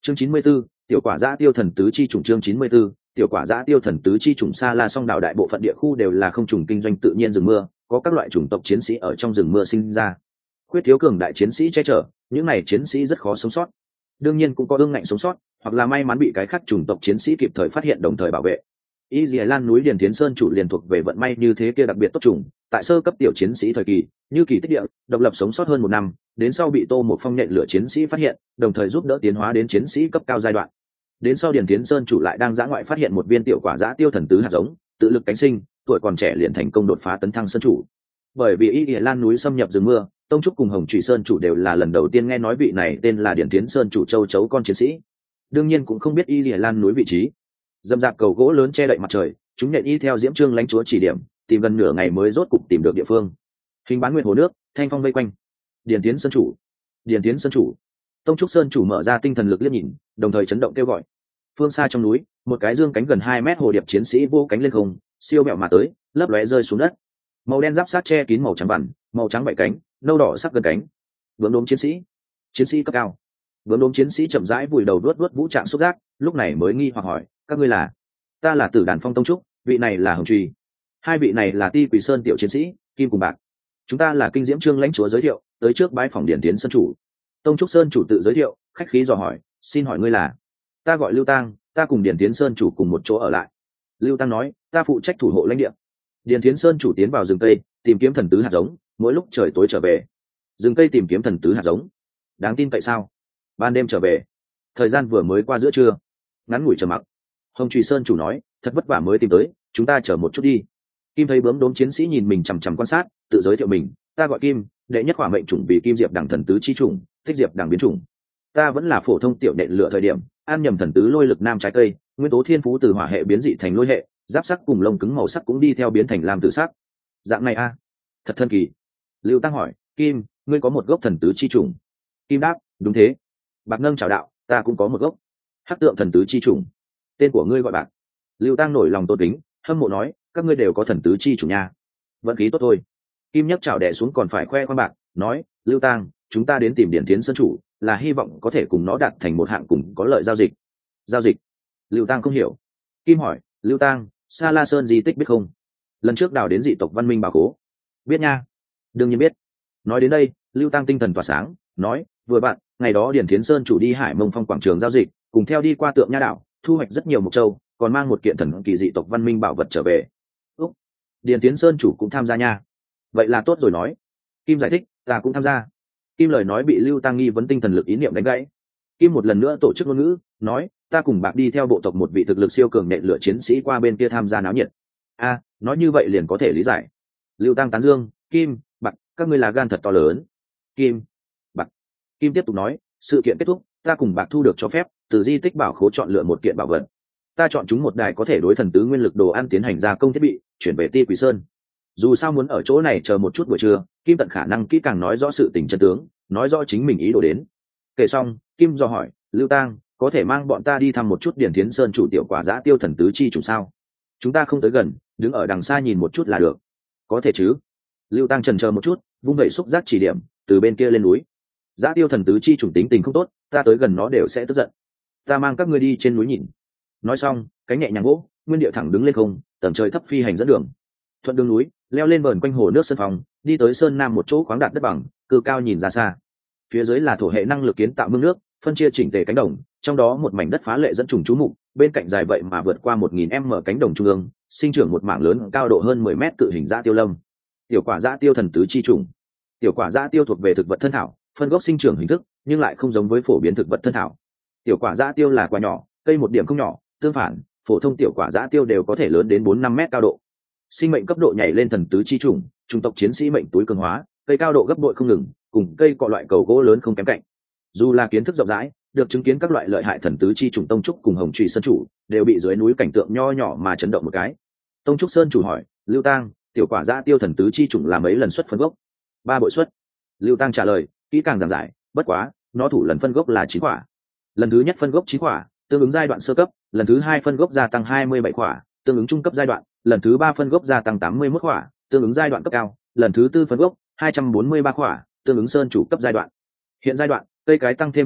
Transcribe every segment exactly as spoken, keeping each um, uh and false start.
chương chín mươi 94, tiểu quả giã tiêu thần tứ chi trùng chương chín mươi 94, tiểu quả giã tiêu thần tứ chi trùng Sa La song đảo đại bộ phận địa khu đều là không trùng kinh doanh tự nhiên rừng mưa, có các loại chủng tộc chiến sĩ ở trong rừng mưa sinh ra. Khuyết thiếu cường đại chiến sĩ che chở, những này chiến sĩ rất khó sống sót. Đương nhiên cũng có ương ngạnh sống sót, hoặc là may mắn bị cái khác chủng tộc chiến sĩ kịp thời phát hiện đồng thời bảo vệ. Y Dì Lan núi Điền Tiến Sơn chủ liền thuộc về vận may như thế kia đặc biệt tốt chủng, tại sơ cấp tiểu chiến sĩ thời kỳ, như kỳ tích địa, độc lập sống sót hơn một năm, đến sau bị Tô một Phong nhện lửa chiến sĩ phát hiện, đồng thời giúp đỡ tiến hóa đến chiến sĩ cấp cao giai đoạn. Đến sau Điền Tiến Sơn chủ lại đang dã ngoại phát hiện một viên tiểu quả giã tiêu thần tứ hạt giống, tự lực cánh sinh, tuổi còn trẻ liền thành công đột phá tấn thăng sơn chủ. Bởi vì Y Dì Lan núi xâm nhập rừng mưa, Tông Trúc cùng Hồng Trụy Sơn chủ đều là lần đầu tiên nghe nói vị này tên là Điền Tiến Sơn chủ châu chấu con chiến sĩ. Đương nhiên cũng không biết Y Dì Lan núi vị trí. Dầm dạp cầu gỗ lớn che đậy mặt trời, chúng nhện y theo Diễm Trương lãnh chúa chỉ điểm, tìm gần nửa ngày mới rốt cục tìm được địa phương. Hình bán nguyệt hồ nước, thanh phong vây quanh. Điền Tiến Sơn chủ, Điền Tiến Sơn chủ. Tông Trúc Sơn chủ mở ra tinh thần lực liếc nhìn, đồng thời chấn động kêu gọi. Phương xa trong núi, một cái dương cánh gần hai mét hồ điệp chiến sĩ vô cánh lên không, siêu mẹo mà tới, lấp lóe rơi xuống đất. Màu đen giáp sát che kín màu trắng vằn, màu trắng bảy cánh, nâu đỏ sắc gần cánh. Bướm đốm chiến sĩ, chiến sĩ cấp cao. Bướm đốm chiến sĩ chậm rãi vùi đầu đuốt đuốt vũ trạng xúc giác, lúc này mới nghi hoặc hỏi, các ngươi là? Ta là Tử Đàn Phong Tông Trúc, vị này là Hồng Trùy, hai vị này là Ti Quỷ Sơn tiểu chiến sĩ Kim cùng Bạc. Chúng ta là Kinh Diễm Trương lãnh chúa giới thiệu, tới trước bãi phòng Điển Tiến Sơn chủ. Tông Trúc Sơn chủ tự giới thiệu, khách khí dò hỏi, xin hỏi ngươi là? Ta gọi Lưu Tang, ta cùng Điển Tiến Sơn chủ cùng một chỗ ở lại. Lưu Tang nói, ta phụ trách thủ hộ lãnh địa. Điển Tiến Sơn chủ tiến vào rừng cây, tìm kiếm thần tứ hạt giống, mỗi lúc trời tối trở về. Rừng cây tìm kiếm thần tứ hạt giống, đáng tin tại sao? Ban đêm trở về, thời gian vừa mới qua giữa trưa. Ngắn ngủi trầm mặc. Hồng Trùy Sơn chủ nói, thật vất vả mới tìm tới, chúng ta chờ một chút đi. Kim thấy bướm đốm chiến sĩ nhìn mình chằm chằm quan sát, tự giới thiệu mình, ta gọi Kim, đệ nhất hỏa mệnh chủng vì Kim Diệp đẳng thần tứ chi chủng, thích diệp đẳng biến chủng. Ta vẫn là phổ thông tiểu đệ lựa thời điểm, ăn nhầm thần tứ lôi lực nam trái cây, nguyên tố thiên phú từ hỏa hệ biến dị thành lôi hệ, giáp sắc cùng lông cứng màu sắc cũng đi theo biến thành lam tử sắc. Dạng này a, thật thân kỳ. Lưu Tăng hỏi, Kim, ngươi có một gốc thần tứ chi chủng? Kim đáp, đúng thế. Bạc nâng chào đạo, ta cũng có một gốc hắc tượng thần tứ chi chủng. Tên của ngươi gọi Bạc. Lưu Tăng nổi lòng tôn kính, hâm mộ nói, các ngươi đều có thần tứ chi chủng nha, vận khí tốt thôi. Kim nhấc chảo đẻ xuống còn phải khoe khoang Bạc, nói, Lưu Tăng, chúng ta đến tìm Điển Tiến Sơn chủ, là hy vọng có thể cùng nó đạt thành một hạng cùng có lợi giao dịch. Giao dịch? Lưu Tăng không hiểu. Kim hỏi, Lưu Tăng, Sa La Sơn di tích biết không? Lần trước đào đến dị tộc văn minh bảo khố. Biết nha. Đương nhiên biết. Nói đến đây, Lưu Tăng tinh thần tỏa sáng, nói, vừa bạn, ngày đó Điển Tiến Sơn chủ đi Hải Mông Phong quảng trường giao dịch, cùng theo đi qua Tượng Nha đảo, thu hoạch rất nhiều mộc châu, còn mang một kiện thần kỳ dị tộc văn minh bảo vật trở về. Úc, Điền Tiến Sơn chủ cũng tham gia nha. Vậy là tốt rồi nói. Kim giải thích, ta cũng tham gia. Kim lời nói bị Lưu Tăng nghi vấn tinh thần lực ý niệm đánh gãy. Kim một lần nữa tổ chức ngôn ngữ, nói, ta cùng Bạc đi theo bộ tộc một vị thực lực siêu cường nện lửa chiến sĩ qua bên kia tham gia náo nhiệt. A, nói như vậy liền có thể lý giải. Lưu Tăng tán dương, Kim, Bạc, các ngươi là gan thật to lớn. Kim, Bạc. Kim tiếp tục nói, sự kiện kết thúc, ta cùng Bạc thu được cho phép, từ di tích bảo khố chọn lựa một kiện bảo vật. Ta chọn chúng một đài có thể đối thần tứ nguyên lực đồ ăn tiến hành gia công thiết bị, chuyển về Ti Quỷ Sơn. Dù sao muốn ở chỗ này chờ một chút buổi trưa, Kim tận khả năng kỹ càng nói rõ sự tình chân tướng, nói rõ chính mình ý đồ đến. Kể xong, Kim dò hỏi, Lưu Tang, có thể mang bọn ta đi thăm một chút Điển Tiến Sơn chủ tiểu quả giã tiêu thần tứ chi chủ sao? Chúng ta không tới gần, đứng ở đằng xa nhìn một chút là được. Có thể chứ? Lưu Tang chần chờ một chút, vung vẩy xúc giác chỉ điểm, từ bên kia lên núi. Giã tiêu thần tứ chi chủ tính tình không tốt, ta tới gần nó đều sẽ tức giận. Ta mang các ngươi đi trên núi nhìn. Nói xong, cánh nhẹ nhàng gỗ, nguyên điệu thẳng đứng lên không, tầm trời thấp phi hành dẫn đường. Thuận đường núi, leo lên vờn quanh hồ nước sân phòng, đi tới sơn nam một chỗ khoáng đạt đất bằng, cự cao nhìn ra xa. Phía dưới là thổ hệ năng lực kiến tạo mương nước, phân chia chỉnh tề cánh đồng, trong đó một mảnh đất phá lệ dẫn trùng chú mục, bên cạnh dài vậy mà vượt qua một nghìn m cánh đồng trung ương, sinh trưởng một mảng lớn cao độ hơn mười mét cự hình dã tiêu lâm. Tiểu quả dã tiêu thần tứ chi trùng. Tiểu quả dã tiêu thuộc về thực vật thân thảo, phân gốc sinh trưởng hình thức, nhưng lại không giống với phổ biến thực vật thân thảo. Tiểu quả dã tiêu là quả nhỏ, cây một điểm không nhỏ, tương phản, phổ thông tiểu quả dã tiêu đều có thể lớn đến bốn năm mét cao độ. Sinh mệnh cấp độ nhảy lên thần tứ chi trùng, trung tộc chiến sĩ mệnh túi cường hóa, cây cao độ gấp bội không ngừng, cùng cây cọ loại cầu gỗ lớn không kém cạnh. Dù là kiến thức rộng rãi, được chứng kiến các loại lợi hại thần tứ chi trùng Tông Trúc cùng Hồng Trụy Sơn chủ, đều bị dưới núi cảnh tượng nho nhỏ mà chấn động một cái. Tông Trúc Sơn chủ hỏi, Lưu Tang, tiểu quả dã tiêu thần tứ chi trùng là mấy lần xuất phân gốc? Ba bội xuất. Lưu Tang trả lời, kỹ càng giảng giải, bất quá, nó thủ lần phân gốc là chín quả. Lần thứ nhất phân gốc chín quả, tương ứng giai đoạn sơ cấp, lần thứ hai phân gốc gia tăng hai mươi bảy quả, tương ứng trung cấp giai đoạn, lần thứ ba phân gốc gia tăng tám mươi mốt quả, tương ứng giai đoạn cấp cao, lần thứ tư phân gốc hai trăm bốn mươi ba quả, tương ứng sơn chủ cấp giai đoạn. Hiện giai đoạn, cây cái tăng thêm phân gốc,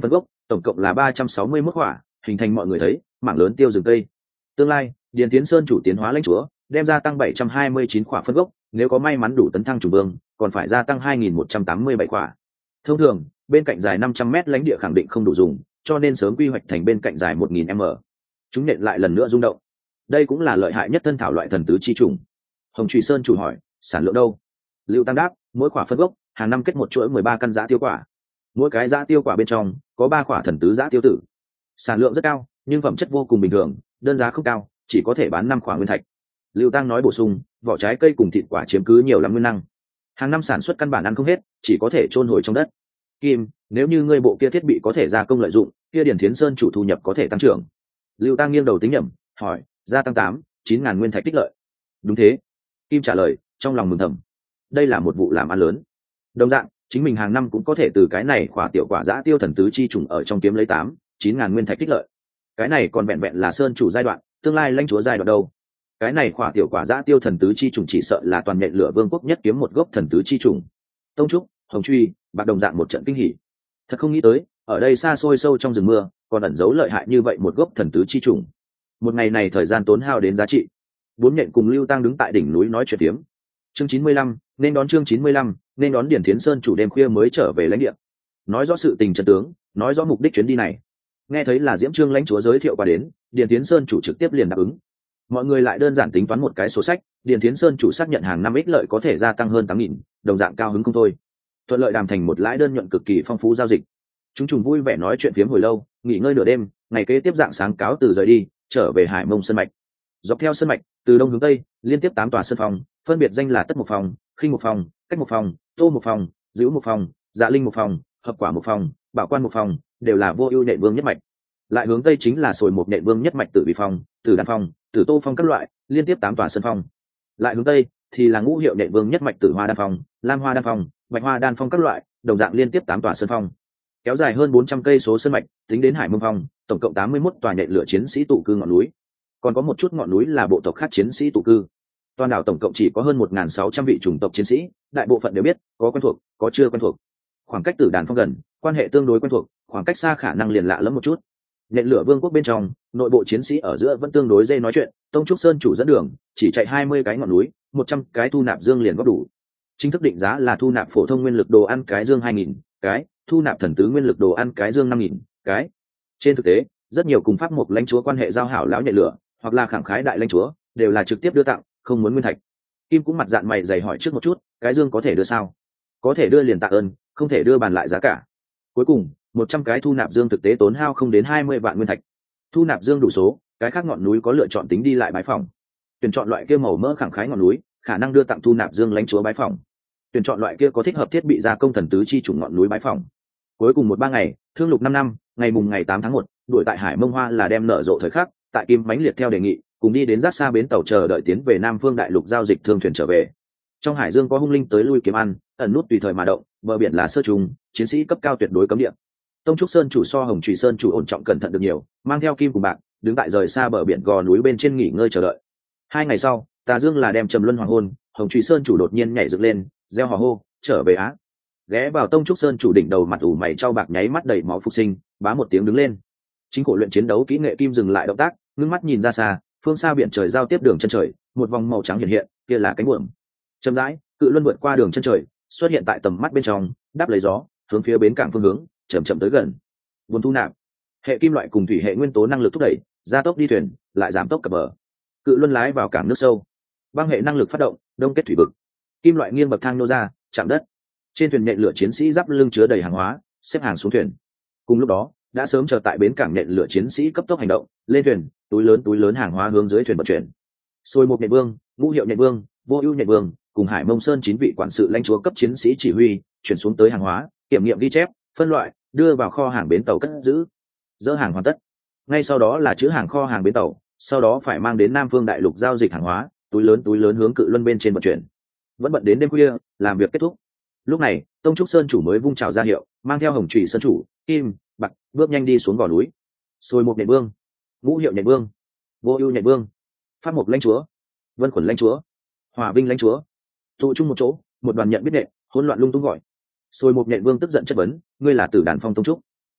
tổng cộng là ba trăm sáu mươi mốt quả, hình thành mọi người thấy mảng lớn tiêu rừng cây. Tương lai Điền Tiến Sơn chủ tiến hóa lãnh chúa đem gia tăng bảy trăm hai mươi chín quả phân gốc, nếu có may mắn đủ tấn thăng chủ vương còn phải gia tăng hai nghìn một trăm tám mươi bảy quả. Thông thường bên cạnh dài năm trăm mét lãnh địa khẳng định không đủ dùng, cho nên sớm quy hoạch thành bên cạnh dài một nghìn mét. Chúng nện lại lần nữa rung động. Đây cũng là lợi hại nhất thân thảo loại thần tứ chi trùng. Hồng Trùy Sơn chủ hỏi, sản lượng đâu? Lưu Tăng đáp, mỗi quả phân gốc hàng năm kết một chuỗi mười ba căn dã tiêu quả, mỗi cái dã tiêu quả bên trong có ba quả thần tứ dã tiêu tử. Sản lượng rất cao, nhưng phẩm chất vô cùng bình thường, đơn giá không cao, chỉ có thể bán năm quả nguyên thạch. Lưu Tăng nói bổ sung, vỏ trái cây cùng thịt quả chiếm cứ nhiều lắm nguyên năng, hàng năm sản xuất căn bản ăn không hết, chỉ có thể chôn hồi trong đất. Kim, nếu như ngươi bộ kia thiết bị có thể gia công lợi dụng, kia Điền Thiến Sơn chủ thu nhập có thể tăng trưởng. Lưu Tăng nghiêng đầu tính nhẩm, hỏi, gia tăng tám chín ngàn nguyên thạch tích lợi. Đúng thế. Kim trả lời, trong lòng mừng thầm. Đây là một vụ làm ăn lớn. Đồng dạng, chính mình hàng năm cũng có thể từ cái này khỏa tiểu quả dã tiêu thần tứ chi trùng ở trong kiếm lấy tám chín ngàn nguyên thạch tích lợi. Cái này còn vẹn vẹn là sơn chủ giai đoạn, tương lai lãnh chúa giai đoạn đâu. Cái này khỏa tiểu quả dã tiêu thần tứ chi trùng chỉ sợ là toàn nện lửa vương quốc nhất kiếm một gốc thần tứ chi trùng. Tông trúc, Hồng Truy, bạc đồng dạng một trận kinh hỉ. Thật không nghĩ tới, ở đây xa xôi sâu trong rừng mưa, còn ẩn giấu lợi hại như vậy một gốc thần tứ chi trùng. Một ngày này thời gian tốn hao đến giá trị. Bốn nhện cùng Lưu Tăng đứng tại đỉnh núi nói chuyện tiếm. Chương chín mươi lăm, nên đón chương chín mươi lăm, nên đón Điển Thiến Sơn chủ đêm khuya mới trở về lãnh địa. Nói rõ sự tình trận tướng, nói rõ mục đích chuyến đi này. Nghe thấy là Diễm Trương lãnh chúa giới thiệu qua đến, Điển Thiến Sơn chủ trực tiếp liền đáp ứng. Mọi người lại đơn giản tính toán một cái sổ sách, Điển Thiến Sơn chủ xác nhận hàng năm ích lợi có thể gia tăng hơn tám nghìn, đồng dạng cao hứng không thôi. Thuận lợi đàm thành một lãi đơn nhuận cực kỳ phong phú giao dịch. Chúng trùng vui vẻ nói chuyện phiếm hồi lâu, nghỉ ngơi nửa đêm, ngày kế tiếp dạng sáng cáo từ rời đi, trở về Hải Mông Sơn mạch. Dọc theo sơn mạch, từ đông hướng tây, liên tiếp tám tòa sơn phong, phân biệt danh là Tất Mộc Phong, Khinh Mộc Phong, Cách Mộc Phong, Tô Mộc Phong, Dữu Mộc Phong, Dạ Linh Mộc Phong, Hợp Quả Mộc Phong, Bảo Quan Mộc Phong, đều là vô ưu nện vương nhất mạch. Lại hướng tây chính là Sồi Mộc nện vương nhất mạch Tử Vị Phong, Tử Đan Phong, Tử Tô Phong các loại, liên tiếp tám tòa sơn phong. Lại hướng tây thì là Ngũ Hiệu nện vương nhất mạch Tử Hoa Đan Phong, Lam Hoa Đan Phong, Bạch Hoa Đan Phong các loại, đồng dạng liên tiếp tám tòa sơn phong. Kéo dài hơn bốn trăm cây số sơn mạch, tính đến Hải Mông Phong, tổng cộng tám mươi mốt tòa nện lửa chiến sĩ tụ cư ngọn núi. Còn có một chút ngọn núi là bộ tộc khác chiến sĩ tụ cư. Toàn đảo tổng cộng chỉ có hơn một nghìn sáu trăm vị chủng tộc chiến sĩ, đại bộ phận đều biết, có quen thuộc, có chưa quen thuộc. Khoảng cách Tử Đàn Phong gần, quan hệ tương đối quen thuộc, khoảng cách xa khả năng liền lạ lẫm một chút. Nện lửa vương quốc bên trong, nội bộ chiến sĩ ở giữa vẫn tương đối dễ nói chuyện, Tông Trúc Sơn chủ dẫn đường, chỉ chạy hai mươi cái ngọn núi, một trăm cái thu nạp dương liền góp đủ. Chính thức định giá là thu nạp phổ thông nguyên lực đồ ăn cái dương hai nghìn cái, thu nạp thần tứ nguyên lực đồ ăn cái dương năm nghìn cái. Trên thực tế, rất nhiều cùng pháp mục lãnh chúa quan hệ giao hảo lão nhện lửa, hoặc là khẳng khái đại lãnh chúa, đều là trực tiếp đưa tặng, không muốn nguyên thạch. Kim cũng mặt dạn mày dày hỏi trước một chút, cái dương có thể đưa sao? Có thể đưa liền tạ ơn, không thể đưa bàn lại giá cả. Cuối cùng, một trăm cái thu nạp dương thực tế tốn hao không đến hai mươi vạn nguyên thạch. Thu nạp dương đủ số, cái khác ngọn núi có lựa chọn tính đi lại bái phòng. Tuyển chọn loại kia màu mỡ khẳng khái ngọn núi, khả năng đưa tặng thu nạp dương lãnh chúa bái phòng. Tuyển chọn loại kia có thích hợp thiết bị gia công thần tứ chi chủng ngọn núi bái phòng. Cuối cùng một ba ngày, thương lục năm năm, ngày mùng ngày tám tháng một, đuổi tại Hải Mông Hoa là đem nở rộ thời khắc, tại Kim mãnh liệt theo đề nghị, cùng đi đến rác xa bến tàu chờ đợi tiến về Nam Phương đại lục giao dịch thương thuyền trở về. Trong hải dương có hung linh tới lui kiếm ăn, ẩn nút tùy thời mà động, bờ biển là sơ trùng, chiến sĩ cấp cao tuyệt đối cấm địa. Tông Trúc Sơn chủ so Hồng Trùy Sơn chủ ổn trọng cẩn thận được nhiều, mang theo Kim cùng bạc, đứng tại rời xa bờ biển gò núi bên trên nghỉ ngơi chờ đợi. Hai ngày sau, Tà Dương là đem trầm luân hoàng hôn, Hồng Trùy Sơn chủ đột nhiên nhảy dựng lên, reo hò hô, trở về á. Ghé vào Tông Trúc Sơn chủ đỉnh đầu mặt ủ mày trao bạc nháy mắt đầy máu phục sinh, bá một tiếng đứng lên. Chính cổ luyện chiến đấu kỹ nghệ Kim dừng lại động tác, ngưng mắt nhìn ra xa, phương xa biển trời giao tiếp đường chân trời, một vòng màu trắng hiện hiện, kia là cánh buồm. Chậm rãi, cự luân vượt qua đường chân trời, xuất hiện tại tầm mắt bên trong, đáp lấy gió, hướng phía bến cảng phương hướng, chậm chậm tới gần. Buồn thu nạp, hệ kim loại cùng thủy hệ nguyên tố năng lực thúc đẩy, gia tốc đi thuyền, lại giảm tốc cập bờ. Cự luân lái vào cảng nước sâu. Băng hệ năng lực phát động, đông kết thủy vực. Kim loại nghiêng bậc thang nô ra, chạm đất. Trên thuyền nện lửa chiến sĩ giáp lưng chứa đầy hàng hóa, xếp hàng xuống thuyền. Cùng lúc đó, đã sớm chờ tại bến cảng nện lửa chiến sĩ cấp tốc hành động, lên thuyền, túi lớn túi lớn hàng hóa hướng dưới thuyền vận chuyển. Sôi một nện vương, Ngũ Hiệu nện vương, Vô Ưu nện vương, cùng Hải Mông Sơn chín vị quản sự lãnh chúa cấp chiến sĩ chỉ huy, chuyển xuống tới hàng hóa, kiểm nghiệm ghi chép, phân loại, đưa vào kho hàng bến tàu cất giữ. Dỡ hàng hoàn tất. Ngay sau đó là chứa hàng kho hàng bến tàu, sau đó phải mang đến Nam Phương đại lục giao dịch hàng hóa, túi lớn túi lớn hướng cự luân bên trên vận chuyển. Vẫn bận đến đêm khuya, làm việc kết thúc. Lúc này, Tông Trúc Sơn chủ mới vung chào ra hiệu, mang theo Hồng Trùy Sơn chủ, Kim, Bạc, bước nhanh đi xuống gò núi. Sôi một nện vương, Ngũ Hiệu nện vương, Vô Ưu nện vương, Pháp Mục lãnh chúa, Vân Khuẩn lãnh chúa, Hỏa Vinh lãnh chúa, tụ chung một chỗ, một đoàn nhận biết nện, hỗn loạn lung tung gọi. Sôi một nện vương tức giận chất vấn, ngươi là Tử Đàn Phong Tông Trúc?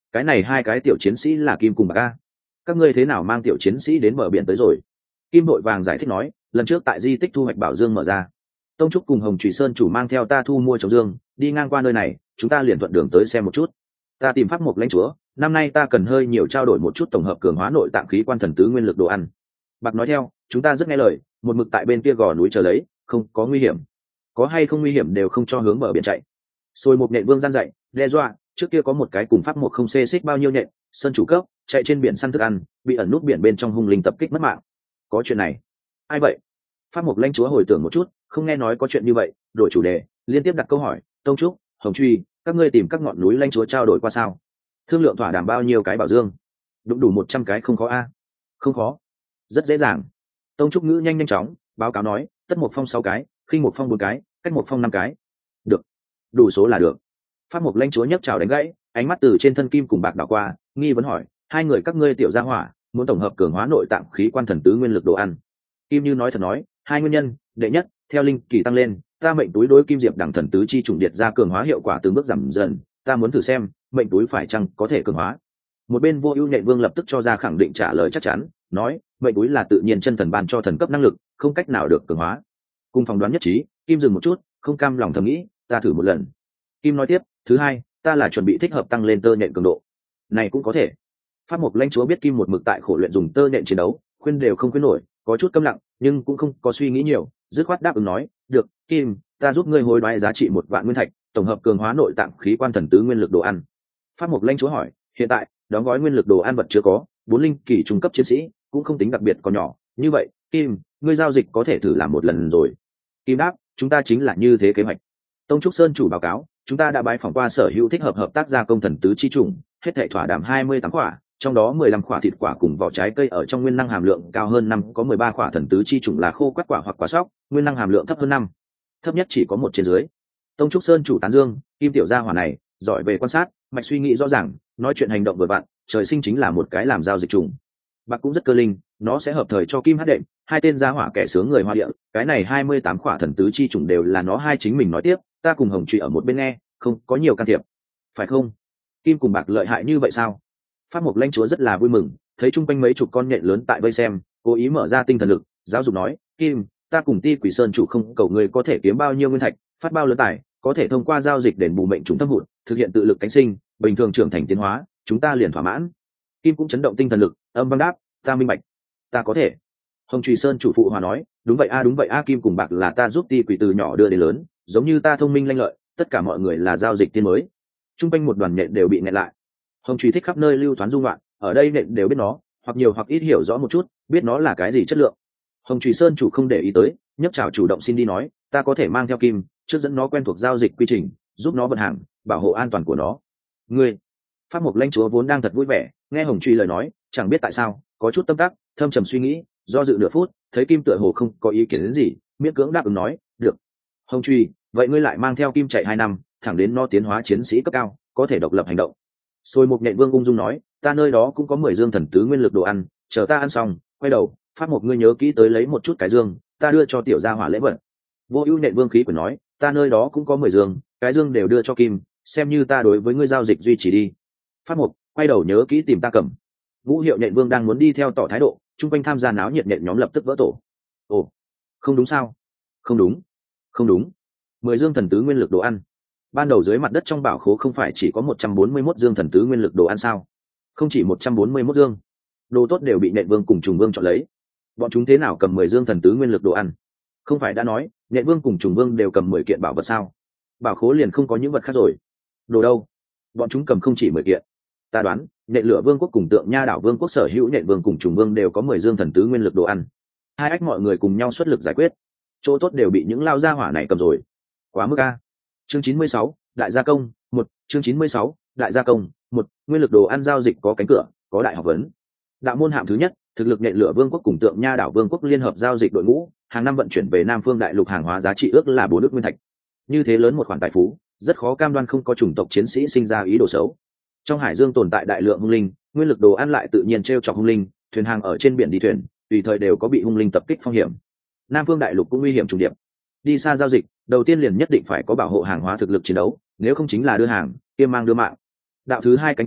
cái này hai cái tiểu chiến sĩ là Kim cùng Bạc a. Các ngươi thế nào mang tiểu chiến sĩ đến bờ biển tới rồi? Kim vội vàng giải thích nói, lần trước tại di tích thu hoạch bảo dương mở ra, Tông Trúc cùng Hồng Trụy Sơn chủ mang theo ta thu mua trồng dương, đi ngang qua nơi này, chúng ta liền thuận đường tới xem một chút. Ta tìm pháp mục lãnh chúa, năm nay ta cần hơi nhiều trao đổi một chút tổng hợp cường hóa nội tạng khí quan thần tứ nguyên lực đồ ăn. Bạc nói theo, chúng ta rất nghe lời, một mực tại bên kia gò núi chờ lấy, không có nguy hiểm. Có hay không nguy hiểm đều không cho hướng bờ biển chạy. Sôi một nhện vương gian dạy, đe dọa, trước kia có một cái cùng pháp mục không xê xích bao nhiêu nhện, sơn chủ cấp, chạy trên biển săn thức ăn, bị ẩn nút biển bên trong hung linh tập kích mất mạng. Có chuyện này? Ai vậy? Pháp mục lãnh chúa hồi tưởng một chút, không nghe nói có chuyện như vậy, đổi chủ đề, liên tiếp đặt câu hỏi, Tông Trúc, Hồng Truy, các ngươi tìm các ngọn núi lãnh chúa trao đổi qua sao? Thương lượng thỏa đảm bao nhiêu cái bảo dương? Đúng đủ một trăm cái không khó a? Không khó, rất dễ dàng. Tông Trúc ngữ nhanh nhanh chóng báo cáo nói, tất một phong sáu cái, khinh một phong bốn cái, cách một phong năm cái. Được, đủ số là được. Pháp mục lãnh chúa nhấc chào đánh gãy, ánh mắt từ trên thân Kim cùng Bạc đảo qua, nghi vấn hỏi, hai người các ngươi tiểu gia hỏa muốn tổng hợp cường hóa nội tạng khí quan thần tứ nguyên lực đồ ăn. Kim như nói thật nói, hai nguyên nhân, đệ nhất, theo linh kỳ tăng lên, ta mệnh túi đối kim diệp đẳng thần tứ chi trùng điệt ra cường hóa hiệu quả từng bước giảm dần, ta muốn thử xem mệnh túi phải chăng có thể cường hóa. Một bên Vô Ưu Nhện Vương lập tức cho ra khẳng định trả lời chắc chắn, nói, mệnh túi là tự nhiên chân thần ban cho thần cấp năng lực, không cách nào được cường hóa. Cùng phỏng đoán nhất trí, Kim dừng một chút, không cam lòng thầm nghĩ, ta thử một lần. Kim nói tiếp, thứ hai, ta là chuẩn bị thích hợp tăng lên tơ nhện cường độ. Này cũng có thể. Pháp mục lãnh chúa biết Kim một mực tại khổ luyện dùng tơ nhện chiến đấu, khuyên đều không khuyên nổi, có chút câm lặng, nhưng cũng không có suy nghĩ nhiều, dứt khoát đáp ứng nói, được, Kim, ta giúp ngươi hối đoái giá trị một vạn nguyên thạch, tổng hợp cường hóa nội tạng khí quan thần tứ nguyên lực đồ ăn. Pháp mục lãnh chúa hỏi, hiện tại đóng gói nguyên lực đồ ăn vật chưa có, bốn linh kỳ trung cấp chiến sĩ cũng không tính đặc biệt còn nhỏ, như vậy, Kim, ngươi giao dịch có thể thử làm một lần rồi. Kim đáp, chúng ta chính là như thế kế hoạch. Tông Trúc Sơn chủ báo cáo, chúng ta đã bái phỏng qua sở hữu thích hợp hợp tác gia công thần tứ chi trùng, hết thảy thỏa đàm hai mươi tám quả, trong đó mười lăm quả thịt quả cùng vỏ trái cây ở trong nguyên năng hàm lượng cao hơn năm, có mười ba quả thần tứ chi trùng là khô quắt quả hoặc quả sóc, nguyên năng hàm lượng thấp hơn năm, thấp nhất chỉ có một trên dưới. Tông Trúc Sơn chủ tán dương, Kim tiểu gia hỏa này giỏi về quan sát, mạch suy nghĩ rõ ràng, nói chuyện hành động vừa vặn, trời sinh chính là một cái làm giao dịch trùng. Bạc cũng rất cơ linh, nó sẽ hợp thời cho Kim hát đệm, hai tên gia hỏa kẻ sướng người hoa địa, cái này hai mươi tám quả thần tứ chi trùng đều là nó hai chính mình nói tiếp, ta cùng Hồng Trụy ở một bên nghe, không có nhiều can thiệp. Phải không? Kim cùng Bạc lợi hại như vậy sao? Pháp mục lãnh chúa rất là vui mừng, thấy chung quanh mấy chục con nhện lớn tại vây xem, cố ý mở ra tinh thần lực, giáo dục nói, Kim, ta cùng Ti Quỷ Sơn chủ không cầu người có thể kiếm bao nhiêu nguyên thạch, phát bao lớn tài, có thể thông qua giao dịch đền bù mệnh chúng thâm hụt, thực hiện tự lực cánh sinh, bình thường trưởng thành tiến hóa, chúng ta liền thỏa mãn. Kim cũng chấn động tinh thần lực, âm vang đáp, ta minh bạch, ta có thể. Hồng Trùy Sơn chủ phụ hòa nói, đúng vậy a đúng vậy a, Kim cùng Bạc là ta giúp Ti Quỷ từ nhỏ đưa đến lớn, giống như ta thông minh lanh lợi, tất cả mọi người là giao dịch tiên mới. Trung quanh một đoàn nhện đều bị nghẹn lại. Hồng Trùy thích khắp nơi lưu thoán dung loạn, ở đây nhện đều biết nó, hoặc nhiều hoặc ít hiểu rõ một chút, biết nó là cái gì chất lượng. Hồng Trùy Sơn chủ không để ý tới, nhấc chào chủ động xin đi nói, ta có thể mang theo Kim, trước dẫn nó quen thuộc giao dịch quy trình, giúp nó vận hàng, bảo hộ an toàn của nó. Ngươi, Pháp mục lãnh chúa vốn đang thật vui vẻ, nghe Hồng Trùy lời nói, chẳng biết tại sao, có chút tâm đắc, thâm trầm suy nghĩ, do dự nửa phút, thấy Kim tựa hồ không có ý kiến đến gì, miễn cưỡng đáp ứng nói, được. Hồng Trùy, vậy ngươi lại mang theo Kim chạy hai năm, thẳng đến nó tiến hóa chiến sĩ cấp cao, có thể độc lập hành động. Sôi Mục Nhện Vương ung dung nói, ta nơi đó cũng có mười dương thần tứ nguyên lực đồ ăn, chờ ta ăn xong, quay đầu, Pháp mục ngươi nhớ kỹ tới lấy một chút cái dương, ta đưa cho tiểu gia hỏa lễ vật. Vô Ưu Nhện Vương khí quyển nói, ta nơi đó cũng có mười dương, cái dương đều đưa cho Kim, xem như ta đối với ngươi giao dịch duy trì đi. Pháp mục, quay đầu nhớ kỹ tìm ta cầm. Vũ Hiệu Nhện Vương đang muốn đi theo tỏ thái độ, trung quanh tham gia náo nhiệt nhện nhóm lập tức vỡ tổ. Ồ, không đúng sao? Không đúng, không đúng. Mười dương thần tứ nguyên lực đồ ăn. Ban đầu dưới mặt đất trong bảo khố không phải chỉ có một trăm bốn mươi mốt dương thần tứ nguyên lực đồ ăn sao? Không chỉ một trăm bốn mươi mốt dương. Đồ tốt đều bị Nhện Vương cùng Trùng Vương chọn lấy. Bọn chúng thế nào cầm mười dương thần tứ nguyên lực đồ ăn? Không phải đã nói, Nhện Vương cùng Trùng Vương đều cầm mười kiện bảo vật sao? Bảo khố liền không có những vật khác rồi. Đồ đâu? Bọn chúng cầm không chỉ mười kiện. Ta đoán, Nhện Lửa Vương quốc cùng Tượng Nha đảo Vương quốc sở hữu Nhện Vương cùng Trùng Vương đều có mười dương thần tứ nguyên lực đồ ăn. Hai ách mọi người cùng nhau xuất lực giải quyết. Chỗ tốt đều bị những lao gia hỏa này cầm rồi. Quá mức a. Chương chín mươi sáu, đại gia công, một, chương chín mươi sáu, đại gia công, một, nguyên lực đồ ăn giao dịch có cánh cửa, có đại học vấn. Đạo môn hạng thứ nhất, thực lực Nhện Lửa Vương quốc cùng Tượng Nha đảo Vương quốc liên hợp giao dịch đội ngũ, hàng năm vận chuyển về Nam Phương đại lục hàng hóa giá trị ước là bốn ức nguyên thạch. Như thế lớn một khoản tài phú, rất khó cam đoan không có chủng tộc chiến sĩ sinh ra ý đồ xấu. Trong hải dương tồn tại đại lượng hung linh, nguyên lực đồ ăn lại tự nhiên trêu chọc hung linh, thuyền hàng ở trên biển đi thuyền, tùy thời đều có bị hung linh tập kích phong hiểm. Nam Phương đại lục cũng nguy hiểm trùng điệp. Đi xa giao dịch, đầu tiên liền nhất định phải có bảo hộ hàng hóa thực lực chiến đấu, nếu không chính là đưa hàng, kiêm mang đưa mạng. Đạo thứ hai cánh cửa,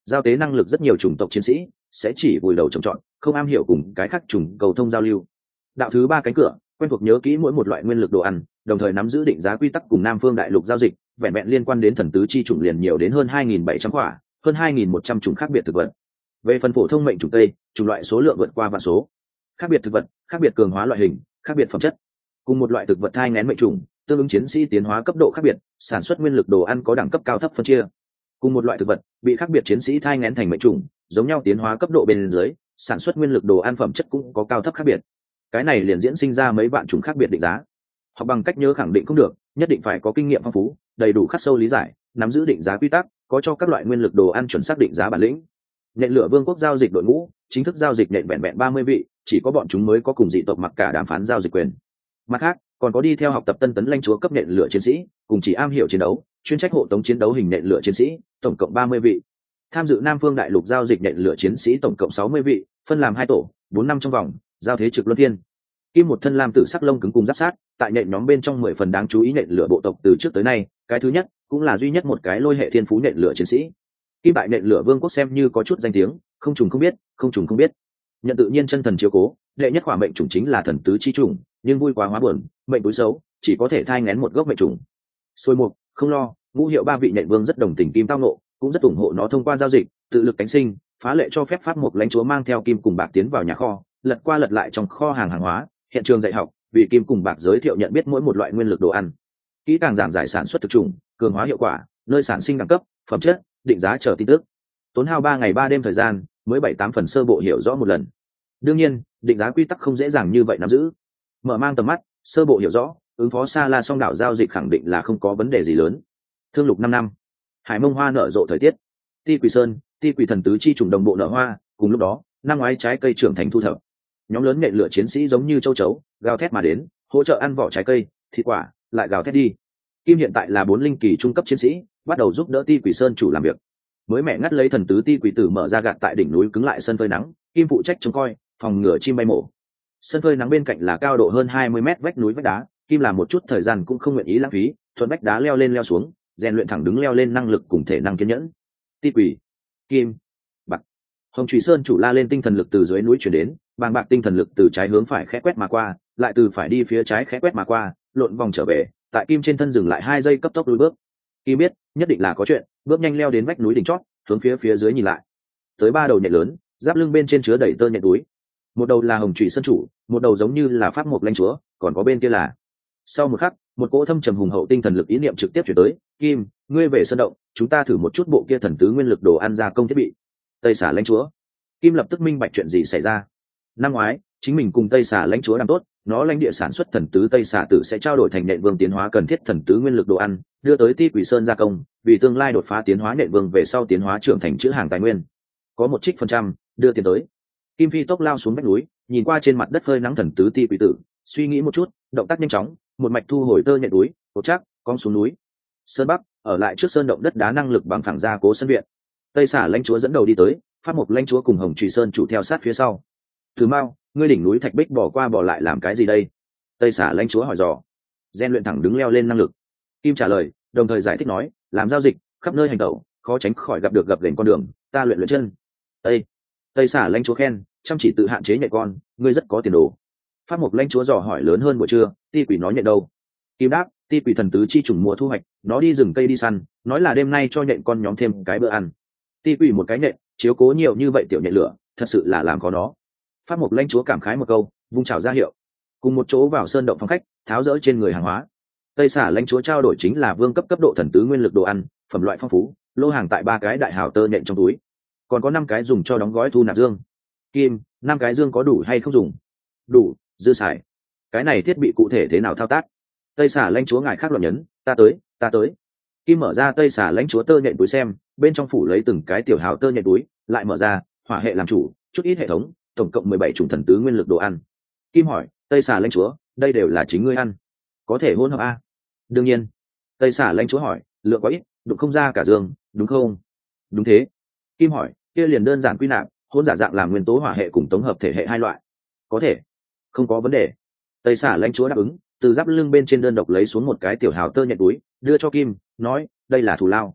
giao tế năng lực rất nhiều chủng tộc chiến sĩ sẽ chỉ vùi đầu trồng trọt, không am hiểu cùng cái khác chủng cầu thông giao lưu. Đạo thứ ba cánh cửa, quen thuộc nhớ kỹ mỗi một loại nguyên lực đồ ăn, đồng thời nắm giữ định giá quy tắc cùng Nam Phương đại lục giao dịch, vẹn vẹn liên quan đến thần tứ chi chủng liền nhiều đến hơn hai nghìn bảy trăm quả, hơn hai nghìn một trăm chủng khác biệt thực vật. Về phần phổ thông mệnh chủng tây, chủng loại số lượng vượt qua vạn số. Khác biệt thực vật, khác biệt cường hóa loại hình, khác biệt phẩm chất. Cùng một loại thực vật thai nghén mệnh chủng, tương ứng chiến sĩ tiến hóa cấp độ khác biệt, sản xuất nguyên lực đồ ăn có đẳng cấp cao thấp phân chia. Cùng một loại thực vật, bị khác biệt chiến sĩ thai nghén thành mệnh chủng, giống nhau tiến hóa cấp độ bên dưới, sản xuất nguyên lực đồ ăn phẩm chất cũng có cao thấp khác biệt. Cái này liền diễn sinh ra mấy vạn chủng khác biệt định giá. Học bằng cách nhớ khẳng định không được, nhất định phải có kinh nghiệm phong phú, đầy đủ khắc sâu lý giải, nắm giữ định giá quy tắc, có cho các loại nguyên lực đồ ăn chuẩn xác định giá bản lĩnh. Nện lửa vương quốc giao dịch đội ngũ, chính thức giao dịch nện vẹn vẹn ba mươi vị, chỉ có bọn chúng mới có cùng dị tộc mặc cả đàm phán giao dịch quyền. Mặt khác, còn có đi theo học tập tân tấn lãnh chúa cấp nện lửa chiến sĩ, cùng chỉ am hiểu chiến đấu, chuyên trách hộ tống chiến đấu hình nện lửa chiến sĩ, tổng cộng ba mươi vị. Tham dự Nam Phương đại lục giao dịch nện lửa chiến sĩ tổng cộng sáu mươi vị, phân làm hai tổ, bốn năm trong vòng, giao thế trực luân phiên. Kim một thân lam tử sắc lông cứng cùng giáp sát, tại nện nhóm bên trong mười phần đáng chú ý nện lửa bộ tộc từ trước tới nay, cái thứ nhất, cũng là duy nhất một cái lôi hệ thiên phú nện lửa chiến sĩ. Kim bại nện lửa vương quốc xem như có chút danh tiếng, không trùng không biết, không trùng không biết. Nhận tự nhiên chân thần chiếu cố, đệ nhất quả mệnh chủng chính là thần tứ chi chủng, nhưng vui quá hóa buồn, mệnh túi xấu, chỉ có thể thai nghén một gốc mệnh chủng. Xôi mục, không lo, ngũ hiệu ba vị nện vương rất đồng tình Kim tao nộ, cũng rất ủng hộ nó thông qua giao dịch, tự lực cánh sinh, phá lệ cho phép pháp mục lãnh chúa mang theo kim cùng bạc tiến vào nhà kho, lật qua lật lại trong kho hàng hàng hóa, hiện trường dạy học, vì kim cùng bạc giới thiệu nhận biết mỗi một loại nguyên lực đồ ăn, kỹ càng giảng giải sản xuất thực chủng, cường hóa hiệu quả, nơi sản sinh đẳng cấp, phẩm chất, định giá chờ tin tức. Tốn hao ba ngày ba đêm thời gian, mới bảy tám phần sơ bộ hiểu rõ một lần. Đương nhiên, định giá quy tắc không dễ dàng như vậy nắm giữ. Mở mang tầm mắt, sơ bộ hiểu rõ, ứng phó Sa La song đảo giao dịch khẳng định là không có vấn đề gì lớn. Thương lục năm năm, hải mông hoa nở rộ thời tiết. Ti Quỷ Sơn, Ti Quỷ thần tứ chi trùng đồng bộ nở hoa, cùng lúc đó, năm ngoái trái cây trưởng thành thu thập. Nhóm lớn nện lửa chiến sĩ giống như châu chấu, gào thét mà đến, hỗ trợ ăn vỏ trái cây, thịt quả, lại gào thét đi. Kim hiện tại là bốn linh kỳ trung cấp chiến sĩ, bắt đầu giúp đỡ Ti Quỷ Sơn chủ làm việc. Mới mẹ ngắt lấy thần tứ Ti Quỷ tử mở ra gạt tại đỉnh núi cứng lại sân phơi nắng, Kim phụ trách trông coi, phòng ngừa chim bay mổ. Sân phơi nắng bên cạnh là cao độ hơn hai mươi mét vách núi vách đá, Kim làm một chút thời gian cũng không nguyện ý lãng phí, thuận vách đá leo lên leo xuống, rèn luyện thẳng đứng leo lên năng lực cùng thể năng kiên nhẫn. Ti Quỷ, Kim, bạc. Hồng Trùy Sơn chủ la lên tinh thần lực từ dưới núi chuyển đến, bàng bạc tinh thần lực từ trái hướng phải khẽ quét mà qua, lại từ phải đi phía trái khẽ quét mà qua, lộn vòng trở về, tại Kim trên thân dừng lại hai giây cấp tốc lùi bước. Kim biết, nhất định là có chuyện, bước nhanh leo đến vách núi đỉnh chót, hướng phía phía dưới nhìn lại. Tới ba đầu nhện lớn, giáp lưng bên trên chứa đầy tơ nhện túi. Một đầu là Hồng Trùy Sơn chủ, một đầu giống như là pháp mục lãnh chúa, còn có bên kia là. Sau một khắc, một cỗ thâm trầm hùng hậu tinh thần lực ý niệm trực tiếp chuyển tới, Kim, ngươi về sân động, chúng ta thử một chút bộ kia thần tứ nguyên lực đồ ăn gia công thiết bị. Tây Xà lãnh chúa. Kim lập tức minh bạch chuyện gì xảy ra. Năm ngoái, chính mình cùng Tây Xà lãnh chúa làm tốt, nó lãnh địa sản xuất thần tứ Tây Xà tử sẽ trao đổi thành nện vương tiến hóa cần thiết thần tứ nguyên lực đồ ăn, đưa tới Ti Quỷ Sơn gia công, vì tương lai đột phá tiến hóa nện vương về sau tiến hóa trưởng thành chữ hàng tài nguyên. Có một trích phần trăm, đưa tiền tới. Kim phi tốc lao xuống vách núi, nhìn qua trên mặt đất phơi nắng thần tứ Ti Quỷ tử, suy nghĩ một chút, động tác nhanh chóng, một mạch thu hồi tơ nhện túi, cột chắc, cong xuống núi. Sơn Bắc, ở lại trước sơn động đất đá năng lực bằng phẳng ra cố sân viện. Tây Xà lãnh chúa dẫn đầu đi tới, pháp mục lãnh chúa cùng Hồng Trùy Sơn chủ theo sát phía sau. Từ Mao, ngươi đỉnh núi thạch bích bỏ qua bỏ lại làm cái gì đây? Tây Xà lãnh chúa hỏi dò. Gen luyện thẳng đứng leo lên năng lực. Kim trả lời, đồng thời giải thích nói, làm giao dịch, khắp nơi hành tẩu, khó tránh khỏi gặp được gập ghềnh con đường, ta luyện luyện chân. Tây, Tây Xà lãnh chúa khen, chăm chỉ tự hạn chế nhạy con, ngươi rất có tiền đồ. Pháp mục lãnh chúa dò hỏi lớn hơn buổi trưa, Ti Quỷ nói nhện đâu? Kim đáp, Ti Quỷ thần tứ chi trùng mùa thu hoạch, nó đi rừng cây đi săn, nói là đêm nay cho nhện con nhóm thêm cái bữa ăn. Ti Quỷ một cái nhện, chiếu cố nhiều như vậy tiểu nhện lửa, thật sự là làm có nó. Pháp mục lãnh chúa cảm khái một câu, vung chào ra hiệu, cùng một chỗ vào sơn động phòng khách, tháo dỡ trên người hàng hóa. Tây Xà lãnh chúa trao đổi chính là vương cấp cấp độ thần tứ nguyên lực đồ ăn, phẩm loại phong phú, lô hàng tại ba cái đại hào tơ nhện trong túi, còn có năm cái dùng cho đóng gói thu nạp dương. Kim, năm cái dương có đủ hay không dùng? Đủ, dư xài. Cái này thiết bị cụ thể thế nào thao tác? Tây Xà lãnh chúa ngài khác luận nhấn, ta tới, ta tới. Kim mở ra Tây Xà lãnh chúa tơ nhện túi xem, bên trong phủ lấy từng cái tiểu hào tơ nhện túi, lại mở ra, hỏa hệ làm chủ, chút ít hệ thống, tổng cộng mười bảy chủng thần tứ nguyên lực đồ ăn. Kim hỏi, Tây Xà lãnh chúa, đây đều là chính ngươi ăn, có thể hỗn hợp a? Đương nhiên. Tây Xà lãnh chúa hỏi, lượng quá ít, đụng không ra cả dương, đúng không? Đúng thế. Kim hỏi, kia liền đơn giản quy nạp, hỗn giả dạng làm nguyên tố hỏa hệ cùng tổng hợp thể hệ hai loại. Có thể, không có vấn đề. Tây Xà lãnh chúa đáp ứng, từ giáp lưng bên trên đơn độc lấy xuống một cái tiểu hào tơ nhện túi, đưa cho Kim, nói, đây là thù lao.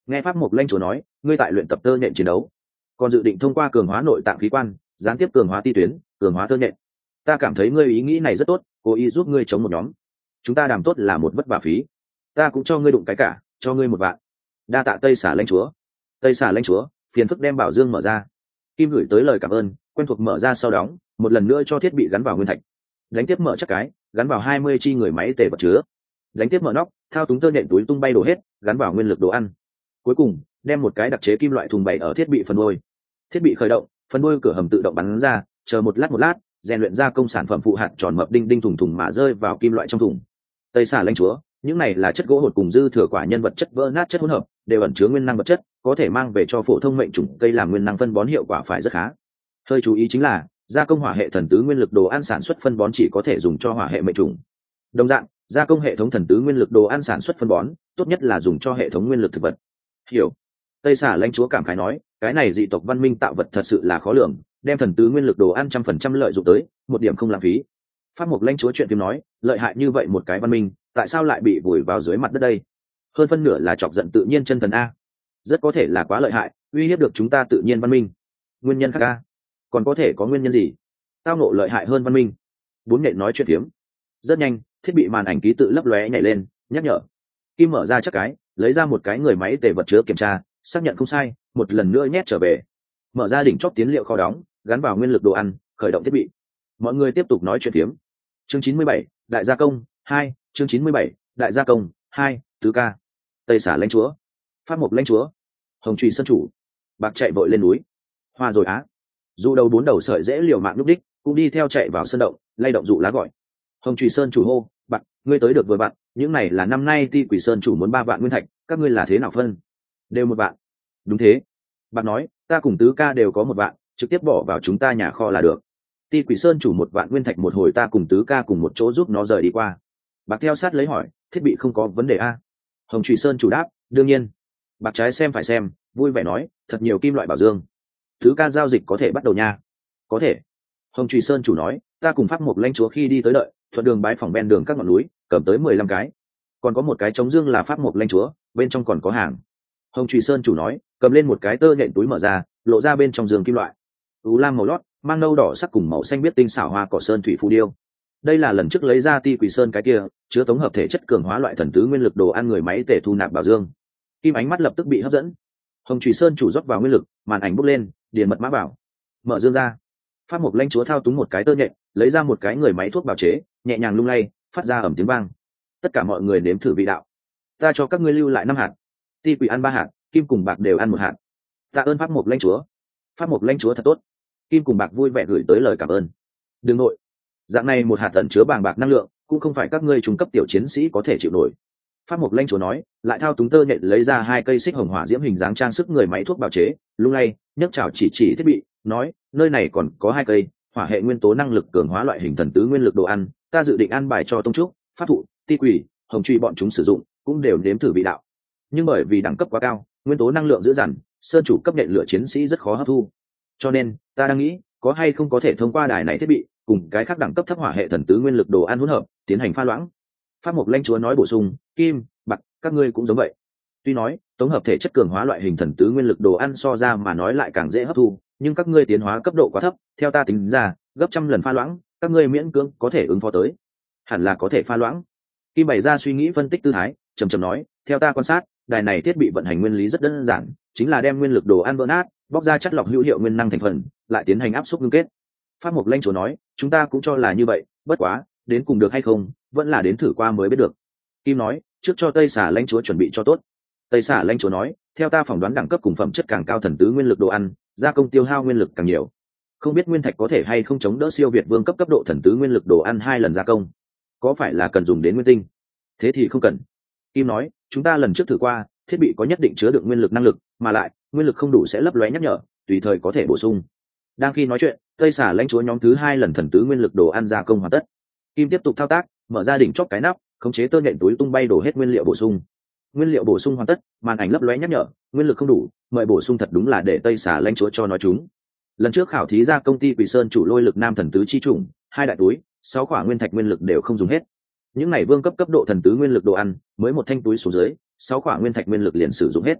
Nghe pháp mục lãnh chúa nói, ngươi tại luyện tập tơ nhện chiến đấu, còn dự định thông qua cường hóa nội tạng khí quan, gián tiếp cường hóa ti tuyến, cường hóa tơ nhện. Ta cảm thấy ngươi ý nghĩ này rất tốt, cố ý giúp ngươi chống một nhóm. Chúng ta đàm tốt là một vất vả phí, ta cũng cho ngươi đụng cái cả, cho ngươi một vạn. Đa tạ Tây Xà lãnh chúa. Tây Xà lãnh chúa, phiền phức đem bảo dương mở ra. Kim gửi tới lời cảm ơn, quen thuộc mở ra sau đóng, một lần nữa cho thiết bị gắn vào nguyên thạch. Đánh tiếp mở chắc cái, gắn vào hai mươi chi người máy tể vật chứa. Đánh tiếp mở nóc, thao túng tơ nhện túi tung bay đổ hết, gắn vào nguyên lực đồ ăn. Cuối cùng, đem một cái đặc chế kim loại thùng bày ở thiết bị phần đuôi. Thiết bị khởi động, phần đuôi cửa hầm tự động bắn ra, chờ một lát một lát, rèn luyện ra công sản phẩm phụ hạt tròn mập đinh đinh thùng thùng mà rơi vào kim loại trong thùng. Tây Xà lãnh chúa, những này là chất gỗ hột cùng dư thừa quả nhân vật chất vỡ nát chất hỗn hợp, đều ẩn chứa nguyên năng vật chất, có thể mang về cho phổ thông mệnh chủng cây làm nguyên năng phân bón hiệu quả phải rất khá. Hơi chú ý chính là, gia công hỏa hệ thần tứ nguyên lực đồ ăn sản xuất phân bón chỉ có thể dùng cho hỏa hệ mệnh chủng. Đồng dạng, gia công hệ thống thần tứ nguyên lực đồ ăn sản xuất phân bón, tốt nhất là dùng cho hệ thống nguyên lực thực vật. Hiểu. Tây Xà lãnh chúa cảm khái nói, cái này dị tộc văn minh tạo vật thật sự là khó lường, đem thần tứ nguyên lực đồ ăn trăm phần trăm lợi dụng tới, một điểm không lãng phí. Pháp mục lãnh chúa chuyện phim nói, lợi hại như vậy một cái văn minh, tại sao lại bị vùi vào dưới mặt đất đây? Hơn phân nửa là chọc giận tự nhiên chân thần a. Rất có thể là quá lợi hại, uy hiếp được chúng ta tự nhiên văn minh. Nguyên nhân khác a? Còn có thể có nguyên nhân gì? Tao nộ lợi hại hơn văn minh. Bốn nhện nói chuyện phiếm. Rất nhanh, thiết bị màn ảnh ký tự lấp lóe nhảy lên, nhắc nhở. Kim mở ra chắc cái, lấy ra một cái người máy tề vật chứa kiểm tra, xác nhận không sai, một lần nữa nhét trở về. Mở ra đỉnh chóp tiến liệu kho đóng, gắn vào nguyên lực đồ ăn, khởi động thiết bị. Mọi người tiếp tục nói chuyện phiếm. Chương chín mươi bảy, đại gia công hai, chương chín mươi bảy, đại gia công hai, tứ ca. Tây Xà lãnh chúa, pháp mục lãnh chúa, hồng trùy sân chủ. Bạc chạy vội lên núi. Hoa rồi á. Dụ đầu bốn đầu sợi dễ liều mạng lúc đích, cũng đi theo chạy vào sân động, lay động dụ lá gọi. Hồng trùy sơn chủ hô, bạn, ngươi tới được vừa bạn, những này là năm nay ti quỷ sơn chủ muốn ba vạn nguyên thạch, các ngươi là thế nào phân? Đều một vạn. Đúng thế. Bạn nói, ta cùng tứ ca đều có một vạn, trực tiếp bỏ vào chúng ta nhà kho là được. Ti quỷ sơn chủ một vạn nguyên thạch một hồi, ta cùng tứ ca cùng một chỗ giúp nó rời đi qua. Bạc theo sát lấy hỏi, thiết bị không có vấn đề a? Hồng trùy sơn chủ đáp, đương nhiên. Bạc trái xem phải xem, vui vẻ nói, thật nhiều kim loại bảo dương. Tứ ca giao dịch có thể bắt đầu nha. Có thể. Hồng trùy sơn chủ nói, ta cùng pháp mục lãnh chúa khi đi tới đợi, thuận đường bái phòng ven đường các ngọn núi, cầm tới mười lăm cái. Còn có một cái trống dương là pháp mục lãnh chúa, bên trong còn có hàng. Hồng trùy sơn chủ nói, cầm lên một cái tơ nhện túi mở ra, lộ ra bên trong giường kim loại. Ú lam màu lót, mang nâu đỏ sắc cùng màu xanh biết tinh xảo hoa cỏ sơn thủy phù điêu. Đây là lần trước lấy ra ti quỷ sơn cái kia, chứa tổng hợp thể chất cường hóa loại thần tứ nguyên lực đồ ăn người máy tể thu nạp bảo dương. Kim ánh mắt lập tức bị hấp dẫn. Hồng trùy sơn chủ rót vào nguyên lực, màn ảnh bốc lên, điền mật mã bảo. Mở dương ra. Pháp mục lãnh chúa thao túng một cái tơ nhện, lấy ra một cái người máy thuốc bào chế, nhẹ nhàng lung lay, phát ra ẩm tiếng vang. Tất cả mọi người nếm thử vị đạo. Ta cho các ngươi lưu lại năm hạt. Ti quỷ ăn ba hạt, kim cùng bạc đều ăn một hạt. Tạ ơn pháp mục lãnh chúa. Pháp mục lãnh chúa thật tốt. Kim cùng bạc vui vẻ gửi tới lời cảm ơn. Đừng nội, dạng này một hạt tận chứa bàng bạc năng lượng, cũng không phải các ngươi trung cấp tiểu chiến sĩ có thể chịu nổi. Pháp mục lãnh chúa nói, lại thao túng tơ nhện lấy ra hai cây xích hồng hỏa diễm hình dáng trang sức người máy thuốc bào chế, lung lay, nhấc chảo chỉ chỉ thiết bị, nói, nơi này còn có hai cây hỏa hệ nguyên tố năng lực cường hóa loại hình thần tứ nguyên lực đồ ăn, ta dự định ăn bài cho tông trúc, pháp thụ, ti quỷ, hồng truy bọn chúng sử dụng, cũng đều nếm thử vị đạo. Nhưng bởi vì đẳng cấp quá cao, nguyên tố năng lượng dữ dằn, sơn chủ cấp nhện lửa chiến sĩ rất khó hấp thu. Cho nên, ta đang nghĩ, có hay không có thể thông qua đài này thiết bị, cùng cái khác đẳng cấp thấp hỏa hệ thần tứ nguyên lực đồ ăn hỗn hợp, tiến hành pha loãng. Pháp mục lãnh chúa nói bổ sung, kim, bạc, các ngươi cũng giống vậy. Tuy nói, tổng hợp thể chất cường hóa loại hình thần tứ nguyên lực đồ ăn so ra mà nói lại càng dễ hấp thu, nhưng các ngươi tiến hóa cấp độ quá thấp, theo ta tính ra, gấp trăm lần pha loãng, các ngươi miễn cưỡng có thể ứng phó tới. Hẳn là có thể pha loãng. Kim bày ra suy nghĩ phân tích tư thái, trầm trầm nói, theo ta quan sát, đài này thiết bị vận hành nguyên lý rất đơn giản, chính là đem nguyên lực đồ ăn vỡ nát, bóc ra chất lọc hữu hiệu nguyên năng thành phần, lại tiến hành áp suất ngưng kết. Pháp mục lãnh chúa nói, chúng ta cũng cho là như vậy, bất quá, đến cùng được hay không, vẫn là đến thử qua mới biết được. Kim nói, trước cho Tây Xà lãnh chúa chuẩn bị cho tốt. Tây Xà lãnh chúa nói, theo ta phỏng đoán đẳng cấp cùng phẩm chất càng cao thần tứ nguyên lực đồ ăn, gia công tiêu hao nguyên lực càng nhiều. Không biết nguyên thạch có thể hay không chống đỡ siêu việt vương cấp cấp độ thần tứ nguyên lực đồ ăn hai lần gia công, có phải là cần dùng đến nguyên tinh? Thế thì không cần. Kim nói, chúng ta lần trước thử qua, thiết bị có nhất định chứa đựng nguyên lực năng lực, mà lại nguyên lực không đủ sẽ lấp lóe nhắc nhở, tùy thời có thể bổ sung. Đang khi nói chuyện, Tây Xà lãnh chúa nhóm thứ hai lần thần tứ nguyên lực đồ ăn gia công hoàn tất. Kim tiếp tục thao tác, mở ra đỉnh chóp cái nắp, khống chế tơ nhện túi tung bay đổ hết nguyên liệu bổ sung. Nguyên liệu bổ sung hoàn tất, màn ảnh lấp lóe nhắc nhở, nguyên lực không đủ, mời bổ sung. Thật đúng là để Tây Xà lãnh chúa cho nói chúng. Lần trước khảo thí ra công ty Quỷ Sơn chủ lôi lực nam thần tứ chi chủng, hai đại túi, sáu quả nguyên thạch nguyên lực đều không dùng hết. Những này vương cấp cấp độ thần tứ nguyên lực đồ ăn, mới một thanh túi xuống dưới, sáu quả nguyên thạch nguyên lực liền sử dụng hết.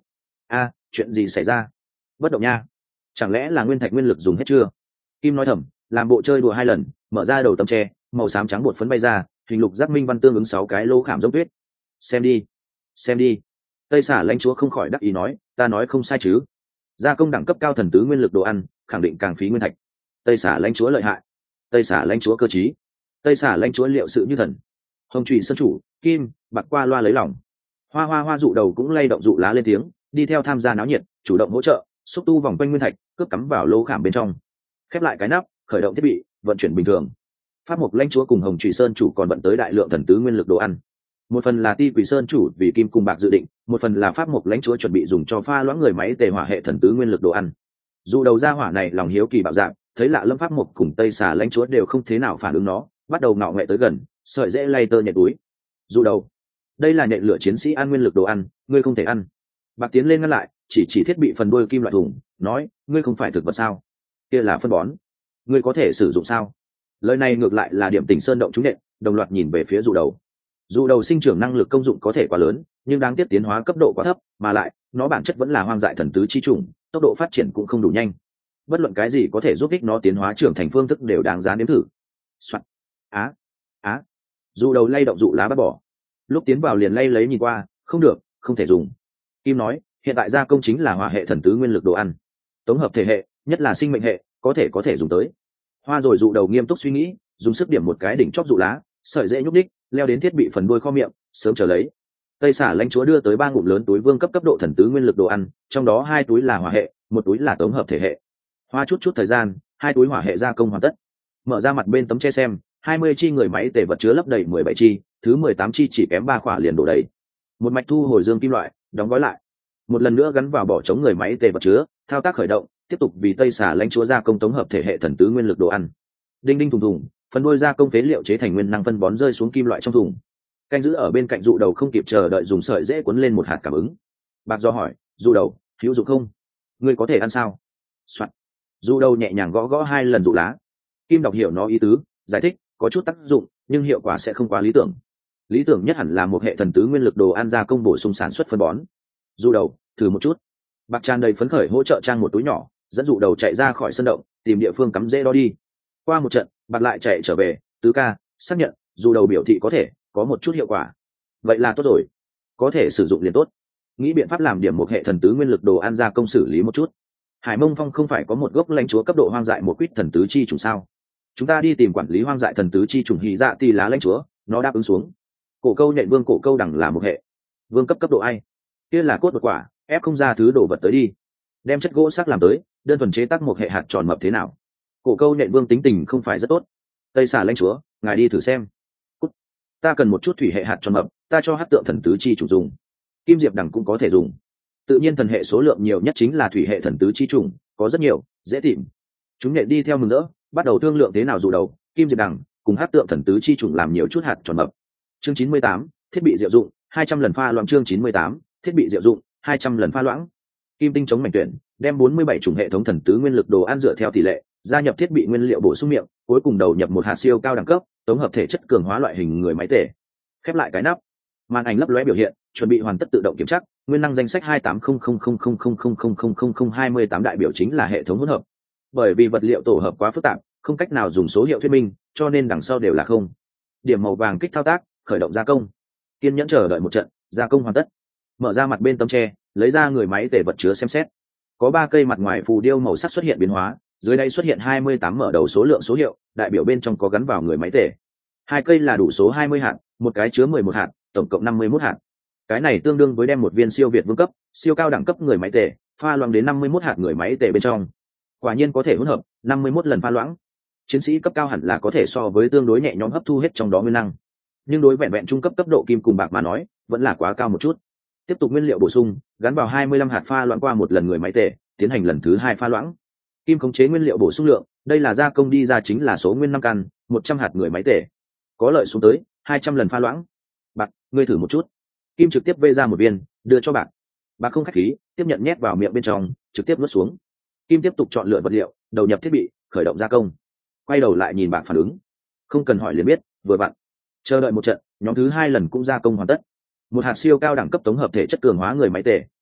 a chuyện gì xảy ra? Bất động nha, chẳng lẽ là nguyên thạch nguyên lực dùng hết chưa? Kim nói thầm, làm bộ chơi đùa hai lần, mở ra đầu tấm tre, màu xám trắng bột phấn bay ra, hình lục giác minh văn tương ứng sáu cái lô khảm giống tuyết. Xem đi, xem đi. Tây xả lãnh chúa không khỏi đắc ý nói, ta nói không sai chứ? Gia công đẳng cấp cao thần tứ nguyên lực đồ ăn, khẳng định càng phí nguyên thạch. Tây xả lãnh chúa lợi hại. Tây xả lãnh chúa cơ trí. Tây xả lãnh chúa liệu sự như thần. Hồng trụy sơn chủ, Kim, bạc qua loa lấy lòng. Hoa hoa hoa dụ đầu cũng lay động dụ lá lên tiếng, đi theo tham gia náo nhiệt, chủ động hỗ trợ, xúc tu vòng quanh nguyên thạch, cướp cắm vào lô khảm bên trong. Khép lại cái nắp, khởi động thiết bị, vận chuyển bình thường. Pháp mục lãnh chúa cùng Hồng trụy sơn chủ còn vận tới đại lượng thần tứ nguyên lực đồ ăn. Một phần là Ti Quỷ Sơn chủ vì Kim cùng bạc dự định, một phần là pháp mục lãnh chúa chuẩn bị dùng cho pha loãng người máy tề hỏa hệ thần tứ nguyên lực đồ ăn. Dù đầu ra hỏa này lòng hiếu kỳ bạo dạng, thấy lạ lâm pháp mục cùng Tây xà lãnh chúa đều không thế nào phản ứng nó, bắt đầu ngạo nghệ tới gần, sợi dễ lay tơ nhện túi. Dù đầu, đây là nhện lửa chiến sĩ ăn nguyên lực đồ ăn, ngươi không thể ăn. Bạc tiến lên ngăn lại, chỉ chỉ thiết bị phần đuôi kim loại thùng, nói, ngươi không phải thực vật sao? Kia là phân bón, ngươi có thể sử dụng sao? Lời này ngược lại là điểm tình sơn động chúng nhện, đồng loạt nhìn về phía dù đầu. Dù đầu sinh trưởng năng lực công dụng có thể quá lớn, nhưng đáng tiếc tiến hóa cấp độ quá thấp, mà lại nó bản chất vẫn là hoang dại thần tứ chi chủng, tốc độ phát triển cũng không đủ nhanh. Bất luận cái gì có thể giúp ích nó tiến hóa trưởng thành phương thức đều đáng giá nếm thử. Soạn. Á, á. Dù đầu lay động dụ lá bắt bỏ. Lúc tiến vào liền lay lấy nhìn qua, không được, không thể dùng. Kim nói, hiện tại gia công chính là hỏa hệ thần tứ nguyên lực đồ ăn, tổng hợp thể hệ, nhất là sinh mệnh hệ, có thể có thể dùng tới. Hoa rồi dụ đầu nghiêm túc suy nghĩ, dùng sức điểm một cái đỉnh chóp dụ lá, sợi dễ nhúc đích, leo đến thiết bị phần đuôi kho miệng, sớm trở lấy. Tây xả lãnh chúa đưa tới ba ngụm lớn túi vương cấp cấp độ thần tứ nguyên lực đồ ăn, trong đó hai túi là hỏa hệ, một túi là tổng hợp thể hệ. Hoa chút chút thời gian, hai túi hỏa hệ gia công hoàn tất. Mở ra mặt bên tấm che xem, hai mươi chi người máy tề vật chứa lấp đầy mười bảy chi, thứ mười tám chi chỉ kém ba khỏa liền đổ đầy. Một mạch thu hồi dương kim loại, đóng gói lại. Một lần nữa gắn vào bỏ chống người máy tề vật chứa, thao tác khởi động, tiếp tục vì Tây xả lãnh chúa gia công tổng hợp thể hệ thần tứ nguyên lực đồ ăn. Đinh đinh thùng thùng, phần đuôi gia công phế liệu chế thành nguyên năng phân bón rơi xuống kim loại trong thùng. Canh giữ ở bên cạnh dụ đầu không kịp chờ đợi dùng sợi dễ cuốn lên một hạt cảm ứng. Bạc do hỏi, dụ đầu, hữu dụng không? Ngươi có thể ăn sao? Soạn. Dụ đầu nhẹ nhàng gõ gõ hai lần dụ lá. Kim đọc hiểu nó ý tứ, giải thích, có chút tác dụng, nhưng hiệu quả sẽ không quá lý tưởng. Lý tưởng nhất hẳn là một hệ thần tứ nguyên lực đồ ăn gia công bổ sung sản xuất phân bón. Dụ đầu, thử một chút. Bạc tràn đầy phấn khởi hỗ trợ trang một túi nhỏ, dẫn dụ đầu chạy ra khỏi sân động, tìm địa phương cắm rễ đó đi. Qua một trận, Bạc lại chạy trở về, tứ ca, xác nhận, dù đầu biểu thị có thể, có một chút hiệu quả. Vậy là tốt rồi, có thể sử dụng liền tốt. Nghĩ biện pháp làm điểm một hệ thần tứ nguyên lực đồ ăn gia công xử lý một chút. Hải Mông Phong không phải có một gốc lãnh chúa cấp độ hoang dại một quýt thần tứ chi trùng sao? Chúng ta đi tìm quản lý hoang dại thần tứ chi trùng hỉ dạ ti lá lãnh chúa, nó đáp ứng xuống. Cổ câu nhện vương cổ câu đẳng là một hệ vương cấp cấp độ ai? Kia là cốt một quả, ép không ra thứ đồ vật tới đi. Đem chất gỗ sắc làm tới, đơn thuần chế tác một hệ hạt tròn mập thế nào? Cổ câu nhện vương tính tình không phải rất tốt. Tây xả lãnh chúa, ngài đi thử xem. Cút. Ta cần một chút thủy hệ hạt tròn mập, ta cho hát tượng thần tứ chi chủ dùng. Kim diệp đằng cũng có thể dùng. Tự nhiên thần hệ số lượng nhiều nhất chính là thủy hệ thần tứ chi trùng, có rất nhiều, dễ tìm. Chúng nhện đi theo mừng rỡ, bắt đầu thương lượng thế nào dụ đầu, kim diệp đằng cùng hát tượng thần tứ chi trùng làm nhiều chút hạt tròn mập. Chương chín mươi tám, thiết bị diệu dụng, hai trăm lần pha loãng. Chương chín mươi tám, thiết bị diệu dụng, hai trăm lần pha loãng. Kim tinh chống mảnh tuyển, đem bốn mươi bảy chủng hệ thống thần tứ nguyên lực đồ ăn dựa theo tỷ lệ, gia nhập thiết bị nguyên liệu bổ sung miệng, cuối cùng đầu nhập một hạt siêu cao đẳng cấp tổng hợp thể chất cường hóa loại hình người máy tể. Khép lại cái nắp, màn ảnh lấp lóe biểu hiện, chuẩn bị hoàn tất tự động kiểm tra. Nguyên năng danh sách hai tám không không không không không không không không không không hai mươi tám đại biểu chính là hệ thống hỗn hợp. Bởi vì vật liệu tổ hợp quá phức tạp, không cách nào dùng số hiệu thuyết minh, cho nên đằng sau đều là không. Điểm màu vàng kích thao tác, khởi động gia công. Kiên nhẫn chờ đợi một trận, gia công hoàn tất. Mở ra mặt bên tấm tre, lấy ra người máy tể vật chứa xem xét. Có ba cây mặt ngoài phù điêu màu sắc xuất hiện biến hóa, dưới đây xuất hiện hai mươi tám mở đầu số lượng số hiệu, đại biểu bên trong có gắn vào người máy tể. Hai cây là đủ số hai mươi hạt, một cái chứa mười một hạt, tổng cộng năm mươi mốt hạt. Cái này tương đương với đem một viên siêu việt vương cấp, siêu cao đẳng cấp người máy tể, pha loãng đến năm mươi mốt hạt người máy tể bên trong. Quả nhiên có thể hỗn hợp, năm mươi mốt lần pha loãng. Chiến sĩ cấp cao hẳn là có thể so với tương đối nhẹ nhõm hấp thu hết trong đó nguyên năng. Nhưng đối vẹn vẹn trung cấp cấp độ kim cùng bạc mà nói, vẫn là quá cao một chút. Tiếp tục nguyên liệu bổ sung, gắn vào hai mươi lăm hạt pha loãng qua một lần người máy tể, tiến hành lần thứ hai pha loãng. Kim khống chế nguyên liệu bổ sung lượng, đây là gia công đi ra chính là số nguyên năm căn, một trăm hạt người máy tể. Có lợi xuống tới hai trăm lần pha loãng. Bạc, ngươi thử một chút. Kim trực tiếp vê ra một viên, đưa cho bạc. Bạc không khách khí, tiếp nhận nhét vào miệng bên trong, trực tiếp nuốt xuống. Kim tiếp tục chọn lựa vật liệu, đầu nhập thiết bị, khởi động gia công. Quay đầu lại nhìn bạc phản ứng. Không cần hỏi liền biết, vừa vặn. Chờ đợi một trận, nhóm thứ hai lần cũng gia công hoàn tất. Một hạt siêu cao đẳng cấp tổng hợp thể chất cường hóa người máy tể,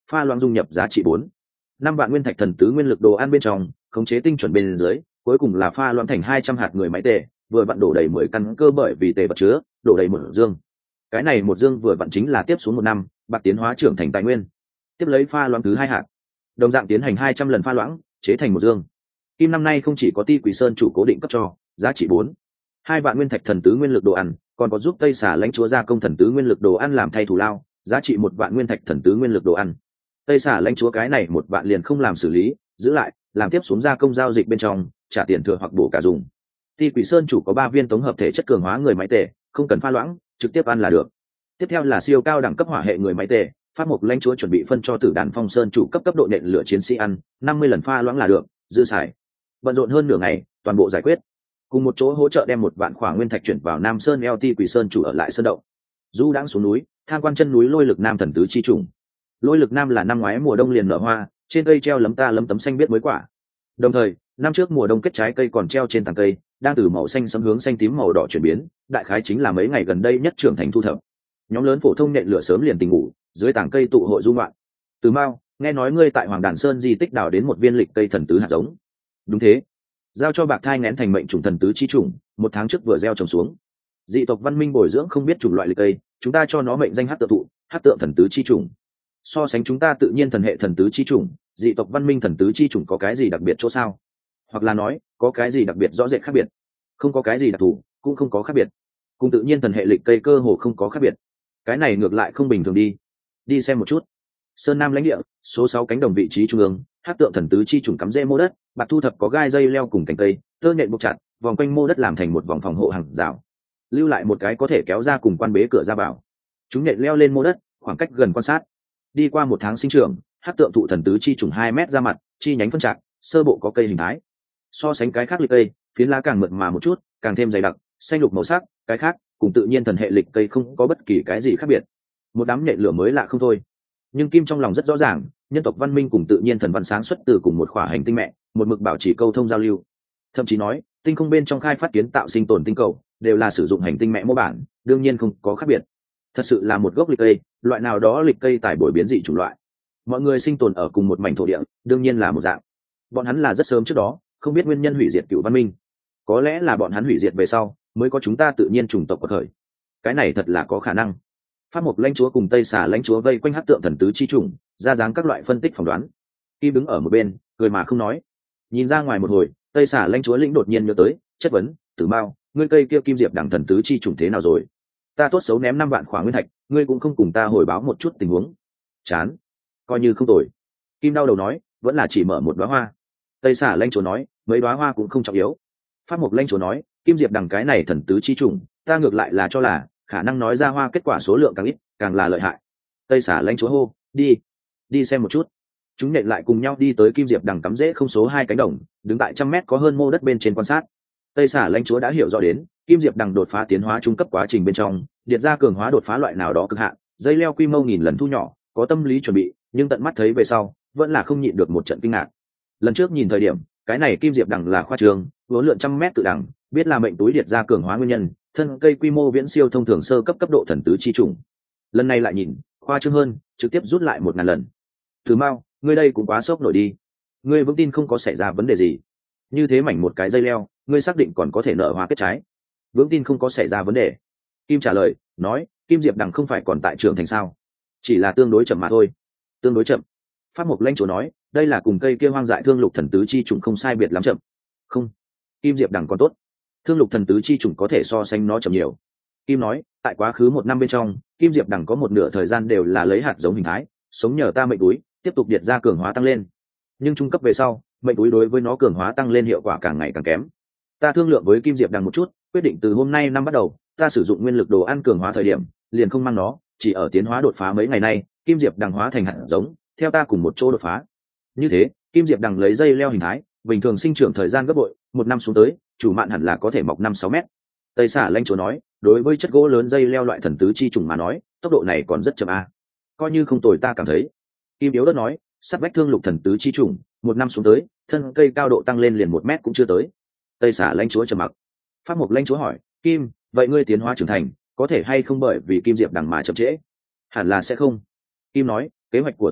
pha loãng dung nhập giá trị bốn năm vạn nguyên thạch thần tứ nguyên lực đồ ăn bên trong, khống chế tinh chuẩn bên dưới, cuối cùng là pha loãng thành hai trăm hạt người máy tề, vừa vặn đổ đầy mười căn cơ bởi vì tề vật chứa, đổ đầy một dương. Cái này một dương vừa vặn chính là tiếp xuống một năm, bạc tiến hóa trưởng thành tài nguyên. Tiếp lấy pha loãng thứ hai hạt, đồng dạng tiến hành hai trăm lần pha loãng, chế thành một dương. Kim năm nay không chỉ có Ti Quỷ Sơn chủ cố định cấp cho, giá trị bốn hai vạn nguyên thạch thần tứ nguyên lực đồ ăn, còn có giúp Tây Xà lãnh chúa gia công thần tứ nguyên lực đồ ăn làm thay thủ lao, giá trị một vạn nguyên thạch thần tứ nguyên lực đồ ăn. Tây Xà lãnh chúa cái này một vạn liền không làm xử lý, giữ lại, làm tiếp xuống gia công giao dịch bên trong, trả tiền thừa hoặc bổ cả dùng. Ti Quỷ Sơn chủ có ba viên tổng hợp thể chất cường hóa người máy tề, không cần pha loãng, trực tiếp ăn là được. Tiếp theo là siêu cao đẳng cấp hỏa hệ người máy tề, Pháp Mộc lãnh chúa chuẩn bị phân cho Tử Đàn Phong Sơn chủ cấp cấp độ nện lửa chiến sĩ ăn, năm mươi lần pha loãng là được, dư xài. Bận rộn hơn nửa ngày, toàn bộ giải quyết. Cùng một chỗ hỗ trợ đem một vạn khỏa nguyên thạch chuyển vào Nam Sơn eo Ti Quỷ Sơn chủ ở lại sơn động. Du đãng xuống núi, tham quan chân núi Lôi Lực Nam thần tứ chi trùng. Lôi Lực Nam là năm ngoái mùa đông liền nở hoa, trên cây treo lấm ta lấm tấm xanh biết mới quả. Đồng thời, năm trước mùa đông kết trái cây còn treo trên tàng cây, đang từ màu xanh sẫm hướng xanh tím màu đỏ chuyển biến, đại khái chính là mấy ngày gần đây nhất trưởng thành thu thập. Nhóm lớn phổ thông nện lửa sớm liền tỉnh ngủ, dưới tàng cây tụ hội du ngoạn. Từ Mao, nghe nói ngươi tại Hoàng Đàn Sơn di tích đào đến một viên lịch cây thần tứ hạt giống. Đúng thế, giao cho bạc thai ngén thành mệnh trùng thần tứ chi trùng, một tháng trước vừa gieo trồng xuống. Dị tộc văn minh bồi dưỡng không biết chủng loại lịch cây, chúng ta cho nó mệnh danh hắc tượng thụ, hắc tượng thần tứ chi trùng. So sánh chúng ta tự nhiên thần hệ thần tứ chi trùng, dị tộc văn minh thần tứ chi trùng có cái gì đặc biệt chỗ sao? Hoặc là nói, có cái gì đặc biệt rõ rệt khác biệt? Không có cái gì đặc thù, cũng không có khác biệt. Cùng tự nhiên thần hệ lịch cây cơ hồ không có khác biệt. Cái này ngược lại không bình thường đi. Đi xem một chút. Sơn Nam lãnh địa, số sáu cánh đồng vị trí trung ương, hắc tượng thần tứ chi trùng cắm rễ mô đất, bạc thu thập có gai dây leo cùng cành cây, tơ nhện buộc chặt, vòng quanh mô đất làm thành một vòng phòng hộ hàng rào, lưu lại một cái có thể kéo ra cùng quan bế cửa ra vào. Chúng nhện leo lên mô đất, khoảng cách gần quan sát. Đi qua một tháng sinh trưởng, hắc tượng thụ thần tứ chi trùng hai mét ra mặt, chi nhánh phân trạng, sơ bộ có cây hình thái. So sánh cái khác lịch cây, phiến lá càng mượt mà một chút, càng thêm dày đặc, xanh lục màu sắc, cái khác cùng tự nhiên thần hệ lịch cây không có bất kỳ cái gì khác biệt. Một đám nhện lửa mới lạ không thôi. Nhưng Kim trong lòng rất rõ ràng, nhân tộc văn minh cùng tự nhiên thần văn sáng xuất từ cùng một khỏa hành tinh mẹ, một mực bảo trì câu thông giao lưu. Thậm chí nói, tinh không bên trong khai phát kiến tạo sinh tồn tinh cầu, đều là sử dụng hành tinh mẹ mô bản, đương nhiên không có khác biệt. Thật sự là một gốc lịch cây, loại nào đó lịch cây tài bồi biến dị chủng loại. Mọi người sinh tồn ở cùng một mảnh thổ địa, đương nhiên là một dạng. Bọn hắn là rất sớm trước đó, không biết nguyên nhân hủy diệt cựu văn minh. Có lẽ là bọn hắn hủy diệt về sau, mới có chúng ta tự nhiên chủng tộc của thời. Cái này thật là có khả năng. Pháp Mộc lãnh chúa cùng Tây Xà lãnh chúa vây quanh hắc tượng thần tứ chi trùng, ra dáng các loại phân tích phỏng đoán. Kim đứng ở một bên, cười mà không nói. Nhìn ra ngoài một hồi, Tây Xà lãnh chúa lĩnh đột nhiên nhớ tới, chất vấn, Tử Mao, ngươi cây kia kim diệp đẳng thần tứ chi trùng thế nào rồi? Ta tốt xấu ném năm vạn khỏa nguyên thạch, ngươi cũng không cùng ta hồi báo một chút tình huống. Chán, coi như không tồi. Kim đau đầu nói, vẫn là chỉ mở một đóa hoa. Tây Xà lãnh chúa nói, mấy đóa hoa cũng không trọng yếu. Pháp Mộc lãnh chúa nói, kim diệp đẳng cái này thần tứ chi trùng, ta ngược lại là cho là khả năng nói ra hoa kết quả số lượng càng ít, càng là lợi hại. Tây Xà lãnh chúa hô, đi, đi xem một chút. Chúng nện lại cùng nhau đi tới kim diệp đằng cắm rễ không số hai cánh đồng, đứng tại trăm mét có hơn mô đất bên trên quan sát. Tây Xà lãnh chúa đã hiểu rõ đến, kim diệp đằng đột phá tiến hóa trung cấp quá trình bên trong, điện ra cường hóa đột phá loại nào đó cực hạn, dây leo quy mô nghìn lần thu nhỏ, có tâm lý chuẩn bị, nhưng tận mắt thấy về sau, vẫn là không nhịn được một trận kinh ngạc. Lần trước nhìn thời điểm, cái này kim diệp đằng là khoa trường, vốn lượn trăm mét tự đằng, biết là mệnh túi điện ra cường hóa nguyên nhân, thân cây quy mô viễn siêu thông thường sơ cấp cấp độ thần tứ chi trùng. Lần này lại nhìn, khoa trương hơn, trực tiếp rút lại một ngàn lần. Từ Mao, ngươi đây cũng quá sốc nổi đi. Ngươi vững tin không có xảy ra vấn đề gì? Như thế mảnh một cái dây leo, ngươi xác định còn có thể nở hoa kết trái? Vững tin không có xảy ra vấn đề. Kim trả lời, nói, kim diệp đằng không phải còn tại trường thành sao? Chỉ là tương đối chậm mà thôi. Tương đối chậm. Pháp Mộc lãnh chúa nói, đây là cùng cây kia hoang dại thương lục thần tứ chi trùng không sai biệt lắm chậm. Không, kim diệp đằng còn tốt. Thương lục thần tứ chi trùng có thể so sánh nó chậm nhiều. Kim nói, tại quá khứ một năm bên trong, kim diệp đằng có một nửa thời gian đều là lấy hạt giống hình thái, sống nhờ ta mệnh túi, tiếp tục điệt ra cường hóa tăng lên. Nhưng trung cấp về sau, mệnh túi đối với nó cường hóa tăng lên hiệu quả càng ngày càng kém. Ta thương lượng với kim diệp đằng một chút, quyết định từ hôm nay năm bắt đầu, ta sử dụng nguyên lực đồ ăn cường hóa thời điểm, liền không mang nó, chỉ ở tiến hóa đột phá mấy ngày nay, kim diệp đằng hóa thành hạt giống, theo ta cùng một chỗ đột phá. Như thế, kim diệp đằng lấy dây leo hình thái, bình thường sinh trưởng thời gian gấp bội, một năm xuống tới, chủ mạn hẳn là có thể mọc năm sáu mét. Tây Xà lãnh chúa nói, đối với chất gỗ lớn dây leo loại thần tứ chi trùng mà nói, tốc độ này còn rất chậm a. Coi như không tồi ta cảm thấy. Kim yếu đất nói, sắt vách thương lục thần tứ chi trùng, một năm xuống tới, thân cây cao độ tăng lên liền một mét cũng chưa tới. Tây Xà lãnh chúa trầm mặc. Pháp Mộc lãnh chúa hỏi, Kim, vậy ngươi tiến hóa trưởng thành, có thể hay không bởi vì kim diệp đằng mà chậm trễ? Hẳn là sẽ không. Kim nói, kế hoạch của ta là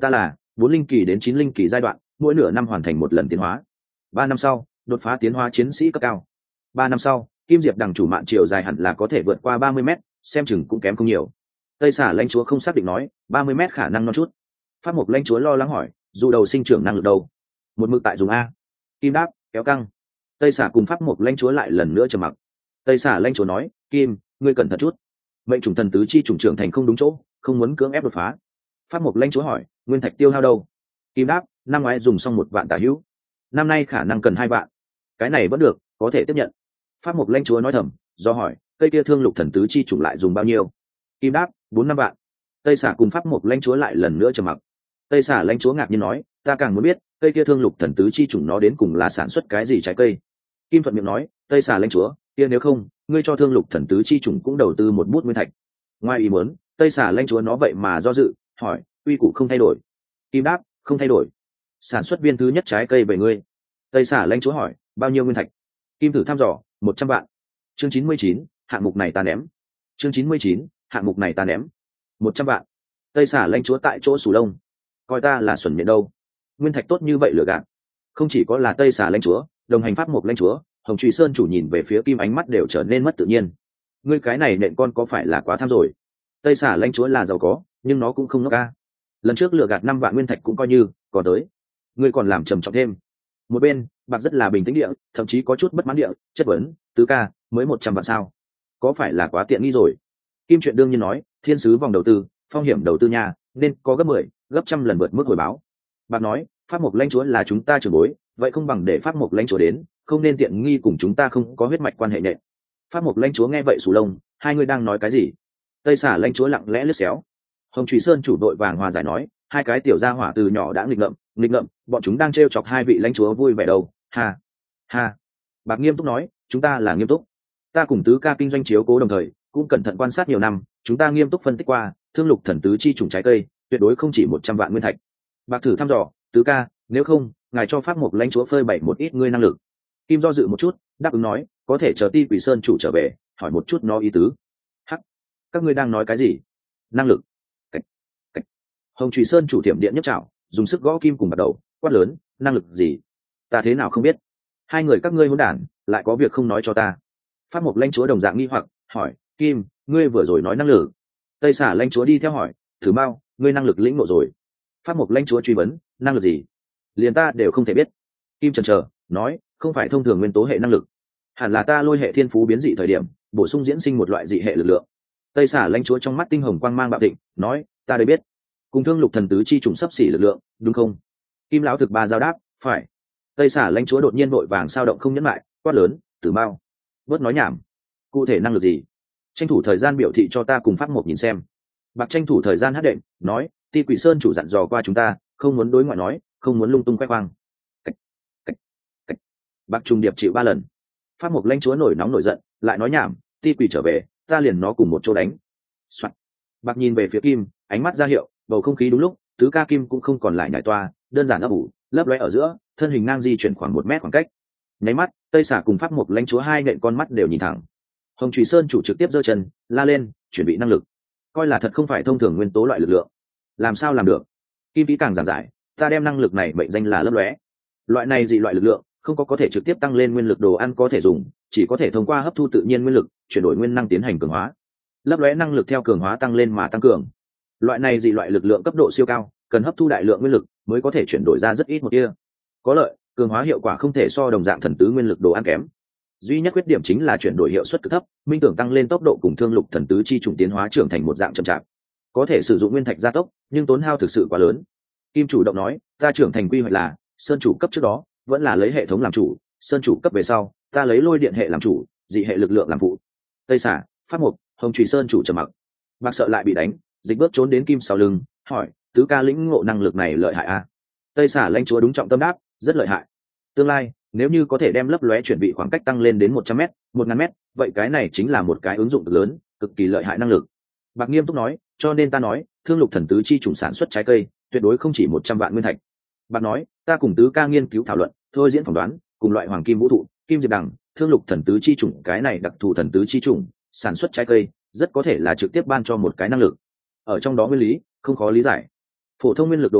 bốn linh kỳ đến chín linh kỳ giai đoạn, mỗi nửa năm hoàn thành một lần tiến hóa. Ba năm sau đột phá tiến hóa chiến sĩ cấp cao. Ba năm sau kim diệp đằng chủ mạn chiều dài hẳn là có thể vượt qua ba mươi mét, xem chừng cũng kém không nhiều. Tây xả lãnh chúa không xác định nói, ba mươi mét khả năng non chút. Pháp mục lãnh chúa lo lắng hỏi, dù đầu sinh trưởng năng lực đâu? Một mực tại dùng a. Kim đáp, kéo căng. Tây xả cùng pháp mục lãnh chúa lại lần nữa trầm mặc. Tây xả lãnh chúa nói, Kim, ngươi cẩn thận chút. Mệnh trùng thần tứ chi trùng trưởng thành không đúng chỗ, không muốn cưỡng ép đột phá. Pháp mục lãnh chúa hỏi, nguyên thạch tiêu hao đâu? Kim đáp, năm ngoái dùng xong một vạn tả hữu, năm nay khả năng cần hai vạn. Cái này vẫn được, có thể tiếp nhận. Pháp mục lãnh chúa nói thầm, do hỏi, cây kia thương lục thần tứ chi trùng lại dùng bao nhiêu? Kim đáp, bốn năm vạn. Tây xả cùng pháp mục lãnh chúa lại lần nữa trầm mặc. Tây xả lãnh chúa ngạc nhiên nói, ta càng muốn biết cây kia thương lục thần tứ chi trùng nó đến cùng là sản xuất cái gì trái cây. Kim thuận miệng nói, Tây xả lãnh chúa, kia nếu không ngươi cho thương lục thần tứ chi trùng cũng đầu tư một bút nguyên thạch. Ngoài ý muốn, Tây xả lãnh chúa nó vậy mà do dự, hỏi, uy củ không thay đổi? Kim đáp, không thay đổi. Sản xuất viên thứ nhất trái cây về ngươi. Tây xả lãnh chúa hỏi, bao nhiêu nguyên thạch? Kim thử thăm dò, một trăm vạn. Chương chín mươi chín, hạng mục này ta ném. Chương chín mươi chín, hạng mục này ta ném. Một trăm vạn. Tây xả lãnh chúa tại chỗ sù lông, coi ta là xuẩn miệng đâu? Nguyên thạch tốt như vậy lừa gạt. Không chỉ có là Tây xả lãnh chúa, đồng hành pháp mục lãnh chúa, Hồng Trùy Sơn chủ nhìn về phía Kim ánh mắt đều trở nên mất tự nhiên. Ngươi cái này nện con có phải là quá tham rồi? Tây xả lãnh chúa là giàu có, nhưng nó cũng không ngốc ca. Lần trước lừa gạt năm vạn nguyên thạch cũng coi như, còn tới, ngươi còn làm trầm trọng thêm. Một bên Bạc rất là bình tĩnh địa, thậm chí có chút bất mãn địa, chất vấn, tứ ca, mới một trăm vạn sao? Có phải là quá tiện nghi rồi? Kim chuyện đương nhiên nói, thiên sứ vòng đầu tư, phong hiểm đầu tư nhà, nên có gấp mười, gấp trăm lần vượt mức hồi báo. Bạc nói, pháp mục lãnh chúa là chúng ta trưởng bối, vậy không bằng để pháp mục lãnh chúa đến, không nên tiện nghi cùng chúng ta không có huyết mạch quan hệ nệ. Pháp mục lãnh chúa nghe vậy sù lông, hai người đang nói cái gì? Tây xả lãnh chúa lặng lẽ lướt xéo. Hồng Trùy Sơn chủ đội vàng hòa giải nói, hai cái tiểu gia hỏa từ nhỏ đã nghịch ngợm, nghịch ngợm, bọn chúng đang trêu chọc hai vị lãnh chúa vui vẻ đâu, ha, ha. Bạc nghiêm túc nói, chúng ta là nghiêm túc. Ta cùng tứ ca kinh doanh chiếu cố đồng thời, cũng cẩn thận quan sát nhiều năm, chúng ta nghiêm túc phân tích qua, thương lục thần tứ chi trùng trái cây, tuyệt đối không chỉ một trăm vạn nguyên thạch. Bạc thử thăm dò, tứ ca, nếu không, ngài cho pháp mục lãnh chúa phơi bày một ít ngươi năng lực. Kim do dự một chút, đáp ứng nói, có thể chờ Ti Quỷ Sơn chủ trở về, hỏi một chút nó ý tứ. Hắc, các ngươi đang nói cái gì? Năng lực? Cách, cách. Hồng Trùy Sơn chủ tiệm điện nhất trảo, dùng sức gõ Kim cùng bắt đầu, quát lớn, năng lực gì? Ta thế nào không biết? Hai người các ngươi hỗn đản, lại có việc không nói cho ta. Pháp mục lãnh chúa đồng dạng nghi hoặc, hỏi, Kim, ngươi vừa rồi nói năng lực. Tây xả lãnh chúa đi theo hỏi, thử mau, ngươi năng lực lĩnh ngộ rồi. Pháp mục lãnh chúa truy vấn, năng lực gì? Liền ta đều không thể biết. Kim chần chờ, nói, không phải thông thường nguyên tố hệ năng lực, hẳn là ta lôi hệ thiên phú biến dị thời điểm bổ sung diễn sinh một loại dị hệ lực lượng. Tây xả lãnh chúa trong mắt tinh hồng quang mang bạo thịnh, nói, ta đây biết, cùng thương lục thần tứ chi trùng sắp xỉ lực lượng, đúng không? Kim lão thực ba giao đáp, phải. Tây xả lãnh chúa đột nhiên vội vàng sao động không nhẫn lại, quát lớn, Tử Mao, bớt nói nhảm, cụ thể năng lực gì? Tranh thủ thời gian biểu thị cho ta cùng pháp mục nhìn xem. Bạc tranh thủ thời gian hát đệm, nói, Ti Quỷ Sơn chủ dặn dò qua chúng ta, không muốn đối ngoại nói, không muốn lung tung khoe khoang. Cách, cách, cách. Bạc trùng điệp chịu ba lần. Pháp mục lãnh chúa nổi nóng nổi giận, lại nói nhảm, Ti Quỷ trở về, ta liền nó cùng một chỗ đánh. Soạn. Bạc nhìn về phía Kim, ánh mắt ra hiệu, bầu không khí đúng lúc, tứ ca Kim cũng không còn lại nhảy toa, đơn giản ấp ủ, lấp lóe ở giữa, thân hình ngang di chuyển khoảng một mét khoảng cách. Nháy mắt, Tây xả cùng pháp mục lãnh chúa hai nện con mắt đều nhìn thẳng. Hồng Trùy Sơn chủ trực tiếp giơ chân, la lên, chuẩn bị năng lực. Coi là thật không phải thông thường nguyên tố loại lực lượng. Làm sao làm được? Kim kỹ càng giảng giải, ta đem năng lực này mệnh danh là lấp lóe. Loại này dị loại lực lượng, không có có thể trực tiếp tăng lên nguyên lực đồ ăn có thể dùng, chỉ có thể thông qua hấp thu tự nhiên nguyên lực, chuyển đổi nguyên năng tiến hành cường hóa. Lấp lóe năng lực theo cường hóa tăng lên mà tăng cường. Loại này dị loại lực lượng cấp độ siêu cao, cần hấp thu đại lượng nguyên lực mới có thể chuyển đổi ra rất ít một tia. Có lợi, cường hóa hiệu quả không thể so đồng dạng thần tứ nguyên lực đồ ăn kém. Duy nhất khuyết điểm chính là chuyển đổi hiệu suất cực thấp, minh tưởng tăng lên tốc độ cùng thương lục thần tứ chi trùng tiến hóa trưởng thành một dạng chậm chạp. Có thể sử dụng nguyên thạch gia tốc, nhưng tốn hao thực sự quá lớn. Kim chủ động nói, ta trưởng thành quy hoạch là sơn chủ cấp trước đó vẫn là lấy hệ thống làm chủ, sơn chủ cấp về sau ta lấy lôi điện hệ làm chủ, dị hệ lực lượng làm phụ. Tây xả, pháp mục, Hồng Trùy Sơn chủ trầm mặc. Bạc sợ lại bị đánh, dịch bước trốn đến Kim sau lưng, hỏi, tứ ca lĩnh ngộ năng lực này lợi hại à? Tây xả lãnh chúa đúng trọng tâm đáp, rất lợi hại. Tương lai nếu như có thể đem lấp lóe chuyển bị khoảng cách tăng lên đến một trăm mét, một ngàn mét, vậy cái này chính là một cái ứng dụng cực lớn, cực kỳ lợi hại năng lực. Bạc nghiêm túc nói, cho nên ta nói, thương lục thần tứ chi trùng sản xuất trái cây, tuyệt đối không chỉ một trăm vạn nguyên thạch. Bạc nói, ta cùng tứ ca nghiên cứu thảo luận, thôi diễn phỏng đoán, cùng loại hoàng kim vũ thụ, kim diệp đằng, thương lục thần tứ chi trùng cái này đặc thù thần tứ chi trùng, sản xuất trái cây, rất có thể là trực tiếp ban cho một cái năng lực. Ở trong đó nguyên lý không khó lý giải. Phổ thông nguyên lực đồ ăn,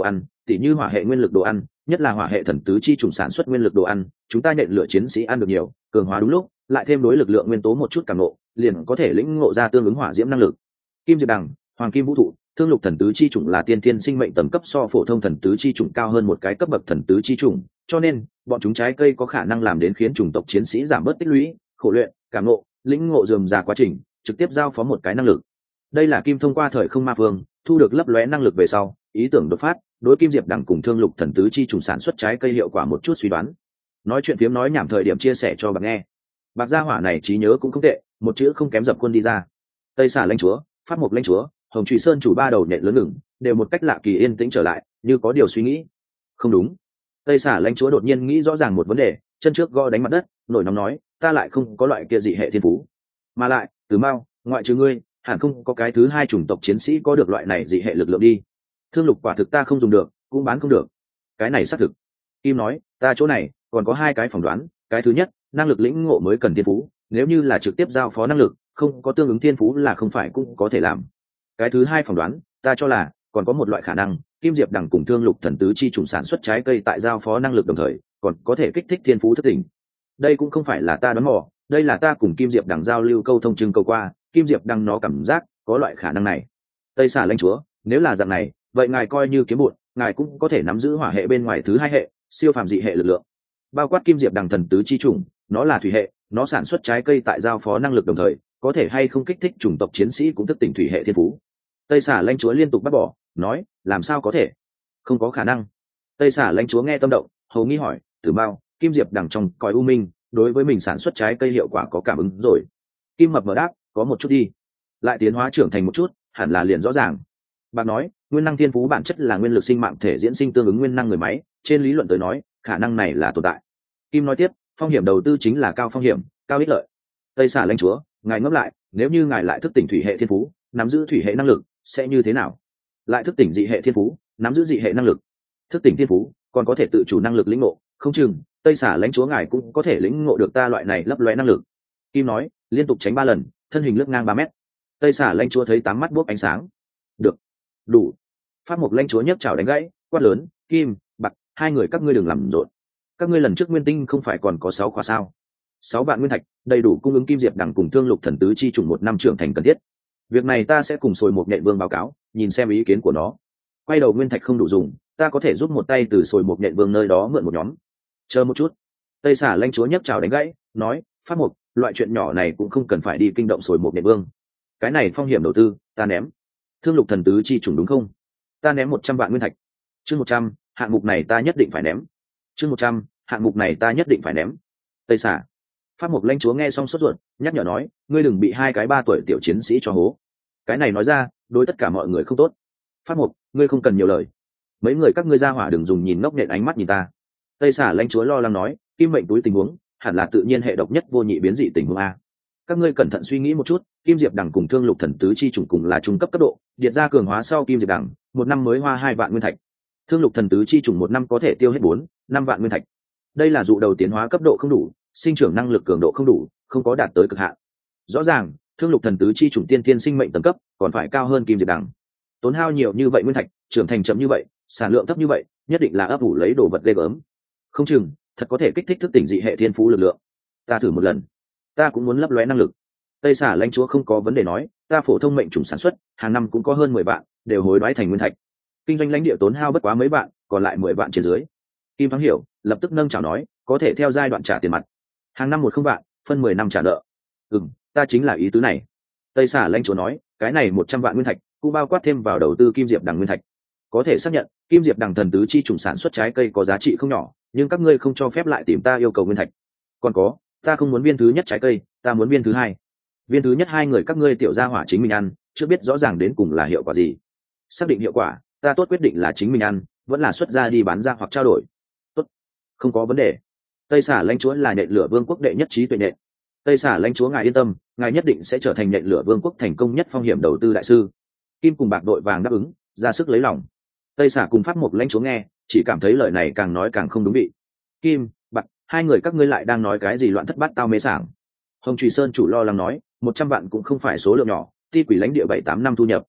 tỉ như hỏa hệ nguyên lực đồ ăn, nhất là hỏa hệ thần tứ chi trùng sản xuất nguyên lực đồ ăn, chúng ta nhện lửa chiến sĩ ăn được nhiều, cường hóa đúng lúc, lại thêm đối lực lượng nguyên tố một chút càng ngộ, liền có thể lĩnh ngộ ra tương ứng hỏa diễm năng lực. Kim diệp đằng, hoàng kim vũ thụ, thương lục thần tứ chi chủng là tiên thiên sinh mệnh tầm cấp so phổ thông thần tứ chi chủng cao hơn một cái cấp bậc thần tứ chi chủng, cho nên bọn chúng trái cây có khả năng làm đến khiến chủng tộc chiến sĩ giảm bớt tích lũy, khổ luyện, cảm ngộ, lĩnh ngộ dườm già quá trình, trực tiếp giao phó một cái năng lực. Đây là Kim thông qua thời không ma phương thu được lấp lóe năng lực về sau, ý tưởng đột phát, đối kim diệp đằng cùng thương lục thần tứ chi trùng sản xuất trái cây hiệu quả một chút suy đoán. Nói chuyện phiếm nói nhảm thời điểm chia sẻ cho bạn nghe. Bạc gia hỏa này trí nhớ cũng không tệ, một chữ không kém dập quân đi ra. Tây xả lãnh chúa, phát mục lãnh chúa, hồng trụy sơn chủ ba đầu nhện lớn ngừng, đều một cách lạ kỳ yên tĩnh trở lại, như có điều suy nghĩ. Không đúng. Tây xả lãnh chúa đột nhiên nghĩ rõ ràng một vấn đề, chân trước gõ đánh mặt đất, nổi nóng nói, ta lại không có loại kia dị hệ thiên phú, mà lại từ mao ngoại trừ ngươi hẳn không có cái thứ hai chủng tộc chiến sĩ có được loại này dị hệ lực lượng đi. Thương lục quả thực ta không dùng được, cũng bán không được. Cái này xác thực. Kim nói, ta chỗ này còn có hai cái phỏng đoán. Cái thứ nhất, năng lực lĩnh ngộ mới cần thiên phú, nếu như là trực tiếp giao phó năng lực, không có tương ứng thiên phú là không phải cũng có thể làm. Cái thứ hai phỏng đoán, ta cho là còn có một loại khả năng, kim diệp đằng cùng thương lục thần tứ chi trùng sản xuất trái cây tại giao phó năng lực đồng thời, còn có thể kích thích thiên phú thất tỉnh. Đây cũng không phải là ta đoán mò, đây là ta cùng kim diệp đằng giao lưu câu thông trưng câu qua, kim diệp đằng nó cảm giác có loại khả năng này. Tây xả lãnh chúa, nếu là dạng này, vậy ngài coi như kiếm bụt, ngài cũng có thể nắm giữ hỏa hệ bên ngoài thứ hai hệ, siêu phàm dị hệ lực lượng. Bao quát kim diệp đằng thần tứ chi trùng, nó là thủy hệ, nó sản xuất trái cây tại giao phó năng lực đồng thời, có thể hay không kích thích chủng tộc chiến sĩ cũng thức tỉnh thủy hệ thiên phú. Tây xả lãnh chúa liên tục bác bỏ, nói, làm sao có thể? Không có khả năng. Tây xả lãnh chúa nghe tâm động, hầu nghi hỏi, Tử Mao, kim diệp đằng trong cõi u minh, đối với mình sản xuất trái cây hiệu quả có cảm ứng rồi. Kim mập mở đáp, có một chút đi, lại tiến hóa trưởng thành một chút, hẳn là liền rõ ràng. Bác nói, nguyên năng thiên phú bản chất là nguyên lực sinh mạng thể diễn sinh tương ứng nguyên năng người máy, trên lý luận tới nói, khả năng này là tồn tại. Kim nói tiếp, phong hiểm đầu tư chính là cao phong hiểm, cao ích lợi. Tây xả lãnh chúa, ngài ngẫm lại, nếu như ngài lại thức tỉnh thủy hệ thiên phú, nắm giữ thủy hệ năng lực, sẽ như thế nào? Lại thức tỉnh dị hệ thiên phú, nắm giữ dị hệ năng lực, thức tỉnh thiên phú, còn có thể tự chủ năng lực lĩnh ngộ, không chừng Tây xả lãnh chúa ngài cũng có thể lĩnh ngộ được ta loại này lấp lóe năng lực. Kim nói, liên tục tránh ba lần, thân hình lướt ngang ba mét. Tây xả lãnh chúa thấy tám mắt bốc ánh sáng. Được, đủ. Pháp mục lãnh chúa nhấc chảo đánh gãy, quát lớn, Kim, Bạc, hai người các ngươi đừng làm rộn. Các ngươi lần trước nguyên tinh không phải còn có sáu khóa sao? Sáu vạn nguyên thạch, đầy đủ cung ứng kim diệp đằng cùng thương lục thần tứ chi trùng một năm trưởng thành cần thiết. Việc này ta sẽ cùng sồi một nhện vương báo cáo, nhìn xem ý kiến của nó. Quay đầu nguyên thạch không đủ dùng, ta có thể giúp một tay từ sồi một nhện vương nơi đó mượn một nhóm. Chờ một chút. Tây xả lãnh chúa nhấc chảo đánh gãy, nói, Pháp mục, loại chuyện nhỏ này cũng không cần phải đi kinh động sồi một nhện vương. Cái này phong hiểm đầu tư, ta ném. Thương lục thần tứ chi trùng đúng không? Ta ném một trăm vạn nguyên thạch. Chương một trăm, hạng mục này ta nhất định phải ném. Chương một trăm, hạng mục này ta nhất định phải ném. Tây xả. Pháp mục lãnh chúa nghe xong sốt ruột, nhắc nhở nói, ngươi đừng bị hai cái ba tuổi tiểu chiến sĩ cho hố. Cái này nói ra, đối tất cả mọi người không tốt. Pháp mục, ngươi không cần nhiều lời. Mấy người các ngươi ra hỏa đừng dùng nhìn ngốc nghếch ánh mắt nhìn ta. Tây xả lãnh chúa lo lắng nói, kim mệnh túi tình huống, hẳn là tự nhiên hệ độc nhất vô nhị biến dị tình huống a. Các ngươi cẩn thận suy nghĩ một chút, kim diệp đằng cùng thương lục thần tứ chi chủng cùng là trung cấp cấp độ, điện ra cường hóa sau kim diệp đằng, một năm mới hoa hai vạn nguyên thạch. Thương lục thần tứ chi chủng một năm có thể tiêu hết bốn, năm vạn nguyên thạch. Đây là dụ đầu tiến hóa cấp độ không đủ, sinh trưởng năng lực cường độ không đủ, không có đạt tới cực hạn. Rõ ràng, thương lục thần tứ chi chủng tiên tiên sinh mệnh tầng cấp, còn phải cao hơn kim diệp đằng. Tốn hao nhiều như vậy nguyên thạch, trưởng thành chậm như vậy, sản lượng thấp như vậy, nhất định là ấp ủ lấy đồ vật ghê gớm. Không chừng, thật có thể kích thích thức tỉnh dị hệ thiên phú lực lượng. Ta thử một lần. Ta cũng muốn lấp lóe năng lực. Tây xả lãnh chúa không có vấn đề nói, ta phổ thông mệnh chủng sản xuất, hàng năm cũng có hơn mười vạn, đều hối đoái thành nguyên thạch. Kinh doanh lãnh địa tốn hao bất quá mấy vạn, còn lại mười vạn trên dưới. Kim Thắng hiểu, lập tức nâng chào nói, có thể theo giai đoạn trả tiền mặt. Hàng năm một không vạn, phân mười năm trả nợ. Ừm, ta chính là ý tứ này. Tây xả lãnh chúa nói, cái này một trăm vạn nguyên thạch, cũng bao quát thêm vào đầu tư kim diệp đằng nguyên thạch. Có thể xác nhận, kim diệp đằng thần tứ chi chủng sản xuất trái cây có giá trị không nhỏ, nhưng các ngươi không cho phép lại tìm ta yêu cầu nguyên thạch. Còn có, ta không muốn viên thứ nhất trái cây, ta muốn viên thứ hai. Viên thứ nhất hai người các ngươi tiểu gia hỏa chính mình ăn, chưa biết rõ ràng đến cùng là hiệu quả gì. Xác định hiệu quả, ta tốt quyết định là chính mình ăn, vẫn là xuất ra đi bán ra hoặc trao đổi. Tốt, không có vấn đề. Tây xả lãnh chúa là nhện lửa vương quốc đệ nhất trí tuệ nhện. Tây xả lãnh chúa ngài yên tâm, ngài nhất định sẽ trở thành nhện lửa vương quốc thành công nhất phong hiểm đầu tư đại sư. Kim cùng Bạc đội vàng đáp ứng, ra sức lấy lòng. Tây xả cùng Pháp mục lãnh chúa nghe, chỉ cảm thấy lời này càng nói càng không đúng vị. Kim, Bạc, hai người các ngươi lại đang nói cái gì loạn thất bát tao mê sảng. Hồng Trùy Sơn chủ lo lắng nói, một trăm vạn cũng không phải số lượng nhỏ, ti quỷ lãnh địa bảy tám năm thu nhập.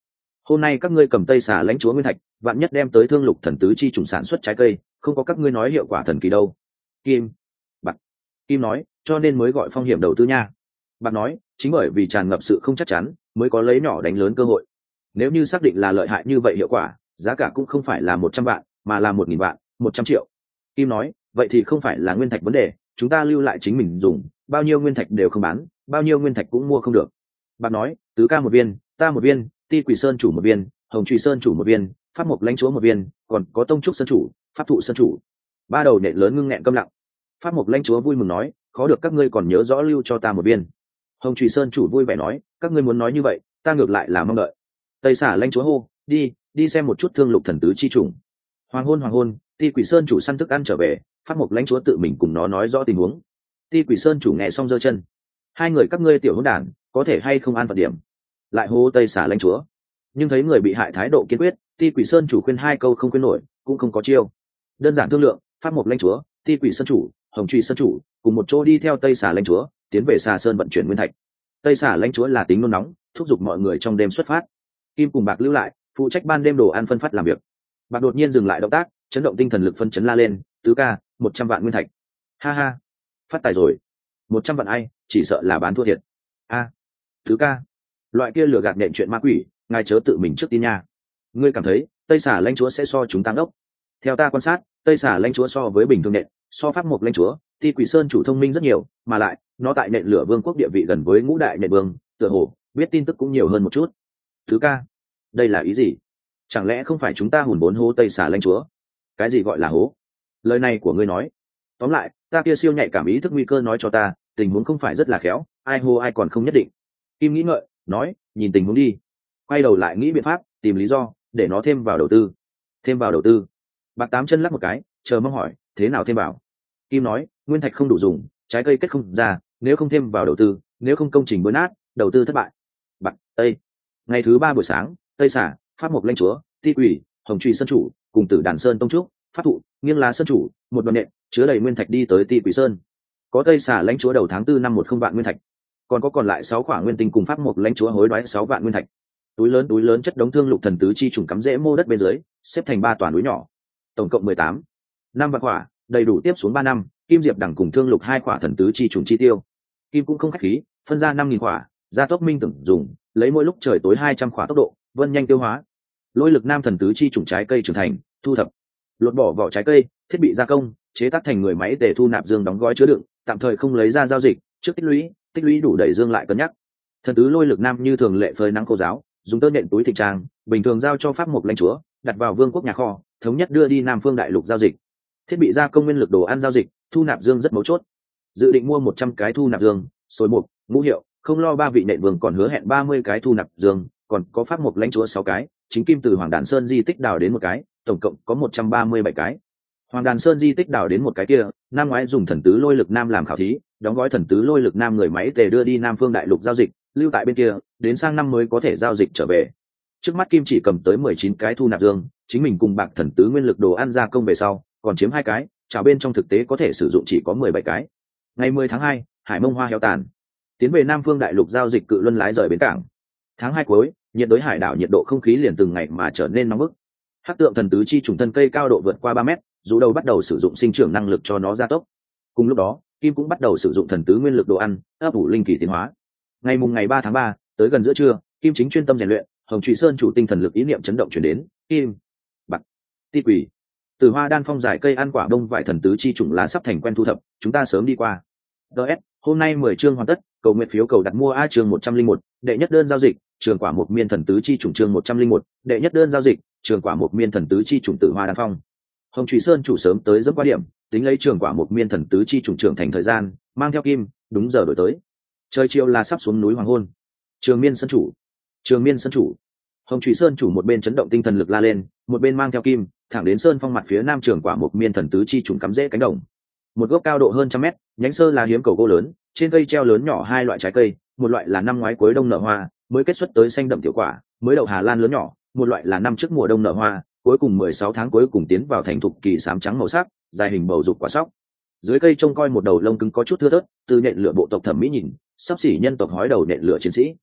hôm nay các ngươi cầm tây xà lãnh chúa nguyên thạch, vạn nhất đem tới thương lục thần tứ chi trùng sản xuất trái cây, không có các ngươi nói hiệu quả thần kỳ đâu. Kim, bạc. Kim nói, cho nên mới gọi phong hiểm đầu tư nha. Bạc nói, chính bởi vì tràn ngập sự không chắc chắn, mới có lấy nhỏ đánh lớn cơ hội. Nếu như xác định là lợi hại như vậy hiệu quả, giá cả cũng không phải là một trăm vạn, mà là một nghìn vạn, một trăm triệu. Kim nói, vậy thì không phải là nguyên thạch vấn đề, chúng ta lưu lại chính mình dùng, bao nhiêu nguyên thạch đều không bán, bao nhiêu nguyên thạch cũng mua không được. Bạc nói, tứ ca một viên, ta một viên, ti quỷ sơn chủ một viên, hồng trùy sơn chủ một viên, pháp mộc lãnh chúa một viên, còn có tông trúc sơn chủ, pháp thụ sơn chủ. Ba đầu nện lớn ngưng nghẹn câm lặng. Pháp mộc lãnh chúa vui mừng nói, khó được các ngươi còn nhớ rõ lưu cho ta một viên. Hồng trùy sơn chủ vui vẻ nói, các ngươi muốn nói như vậy, ta ngược lại là mong đợi. Tây xả lãnh chúa hô, đi đi xem một chút thương lục thần tứ chi trùng. Hoàng hôn hoàng hôn, ti quỷ sơn chủ săn thức ăn trở về, pháp mộc lãnh chúa tự mình cùng nó nói rõ tình huống. Ti quỷ sơn chủ nghe xong giơ chân, hai người các ngươi tiểu hỗn đản, có thể hay không an phận điểm. Lại hô tây xả lãnh chúa, nhưng thấy người bị hại thái độ kiên quyết, ti quỷ sơn chủ khuyên hai câu không khuyên nổi, cũng không có chiêu. Đơn giản thương lượng, pháp mộc lãnh chúa, ti quỷ sơn chủ, hồng truy sơn chủ cùng một chỗ đi theo tây xả lãnh chúa tiến về xà sơn vận chuyển nguyên thạch. Tây xả lãnh chúa là tính nôn nóng, thúc giục mọi người trong đêm xuất phát. Kim cùng bạc lưu lại, phụ trách ban đêm đồ ăn phân phát làm việc. Bạc đột nhiên dừng lại động tác, chấn động tinh thần lực phân chấn la lên, tứ ca, một trăm vạn nguyên thạch. Ha ha, phát tài rồi. Một trăm vạn ai, chỉ sợ là bán thua thiệt. A, tứ ca, loại kia lừa gạt nện chuyện ma quỷ, ngài chớ tự mình trước tin nha. Ngươi cảm thấy tây xả lãnh chúa sẽ so chúng tăng ốc? Theo ta quan sát, tây xả lãnh chúa so với bình thường nện, so pháp mộc lãnh chúa, ti quỷ sơn chủ thông minh rất nhiều, mà lại nó tại nện lửa vương quốc địa vị gần với ngũ đại nện vương, tựa hồ biết tin tức cũng nhiều hơn một chút. Thứ ca, đây là ý gì? Chẳng lẽ không phải chúng ta hùn vốn hố tây xả lãnh chúa? Cái gì gọi là hố? Lời này của ngươi nói, tóm lại ta kia siêu nhạy cảm ý thức nguy cơ nói cho ta, tình huống không phải rất là khéo, ai hô ai còn không nhất định. Kim nghĩ ngợi nói, nhìn tình huống đi. Quay đầu lại nghĩ biện pháp, tìm lý do để nó thêm vào đầu tư. Thêm vào đầu tư. Bạc tám chân lắc một cái, chờ mong hỏi, thế nào thêm vào? Kim nói, nguyên thạch không đủ dùng, trái cây kết không ra, nếu không thêm vào đầu tư, nếu không công trình vỡ nát, đầu tư thất bại. Bạc tây. Ngày thứ ba buổi sáng, tây xả, pháp mộc lãnh chúa, ti quỷ, hồng truy sơn chủ cùng tử đàn sơn tông trúc, pháp thụ, nghiêng lá sơn chủ, một đoàn nện chứa đầy nguyên thạch đi tới ti quỷ sơn. Có tây xả lãnh chúa đầu tháng tư năm một không vạn nguyên thạch, còn có còn lại sáu khoản nguyên tinh cùng pháp mộc lãnh chúa hối đoái sáu vạn nguyên thạch. Túi lớn túi lớn chất đống thương lục thần tứ chi trùng cắm rễ mô đất bên dưới, xếp thành ba toàn núi nhỏ, tổng cộng mười tám năm vạn quả, đầy đủ tiếp xuống ba năm. Kim diệp đẳng cùng thương lục hai quả thần tứ chi trùng chi tiêu. Kim cũng không khách khí, phân ra năm nghìn quả, gia tốc minh tưởng dùng, lấy mỗi lúc trời tối hai trăm quả tốc độ, vân nhanh tiêu hóa. Lôi lực nam thần tứ chi trùng trái cây trưởng thành, thu thập, lột bỏ vỏ trái cây, thiết bị gia công, chế tác thành người máy để thu nạp dương đóng gói chứa đựng, tạm thời không lấy ra giao dịch, trước tích lũy, tích lũy đủ đẩy dương lại cân nhắc. Thần tứ lôi lực nam như thường lệ phơi nắng khô giáo, dùng tơ nện túi thịt trang, bình thường giao cho pháp mộc lãnh chúa, đặt vào vương quốc nhà kho, thống nhất đưa đi nam phương đại lục giao dịch. Thiết bị gia công nguyên lực đồ ăn giao dịch, thu nạp dương rất mấu chốt. Dự định mua một trăm cái thu nạp dương, xối mục, ngũ hiệu, không lo ba vị nện vương còn hứa hẹn ba mươi cái thu nạp dương, còn có pháp mộc lãnh chúa sáu cái, chính kim từ Hoàng Đàn Sơn di tích đào đến một cái, tổng cộng có một trăm ba mươi bảy cái. Hoàng Đàn Sơn di tích đào đến một cái kia, năm ngoái dùng thần tứ lôi lực nam làm khảo thí, đóng gói thần tứ lôi lực nam người máy tề đưa đi nam phương đại lục giao dịch, lưu tại bên kia, đến sang năm mới có thể giao dịch trở về. Trước mắt kim chỉ cầm tới mười chín cái thu nạp dương, chính mình cùng bạc thần tứ nguyên lực đồ ăn gia công về sau, còn chiếm hai cái, chảo bên trong thực tế có thể sử dụng chỉ có mười bảy cái. Ngày mười tháng hai, hải mông hoa heo tàn, tiến về nam phương đại lục giao dịch cự luân lái rời bến cảng. Tháng hai cuối, nhiệt đới hải đảo nhiệt độ không khí liền từng ngày mà trở nên nóng bức. Hắc tượng thần tứ chi trùng thân cây cao độ vượt qua ba mét, dù đầu bắt đầu sử dụng sinh trưởng năng lực cho nó gia tốc. Cùng lúc đó, kim cũng bắt đầu sử dụng thần tứ nguyên lực đồ ăn, ấp ủ linh kỳ tiến hóa. Ngày mùng ngày ba tháng ba, tới gần giữa trưa, kim chính chuyên tâm rèn luyện, hồng trụy sơn chủ tinh thần lực ý niệm chấn động chuyển đến, kim, bạc, ti quỷ, từ hoa đan phong giải cây ăn quả đông vải thần tứ chi trùng lá sắp thành quen thu thập, chúng ta sớm đi qua. ds hôm nay mười chương hoàn tất, cầu nguyện phiếu cầu đặt mua a chương một trăm linh một, đệ nhất đơn giao dịch, trường quả một miên thần tứ chi trùng chương một trăm linh một, đệ nhất đơn giao dịch, trường quả một miên thần tứ chi trùng tử hoa đan phong. Hồng trụy sơn chủ sớm tới dẫm qua điểm, tính lấy trường quả một miên thần tứ chi trùng trưởng thành thời gian, mang theo kim, đúng giờ đổi tới. Trời chiều là sắp xuống núi hoàng hôn. Trường miên sơn chủ, trường miên sơn chủ. Hồng trụy sơn chủ một bên chấn động tinh thần lực la lên, một bên mang theo kim, thẳng đến sơn phong mặt phía nam trường quả một miên thần tứ chi trùng cắm rễ cánh đồng. Một gốc cao độ hơn trăm mét, nhánh sơ là hiếm cầu gỗ lớn, trên cây treo lớn nhỏ hai loại trái cây, một loại là năm ngoái cuối đông nở hoa, mới kết xuất tới xanh đậm tiểu quả, mới đậu Hà Lan lớn nhỏ, một loại là năm trước mùa đông nở hoa, cuối cùng mười sáu tháng cuối cùng tiến vào thành thục kỳ xám trắng màu sắc, dài hình bầu dục quả sóc. Dưới cây trông coi một đầu lông cứng có chút thưa thớt, từ nện lửa bộ tộc thẩm mỹ nhìn, sắp xỉ nhân tộc hói đầu nện lửa chiến sĩ.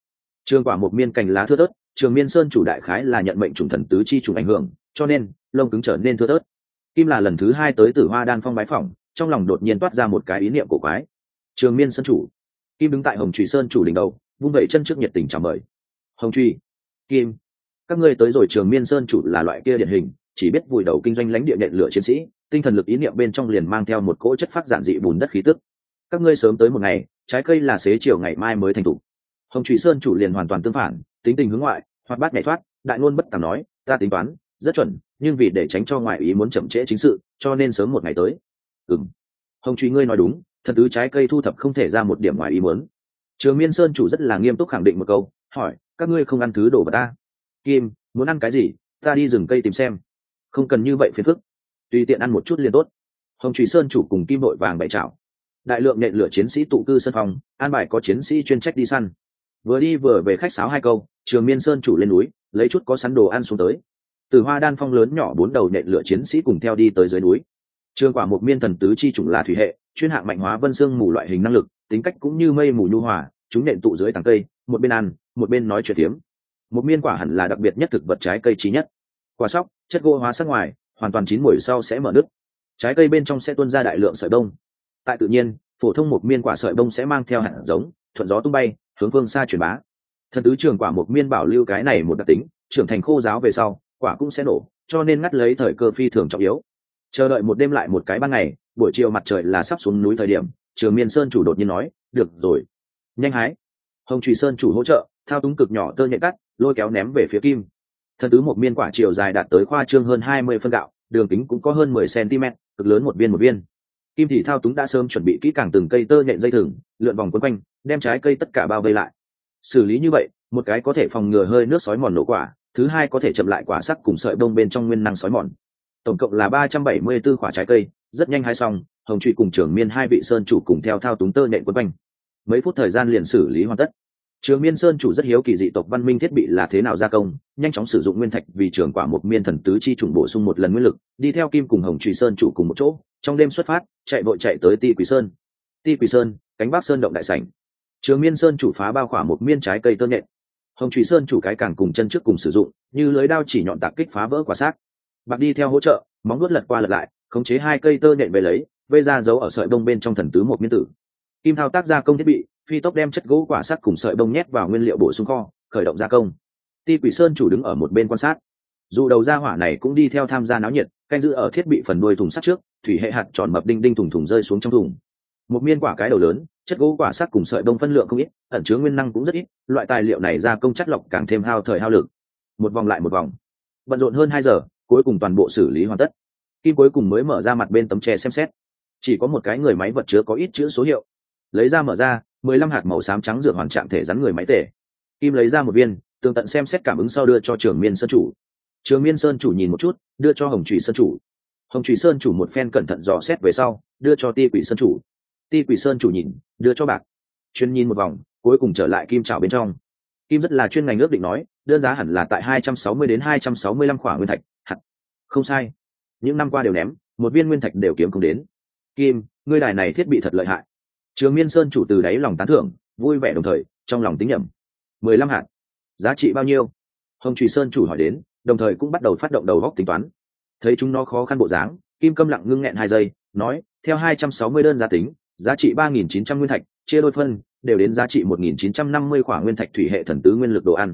Trường quả một miên cành lá thưa thớt, Trường Miên Sơn chủ đại khái là nhận mệnh trùng thần tứ chi trùng ảnh hưởng, cho nên lông cứng trở nên thưa thớt. Kim là lần thứ hai tới Tử Hoa Đan Phong bái phỏng, trong lòng đột nhiên toát ra một cái ý niệm cổ quái. Trường Miên Sơn chủ. Kim đứng tại Hồng Trùy Sơn chủ đỉnh đầu, vung vẩy chân trước nhiệt tình chào mời. Hồng Trùy, Kim, các ngươi tới rồi. Trường Miên Sơn chủ là loại kia điển hình, chỉ biết vùi đầu kinh doanh lãnh địa nện lửa chiến sĩ, tinh thần lực ý niệm bên trong liền mang theo một cỗ chất phát giản dị bùn đất khí tức. Các ngươi sớm tới một ngày, trái cây là xế chiều ngày mai mới thành thủ. Hồng Trùy Sơn chủ liền hoàn toàn tương phản, tính tình hướng ngoại, hoạt bát nhảy thoát, đại ngôn bất tàm nói, ta tính toán rất chuẩn, nhưng vì để tránh cho ngoại ý muốn chậm trễ chính sự, cho nên sớm một ngày tới. Ừm, Hồng Trùy ngươi nói đúng, thần tứ trái cây thu thập không thể ra một điểm ngoại ý muốn. Trường Miên Sơn chủ rất là nghiêm túc khẳng định một câu, hỏi, các ngươi không ăn thứ đồ vật ta? Kim, muốn ăn cái gì, ta đi rừng cây tìm xem. Không cần như vậy phiền phức, tùy tiện ăn một chút liền tốt. Hồng Trùy Sơn chủ cùng Kim đội vàng bày chảo. Đại lượng nện lửa chiến sĩ tụ cư sân phòng, an bài có chiến sĩ chuyên trách đi săn. Vừa đi vừa về khách sáo hai câu, Trường Miên Sơn chủ lên núi, lấy chút có sẵn đồ ăn xuống tới. Từ Hoa Đan Phong lớn nhỏ bốn đầu nện lửa chiến sĩ cùng theo đi tới dưới núi. Trường quả một miên thần tứ chi chủng là thủy hệ, chuyên hạng mạnh hóa vân xương mù loại hình năng lực, tính cách cũng như mây mù nhu hòa, chúng nện tụ dưới tàng cây, một bên ăn, một bên nói chuyện tiếm. Một miên quả hẳn là đặc biệt nhất thực vật trái cây chí nhất. Quả sóc, chất gỗ hóa sắc ngoài, hoàn toàn chín muồi sau sẽ mở nứt. Trái cây bên trong sẽ tuôn ra đại lượng sợi bông. Tại tự nhiên, phổ thông một miên quả sợi bông sẽ mang theo hạt giống, thuận gió tung bay, hướng phương xa truyền bá. Thần tứ trường quả một miên bảo lưu cái này một đặc tính, trưởng thành khô giáo về sau, quả cũng sẽ nổ, cho nên ngắt lấy thời cơ phi thường trọng yếu. Chờ đợi một đêm lại một cái ban ngày, buổi chiều mặt trời là sắp xuống núi thời điểm, Trường Miên Sơn chủ đột nhiên nói, được rồi, nhanh hái. Hồng Trùy Sơn chủ hỗ trợ, thao túng cực nhỏ tơ nhện cắt, lôi kéo ném về phía Kim. Thần tứ một miên quả chiều dài đạt tới khoa trương hơn hai mươi phân gạo, đường kính cũng có hơn mười xăng-ti-mét, cực lớn một viên một viên. Kim thì thao túng đã sớm chuẩn bị kỹ càng từng cây tơ nhện dây thừng, lượn vòng quấn quanh, đem trái cây tất cả bao vây lại. Xử lý như vậy, một cái có thể phòng ngừa hơi nước sói mòn nổ quả, thứ hai có thể chậm lại quả sắc cùng sợi bông bên trong nguyên năng sói mòn. Tổng cộng là ba trăm bảy mươi tư quả trái cây, rất nhanh hái xong, Hồng Trụy cùng Trường Miên hai vị sơn chủ cùng theo thao túng tơ nhện quấn quanh. Mấy phút thời gian liền xử lý hoàn tất. Trường Miên Sơn chủ rất hiếu kỳ dị tộc văn minh thiết bị là thế nào gia công, nhanh chóng sử dụng nguyên thạch vì trường quả một miên thần tứ chi trùng bổ sung một lần nguyên lực, đi theo Kim cùng Hồng Trụy Sơn chủ cùng một chỗ, trong đêm xuất phát, chạy vội chạy tới Ti Quỷ Sơn. Ti Quỷ Sơn, cánh Bắc Sơn động đại sảnh. Trường Miên Sơn chủ phá bao khỏa một miên trái cây tơ nhện. Hồng Trụy Sơn chủ cái càng cùng chân trước cùng sử dụng, như lưới đao chỉ nhọn tạc kích phá vỡ quả xác. Bạc đi theo hỗ trợ, móng vuốt lật qua lật lại, khống chế hai cây tơ nhện về lấy, vây ra dấu ở sợi bông bên trong thần tứ một miên tử. Kim thao tác gia công thiết bị, phi tốc đem chất gỗ quả sắt cùng sợi bông nhét vào nguyên liệu bổ sung kho, khởi động gia công. Ti Quỷ Sơn chủ đứng ở một bên quan sát. Dù đầu gia hỏa này cũng đi theo tham gia náo nhiệt, canh giữ ở thiết bị phần đuôi thùng sắt trước, thủy hệ hạt tròn mập đinh đinh thùng thùng rơi xuống trong thùng. Một miên quả cái đầu lớn, chất gỗ quả sắt cùng sợi bông phân lượng không ít, ẩn chứa nguyên năng cũng rất ít, loại tài liệu này gia công chất lọc càng thêm hao thời hao lực. Một vòng lại một vòng, bận rộn hơn hai giờ, cuối cùng toàn bộ xử lý hoàn tất. Kim cuối cùng mới mở ra mặt bên tấm tre xem xét, chỉ có một cái người máy vật chứa có ít chữ số hiệu. Lấy ra mở ra, mười lăm hạt màu xám trắng dược hoàn trạng thể rắn người máy tể. Kim lấy ra một viên, tường tận xem xét cảm ứng sau đưa cho Trường Miên Sơn chủ. Trường Miên Sơn chủ nhìn một chút, đưa cho Hồng Trụy Sơn chủ. Hồng Trụy Sơn chủ một phen cẩn thận dò xét về sau, đưa cho Ti Quỷ Sơn chủ. Ti Quỷ Sơn chủ nhìn, đưa cho Bạc. Chuyên nhìn một vòng, cuối cùng trở lại Kim chảo bên trong. Kim rất là chuyên ngành ước định nói, đơn giá hẳn là tại hai trăm sáu mươi đến hai trăm sáu mươi lăm khỏa nguyên thạch, hạt. Không sai. Những năm qua đều ném, một viên nguyên thạch đều kiếm không đến. Kim, ngươi đài này thiết bị thật lợi hại. Trường Miên Sơn chủ từ đáy lòng tán thưởng, vui vẻ đồng thời trong lòng tính nhẩm. Mười lăm hạt, giá trị bao nhiêu? Hồng Trụy Sơn chủ hỏi đến, đồng thời cũng bắt đầu phát động đầu góc tính toán. Thấy chúng nó khó khăn bộ dáng, Kim câm lặng ngưng nghẹn hai giây, nói, theo hai trăm sáu mươi đơn giá tính, giá trị ba nghìn chín trăm nguyên thạch, chia đôi phân, đều đến giá trị một nghìn chín trăm năm mươi khỏa nguyên thạch thủy hệ thần tứ nguyên lực đồ ăn.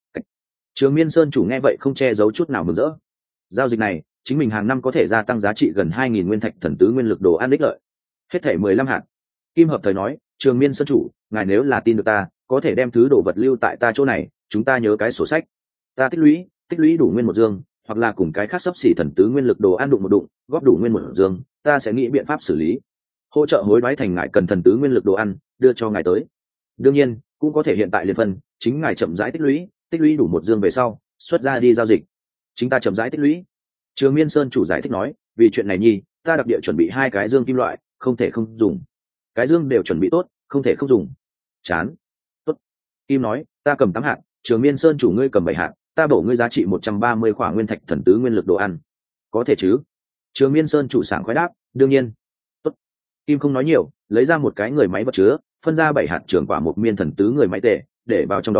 Trường Miên Sơn chủ nghe vậy không che giấu chút nào mừng rỡ. Giao dịch này, chính mình hàng năm có thể gia tăng giá trị gần hai nghìn nguyên thạch thần tứ nguyên lực đồ ăn đích lợi. Hết thảy mười lăm hạt. Kim hợp thời nói, Trường Miên Sơn chủ, ngài nếu là tin được ta, có thể đem thứ đồ vật lưu tại ta chỗ này, chúng ta nhớ cái sổ sách. Ta tích lũy, tích lũy đủ nguyên một dương, hoặc là cùng cái khác sấp xỉ thần tứ nguyên lực đồ ăn đụng một đụng, góp đủ nguyên một dương, ta sẽ nghĩ biện pháp xử lý. Hỗ trợ hối đoái thành ngài cần thần tứ nguyên lực đồ ăn, đưa cho ngài tới. Đương nhiên, cũng có thể hiện tại liên phân, chính ngài chậm rãi tích lũy, tích lũy đủ một dương về sau, xuất ra đi giao dịch. Chính ta chậm rãi tích lũy. Trường Miên Sơn chủ giải thích nói, vì chuyện này nhi, ta đặc địa chuẩn bị hai cái dương kim loại, không thể không dùng. Cái dương đều chuẩn bị tốt, không thể không dùng. Chán. Tốt. Kim nói, ta cầm tám hạt, Trường Miên Sơn chủ ngươi cầm bảy hạt, ta bổ ngươi giá trị một trăm ba mươi khỏa nguyên thạch thần tứ nguyên lực đồ ăn. Có thể chứ? Trường Miên Sơn chủ sảng khoái đáp, đương nhiên. Tốt. Kim không nói nhiều, lấy ra một cái người máy vật chứa, phân ra bảy hạt trường quả một miên thần tứ người máy tệ, để vào trong đó,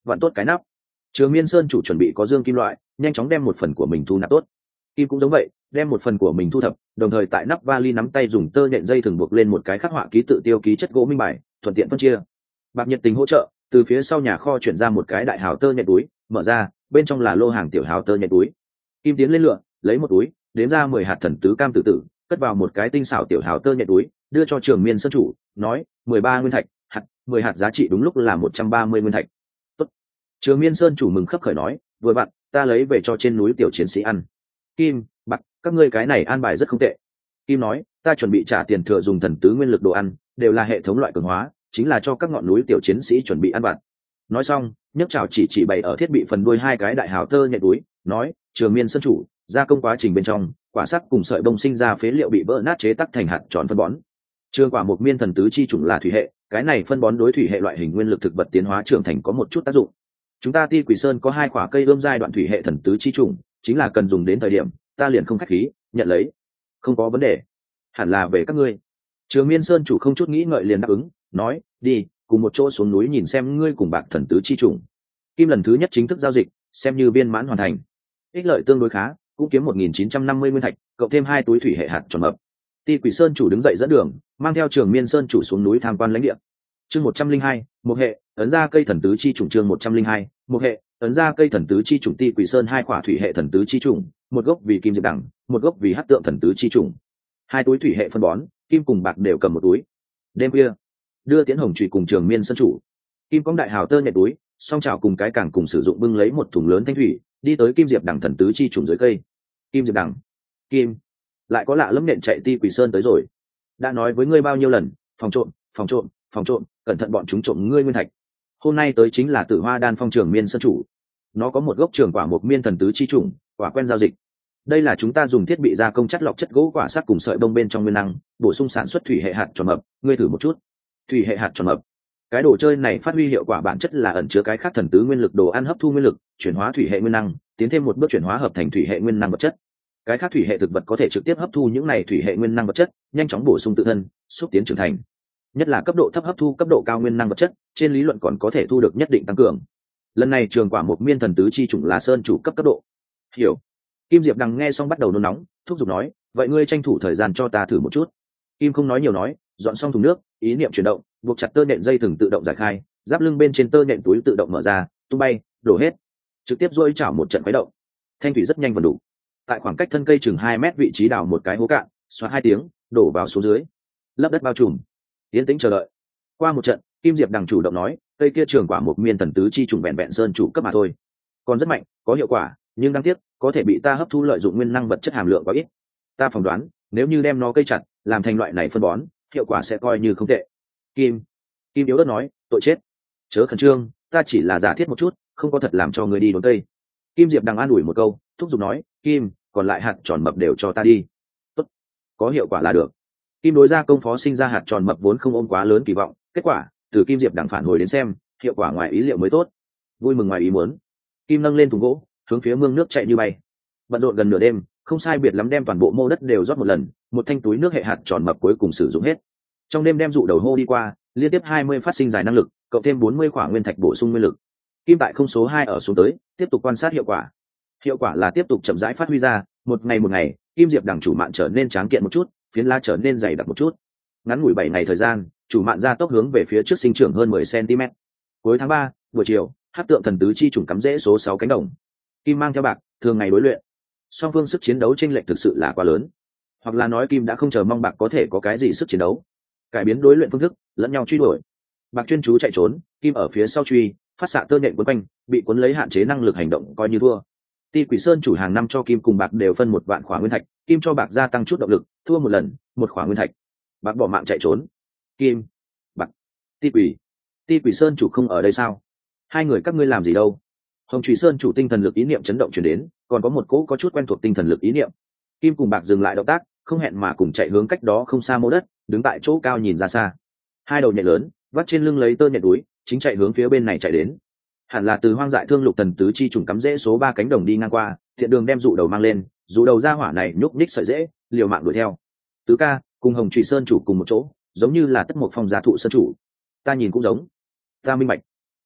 vặn tốt cái nắp. Trường Miên Sơn chủ chuẩn bị có dương kim loại, nhanh chóng đem một phần của mình thu nạp tốt. Kim cũng giống vậy, đem một phần của mình thu thập, đồng thời tại nắp vali nắm tay dùng tơ nhện dây thường buộc lên một cái khắc họa ký tự tiêu ký chất gỗ minh bài, thuận tiện phân chia. Bạc nhiệt tình hỗ trợ, từ phía sau nhà kho chuyển ra một cái đại hào tơ nhện túi, mở ra, bên trong là lô hàng tiểu hào tơ nhện túi. Kim tiến lên lựa, lấy một túi, đếm ra mười hạt thần tứ cam tử tử, cất vào một cái tinh xảo tiểu hào tơ nhện túi, đưa cho Trường Miên Sơn chủ, nói, mười ba nguyên thạch, hạt, mười hạt giá trị đúng lúc là một trăm ba mươi nguyên thạch. Tốt. Trường Miên Sơn chủ mừng khấp khởi nói, vừa vặn, ta lấy về cho trên núi tiểu chiến sĩ ăn. Kim, Bạc, các ngươi cái này an bài rất không tệ. Kim nói, ta chuẩn bị trả tiền thừa dùng thần tứ nguyên lực đồ ăn, đều là hệ thống loại cường hóa, chính là cho các ngọn núi tiểu chiến sĩ chuẩn bị ăn vặt. Nói xong, nhấc chảo chỉ chỉ bày ở thiết bị phần đuôi hai cái đại hào tơ nhện túi, nói, Trường Miên Sơn chủ, gia công quá trình bên trong, quả sắc cùng sợi bông sinh ra phế liệu bị vỡ nát chế tắc thành hạt tròn phân bón. Trường quả một miên thần tứ chi chủng là thủy hệ, cái này phân bón đối thủy hệ loại hình nguyên lực thực vật tiến hóa trưởng thành có một chút tác dụng. Chúng ta Ti Quỷ Sơn có hai quả cây ươm giai đoạn thủy hệ thần tứ chi chủng, chính là cần dùng đến thời điểm, ta liền không khách khí, nhận lấy. Không có vấn đề. Hẳn là về các ngươi. Trường Miên Sơn chủ không chút nghĩ ngợi liền đáp ứng, nói, đi, cùng một chỗ xuống núi nhìn xem ngươi cùng Bạc thần tứ chi chủng. Kim lần thứ nhất chính thức giao dịch, xem như viên mãn hoàn thành. Ích lợi tương đối khá, cũng kiếm một nghìn chín trăm năm mươi nguyên thạch, cộng thêm hai túi thủy hệ hạt tròn mập. Ti Quỷ Sơn chủ đứng dậy dẫn đường, mang theo Trường Miên Sơn chủ xuống núi tham quan lãnh địa. Chương một trăm linh hai, một hệ, ấn ra cây thần tứ chi chủng chương một trăm linh hai, một hệ, ấn ra cây thần tứ chi chủng Ti Quỷ Sơn hai quả thủy hệ thần tứ chi chủng, một gốc vì kim diệp đẳng, một gốc vì hắc tượng thần tứ chi chủng. Hai túi thủy hệ phân bón, Kim cùng Bạc đều cầm một túi. Đêm khuya, đưa Tiễn Hồng Trụy cùng Trường Miên Sơn chủ. Kim cóng đại hào tơ nhện túi, song chảo cùng cái càng cùng sử dụng bưng lấy một thùng lớn thanh thủy, đi tới kim diệp đẳng thần tứ chi trùng dưới cây. Kim diệp đẳng, Kim, lại có lạ lẫm nện chạy Ti Quỷ Sơn tới rồi. Đã nói với ngươi bao nhiêu lần, phòng trộm, phòng trộm, phòng trộm, cẩn thận bọn chúng trộm ngươi nguyên thạch. Hôm nay tới chính là Tử Hoa Đan Phong Trường Miên Sơn chủ. Nó có một gốc trường quả một miên thần tứ chi trùng, quả quen giao dịch. Đây là chúng ta dùng thiết bị gia công chất lọc chất gỗ quả sắt cùng sợi bông bên trong nguyên năng, bổ sung sản xuất thủy hệ hạt tròn mập, ngươi thử một chút. Thủy hệ hạt tròn mập. Cái đồ chơi này phát huy hiệu quả bản chất là ẩn chứa cái khác thần tứ nguyên lực đồ ăn hấp thu nguyên lực, chuyển hóa thủy hệ nguyên năng, tiến thêm một bước chuyển hóa hợp thành thủy hệ nguyên năng vật chất. Cái khác thủy hệ thực vật có thể trực tiếp hấp thu những này thủy hệ nguyên năng vật chất, nhanh chóng bổ sung tự thân, xúc tiến trưởng thành. Nhất là cấp độ thấp hấp thu cấp độ cao nguyên năng vật chất, trên lý luận còn có thể thu được nhất định tăng cường. Lần này trường quả một miên thần tứ chi chủng là sơn chủ cấp cấp độ. Hiểu. Kim Diệp Đằng nghe xong bắt đầu nôn nóng, thúc giục nói, vậy ngươi tranh thủ thời gian cho ta thử một chút. Kim không nói nhiều nói, dọn xong thùng nước, ý niệm chuyển động, buộc chặt tơ nện dây thừng tự động giải khai, giáp lưng bên trên tơ nện túi tự động mở ra, tung bay, đổ hết, trực tiếp duỗi chảo một trận khuấy động. Thanh thủy rất nhanh và đủ. Tại khoảng cách thân cây chừng hai mét vị trí đào một cái hố cạn, xoát hai tiếng, đổ vào xuống dưới, lấp đất bao trùm. Tiến tĩnh chờ đợi. Qua một trận, Kim Diệp Đằng chủ động nói, cây kia trường quả một miên thần tứ chi trùng vẹn vẹn sơn chủ cấp mà thôi, còn rất mạnh, có hiệu quả, nhưng đáng tiếc, có thể bị ta hấp thu lợi dụng nguyên năng vật chất hàm lượng quá ít. Ta phỏng đoán, nếu như đem nó cây chặt, làm thành loại này phân bón, hiệu quả sẽ coi như không tệ. Kim, Kim yếu ớt nói, tội chết. Chớ khẩn trương, ta chỉ là giả thiết một chút, không có thật làm cho người đi đốn cây. Kim Diệp Đằng an ủi một câu, thúc giục nói, Kim, còn lại hạt tròn mập đều cho ta đi. Tốt, có hiệu quả là được. Kim đối ra công phó sinh ra hạt tròn mập vốn không ôm quá lớn kỳ vọng, kết quả từ Kim Diệp Đằng phản hồi đến xem, hiệu quả ngoài ý liệu mới tốt. Vui mừng ngoài ý muốn. Kim nâng lên thùng gỗ, hướng phía mương nước chạy như bay. Bận rộn gần nửa đêm, không sai biệt lắm đem toàn bộ mô đất đều rót một lần, một thanh túi nước hệ hạt tròn mập cuối cùng sử dụng hết. Trong đêm đem dụ đầu hô đi qua, liên tiếp hai mươi phát sinh giải năng lực, cộng thêm bốn mươi quả nguyên thạch bổ sung nguyên lực. Kim tại không số hai ở xuống tới, tiếp tục quan sát hiệu quả. Hiệu quả là tiếp tục chậm rãi phát huy ra, một ngày một ngày, Kim Diệp Đằng chủ mạn trở nên tráng kiện một chút, phiến lá trở nên dày đặc một chút. Ngắn ngủi bảy ngày thời gian, chủ mạn ra tốc hướng về phía trước sinh trưởng hơn mười xăng-ti-mét. Cuối tháng ba, buổi chiều, Hắc Tượng thần tứ chi trùng cắm rễ số sáu cánh đồng. Kim mang theo Bạc, thường ngày đối luyện. Song phương sức chiến đấu chênh lệch thực sự là quá lớn. Hoặc là nói Kim đã không chờ mong Bạc có thể có cái gì sức chiến đấu. Cải biến đối luyện phương thức, lẫn nhau truy đuổi. Bạc chuyên chú chạy trốn, Kim ở phía sau truy, phát xạ tơ nện quấn quanh, bị cuốn lấy hạn chế năng lực hành động coi như thua. Ti Quỷ Sơn chủ hàng năm cho Kim cùng Bạc đều phân một vạn khỏa nguyên thạch, Kim cho Bạc gia tăng chút động lực, thua một lần, một khỏa nguyên thạch. Bạc bỏ mạng chạy trốn. Kim, Bạc, Ti Quỷ, Ti Quỷ Sơn chủ không ở đây sao? Hai người các ngươi làm gì đâu? Hồng Trùy Sơn chủ tinh thần lực ý niệm chấn động truyền đến, còn có một cỗ có chút quen thuộc tinh thần lực ý niệm. Kim cùng Bạc dừng lại động tác, không hẹn mà cùng chạy hướng cách đó không xa mô đất, đứng tại chỗ cao nhìn ra xa. Hai đầu nhện lớn, vắt trên lưng lấy tơ nhện túi, chính chạy hướng phía bên này chạy đến. Hẳn là từ hoang dại thương lục thần tứ chi trùng cắm rễ số ba cánh đồng đi ngang qua, thiện đường đem dụ đầu mang lên, dụ đầu ra hỏa này nhúc nhích sợi rễ, liều mạng đuổi theo. Tứ ca cùng Hồng Trùy Sơn chủ cùng một chỗ, giống như là tất một phong giá thụ sơn chủ. Ta nhìn cũng giống. Ta minh bạch.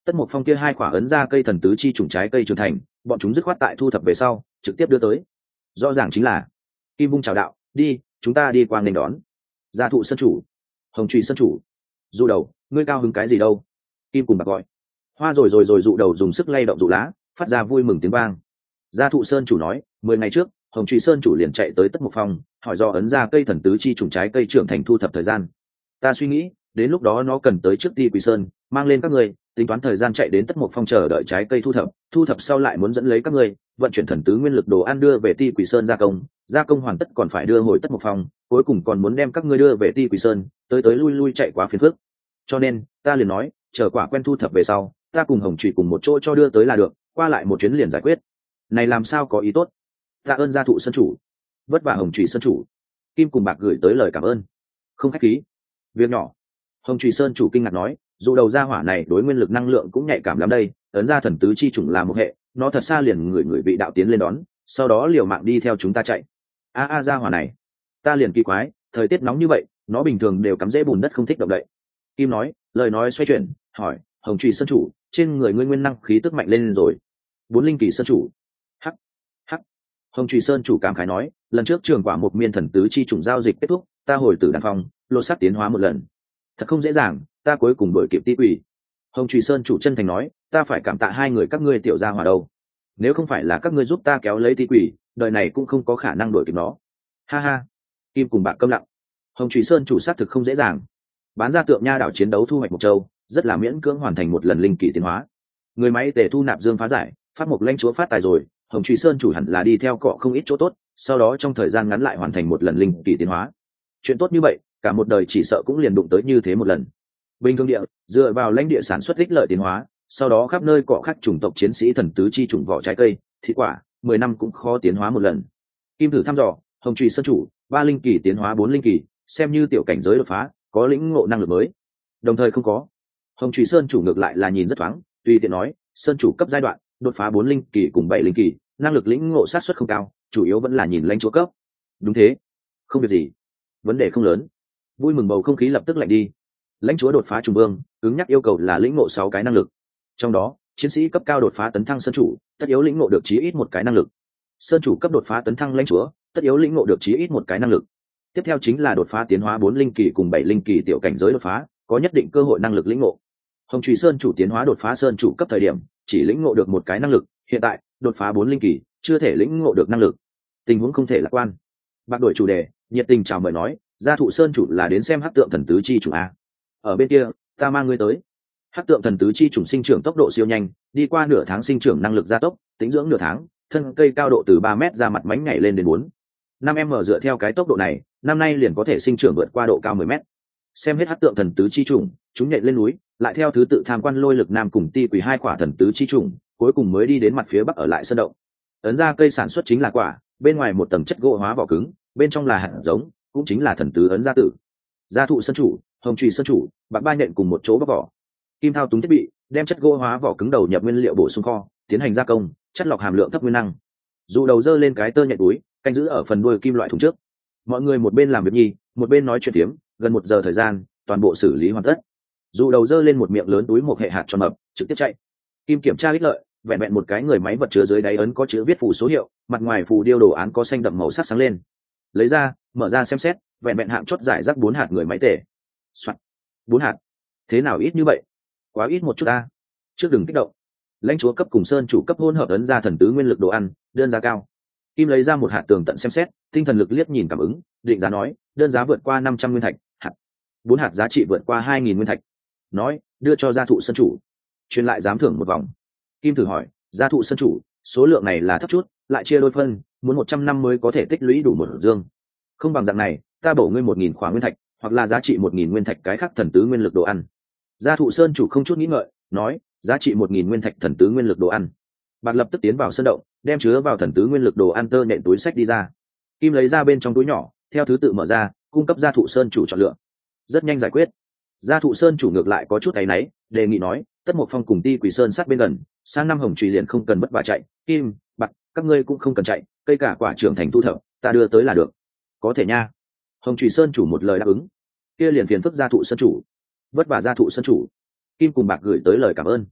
Tất Mộc Phong kia hai quả ấn ra cây thần tứ chi trùng trái cây trưởng thành, bọn chúng dứt khoát tại thu thập về sau trực tiếp đưa tới. Rõ ràng chính là Kim Vung chào đạo, đi, chúng ta đi qua nghênh đón. Gia Thụ Sơn chủ, Hồng Trùy Sơn chủ. Dụ đầu, ngươi cao hứng cái gì đâu? Kim cùng Bạc gọi. Hoa rồi rồi rồi dụ đầu dùng sức lay động dụ lá, phát ra vui mừng tiếng vang. Gia Thụ Sơn chủ nói, mười ngày trước, Hồng Trùy Sơn chủ liền chạy tới Tất Mộc Phong, hỏi do ấn ra cây thần tứ chi trùng trái cây trưởng thành thu thập thời gian. Ta suy nghĩ, đến lúc đó nó cần tới trước Ti Quỷ Sơn, mang lên các ngươi, tính toán thời gian chạy đến Tất Mộc Phong chờ đợi trái cây thu thập, thu thập sau lại muốn dẫn lấy các ngươi, vận chuyển thần tứ nguyên lực đồ ăn đưa về Ti Quỷ Sơn gia công, gia công hoàn tất còn phải đưa hồi Tất Mộc Phong, cuối cùng còn muốn đem các ngươi đưa về Ti Quỷ Sơn, tới tới lui lui chạy quá phiền phức. Cho nên, ta liền nói, chờ quả quen thu thập về sau, ta cùng Hồng Trùy cùng một chỗ cho đưa tới là được, qua lại một chuyến liền giải quyết. Này làm sao có ý tốt? Tạ ơn Gia Thụ Sơn chủ. Vất vả Hồng Trùy Sơn chủ. Kim cùng Bạc gửi tới lời cảm ơn. Không khách khí. Việc nhỏ. Hồng Trùy Sơn chủ kinh ngạc nói, dù đầu gia hỏa này đối nguyên lực năng lượng cũng nhạy cảm lắm đây, ấn ra thần tứ chi chủng là một hệ, nó thật xa liền người người vị đạo tiến lên đón, sau đó liều mạng đi theo chúng ta chạy. A a gia hỏa này, ta liền kỳ quái, thời tiết nóng như vậy, nó bình thường đều cắm rễ bùn đất không thích động đậy. Kim nói, lời nói xoay chuyển, hỏi, Hồng Trùy Sơn chủ, trên người ngươi nguyên năng khí tức mạnh lên rồi. Bốn linh kỳ sơn chủ. Hắc, hắc. Hồng Trùy Sơn chủ cảm khái nói, lần trước trường quả một miên thần tứ chi chủng giao dịch kết thúc, ta hồi tử đàn phòng, lột xác tiến hóa một lần. Thật không dễ dàng, ta cuối cùng đuổi kịp Ti Quỷ. Hồng Trùy Sơn chủ chân thành nói, ta phải cảm tạ hai người các ngươi tiểu gia hỏa đâu. Nếu không phải là các ngươi giúp ta kéo lấy Ti Quỷ, đời này cũng không có khả năng đuổi kịp nó. Ha ha. Kim cùng Bạc câm lặng. Hồng Trùy Sơn chủ xác thực không dễ dàng. Bán ra tượng nha đảo chiến đấu thu hoạch một châu, rất là miễn cưỡng hoàn thành một lần linh kỳ tiến hóa. Người máy tề thu nạp dương phá giải, phát một lãnh chúa phát tài rồi, Hồng Trùy Sơn chủ hẳn là đi theo cọ không ít chỗ tốt, sau đó trong thời gian ngắn lại hoàn thành một lần linh kỳ tiến hóa. Chuyện tốt như vậy, cả một đời chỉ sợ cũng liền đụng tới như thế một lần. Bình thường địa, dựa vào lãnh địa sản xuất ích lợi tiến hóa, sau đó khắp nơi cọ khắc chủng tộc chiến sĩ thần tứ chi chủng vỏ trái cây, thịt quả, mười năm cũng khó tiến hóa một lần. Kim thử thăm dò, Hồng Trùy Sơn chủ, ba linh kỳ tiến hóa bốn linh kỳ, xem như tiểu cảnh giới đột phá, có lĩnh ngộ năng lực mới. Đồng thời không có. Hồng Trùy Sơn chủ ngược lại là nhìn rất thoáng, tùy tiện nói, sơn chủ cấp giai đoạn, đột phá bốn linh kỳ cùng bảy linh kỳ, năng lực lĩnh ngộ sát suất không cao, chủ yếu vẫn là nhìn lãnh chúa cấp. Đúng thế. Không việc gì. Vấn đề không lớn. Vui mừng bầu không khí lập tức lạnh đi. Lãnh chúa đột phá trùng vương, ứng nhắc yêu cầu là lĩnh ngộ sáu cái năng lực. Trong đó, chiến sĩ cấp cao đột phá tấn thăng sơn chủ, tất yếu lĩnh ngộ được chí ít một cái năng lực. Sơn chủ cấp đột phá tấn thăng lãnh chúa, tất yếu lĩnh ngộ được chí ít một cái năng lực. Tiếp theo chính là đột phá tiến hóa bốn linh kỳ cùng bảy linh kỳ tiểu cảnh giới đột phá, có nhất định cơ hội năng lực lĩnh ngộ. Hồng Trùy Sơn chủ tiến hóa đột phá sơn chủ cấp thời điểm, chỉ lĩnh ngộ được một cái năng lực, hiện tại, đột phá bốn linh kỳ, chưa thể lĩnh ngộ được năng lực. Tình huống không thể lạc quan. Bạc đổi chủ đề, nhiệt tình chào mời nói, Gia Thụ Sơn chủ là đến xem hắc tượng thần tứ chi chủ a. Ở bên kia, ta mang ngươi tới. Hắc tượng thần tứ chi chủng sinh trưởng tốc độ siêu nhanh, đi qua nửa tháng sinh trưởng năng lực gia tốc, tính dưỡng nửa tháng, thân cây cao độ từ ba mét ra mặt mánh nhảy lên đến bốn năm m dựa theo cái tốc độ này, năm nay liền có thể sinh trưởng vượt qua độ cao mười mét. Xem hết hắc tượng thần tứ chi chủng, chúng nhảy lên núi, lại theo thứ tự tham quan lôi lực nam cùng Ti Quỷ hai quả thần tứ chi chủng, cuối cùng mới đi đến mặt phía bắc ở lại sơn động. Ấn ra cây sản xuất chính là quả, bên ngoài một tầng chất gỗ hóa vỏ cứng, bên trong là hạt giống, cũng chính là thần tứ ấn gia tử. Gia Thụ Sơn chủ, Hồng Trùy Sơn chủ, Bạc ba nhện cùng một chỗ bóc vỏ. Kim thao túng thiết bị, đem chất gỗ hóa vỏ cứng đầu nhập nguyên liệu bổ sung kho, tiến hành gia công, chất lọc hàm lượng thấp nguyên năng. Dù đầu dơ lên cái tơ nhện túi, canh giữ ở phần đuôi kim loại thùng trước. Mọi người một bên làm việc nhi, một bên nói chuyện phiếm, gần một giờ thời gian, toàn bộ xử lý hoàn tất. Dù đầu dơ lên một miệng lớn túi một hệ hạt tròn mập, trực tiếp chạy. Kim kiểm tra ích lợi, vẹn vẹn một cái người máy vật chứa dưới đáy ấn có chữ viết phù số hiệu, mặt ngoài phù điêu đồ án có xanh đậm màu sắc sáng lên. Lấy ra, mở ra xem xét, vẹn vẹn hạng chót giải rác bốn hạt người máy tể. Soạn. Bốn hạt. Thế nào ít như vậy? Quá ít một chút ta. Trước đừng kích động. Lãnh chúa cấp cùng sơn chủ cấp hỗn hợp ấn ra thần tứ nguyên lực đồ ăn, đơn giá cao. Kim lấy ra một hạt tường tận xem xét, tinh thần lực liếc nhìn cảm ứng, định giá nói, đơn giá vượt qua năm trăm nguyên thạch, hạt. Bốn hạt giá trị vượt qua hai nghìn nguyên thạch. Nói, đưa cho Gia Thụ Sơn chủ. Truyền lại giám thưởng một vòng. Kim thử hỏi, Gia Thụ Sơn chủ, số lượng này là thấp chút, lại chia đôi phân, muốn một trăm năm mới có thể tích lũy đủ một dương. Không bằng dạng này, ta bổ ngươi một nghìn khỏa nguyên thạch, hoặc là giá trị một nghìn nguyên thạch cái khác thần tứ nguyên lực đồ ăn. Gia Thụ Sơn chủ không chút nghĩ ngợi, nói, giá trị một nghìn nguyên thạch thần tứ nguyên lực đồ ăn. Bạc lập tức tiến vào sân động, đem chứa vào thần tứ nguyên lực đồ ăn tơ nện túi sách đi ra. Kim lấy ra bên trong túi nhỏ, theo thứ tự mở ra, cung cấp Gia Thụ Sơn chủ chọn lựa. Rất nhanh giải quyết. Gia Thụ Sơn chủ ngược lại có chút áy náy, đề nghị nói, Tất Mộc Phong cùng Ti Quỷ Sơn sát bên gần, sang năm Hồng Trùy liền không cần bất vả chạy, Kim, Bạc, các ngươi cũng không cần chạy, cây cả quả trưởng thành thu thập, ta đưa tới là được. Có thể nha. Hồng Trùy Sơn chủ một lời đáp ứng. Kia liền phiền phức Gia Thụ Sơn chủ. Vất vả Gia Thụ Sơn chủ. Kim cùng Bạc gửi tới lời cảm ơn.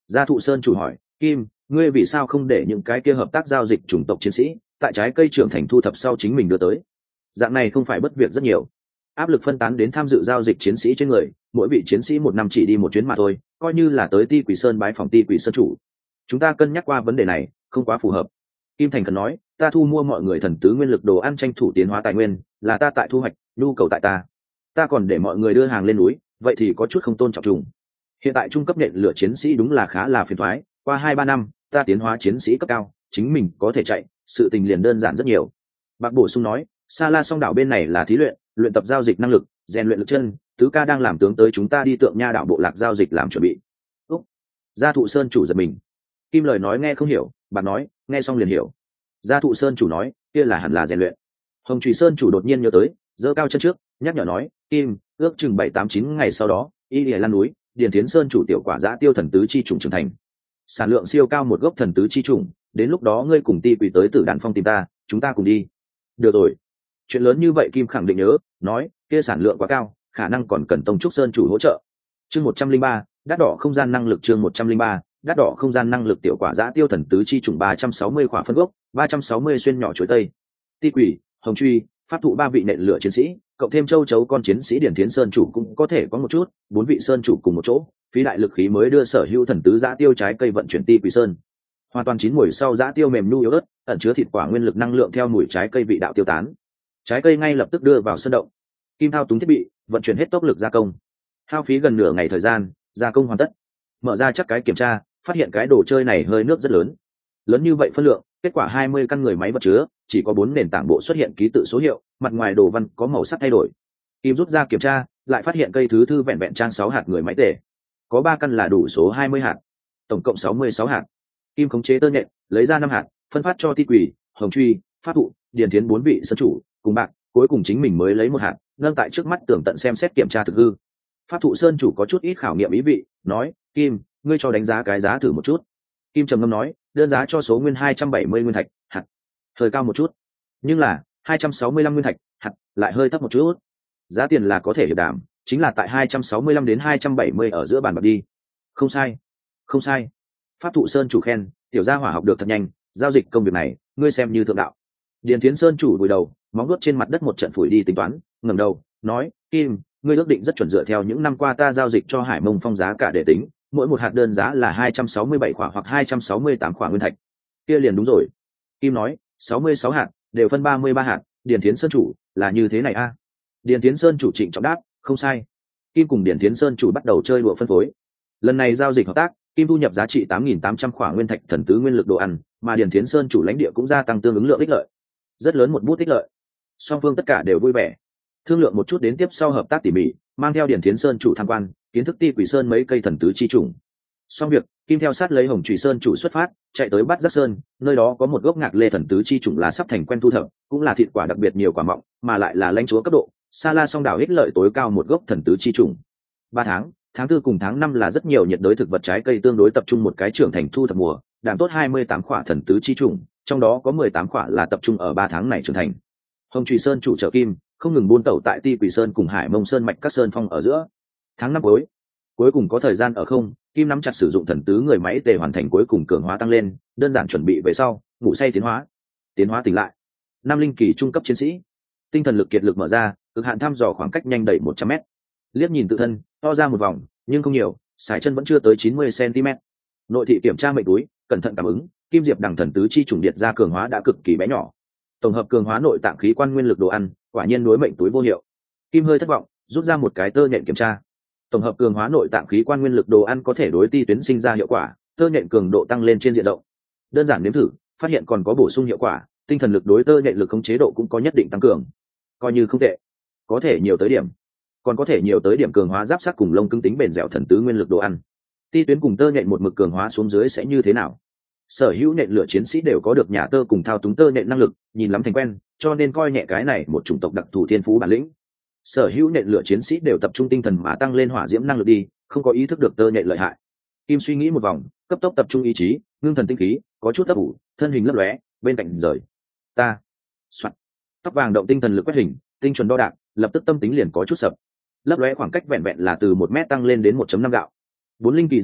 Gia thụ sơn chủ hỏi, Kim, ngươi vì sao không để những cái kia hợp tác giao dịch chủng tộc chiến sĩ tại trái cây trưởng thành thu thập sau chính mình đưa tới? Dạng này không phải bất việc rất nhiều. Áp lực phân tán đến tham dự giao dịch chiến sĩ trên người, mỗi vị chiến sĩ một năm chỉ đi một chuyến mà thôi, coi như là tới Ti Quỷ Sơn bái phòng Ti Quỷ Sơn chủ. Chúng ta cân nhắc qua vấn đề này, không quá phù hợp. Kim Thành Cần nói, ta thu mua mọi người thần tứ nguyên lực đồ ăn tranh thủ tiến hóa tài nguyên, là ta tại thu hoạch, nhu cầu tại ta. Ta còn để mọi người đưa hàng lên núi, vậy thì có chút không tôn trọng trùng. Hiện tại trung cấp nhện lửa chiến sĩ đúng là khá là phiền toái, qua hai ba năm, ta tiến hóa chiến sĩ cấp cao, chính mình có thể chạy, sự tình liền đơn giản rất nhiều. Bạc bổ sung nói, Sa La Song đảo bên này là thí luyện, luyện tập giao dịch năng lực, rèn luyện lực chân, tứ ca đang làm tướng tới chúng ta đi Tượng Nha đảo bộ lạc giao dịch làm chuẩn bị. Úc. Gia thụ sơn chủ giật mình. Kim lời nói nghe không hiểu, bạn nói, nghe xong liền hiểu. Gia thụ sơn chủ nói, kia là hẳn là rèn luyện. Hồng Trùy sơn chủ đột nhiên nhớ tới, giơ cao chân trước, nhắc nhở nói, Kim, ước chừng bảy tám chín ngày sau đó, y lìa lan núi, Điền Thiến sơn chủ tiểu quả giã tiêu thần tứ chi trùng trưởng thành, sản lượng siêu cao một gốc thần tứ chi trùng, đến lúc đó ngươi cùng Ti Quỷ tới Tử Đàn Phong tìm ta, chúng ta cùng đi. Được rồi. Chuyện lớn như vậy Kim khẳng định nhớ, nói, kia sản lượng quá cao, khả năng còn cần Tông Trúc sơn chủ hỗ trợ. Chương một trăm linh ba, đắt đỏ không gian năng lực chương một trăm linh ba, đắt đỏ không gian năng lực tiểu quả giã tiêu thần tứ chi trùng ba trăm sáu mươi quả phân gốc, ba trăm sáu mươi xuyên nhỏ chuối tây. Ti Quỷ, Hồng Truy, pháp thụ ba vị nện lửa chiến sĩ, cộng thêm châu chấu con chiến sĩ Điển Thiến sơn chủ cũng có thể có một chút, bốn vị sơn chủ cùng một chỗ, phí đại lực khí mới đưa sở hữu thần tứ giã tiêu trái cây vận chuyển Ti Quỷ sơn. Hoàn toàn chín mùi sau giã tiêu mềm nhu yếu ớt, ẩn chứa thịt quả nguyên lực năng lượng theo mùi trái cây vị đạo tiêu tán. Trái cây ngay lập tức đưa vào sân động. Kim thao túng thiết bị, vận chuyển hết tốc lực gia công. Hao phí gần nửa ngày thời gian, gia công hoàn tất. Mở ra chắc cái kiểm tra, phát hiện cái đồ chơi này hơi nước rất lớn. Lớn như vậy phân lượng, kết quả hai mươi căn người máy vật chứa, chỉ có bốn nền tảng bộ xuất hiện ký tự số hiệu, mặt ngoài đồ văn có màu sắc thay đổi. Kim rút ra kiểm tra, lại phát hiện cây thứ thư vẹn vẹn trang sáu hạt người máy tể. Có ba căn là đủ số hai mươi hạt, tổng cộng sáu mươi sáu hạt. Kim khống chế tơ nhện, lấy ra năm hạt, phân phát cho Ti Quỷ, Hồng Truy, pháp thụ, Điền Thiến bốn vị sơn chủ, cùng bạn, cuối cùng chính mình mới lấy một hạt, nâng tại trước mắt tường tận xem xét kiểm tra thực hư. Pháp thụ sơn chủ có chút ít khảo nghiệm ý vị, nói, Kim, ngươi cho đánh giá cái giá thử một chút. Kim trầm ngâm nói, đơn giá cho số nguyên hai trăm bảy mươi nguyên thạch, hạt, hơi cao một chút, nhưng là hai trăm sáu mươi lăm nguyên thạch, hạt, lại hơi thấp một chút. Giá tiền là có thể hiệp đảm, chính là tại hai trăm sáu mươi lăm đến hai trăm bảy mươi ở giữa bàn bạc đi. Không sai, không sai. Pháp thụ sơn chủ khen, tiểu gia hỏa học được thật nhanh, giao dịch công việc này, ngươi xem như thượng đạo. Điền Thiến sơn chủ vùi đầu, móng nuốt trên mặt đất một trận phủi đi tính toán, ngẩng đầu, nói, Kim, ngươi ước định rất chuẩn dựa theo những năm qua ta giao dịch cho Hải Mông Phong giá cả để tính, mỗi một hạt đơn giá là hai trăm sáu mươi bảy khỏa hoặc hai trăm sáu mươi tám khỏa nguyên thạch. Kia liền đúng rồi. Kim nói, sáu mươi sáu hạt, đều phân ba mươi ba hạt, Điền Thiến sơn chủ, là như thế này a. À? Điền Thiến sơn chủ trịnh trọng đáp, không sai. Kim cùng Điền Thiến sơn chủ bắt đầu chơi đùa phân phối. Lần này giao dịch hợp tác, Kim thu nhập giá trị tám nghìn tám trăm khỏa nguyên thạch thần tứ nguyên lực đồ ăn, mà Điền Thiến sơn chủ lãnh địa cũng gia tăng tương ứng lượng ích lợi. Rất lớn một bút ích lợi. Song phương tất cả đều vui vẻ. Thương lượng một chút đến tiếp sau hợp tác tỉ mỉ, mang theo Điền Thiến sơn chủ tham quan, kiến thức Ti Quỷ sơn mấy cây thần tứ chi trùng. Xong việc, Kim theo sát lấy Hồng Trùy sơn chủ xuất phát, chạy tới Bát Giác sơn, nơi đó có một gốc ngạc lê thần tứ chi trùng là sắp thành quen thu thập, cũng là thịt quả đặc biệt nhiều quả mọng, mà lại là lãnh chúa cấp độ, Sa La Song đảo ích lợi tối cao một gốc thần tứ chi trùng. Ba tháng, tháng tư cùng tháng năm là rất nhiều nhiệt đới thực vật trái cây tương đối tập trung một cái trưởng thành thu thập mùa, đảm tốt hai mươi tám quả thần tứ chi trùng, trong đó có mười tám quả là tập trung ở ba tháng này trưởng thành. Hồng Trùy sơn chủ trợ Kim không ngừng buôn tẩu tại Ti Quỷ sơn cùng Hải Mông sơn mạch các sơn phong ở giữa. Tháng năm cuối, cuối cùng có thời gian ở không, Kim nắm chặt sử dụng thần tứ người máy để hoàn thành cuối cùng cường hóa tăng lên, đơn giản chuẩn bị về sau, ngủ say tiến hóa. Tiến hóa tỉnh lại. Năm linh kỳ trung cấp chiến sĩ. Tinh thần lực kiệt lực mở ra, cực hạn thăm dò khoảng cách nhanh đẩy một trăm mét. Liếc nhìn tự thân, to ra một vòng, nhưng không nhiều, sải chân vẫn chưa tới chín mươi xăng ti mét. Nội thị kiểm tra mệnh túi, cẩn thận cảm ứng, Kim Diệp đằng thần tứ chi trùng điệt ra cường hóa đã cực kỳ bé nhỏ. Tổng hợp cường hóa nội tạng khí quan nguyên lực đồ ăn, quả nhiên đối mệnh túi vô hiệu. Kim hơi thất vọng, rút ra một cái tơ nhện kiểm tra. Tổng hợp cường hóa nội tạng khí quan nguyên lực đồ ăn có thể đối ti tuyến sinh ra hiệu quả, tơ nhện cường độ tăng lên trên diện rộng. Đơn giản nếm thử, phát hiện còn có bổ sung hiệu quả, tinh thần lực đối tơ nhện lực khống chế độ cũng có nhất định tăng cường, coi như không tệ. Có thể nhiều tới điểm, còn có thể nhiều tới điểm cường hóa giáp sát cùng lông cứng tính bền dẻo thần tứ nguyên lực đồ ăn. Ti tuyến cùng tơ nhện một mực cường hóa xuống dưới sẽ như thế nào? Sở hữu nhện lửa chiến sĩ đều có được nhà tơ cùng thao túng tơ nhện năng lực, nhìn lắm thành quen, cho nên coi nhẹ cái này một chủng tộc đặc thù thiên phú bản lĩnh. Sở hữu nhện lửa chiến sĩ đều tập trung tinh thần mà tăng lên hỏa diễm năng lực đi, không có ý thức được tơ nhện lợi hại. Kim suy nghĩ một vòng, cấp tốc tập trung ý chí, ngưng thần tinh khí, có chút ấp ủ, thân hình lấp lóe, bên cạnh rời. Ta, soạt, tóc vàng động tinh thần lực quét hình, tinh chuẩn đo đạc, lập tức tâm tính liền có chút sập. Lấp lóe khoảng cách vẹn vẹn là từ một mét tăng lên đến một chấm năm gạo. Bốn linh kỳ giai đoạn,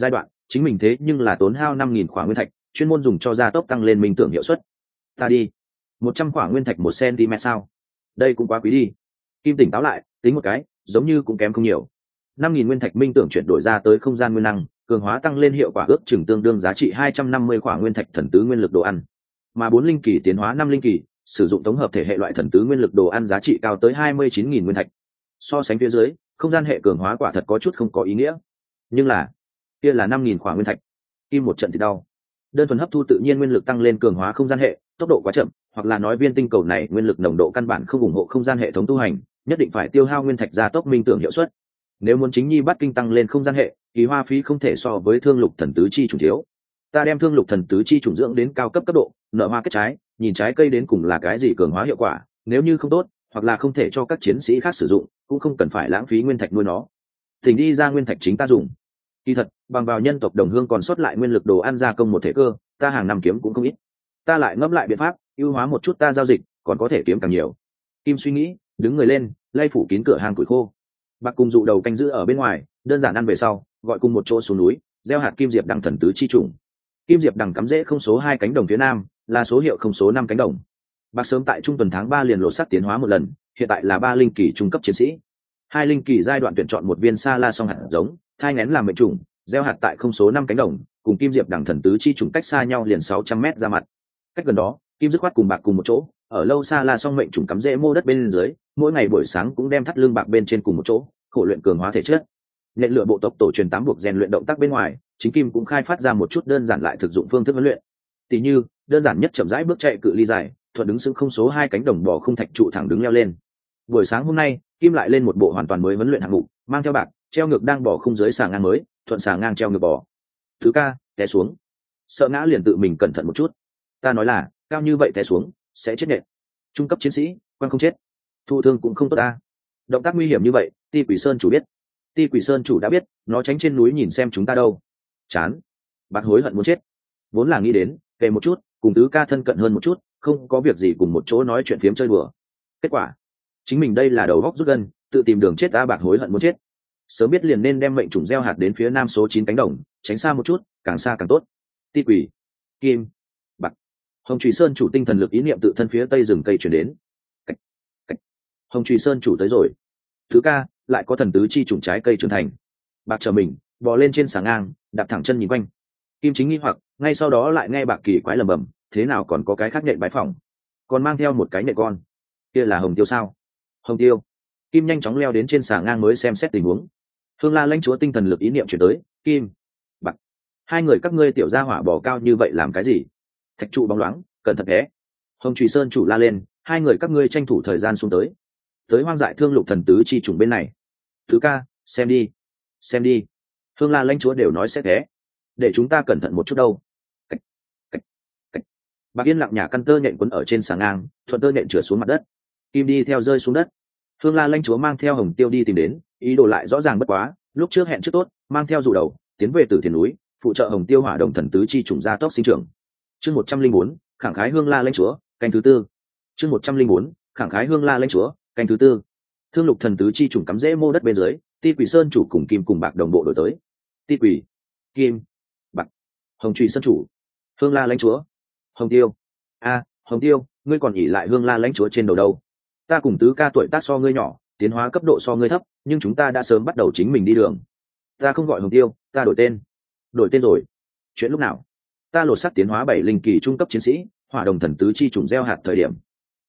chính mình thế nhưng là tốn hao năm nghìn khỏa nguyên thạch chuyên môn dùng cho gia tốc tăng lên minh tưởng hiệu suất. Ta đi, một trăm khỏa nguyên thạch một cm sao? Đây cũng quá quý đi. Kim tỉnh táo lại, tính một cái, giống như cũng kém không nhiều. Năm nghìn nguyên thạch minh tưởng chuyển đổi ra tới không gian nguyên năng, cường hóa tăng lên hiệu quả ước chừng tương đương giá trị hai trăm năm mươi khỏa nguyên thạch thần tứ nguyên lực đồ ăn. Mà bốn linh kỳ tiến hóa năm linh kỳ, sử dụng tổng hợp thể hệ loại thần tứ nguyên lực đồ ăn giá trị cao tới hai mươi chín nghìn nguyên thạch. So sánh phía dưới, không gian hệ cường hóa quả thật có chút không có ý nghĩa. Nhưng là, kia là năm nghìn khỏa nguyên thạch. Kim một trận thì đau. Đơn thuần hấp thu tự nhiên nguyên lực tăng lên cường hóa không gian hệ, tốc độ quá chậm, hoặc là nói viên tinh cầu này nguyên lực nồng độ căn bản không ủng hộ không gian hệ thống tu hành, nhất định phải tiêu hao nguyên thạch gia tốc minh tưởng hiệu suất. Nếu muốn chính nhi bắt kinh tăng lên không gian hệ, kỳ hoa phí không thể so với thương lục thần tứ chi trùng thiếu. Ta đem thương lục thần tứ chi trùng dưỡng đến cao cấp cấp độ, nở hoa kết trái, nhìn trái cây đến cùng là cái gì cường hóa hiệu quả, nếu như không tốt, hoặc là không thể cho các chiến sĩ khác sử dụng, cũng không cần phải lãng phí nguyên thạch nuôi nó. Thỉnh đi ra nguyên thạch chính ta dùng. Kỳ thật, bằng vào nhân tộc đồng hương còn sót lại nguyên lực đồ ăn gia công một thể cơ, ta hàng năm kiếm cũng không ít. Ta lại ngẫm lại biện pháp, ưu hóa một chút ta giao dịch, còn có thể kiếm càng nhiều. Kim suy nghĩ, đứng người lên, lay phủ kín cửa hàng củi khô. Bạc cùng dụ đầu canh giữ ở bên ngoài, đơn giản ăn về sau, gọi cùng một chỗ xuống núi, gieo hạt kim diệp đằng thần tứ chi trùng. Kim diệp đằng cắm rễ không số hai cánh đồng phía nam, là số hiệu không số năm cánh đồng. Bạc sớm tại trung tuần tháng ba liền lộ sắc tiến hóa một lần, hiện tại là ba linh kỳ trung cấp chiến sĩ. Hai linh kỳ giai đoạn tuyển chọn một viên sa la song hạt giống, thai nghén làm mệnh trùng, gieo hạt tại không số năm cánh đồng, cùng kim diệp đằng thần tứ chi trùng cách xa nhau liền sáu trăm mét ra mặt. Cách gần đó, Kim dứt khoát cùng Bạc cùng một chỗ, ở lâu xa la song mệnh trùng cắm rễ mô đất bên dưới, mỗi ngày buổi sáng cũng đem thắt lưng Bạc bên trên cùng một chỗ, khổ luyện cường hóa thể chất. Nhện lựa bộ tộc tổ truyền tám buộc rèn luyện động tác bên ngoài, chính Kim cũng khai phát ra một chút đơn giản lại thực dụng phương thức huấn luyện. Tỷ như, đơn giản nhất chậm rãi bước chạy cự ly dài, thuận đứng sững không số hai cánh đồng bò không thạch trụ thẳng đứng leo lên. Buổi sáng hôm nay, Kim lại lên một bộ hoàn toàn mới huấn luyện hạng mục, mang theo Bạc, treo ngược đang bò không dưới xà ngang mới, thuận xà ngang treo ngược bò. Thứ ca, té xuống. Sợ ngã liền tự mình cẩn thận một chút. Ta nói là, cao như vậy té xuống, sẽ chết nện. Trung cấp chiến sĩ, quan không chết. Thụ thương cũng không tốt ta. Động tác nguy hiểm như vậy, Ti Quỷ Sơn chủ biết. Ti Quỷ Sơn chủ đã biết, nó tránh trên núi nhìn xem chúng ta đâu. Chán. Bạc hối hận muốn chết. Vốn là nghĩ đến, kể một chút, cùng tứ ca thân cận hơn một chút, không có việc gì cùng một chỗ nói chuyện phiếm chơi đùa. Kết quả, chính mình đây là đầu góc rút gân, tự tìm đường chết ta. Bạc hối hận muốn chết. Sớm biết liền nên đem mệnh trùng gieo hạt đến phía nam số chín cánh đồng, tránh xa một chút, càng xa càng tốt. Ti Quỷ, Kim, Bạc. Hồng Trùy Sơn chủ tinh thần lực ý niệm tự thân phía tây rừng cây chuyển đến. Cách, cách. Hồng Trùy Sơn chủ tới rồi. Thứ ca, lại có thần tứ chi trùng trái cây trưởng thành. Bạc chờ mình, bò lên trên xà ngang, đạp thẳng chân nhìn quanh. Kim chính nghi hoặc, ngay sau đó lại nghe Bạc kỳ quái lầm bầm, thế nào còn có cái khác nhện bãi phòng, còn mang theo một cái nhện con. Kia là Hồng Tiêu sao? Hồng Tiêu. Kim nhanh chóng leo đến trên xà ngang mới xem xét tình huống. Hương La lãnh chúa tinh thần lực ý niệm chuyển tới, Kim, Bạc. Hai người các ngươi tiểu gia hỏa bò cao như vậy làm cái gì? Thạch trụ bóng loáng, cẩn thận té. Hồng Trùy Sơn chủ la lên, hai người các ngươi tranh thủ thời gian xuống tới. Tới hoang dại thương lục thần tứ chi trùng bên này. Thứ ca, xem đi, xem đi. Hương La lãnh chúa đều nói sẽ té, để chúng ta cẩn thận một chút đâu. Cách, cách, cách. Bạc yên lặng nhả căn tơ nhện quấn ở trên xà ngang, thuận tơ nhện trượt xuống mặt đất. Kim đi theo rơi xuống đất. Hương La lãnh chúa mang theo Hồng Tiêu đi tìm đến, ý đồ lại rõ ràng bất quá, lúc trước hẹn trước tốt, mang theo dụ đầu, tiến về Tử Thiền núi, phụ trợ Hồng Tiêu hỏa đồng thần tứ chi trùng gia tốc sinh trưởng. Chương một trăm linh bốn, khẳng khái Hương La lãnh chúa, canh thứ tư. Chương một trăm linh bốn, khẳng khái Hương La lãnh chúa, canh thứ tư. Thương lục thần tứ chi trùng cắm rễ mô đất bên dưới, Ti Quỷ Sơn chủ cùng Kim cùng Bạc đồng bộ đổi tới. Ti Quỷ, Kim, Bạc, Hồng Trùy Sơn chủ, Hương La lãnh chúa, Hồng Tiêu. A, Hồng Tiêu, ngươi còn ỉ lại Hương La lãnh chúa trên đầu đâu? Ta cùng tứ ca tuổi tác so ngươi nhỏ, tiến hóa cấp độ so ngươi thấp, nhưng chúng ta đã sớm bắt đầu chính mình đi đường. Ta không gọi Hồng Tiêu, ta đổi tên. Đổi tên rồi? Chuyện lúc nào? Ta lột xác tiến hóa bảy linh kỳ trung cấp chiến sĩ, hỏa đồng thần tứ chi trùng gieo hạt thời điểm.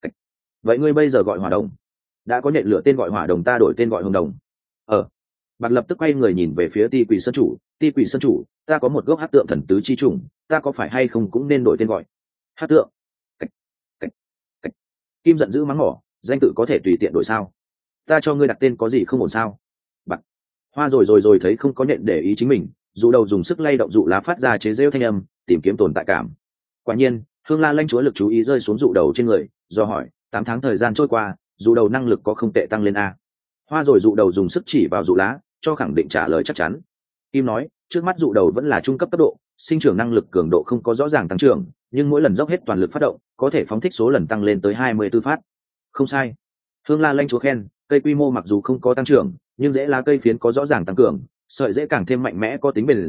Vậy ngươi bây giờ gọi hỏa đồng? Đã có nhện lửa tên gọi hỏa đồng, ta đổi tên gọi hồng đồng. Ờ. Bạc lập tức quay người nhìn về phía Ti Quỷ Sơn chủ, Ti Quỷ Sơn chủ, ta có một gốc hắc tượng thần tứ chi trùng, ta có phải hay không cũng nên đổi tên gọi hắc tượng? Cách, cách, cách. Kim giận dữ mắng mỏ, danh tự có thể tùy tiện đổi sao? Ta cho ngươi đặt tên có gì không ổn sao? Bạc. Hoa rồi rồi rồi thấy không có nhện để ý chính mình, dụ đầu dùng sức lay động dụ lá phát ra chế rêu thanh âm, tìm kiếm tồn tại cảm. Quả nhiên, Hương La lãnh chúa lực chú ý rơi xuống dụ đầu trên người, do hỏi, tám tháng thời gian trôi qua, dụ đầu năng lực có không tệ tăng lên a? Hoa rồi dụ đầu dùng sức chỉ vào dụ lá, cho khẳng định trả lời chắc chắn. Kim nói, trước mắt dụ đầu vẫn là trung cấp cấp độ, sinh trưởng năng lực cường độ không có rõ ràng tăng trưởng, nhưng mỗi lần dốc hết toàn lực phát động, có thể phóng thích số lần tăng lên tới hai mươi tư phát. Không sai. Hương La lãnh chúa khen, cây quy mô mặc dù không có tăng trưởng, nhưng rễ lá cây phiến có rõ ràng tăng cường, sợi rễ càng thêm mạnh mẽ có tính bền dẻo,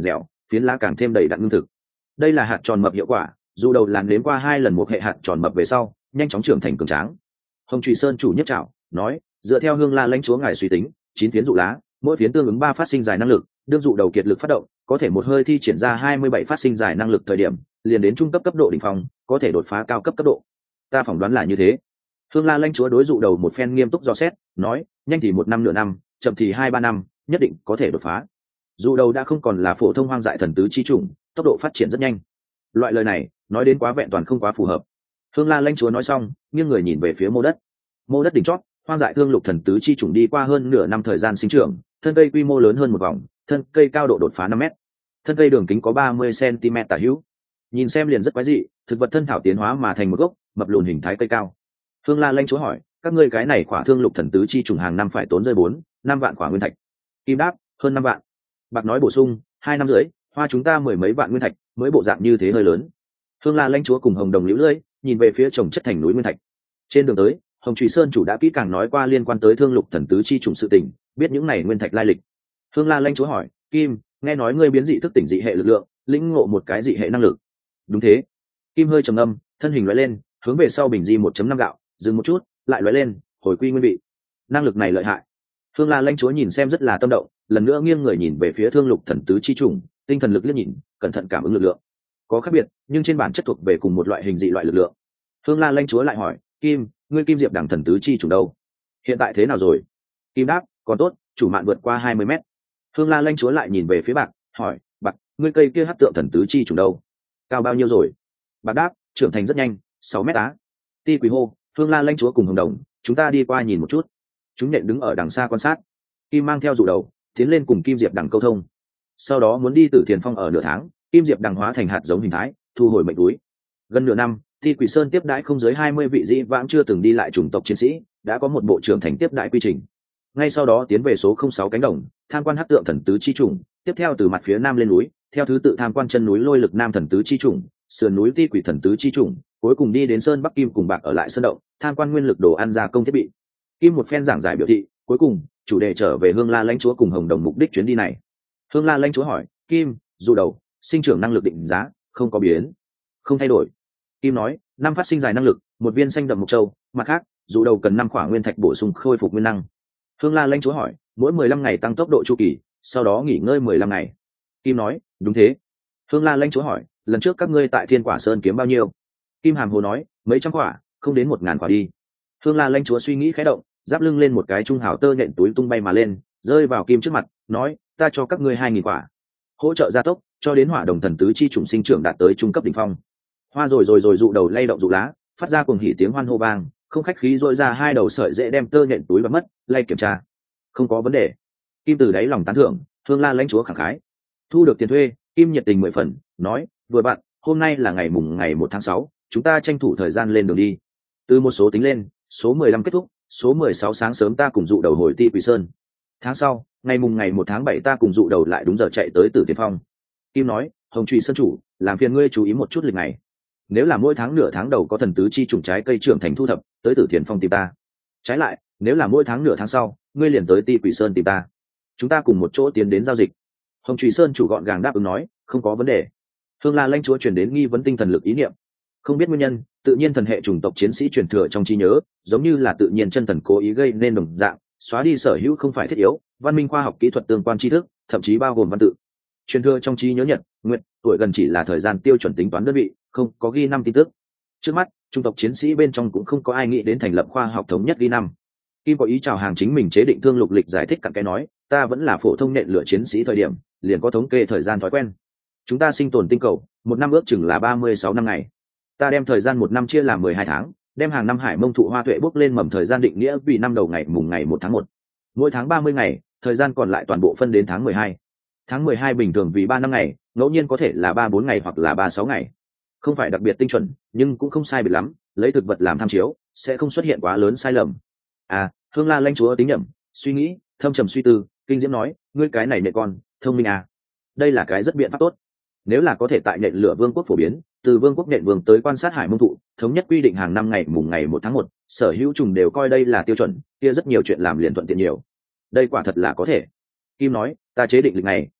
phiến lá càng thêm đầy đặn lương thực. Đây là hạt tròn mập hiệu quả, dù đầu làn đến qua hai lần một hệ hạt tròn mập về sau nhanh chóng trưởng thành cường tráng. Hồng Trùy Sơn chủ nhất trảo nói, dựa theo Hương La lãnh chúa ngài suy tính, chín phiến dụ lá, mỗi phiến tương ứng ba phát sinh dài năng lực, đương dụ đầu kiệt lực phát động, có thể một hơi thi triển ra hai mươi bảy phát sinh dài năng lực thời điểm, liền đến trung cấp cấp độ đỉnh phong, có thể đột phá cao cấp cấp độ. Ta phỏng đoán là như thế. Hương La lãnh chúa đối dụ đầu một phen nghiêm túc dò xét, nói, nhanh thì một năm nửa năm, chậm thì hai ba năm, nhất định có thể đột phá. Dụ đầu đã không còn là phổ thông hoang dại thần tứ chi chủng, tốc độ phát triển rất nhanh. Loại lời này nói đến quá vẹn toàn không quá phù hợp. Hương La lãnh chúa nói xong, nghiêng người nhìn về phía mô đất. Mô đất đỉnh chót, hoang dại thương lục thần tứ chi chủng đi qua hơn nửa năm thời gian sinh trưởng, thân cây quy mô lớn hơn một vòng, thân cây cao độ đột phá năm mét, thân cây đường kính có ba mươi xăng-ti-mét tả hữu. Nhìn xem liền rất quái dị, thực vật thân thảo tiến hóa mà thành một gốc mập lùn hình thái cây cao. Hương La lãnh chúa hỏi, các ngươi cái này khỏa thương lục thần tứ chi trùng hàng năm phải tốn rơi bốn năm vạn khỏa nguyên thạch. Kim đáp, hơn năm vạn. Bạc nói bổ sung, hai năm rưỡi, hoa chúng ta mười mấy vạn nguyên thạch, mới bộ dạng như thế hơi lớn. Hương La lãnh chúa cùng Hồng Đồng liễu lưỡi, nhìn về phía chồng chất thành núi nguyên thạch. Trên đường tới, Hồng Trùy Sơn chủ đã kỹ càng nói qua liên quan tới thương lục thần tứ chi trùng sự tình, biết những này nguyên thạch lai lịch. Hương La lãnh chúa hỏi, Kim, nghe nói ngươi biến dị thức tỉnh dị hệ lực lượng, lĩnh ngộ một cái dị hệ năng lực. Đúng thế. Kim hơi trầm ngâm, thân hình lóe lên, hướng về sau bình di một chấm năm gạo, dừng một chút, lại lóe lên, hồi quy nguyên vị. Năng lực này lợi hại. Hương La lãnh chúa nhìn xem rất là tâm động, lần nữa nghiêng người nhìn về phía thương lục thần tứ chi trùng, tinh thần lực liếc nhìn, cẩn thận cảm ứng lực lượng. Có khác biệt, nhưng trên bản chất thuộc về cùng một loại hình dị loại lực lượng. Hương La lãnh chúa lại hỏi, Kim, ngươi Kim Diệp đẳng thần tứ chi trùng đâu? Hiện tại thế nào rồi? Kim đáp, còn tốt, chủ mạn vượt qua hai mươi mét. Hương La lãnh chúa lại nhìn về phía Bạc, hỏi, Bạc, ngươi cây kia hắc tượng thần tứ chi trùng đâu? Cao bao nhiêu rồi? Bạc đáp, trưởng thành rất nhanh, sáu mét á. Ti Quỳ hô, Hương La lãnh chúa cùng Hồng Đồng, chúng ta đi qua nhìn một chút. Chúng nện đứng ở đằng xa quan sát. Kim mang theo dụ đầu, tiến lên cùng Kim Diệp đẳng câu thông. Sau đó muốn đi Tử Thiền Phong ở nửa tháng, Kim Diệp đẳng hóa thành hạt giống hình thái, thu hồi mệnh túi. Gần nửa năm, Ti Quỷ Sơn tiếp đãi không dưới hai mươi vị dĩ vãng chưa từng đi lại chủng tộc chiến sĩ, đã có một bộ trưởng thành tiếp đãi quy trình. Ngay sau đó tiến về số không sáu cánh đồng, tham quan hắc tượng thần tứ chi chủng, tiếp theo từ mặt phía nam lên núi, theo thứ tự tham quan chân núi Lôi Lực Nam thần tứ chi chủng, sườn núi Ti Quỷ thần tứ chi chủng, cuối cùng đi đến sơn Bắc Kim cùng Bạc ở lại sơn động, tham quan nguyên lực đồ ăn gia công thiết bị. Kim một phen giảng giải biểu thị, cuối cùng chủ đề trở về Hương La lãnh chúa cùng Hồng Đồng mục đích chuyến đi này. Hương La lãnh chúa hỏi, Kim, dù đầu, sinh trưởng năng lực định giá, không có biến, không thay đổi. Kim nói, năm phát sinh dài năng lực, một viên xanh đậm mộc châu, mặt khác, dù đầu cần năm khỏa nguyên thạch bổ sung khôi phục nguyên năng. Hương La lãnh chúa hỏi, mỗi mười lăm ngày tăng tốc độ chu kỳ, sau đó nghỉ ngơi mười lăm ngày. Kim nói, đúng thế. Hương La lãnh chúa hỏi, lần trước các ngươi tại Thiên Quả Sơn kiếm bao nhiêu? Kim hàm hồ nói, mấy trăm quả, không đến một ngàn quả đi. Hương La lãnh chúa suy nghĩ khẽ động, giáp lưng lên một cái trung hảo tơ nhện túi tung bay mà lên, rơi vào Kim trước mặt, nói, ta cho các ngươi hai nghìn quả, hỗ trợ gia tốc, cho đến hỏa đồng thần tứ chi trùng sinh trưởng đạt tới trung cấp đỉnh phong. Hoa rồi rồi rồi dụ đầu lay động dụ lá, phát ra cuồng hỉ tiếng hoan hô vang, không khách khí dội ra hai đầu sợi dễ đem tơ nhện túi và mất, lay kiểm tra, không có vấn đề. Kim từ đáy lòng tán thưởng, Hương La lãnh chúa khẳng khái. Thu được tiền thuê, Kim nhiệt tình mười phần, nói, vừa bạn, hôm nay là ngày mùng ngày một tháng sáu, chúng ta tranh thủ thời gian lên đường đi. Từ một số tính lên, số mười lăm kết thúc, số mười sáu sáng sớm ta cùng dụ đầu hồi Ti Quỳ Sơn. Tháng sau, ngày mùng ngày một tháng bảy ta cùng dụ đầu lại đúng giờ chạy tới Tử Tiền Phong. Kim nói, Hồng Trùy Sơn chủ, làm phiền ngươi chú ý một chút lịch này. Nếu là mỗi tháng nửa tháng đầu có thần tứ chi trùng trái cây trưởng thành thu thập, tới Tử Tiền Phong tìm ta. Trái lại, nếu là mỗi tháng nửa tháng sau, ngươi liền tới Ti Quỳ Sơn tìm ta. Chúng ta cùng một chỗ tiến đến giao dịch. Hồng Trùy Sơn chủ gọn gàng đáp ứng nói, không có vấn đề. Hương La lãnh chúa truyền đến nghi vấn tinh thần lực ý niệm. Không biết nguyên nhân, tự nhiên thần hệ chủng tộc chiến sĩ truyền thừa trong trí nhớ, giống như là tự nhiên chân thần cố ý gây nên đồng dạng, xóa đi sở hữu không phải thiết yếu, văn minh khoa học kỹ thuật tương quan tri thức, thậm chí bao gồm văn tự. Truyền thừa trong trí nhớ nhật, nguyện, tuổi gần chỉ là thời gian tiêu chuẩn tính toán đơn vị, không có ghi năm tin tức. Trước mắt, chủng tộc chiến sĩ bên trong cũng không có ai nghĩ đến thành lập khoa học thống nhất ghi năm. Kim có ý chào hàng chính mình chế định thương lục lịch giải thích cặn kẽ nói, ta vẫn là phổ thông nện lửa chiến sĩ thời điểm, liền có thống kê thời gian thói quen. Chúng ta sinh tồn tinh cầu, một năm ước chừng là ba mươi sáu năm ngày. Ta đem thời gian một năm chia làm mười hai tháng, đem hàng năm hải mông thụ hoa tuệ bốc lên mầm thời gian định nghĩa vì năm đầu ngày mùng ngày một tháng một. Mỗi tháng ba mươi ngày, thời gian còn lại toàn bộ phân đến tháng mười hai. Tháng mười hai bình thường vì ba năm ngày, ngẫu nhiên có thể là ba bốn ngày hoặc là ba sáu ngày. Không phải đặc biệt tinh chuẩn, nhưng cũng không sai biệt lắm, lấy thực vật làm tham chiếu, sẽ không xuất hiện quá lớn sai lầm. À, Hương La lãnh chúa tính nhẩm, suy nghĩ, thâm trầm suy tư, kinh diễm nói, ngươi cái này nệ con, thông minh à. Đây là cái rất biện pháp tốt. Nếu là có thể tại nện lửa vương quốc phổ biến, từ vương quốc nện vương tới quan sát hải mông thụ, thống nhất quy định hàng năm ngày mùng ngày một tháng một, sở hữu trùng đều coi đây là tiêu chuẩn, kia rất nhiều chuyện làm liền thuận tiện nhiều. Đây quả thật là có thể. Kim nói, ta chế định lịch này,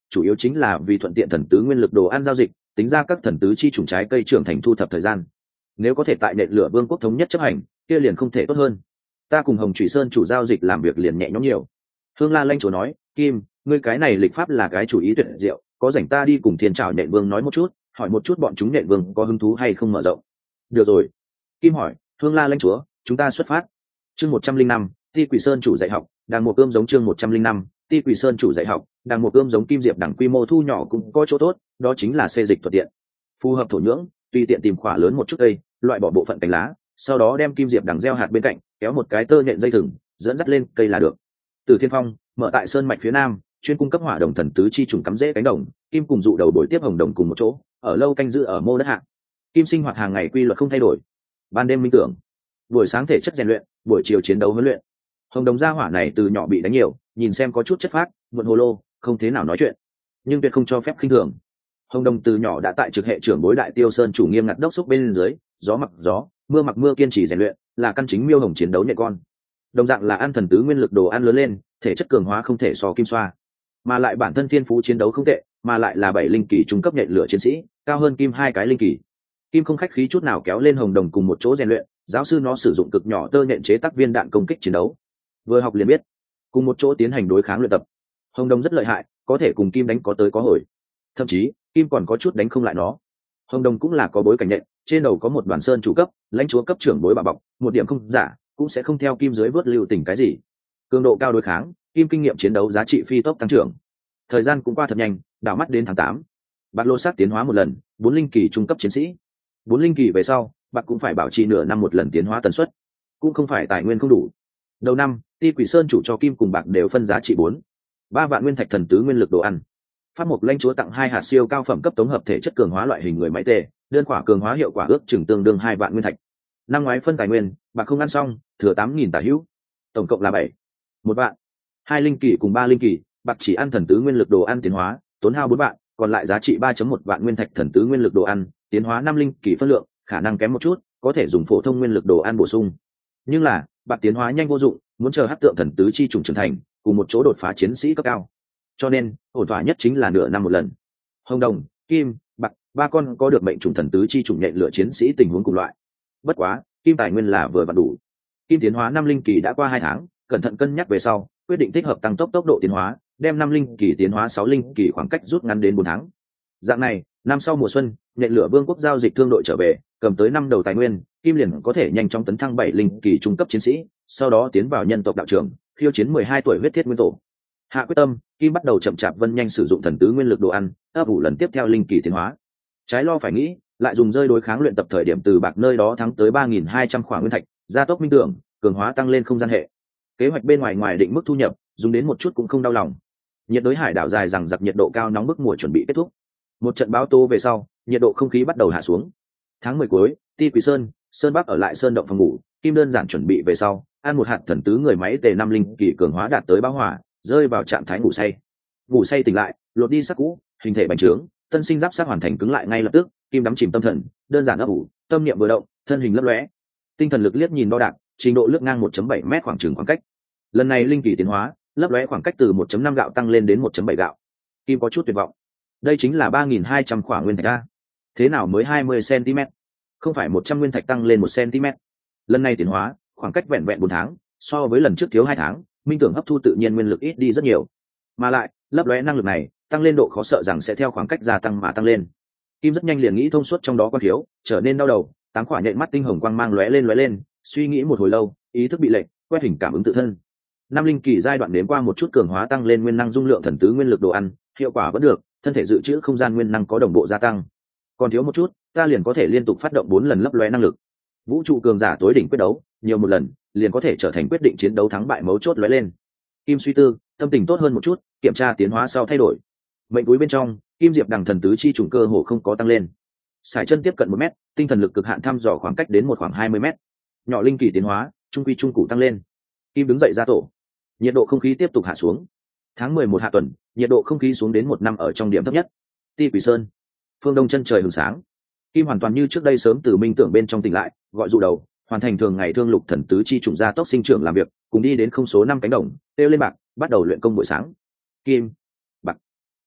chủ yếu chính là vì thuận tiện thần tứ nguyên lực đồ ăn giao dịch, tính ra các thần tứ chi chủng trái cây trưởng thành thu thập thời gian. Nếu có thể tại nện lửa vương quốc thống nhất chấp hành, kia liền không thể tốt hơn. Ta cùng Hồng Thủy Sơn chủ giao dịch làm việc liền nhẹ nhõm nhiều. Hương La Lanh chúa nói, Kim, ngươi cái này lịch pháp là cái chủ ý tuyệt diệu, có rảnh ta đi cùng Thiên Trảo Nện Vương nói một chút, hỏi một chút bọn chúng Nện Vương có hứng thú hay không mở rộng. Được rồi. Kim hỏi, Hương La Lanh chúa, chúng ta xuất phát. Chương một trăm linh năm, Ti Quỷ Sơn chủ dạy học, đang một cơm giống chương một trăm linh năm, Ti Quỷ Sơn chủ dạy học, đang một cơm giống Kim Diệp đẳng quy mô thu nhỏ cũng có chỗ tốt, đó chính là xê dịch thuận tiện. Phù hợp thổ nhưỡng, tùy tiện tìm khỏa lớn một chút cây, loại bỏ bộ phận cành lá, sau đó đem Kim Diệp đằng gieo hạt bên cạnh, kéo một cái tơ nhện dây thừng, dẫn dắt lên cây là được. Từ Thiên Phong, mở tại sơn mạch phía nam, chuyên cung cấp hỏa đồng thần tứ chi trùng cắm rễ cánh đồng, Kim cùng dụ đầu bồi tiếp hồng đồng cùng một chỗ, ở lâu canh giữ ở mô đất hạ. Kim sinh hoạt hàng ngày quy luật không thay đổi. Ban đêm minh tưởng, buổi sáng thể chất rèn luyện, buổi chiều chiến đấu huấn luyện. Hồng đồng gia hỏa này từ nhỏ bị đánh nhiều, nhìn xem có chút chất phác, muộn hồ lô, không thế nào nói chuyện, nhưng tuyệt không cho phép khinh thường. Hồng đồng từ nhỏ đã tại trực hệ trưởng bối đại tiêu sơn chủ nghiêm ngặt đốc xúc bên dưới, gió mặc gió, mưa mặc mưa kiên trì rèn luyện, là căn chính miêu hồng chiến đấu nhẹ con. Đồng dạng là ăn thần tứ nguyên lực đồ ăn lớn lên, thể chất cường hóa không thể so kim xoa, mà lại bản thân thiên phú chiến đấu không tệ, mà lại là bảy linh kỳ trung cấp nhện lửa chiến sĩ, cao hơn kim hai cái linh kỳ. Kim không khách khí chút nào kéo lên hồng đồng cùng một chỗ rèn luyện, giáo sư nó sử dụng cực nhỏ tơ nhện chế tác viên đạn công kích chiến đấu. Vừa học liền biết, cùng một chỗ tiến hành đối kháng luyện tập. Hồng đồng rất lợi hại, có thể cùng kim đánh có tới có hồi, thậm chí kim còn có chút đánh không lại nó. Hồng đồng cũng là có bối cảnh nhện, trên đầu có một đoàn sơn chủ cấp, lãnh chúa cấp trưởng bối bà bọc, một điểm không giả, cũng sẽ không theo kim dưới vớt lưu tình cái gì. Cường độ cao đối kháng, kim kinh nghiệm chiến đấu giá trị phi tốc tăng trưởng. Thời gian cũng qua thật nhanh, đảo mắt đến tháng tám. Bạc lô sát tiến hóa một lần, bốn linh kỳ trung cấp chiến sĩ. Bốn linh kỳ về sau, bạc cũng phải bảo trì nửa năm một lần tiến hóa tần suất, cũng không phải tài nguyên không đủ. Đầu năm, Ti Quỷ Sơn chủ cho kim cùng bạc đều phân giá trị bốn ba vạn nguyên thạch thần tứ nguyên lực đồ ăn. Pháp mục lãnh chúa tặng hai hạt siêu cao phẩm cấp tổng hợp thể chất cường hóa loại hình người máy tê, đơn khỏa cường hóa hiệu quả ước chừng tương đương hai vạn nguyên thạch. Năm ngoái phân tài nguyên, bạc không ăn xong, thừa tám nghìn tả hữu, tổng cộng là bảy một vạn. Hai linh kỳ cùng ba linh kỳ, bạc chỉ ăn thần tứ nguyên lực đồ ăn tiến hóa, tốn hao bốn vạn, còn lại giá trị ba phẩy một vạn nguyên thạch thần tứ nguyên lực đồ ăn, tiến hóa năm linh kỳ phân lượng, khả năng kém một chút, có thể dùng phổ thông nguyên lực đồ ăn bổ sung. Nhưng là, bạc tiến hóa nhanh vô dụng, muốn chờ hắc tượng thần tứ chi trùng trưởng thành, cùng một chỗ đột phá chiến sĩ cấp cao. Cho nên, ổn thỏa nhất chính là nửa năm một lần. Hồng đồng, kim, bạc, ba con có được mệnh trùng thần tứ chi trùng nhện lửa chiến sĩ tình huống cùng loại. Bất quá, kim tài nguyên là vừa vặn đủ. Kim tiến hóa năm linh kỳ đã qua hai tháng, cẩn thận cân nhắc về sau, quyết định thích hợp tăng tốc tốc độ tiến hóa, đem năm linh kỳ tiến hóa sáu linh kỳ khoảng cách rút ngắn đến bốn tháng. Dạng này, năm sau mùa xuân, nhện lửa vương quốc giao dịch thương đội trở về, cầm tới năm đầu tài nguyên, kim liền có thể nhanh chóng tấn thăng bảy linh kỳ trung cấp chiến sĩ, sau đó tiến vào nhân tộc đạo trường, khiêu chiến mười hai tuổi huyết thiết nguyên tổ. Hạ quyết tâm, kim bắt đầu chậm chạp vân nhanh sử dụng thần tứ nguyên lực đồ ăn, ấp ủ lần tiếp theo linh kỳ tiến hóa. Trái lo phải nghĩ, lại dùng rơi đối kháng luyện tập thời điểm từ bạc nơi đó thắng tới ba nghìn hai trăm khỏa nguyên thạch, gia tốc minh tưởng, cường hóa tăng lên không gian hệ. Kế hoạch bên ngoài ngoài định mức thu nhập, dùng đến một chút cũng không đau lòng. Nhiệt đới hải đảo dài rằng giặc nhiệt độ cao nóng bức mùa chuẩn bị kết thúc. Một trận bão tố về sau, nhiệt độ không khí bắt đầu hạ xuống. Tháng mười cuối, Ti Quỷ Sơn, Sơn Bắc ở lại sơn động phòng ngủ, kim đơn giản chuẩn bị về sau, ăn một hạt thần tứ người máy tề năm linh kỳ cường hóa đạt tới bão hỏa, rơi vào trạng thái ngủ say. Ngủ say tỉnh lại, lột đi sắc cũ, hình thể bành trướng, tân sinh giáp sát hoàn thành cứng lại ngay lập tức, kim đắm chìm tâm thần, đơn giản ấp ủ, tâm niệm vừa động, thân hình lấp lóe. Tinh thần lực liếc nhìn đo đạc, trình độ lướt ngang một phẩy bảy mét khoảng chừng khoảng cách. Lần này linh kỳ tiến hóa, lấp lóe khoảng cách từ một phẩy năm gạo tăng lên đến một phẩy bảy gạo. Kim có chút tuyệt vọng. Đây chính là ba nghìn hai trăm khỏa nguyên thạch a. Thế nào mới hai mươi xăng ti mét? Không phải một trăm nguyên thạch tăng lên một xăng-ti mét. Lần này tiến hóa, khoảng cách vẹn vẹn bốn tháng, so với lần trước thiếu hai tháng, minh tưởng hấp thu tự nhiên nguyên lực ít đi rất nhiều. Mà lại, lấp lóe năng lực này, tăng lên độ khó sợ rằng sẽ theo khoảng cách gia tăng mà tăng lên. Kim rất nhanh liền nghĩ thông suốt trong đó quan thiếu, trở nên đau đầu, tám quả nhện mắt tinh hồng quang mang lóe lên lóe lên, suy nghĩ một hồi lâu, ý thức bị lệch, quét hình cảm ứng tự thân. Năm linh kỳ giai đoạn đến qua một chút cường hóa tăng lên nguyên năng dung lượng thần tứ nguyên lực đồ ăn, hiệu quả vẫn được, thân thể dự trữ không gian nguyên năng có đồng bộ gia tăng. Còn thiếu một chút, ta liền có thể liên tục phát động bốn lần lấp lóe năng lực. Vũ trụ cường giả tối đỉnh quyết đấu, nhiều một lần, liền có thể trở thành quyết định chiến đấu thắng bại mấu chốt lóe lên. Kim suy tư, tâm tình tốt hơn một chút, kiểm tra tiến hóa sau thay đổi. Mệnh túi bên trong, kim diệp đằng thần tứ chi trùng cơ hồ không có tăng lên. Sải chân tiếp cận một mét, tinh thần lực cực hạn thăm dò khoảng cách đến một khoảng hai mươi mét. Nhỏ linh kỳ tiến hóa, trung quy trung cụ tăng lên. Kim đứng dậy ra tổ. Nhiệt độ không khí tiếp tục hạ xuống. Tháng mười một hạ tuần, nhiệt độ không khí xuống đến một năm ở trong điểm thấp nhất. Ti Quỷ Sơn, phương đông chân trời hừng sáng. Kim hoàn toàn như trước đây sớm từ minh tưởng bên trong tỉnh lại, gọi dụ đầu, hoàn thành thường ngày thương lục thần tứ chi trùng gia tốc sinh trưởng làm việc, cùng đi đến không số năm cánh đồng, tiêu lên bạc, bắt đầu luyện công buổi sáng. Kim, bạc,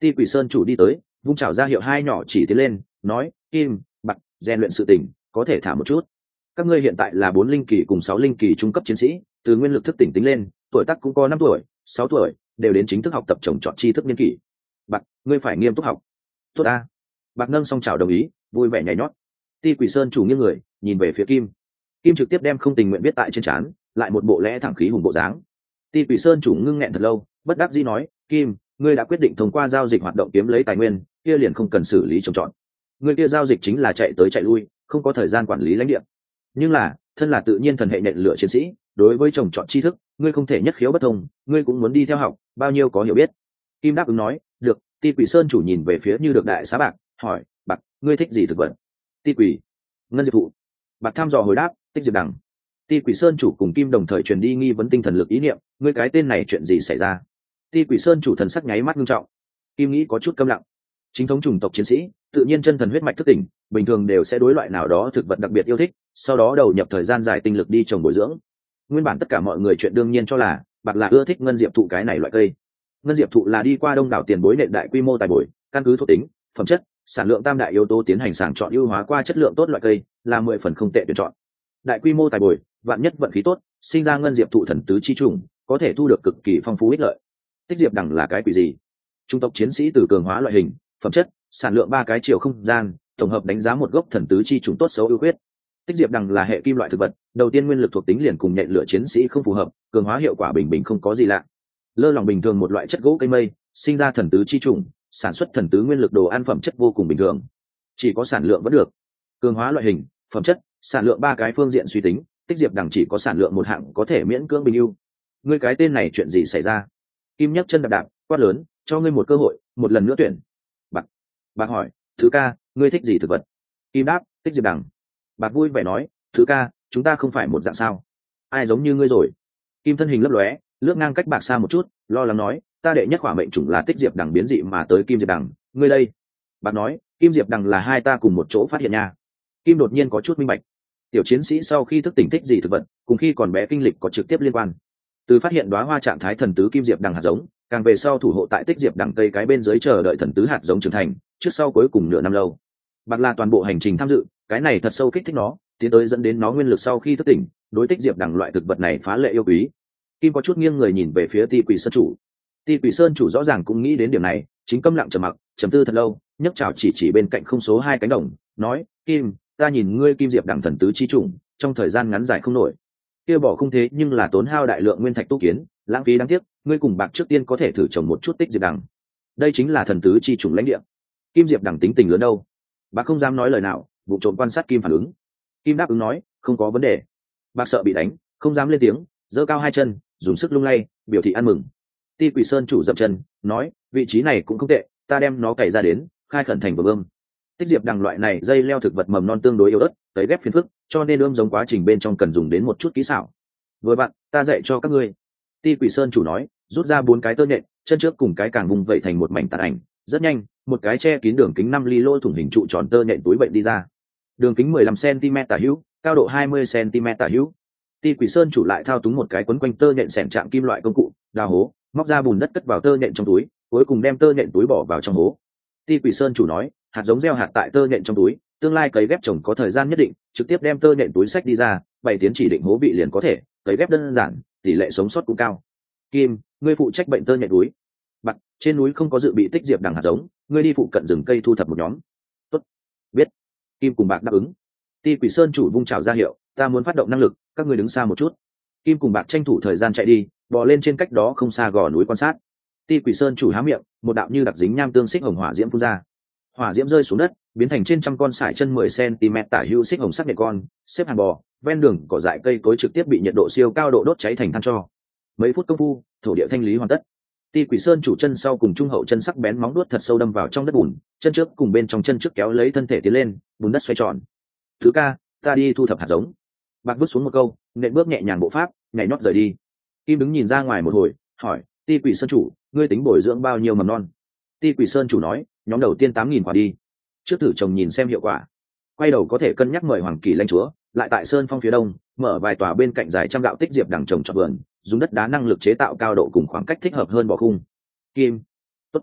Ti Quỷ Sơn chủ đi tới, vung chảo ra hiệu hai nhỏ chỉ tiến lên, nói: Kim, Bạc, rèn luyện sự tỉnh, có thể thả một chút. Các ngươi hiện tại là bốn linh kỳ cùng sáu linh kỳ trung cấp chiến sĩ, từ nguyên lực thức tỉnh tính lên, tuổi tác cũng có năm tuổi, sáu tuổi, đều đến chính thức học tập trồng trọt tri thức niên kỷ. Bạc, ngươi phải nghiêm túc học. Tốt a. Bạc nâng song chảo đồng ý, vui vẻ nhảy nhót. Ti Quỷ Sơn chủ nghiêng người, nhìn về phía Kim. Kim trực tiếp đem không tình nguyện viết tại trên trán, lại một bộ lẽ thẳng khí hùng bộ dáng. Ti Quỷ Sơn chủ ngưng nghẹn thật lâu, bất đắc dĩ nói: Kim, ngươi đã quyết định thông qua giao dịch hoạt động kiếm lấy tài nguyên, kia liền không cần xử lý trồng trọt. Ngươi kia giao dịch chính là chạy tới chạy lui, không có thời gian quản lý lãnh địa. Nhưng là, thân là tự nhiên thần hệ nện lửa chiến sĩ, đối với trồng trọt tri thức, ngươi không thể nhất khiếu bất thông, ngươi cũng muốn đi theo học, bao nhiêu có hiểu biết. Kim đáp ứng nói: Được. Ti Quỷ Sơn chủ nhìn về phía Như Được đại xá Bạc, hỏi: Bạc, ngươi thích gì thực vật? Ti Quỷ: Ngân diệp thụ. Bạc thăm dò hồi đáp: Tích diệp đằng. Ti Quỷ Sơn chủ cùng Kim đồng thời truyền đi nghi vấn tinh thần lực ý niệm: ngươi cái tên này chuyện gì xảy ra? Ti Quỷ Sơn chủ thần sắc nháy mắt nghiêm trọng. Kim nghĩ có chút câm lặng. Chính thống chủng tộc chiến sĩ, tự nhiên chân thần huyết mạch thức tỉnh, bình thường đều sẽ đối loại nào đó thực vật đặc biệt yêu thích, sau đó đầu nhập thời gian dài tinh lực đi trồng bồi dưỡng. Nguyên bản tất cả mọi người chuyện đương nhiên cho là Bạc là ưa thích ngân diệp thụ cái này loại cây. Ngân diệp thụ là đi qua đông đảo tiền bối nện đại quy mô tài bồi, căn cứ thuộc tính, phẩm chất, sản lượng tam đại yếu tố tiến hành sàng chọn ưu hóa qua chất lượng tốt loại cây, là mười phần không tệ tuyển chọn. Đại quy mô tài bồi, vạn nhất vận khí tốt, sinh ra ngân diệp thụ thần tứ chi trùng, có thể thu được cực kỳ phong phú ích lợi. Tích diệp đằng là cái quỷ gì? Trung tộc chiến sĩ từ cường hóa loại hình, phẩm chất, sản lượng ba cái chiều không gian, tổng hợp đánh giá một gốc thần tứ chi trùng tốt xấu ưu khuyết. Tích diệp đằng là hệ kim loại thực vật, đầu tiên nguyên lực thuộc tính liền cùng nhện lửa chiến sĩ không phù hợp, cường hóa hiệu quả bình bình không có gì lạ. Lơ lỏng bình thường một loại chất gỗ cây mây, sinh ra thần tứ chi trùng, sản xuất thần tứ nguyên lực đồ ăn phẩm chất vô cùng bình thường, chỉ có sản lượng vẫn được. Cường hóa loại hình, phẩm chất, sản lượng ba cái phương diện suy tính, tích diệp đằng chỉ có sản lượng một hạng có thể miễn cưỡng bình ưu. Ngươi cái tên này chuyện gì xảy ra? Kim nhấc chân đạp đạp, quát lớn: Cho ngươi một cơ hội, một lần nữa tuyển. Bạc. Bạc hỏi: Thứ ca, ngươi thích gì thực vật? Kim đáp: Tích diệp đằng. Bạc vui vẻ nói: Thứ ca, chúng ta không phải một dạng sao? Ai giống như ngươi rồi? Kim thân hình lấp lóe, lướt ngang cách Bạc xa một chút, lo lắng nói: Ta đệ nhất quả mệnh chủng là tích diệp đằng biến dị mà tới kim diệp đằng, ngươi đây? Bạc nói: Kim diệp đằng là hai ta cùng một chỗ phát hiện nha. Kim đột nhiên có chút minh bạch. Tiểu chiến sĩ sau khi thức tỉnh thích gì thực vật, cùng khi còn bé kinh lịch có trực tiếp liên quan. Từ phát hiện đóa hoa trạng thái thần tứ kim diệp đằng hạt giống, càng về sau thủ hộ tại tích diệp đằng cây cái bên dưới chờ đợi thần tứ hạt giống trưởng thành, trước sau cuối cùng nửa năm lâu. Bạc là toàn bộ hành trình tham dự, cái này thật sâu kích thích nó, tiến tới dẫn đến nó nguyên lực sau khi thức tỉnh, đối tích diệp đằng loại thực vật này phá lệ yêu quý. Kim có chút nghiêng người nhìn về phía Ti Quỷ Sơn chủ. Ti Quỷ Sơn chủ rõ ràng cũng nghĩ đến điểm này, chính câm lặng trầm mặc, trầm tư thật lâu, nhấc chảo chỉ chỉ bên cạnh không số hai cánh đồng, nói: Kim, ta nhìn ngươi kim diệp đằng thần tứ chi trùng, trong thời gian ngắn dài không nổi. Kia bỏ không thế nhưng là tốn hao đại lượng nguyên thạch tu kiến, lãng phí đáng tiếc, ngươi cùng Bạc trước tiên có thể thử trồng một chút tích diệp đằng. Đây chính là thần tứ chi trùng lãnh địa. Kim diệp đằng tính tình lớn đâu? Bạc không dám nói lời nào, vụ trộm quan sát Kim phản ứng. Kim đáp ứng nói: Không có vấn đề. Bạc sợ bị đánh, không dám lên tiếng, giơ cao hai chân, dùng sức lung lay, biểu thị ăn mừng. Ti Quỷ Sơn chủ dậm chân, nói: Vị trí này cũng không tệ, ta đem nó cày ra đến, khai khẩn thành vườn ươm. Tích diệp đằng loại này dây leo thực vật mầm non tương đối yếu ớt, tới ghép phiền phức, cho nên ươm giống quá trình bên trong cần dùng đến một chút kỹ xảo. Vừa bạn, ta dạy cho các ngươi. Ti Quỷ Sơn chủ nói, rút ra bốn cái tơ nhện, chân trước cùng cái càng vùng vậy thành một mảnh tàn ảnh, rất nhanh, một cái che kín đường kính năm ly lô thủng hình trụ tròn tơ nhện túi vậy đi ra. Đường kính mười lăm xăng-ti-mét tả hữu, cao độ hai mươi xăng-ti-mét tả hữu. Ti Quỷ Sơn chủ lại thao túng một cái quấn quanh tơ nhện xẻng trạng kim loại công cụ, đào hố, móc ra bùn đất cất vào tơ nhện trong túi, cuối cùng đem tơ nhện túi bỏ vào trong hố. Ti Quỷ Sơn chủ nói, hạt giống gieo hạt tại tơ nhện trong túi, tương lai cấy ghép trồng có thời gian nhất định, trực tiếp đem tơ nhện túi sách đi ra, bảy tiến chỉ định hố vị liền có thể, cấy ghép đơn giản, tỷ lệ sống sót cũng cao. Kim, ngươi phụ trách bệnh tơ nhện túi. Bạc, trên núi không có dự bị tích diệp đằng hạt giống, ngươi đi phụ cận rừng cây thu thập một nhóm. Tốt, biết. Kim cùng Bạc đáp ứng. Ti Quỷ Sơn chủ vung chào ra hiệu, ta muốn phát động năng lực, các ngươi đứng xa một chút. Kim cùng Bạc tranh thủ thời gian chạy đi, bò lên trên cách đó không xa gò núi quan sát. Ti Quỷ Sơn chủ há miệng, một đạo như đặc dính nham tương xích hồng hỏa diễm phun ra. Hỏa diễm rơi xuống đất, biến thành trên trăm con sải chân mười xăng-ti-mét tả hữu xích hồng sắc nhện con, xếp hàng bò, ven đường cỏ dại cây cối trực tiếp bị nhiệt độ siêu cao độ đốt cháy thành than tro. Mấy phút công phu, thổ địa thanh lý hoàn tất. Ti Quỷ Sơn chủ chân sau cùng trung hậu chân sắc bén móng đuốt thật sâu đâm vào trong đất bùn, chân trước cùng bên trong chân trước kéo lấy thân thể tiến lên, bùn đất xoay tròn. Thứ ca, ta đi thu thập hạt giống. Bạc vứt xuống một câu, nện bước nhẹ nhàng bộ pháp, nhảy nhót rời đi. Kim đứng nhìn ra ngoài một hồi, hỏi, Ti Quỷ Sơn chủ, ngươi tính bồi dưỡng bao nhiêu mầm non? Ti Quỷ Sơn chủ nói, nhóm đầu tiên tám nghìn quả đi. Trước thử trồng nhìn xem hiệu quả. Quay đầu có thể cân nhắc mời Hoàng Kỳ lãnh chúa, lại tại Sơn Phong phía đông, mở vài tòa bên cạnh dài trăm gạo tích diệp đằng trồng cho vườn, dùng đất đá năng lực chế tạo cao độ cùng khoảng cách thích hợp hơn bỏ khung. Kim, tốt.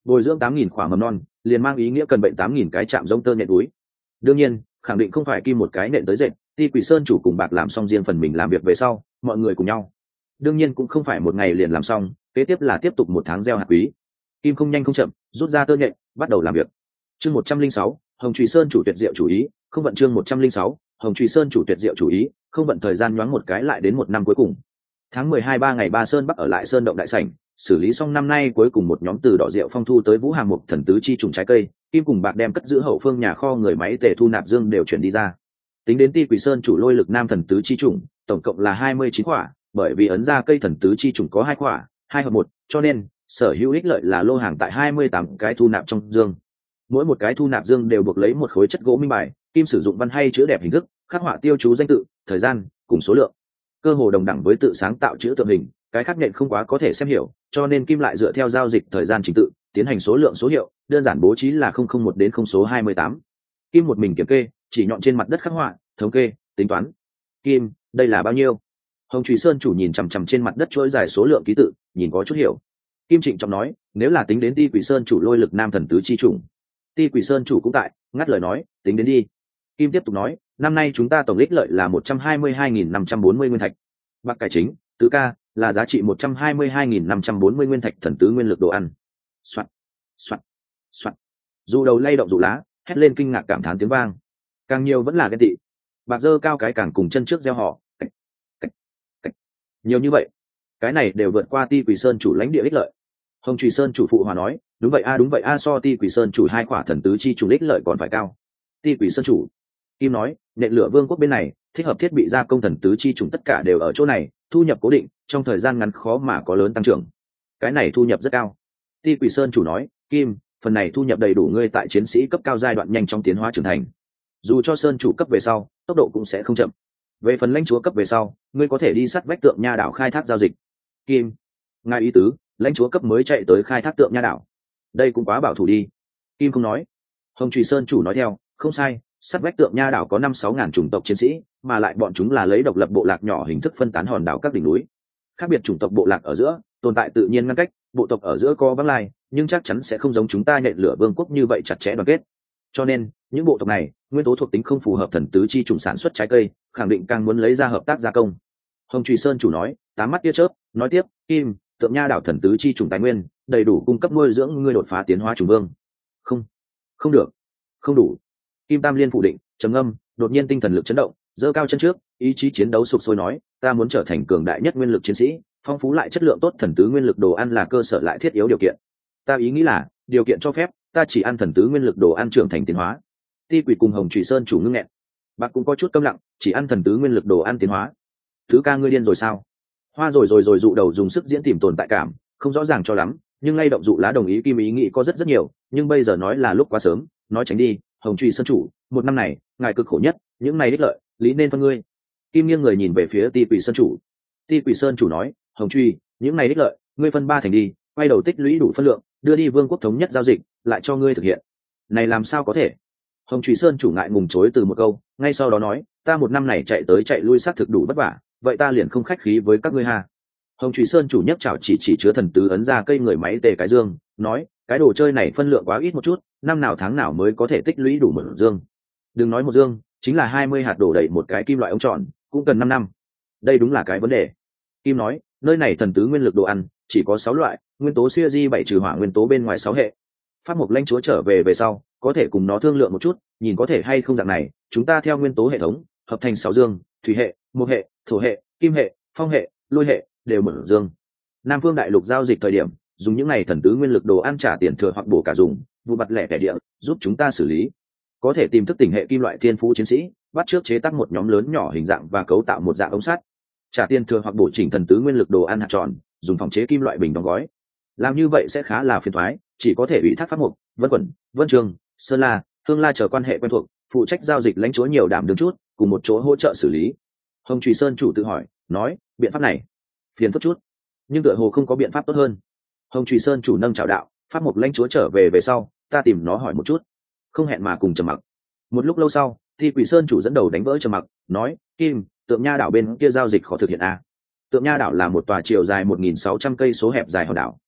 bồi dưỡng tám nghìn khỏa mầm non liền mang ý nghĩa cần bệnh tám nghìn cái chạm giống tơ nhện túi. Đương nhiên khẳng định không phải kim một cái nện tới dệt, Ti Quỷ Sơn chủ cùng Bạc làm xong riêng phần mình làm việc về sau mọi người cùng nhau. Đương nhiên cũng không phải một ngày liền làm xong, kế tiếp là tiếp tục một tháng gieo hạt quý. Kim không nhanh không chậm rút ra tơ nhện bắt đầu làm việc. Chương một trăm linh sáu, Hồng Trùy Sơn chủ tuyệt diệu chủ ý, không vận. Chương một trăm linh sáu, Hồng Trùy Sơn chủ tuyệt diệu chủ ý, không vận. Thời gian nhoáng một cái lại đến một năm cuối cùng. Tháng mười hai ba ngày ba Sơn Bắc ở lại Sơn động đại sảnh, xử lý xong năm nay cuối cùng một nhóm từ đỏ rượu phong thu tới Vũ Hàm Mục thần tứ chi trùng trái cây, Kim cùng Bạc đem cất giữ hậu phương nhà kho người máy tề thu nạp dương đều chuyển đi ra. Tính đến Ti Quỷ Sơn chủ lôi lực nam thần tứ chi trùng, tổng cộng là hai mươi chín quả, bởi vì ấn ra cây thần tứ chi trùng có hai quả, hai hợp một, cho nên sở hữu ích lợi là lô hàng tại hai mươi tám cái thu nạp trong dương. Mỗi một cái thu nạp dương đều buộc lấy một khối chất gỗ minh bài, Kim sử dụng văn hay chữ đẹp hình thức, khắc họa tiêu chú danh tự, thời gian cùng số lượng, cơ hồ đồng đẳng với tự sáng tạo chữ tượng hình, cái khác nhện không quá có thể xem hiểu, cho nên Kim lại dựa theo giao dịch thời gian trình tự tiến hành số lượng số hiệu, đơn giản bố trí là không không một đến không số hai mươi tám. Kim một mình kiểm kê, chỉ nhọn trên mặt đất khắc họa, thống kê, tính toán. Kim, đây là bao nhiêu? Hồng Trùy Sơn chủ nhìn chằm chằm trên mặt đất chuỗi dài số lượng ký tự, nhìn có chút hiểu. Kim trịnh trọng nói, nếu là tính đến Ti Quỷ Sơn chủ lôi lực nam thần tứ chi trùng. Ti Quỷ Sơn chủ cũng tại, ngắt lời nói, tính đến đi. Kim tiếp tục nói, năm nay chúng ta tổng ích lợi là một trăm hai mươi hai nghìn năm trăm bốn mươi nguyên thạch. Bạc cải chính, tứ ca, là giá trị một trăm hai mươi hai nghìn năm trăm bốn mươi nguyên thạch thần tứ nguyên lực đồ ăn. Soạt, soạt, soạt. Dù đầu lay động dụ lá, hét lên kinh ngạc cảm thán tiếng vang. Càng nhiều vẫn là ghen tị. Bạc dơ cao cái càng cùng chân trước gieo họ. Cách, cách, cách. Nhiều như vậy, cái này đều vượt qua Ti Quỷ Sơn chủ lãnh địa ích lợi. Hồng Trùy Sơn chủ phụ hòa nói, đúng vậy a đúng vậy a so Ti Quỷ Sơn chủ hai quả thần tứ chi chủ ích lợi còn phải cao. Ti Quỷ Sơn chủ. Kim nói, nện lửa vương quốc bên này thích hợp thiết bị gia công thần tứ chi trùng tất cả đều ở chỗ này, thu nhập cố định, trong thời gian ngắn khó mà có lớn tăng trưởng. Cái này thu nhập rất cao. Ti Quỷ Sơn chủ nói, Kim, phần này thu nhập đầy đủ ngươi tại chiến sĩ cấp cao giai đoạn nhanh chóng tiến hóa trưởng thành. Dù cho Sơn chủ cấp về sau, tốc độ cũng sẽ không chậm. Về phần lãnh chúa cấp về sau, ngươi có thể đi sát vách tượng nha đảo khai thác giao dịch. Kim, ngài ý tứ, lãnh chúa cấp mới chạy tới khai thác tượng nha đảo, đây cũng quá bảo thủ đi. Kim không nói. Hồng Trùy Sơn chủ nói theo, không sai, sát vách tượng nha đảo có năm sáu ngàn chủng tộc chiến sĩ, mà lại bọn chúng là lấy độc lập bộ lạc nhỏ hình thức phân tán hòn đảo các đỉnh núi. Khác biệt chủng tộc bộ lạc ở giữa tồn tại tự nhiên ngăn cách, bộ tộc ở giữa có vắng lai, nhưng chắc chắn sẽ không giống chúng ta nhện lửa vương quốc như vậy chặt chẽ đoàn kết. Cho nên những bộ tộc này nguyên tố thuộc tính không phù hợp thần tứ chi trùng sản xuất trái cây, khẳng định càng muốn lấy ra hợp tác gia công. Hồng Trùy Sơn chủ nói, tám mắt tia chớp, nói tiếp, Kim, tượng nha đảo thần tứ chi trùng tài nguyên đầy đủ cung cấp nuôi dưỡng ngươi đột phá tiến hóa trùng vương. Không, không được, không đủ. Kim Tam liên phủ định, trầm ngâm, đột nhiên tinh thần lực chấn động, giơ cao chân trước, ý chí chiến đấu sục sôi nói, ta muốn trở thành cường đại nhất nguyên lực chiến sĩ, phong phú lại chất lượng tốt thần tứ nguyên lực đồ ăn là cơ sở lại thiết yếu điều kiện. Ta ý nghĩ là điều kiện cho phép ta chỉ ăn thần tứ nguyên lực đồ ăn trưởng thành tiến hóa. Ti Quỷ cùng Hồng Trùy Sơn chủ ngưng nghẹn. Bạc cũng có chút câm lặng, chỉ ăn thần tứ nguyên lực đồ ăn tiến hóa. Thứ ca ngươi điên rồi sao? Hoa rồi rồi rồi dụ đầu dùng sức diễn tìm tồn tại cảm, không rõ ràng cho lắm, nhưng ngay động dụ lá đồng ý Kim ý nghĩ có rất rất nhiều, nhưng bây giờ nói là lúc quá sớm, nói tránh đi. Hồng Trùy Sơn chủ, một năm này ngài cực khổ nhất, những này ích lợi lý nên phân ngươi. Kim nghiêng người nhìn về phía Ti Quỷ Sơn chủ. Ti Quỷ Sơn chủ nói, Hồng Truy, những này ích lợi ngươi phân ba thành đi, quay đầu tích lũy đủ phân lượng, đưa đi vương quốc thống nhất giao dịch, lại cho ngươi thực hiện. Này làm sao có thể? Hồng Trùy Sơn chủ ngại ngùng chối từ một câu, ngay sau đó nói, ta một năm này chạy tới chạy lui xác thực đủ vất vả, vậy ta liền không khách khí với các ngươi ha. Hồng Trùy Sơn chủ nhấc chảo chỉ chỉ chứa thần tứ ấn ra cây người máy tề cái dương, nói, cái đồ chơi này phân lượng quá ít một chút, năm nào tháng nào mới có thể tích lũy đủ một dương. Đừng nói một dương, chính là hai mươi hạt đổ đầy một cái kim loại ống tròn, cũng cần năm năm. Đây đúng là cái vấn đề. Kim nói, nơi này thần tứ nguyên lực đồ ăn chỉ có sáu loại, nguyên tố siêu di bảy trừ hỏa nguyên tố bên ngoài sáu hệ. Pháp Mộc lãnh chúa trở về về sau, có thể cùng nó thương lượng một chút, nhìn có thể hay không dạng này, chúng ta theo nguyên tố hệ thống hợp thành sáu dương, thủy hệ, mộc hệ, thổ hệ, kim hệ, phong hệ, lôi hệ đều mở dương. Nam Phương đại lục giao dịch thời điểm, dùng những này thần tứ nguyên lực đồ ăn trả tiền thừa hoặc bổ cả dùng, vụ mặt lẻ tẻ địa giúp chúng ta xử lý. Có thể tìm thức tỉnh hệ kim loại thiên phú chiến sĩ, bắt trước chế tác một nhóm lớn nhỏ hình dạng và cấu tạo một dạng ống sắt, trả tiền thừa hoặc bổ chỉnh thần tứ nguyên lực đồ ăn hạt tròn, dùng phòng chế kim loại bình đóng gói. Làm như vậy sẽ khá là phiền toái, chỉ có thể ủy thác Pháp Mộc, Vân Quẩn, Vân Trường, Sơn La, Hương La chờ quan hệ quen thuộc, phụ trách giao dịch lãnh chúa nhiều đảm đương chút, cùng một chỗ hỗ trợ xử lý. Hồng Trùy Sơn chủ tự hỏi, nói, biện pháp này phiền phức chút, nhưng tựa hồ không có biện pháp tốt hơn. Hồng Trùy Sơn chủ nâng chào đạo, Pháp Mộc lãnh chúa trở về về sau, ta tìm nó hỏi một chút. Không hẹn mà cùng trầm mặc. Một lúc lâu sau, thì Quỷ Sơn chủ dẫn đầu đánh vỡ trầm mặc, nói, Kim, tượng nha đảo bên kia giao dịch khó thực hiện a. Tượng nha đảo là một tòa chiều dài một nghìn sáu trăm cây số hẹp dài hòn đảo.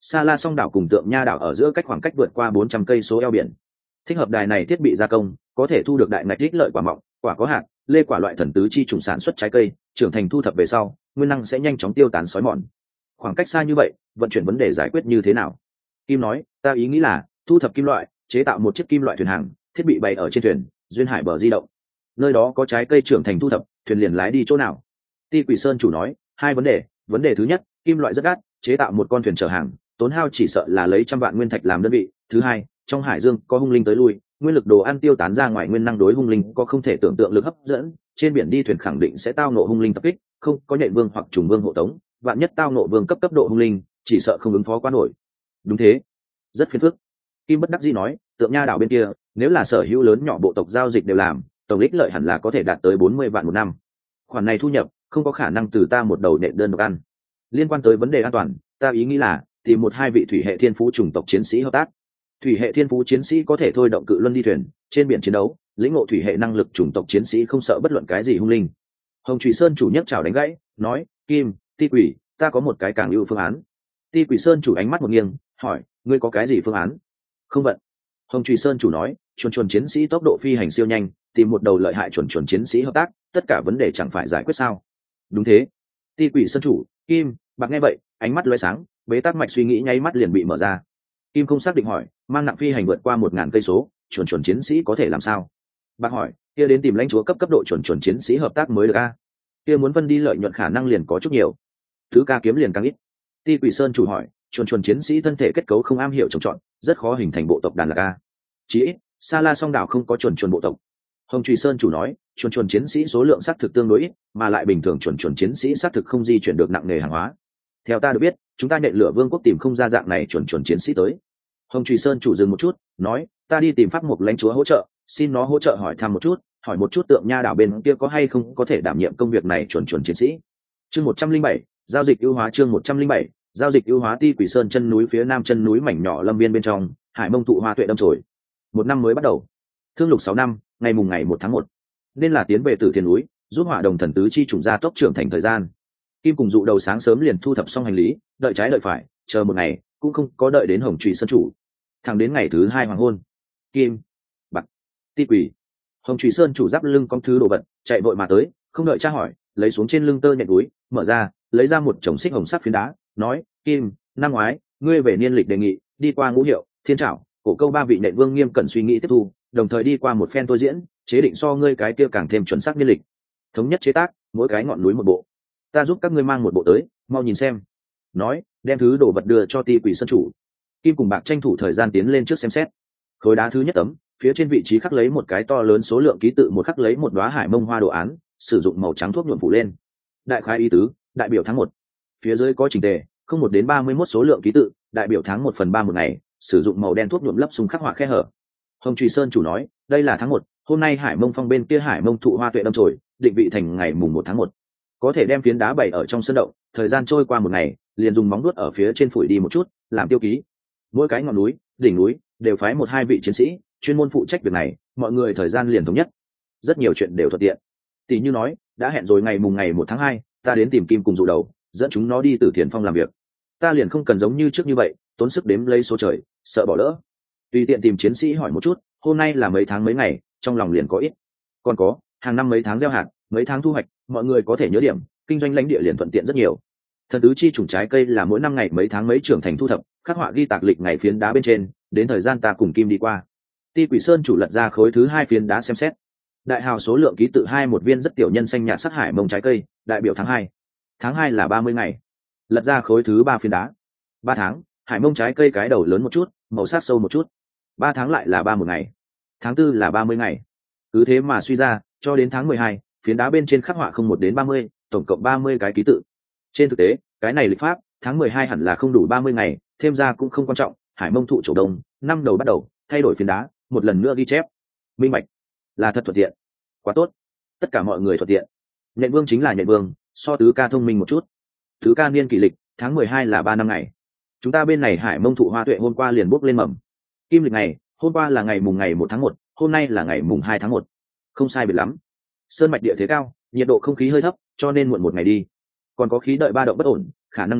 Sa La Song đảo cùng Tượng Nha đảo ở giữa cách khoảng cách vượt qua bốn trăm cây số eo biển. Thích hợp đài này thiết bị gia công, có thể thu được đại ngạch ích lợi quả mọng, quả có hạt, lê quả loại thần tứ chi trùng sản xuất trái cây, trưởng thành thu thập về sau, nguyên năng sẽ nhanh chóng tiêu tán xói mòn. Khoảng cách xa như vậy, vận chuyển vấn đề giải quyết như thế nào? Kim nói, ta ý nghĩ là thu thập kim loại, chế tạo một chiếc kim loại thuyền hàng, thiết bị bày ở trên thuyền, duyên hải bờ di động. Nơi đó có trái cây trưởng thành thu thập, thuyền liền lái đi chỗ nào? Ti Quỷ Sơn chủ nói, hai vấn đề, vấn đề thứ nhất, kim loại rất đắt, chế tạo một con thuyền chở hàng, tốn hao chỉ sợ là lấy trăm vạn nguyên thạch làm đơn vị. Thứ hai, trong hải dương có hung linh tới lui, nguyên lực đồ ăn tiêu tán ra ngoài, nguyên năng đối hung linh có không thể tưởng tượng lực hấp dẫn, trên biển đi thuyền khẳng định sẽ tao nộ hung linh tập kích, không có nhện vương hoặc trùng vương hộ tống, vạn nhất tao nộ vương cấp cấp độ hung linh, chỉ sợ không ứng phó quá nổi. Đúng thế, rất phiền phức. Kim bất đắc dĩ nói, Tượng Nha đảo bên kia, nếu là sở hữu lớn nhỏ bộ tộc giao dịch đều làm, tổng ích lợi hẳn là có thể đạt tới bốn mươi vạn một năm. Khoản này thu nhập không có khả năng từ ta một đầu nện đơn độc ăn. Liên quan tới vấn đề an toàn, ta ý nghĩ là tìm một hai vị thủy hệ thiên phú chủng tộc chiến sĩ hợp tác. Thủy hệ thiên phú chiến sĩ có thể thôi động cự luân đi thuyền, trên biển chiến đấu, lĩnh ngộ thủy hệ năng lực chủng tộc chiến sĩ không sợ bất luận cái gì hung linh. Hồng Thủy Sơn chủ nhất chào đánh gãy, nói, Kim, Ti Quỷ, ta có một cái càng ưu phương án. Ti Quỷ Sơn chủ ánh mắt một nghiêng, hỏi, ngươi có cái gì phương án? Không vận. Hồng Thủy Sơn chủ nói, chuồn chuồn chiến sĩ tốc độ phi hành siêu nhanh, tìm một đầu lợi hại chuồn chuồn chiến sĩ hợp tác, tất cả vấn đề chẳng phải giải quyết sao? Đúng thế. Ti Quỷ Sơn chủ, Kim, bạc nghe vậy, ánh mắt lóe sáng, bế tắc mạch suy nghĩ nháy mắt liền bị mở ra. Kim không xác định hỏi, mang nặng phi hành vượt qua một ngàn cây số, chuồn chuồn chiến sĩ có thể làm sao? Bạc hỏi, kia đến tìm lãnh chúa cấp cấp độ chuồn chuồn chiến sĩ hợp tác mới được a? Kia muốn phân đi lợi nhuận khả năng liền có chút nhiều, thứ ca kiếm liền càng ít. Ti Quỷ Sơn chủ hỏi, chuồn chuồn chiến sĩ thân thể kết cấu không am hiểu trồng trọt, rất khó hình thành bộ tộc đàn lạc a. Chí ít, Sa La Song đảo không có chuồn chuồn bộ tộc. Hồng Thủy Sơn chủ nói, chuồn chuồn chiến sĩ số lượng xác thực tương đối ít, mà lại bình thường chuồn chuồn chiến sĩ xác thực không di chuyển được nặng nề hàng hóa. Theo ta được biết, chúng ta nhện lửa vương quốc tìm không ra dạng này chuồn chuồn chiến sĩ tới. Hồng Thủy Sơn chủ dừng một chút, nói, ta đi tìm pháp mục lãnh chúa hỗ trợ, xin nó hỗ trợ hỏi thăm một chút, hỏi một chút Tượng Nha đảo bên kia có hay không có thể đảm nhiệm công việc này chuồn chuồn chiến sĩ. Chương một trăm linh bảy, giao dịch ưu hóa. Chương một trăm linh bảy, giao dịch ưu hóa. Ti Quỷ Sơn chân núi phía nam chân núi mảnh nhỏ lâm viên bên trong, hải mông thụ hoa tuệ đâm chồi. Một năm mới bắt đầu. Thương lục sáu năm, ngày mùng ngày một tháng một, nên là tiến về Tử Thiên núi, giúp Hỏa Đồng thần tứ chi trùng gia tốc trưởng thành thời gian. Kim cùng dụ đầu sáng sớm liền thu thập xong hành lý, đợi trái đợi phải, chờ một ngày, cũng không có đợi đến Hồng Thủy Sơn chủ. Thẳng đến ngày thứ hai hoàng hôn, Kim, Bạc, Ti Quỷ, Hồng Thủy Sơn chủ giáp lưng con thứ đồ vật, chạy vội mà tới, không đợi tra hỏi, lấy xuống trên lưng tơ nhện túi, mở ra, lấy ra một chồng xích hồng sắc phiến đá, nói, Kim, năm ngoái, ngươi về niên lịch đề nghị, đi qua Ngũ Hiệu, Thiên Trảo, Cổ Câu ba vị nện vương nghiêm cẩn suy nghĩ tiếp thu, đồng thời đi qua một phen tôi diễn, chế định so ngươi cái kia càng thêm chuẩn xác niên lịch, thống nhất chế tác, mỗi cái ngọn núi một bộ. Ta giúp các ngươi mang một bộ tới, mau nhìn xem. Nói, đem thứ đồ vật đưa cho Ti Quỷ Sơn chủ. Kim cùng Bạc tranh thủ thời gian tiến lên trước xem xét. Khối đá thứ nhất tấm, phía trên vị trí khắc lấy một cái to lớn số lượng ký tự, một khắc lấy một đóa hải mông hoa đồ án, sử dụng màu trắng thuốc nhuộm phủ lên. Đại khái ý tứ, đại biểu tháng một. Phía dưới có chỉnh tề, không một đến ba mươi mốt số lượng ký tự, đại biểu tháng một phần ba một ngày, sử dụng màu đen thuốc nhuộm lấp xung khắc họa khe hở. Hồng Thủy Sơn chủ nói, đây là tháng một, hôm nay hải mông phong bên kia hải mông thụ hoa tuệ đâm chồi, định vị thành ngày mùng một tháng một. Có thể đem phiến đá bày ở trong sân động, thời gian trôi qua một ngày, liền dùng móng vuốt ở phía trên phủi đi một chút, làm tiêu ký. Mỗi cái ngọn núi, đỉnh núi đều phái một hai vị chiến sĩ, chuyên môn phụ trách việc này, mọi người thời gian liền thống nhất. Rất nhiều chuyện đều thuận tiện. Tỷ như nói, đã hẹn rồi ngày mùng ngày một tháng hai, ta đến tìm Kim cùng dụ đầu, dẫn chúng nó đi Tử Thiền Phong làm việc. Ta liền không cần giống như trước như vậy, tốn sức đếm lấy số trời, sợ bỏ lỡ. Tùy tiện tìm chiến sĩ hỏi một chút, hôm nay là mấy tháng mấy ngày, trong lòng liền có ít. Còn có, hàng năm mấy tháng gieo hạt, mấy tháng thu hoạch, mọi người có thể nhớ điểm, kinh doanh lãnh địa liền thuận tiện rất nhiều. Thần tứ chi trùng trái cây là mỗi năm ngày mấy tháng mấy trưởng thành thu thập, khắc họa ghi tạc lịch ngày phiến đá bên trên, đến thời gian ta cùng Kim đi qua. Ti Quỷ Sơn chủ lật ra khối thứ hai phiến đá xem xét. Đại hào số lượng ký tự hai một viên rất tiểu nhân xanh nhạt sắc hải mông trái cây, đại biểu tháng hai. Tháng hai là ba mươi ngày. Lật ra khối thứ ba phiến đá. Ba tháng, hải mông trái cây cái đầu lớn một chút, màu sắc sâu một chút. Ba tháng lại là ba một ngày. Tháng tư là ba mươi ngày. Cứ thế mà suy ra, cho đến tháng mười hai, phiến đá bên trên khắc họa không một đến ba mươi, tổng cộng ba mươi cái ký tự. Trên thực tế, cái này lịch pháp, tháng mười hai hẳn là không đủ ba mươi ngày, thêm ra cũng không quan trọng, hải mông thụ chỗ đông, năm đầu bắt đầu, thay đổi phiến đá, một lần nữa ghi chép. Minh bạch, là thật thuận tiện. Quá tốt. Tất cả mọi người thuận tiện. Nhện vương chính là nhện vương, so tứ ca thông minh một chút. Tứ ca niên kỷ lịch, tháng mười hai là ba năm ngày. Chúng ta bên này hải mông thụ hoa tuệ hôm qua liền bốc lên mầm. Kim lịch ngày, hôm qua là ngày mùng ngày một tháng một, hôm nay là ngày mùng hai tháng một. Không sai biệt lắm. Sơn mạch địa thế cao, nhiệt độ không khí hơi thấp, cho nên muộn một ngày đi. Còn có khí đợi ba động bất ổn, khả năng nói,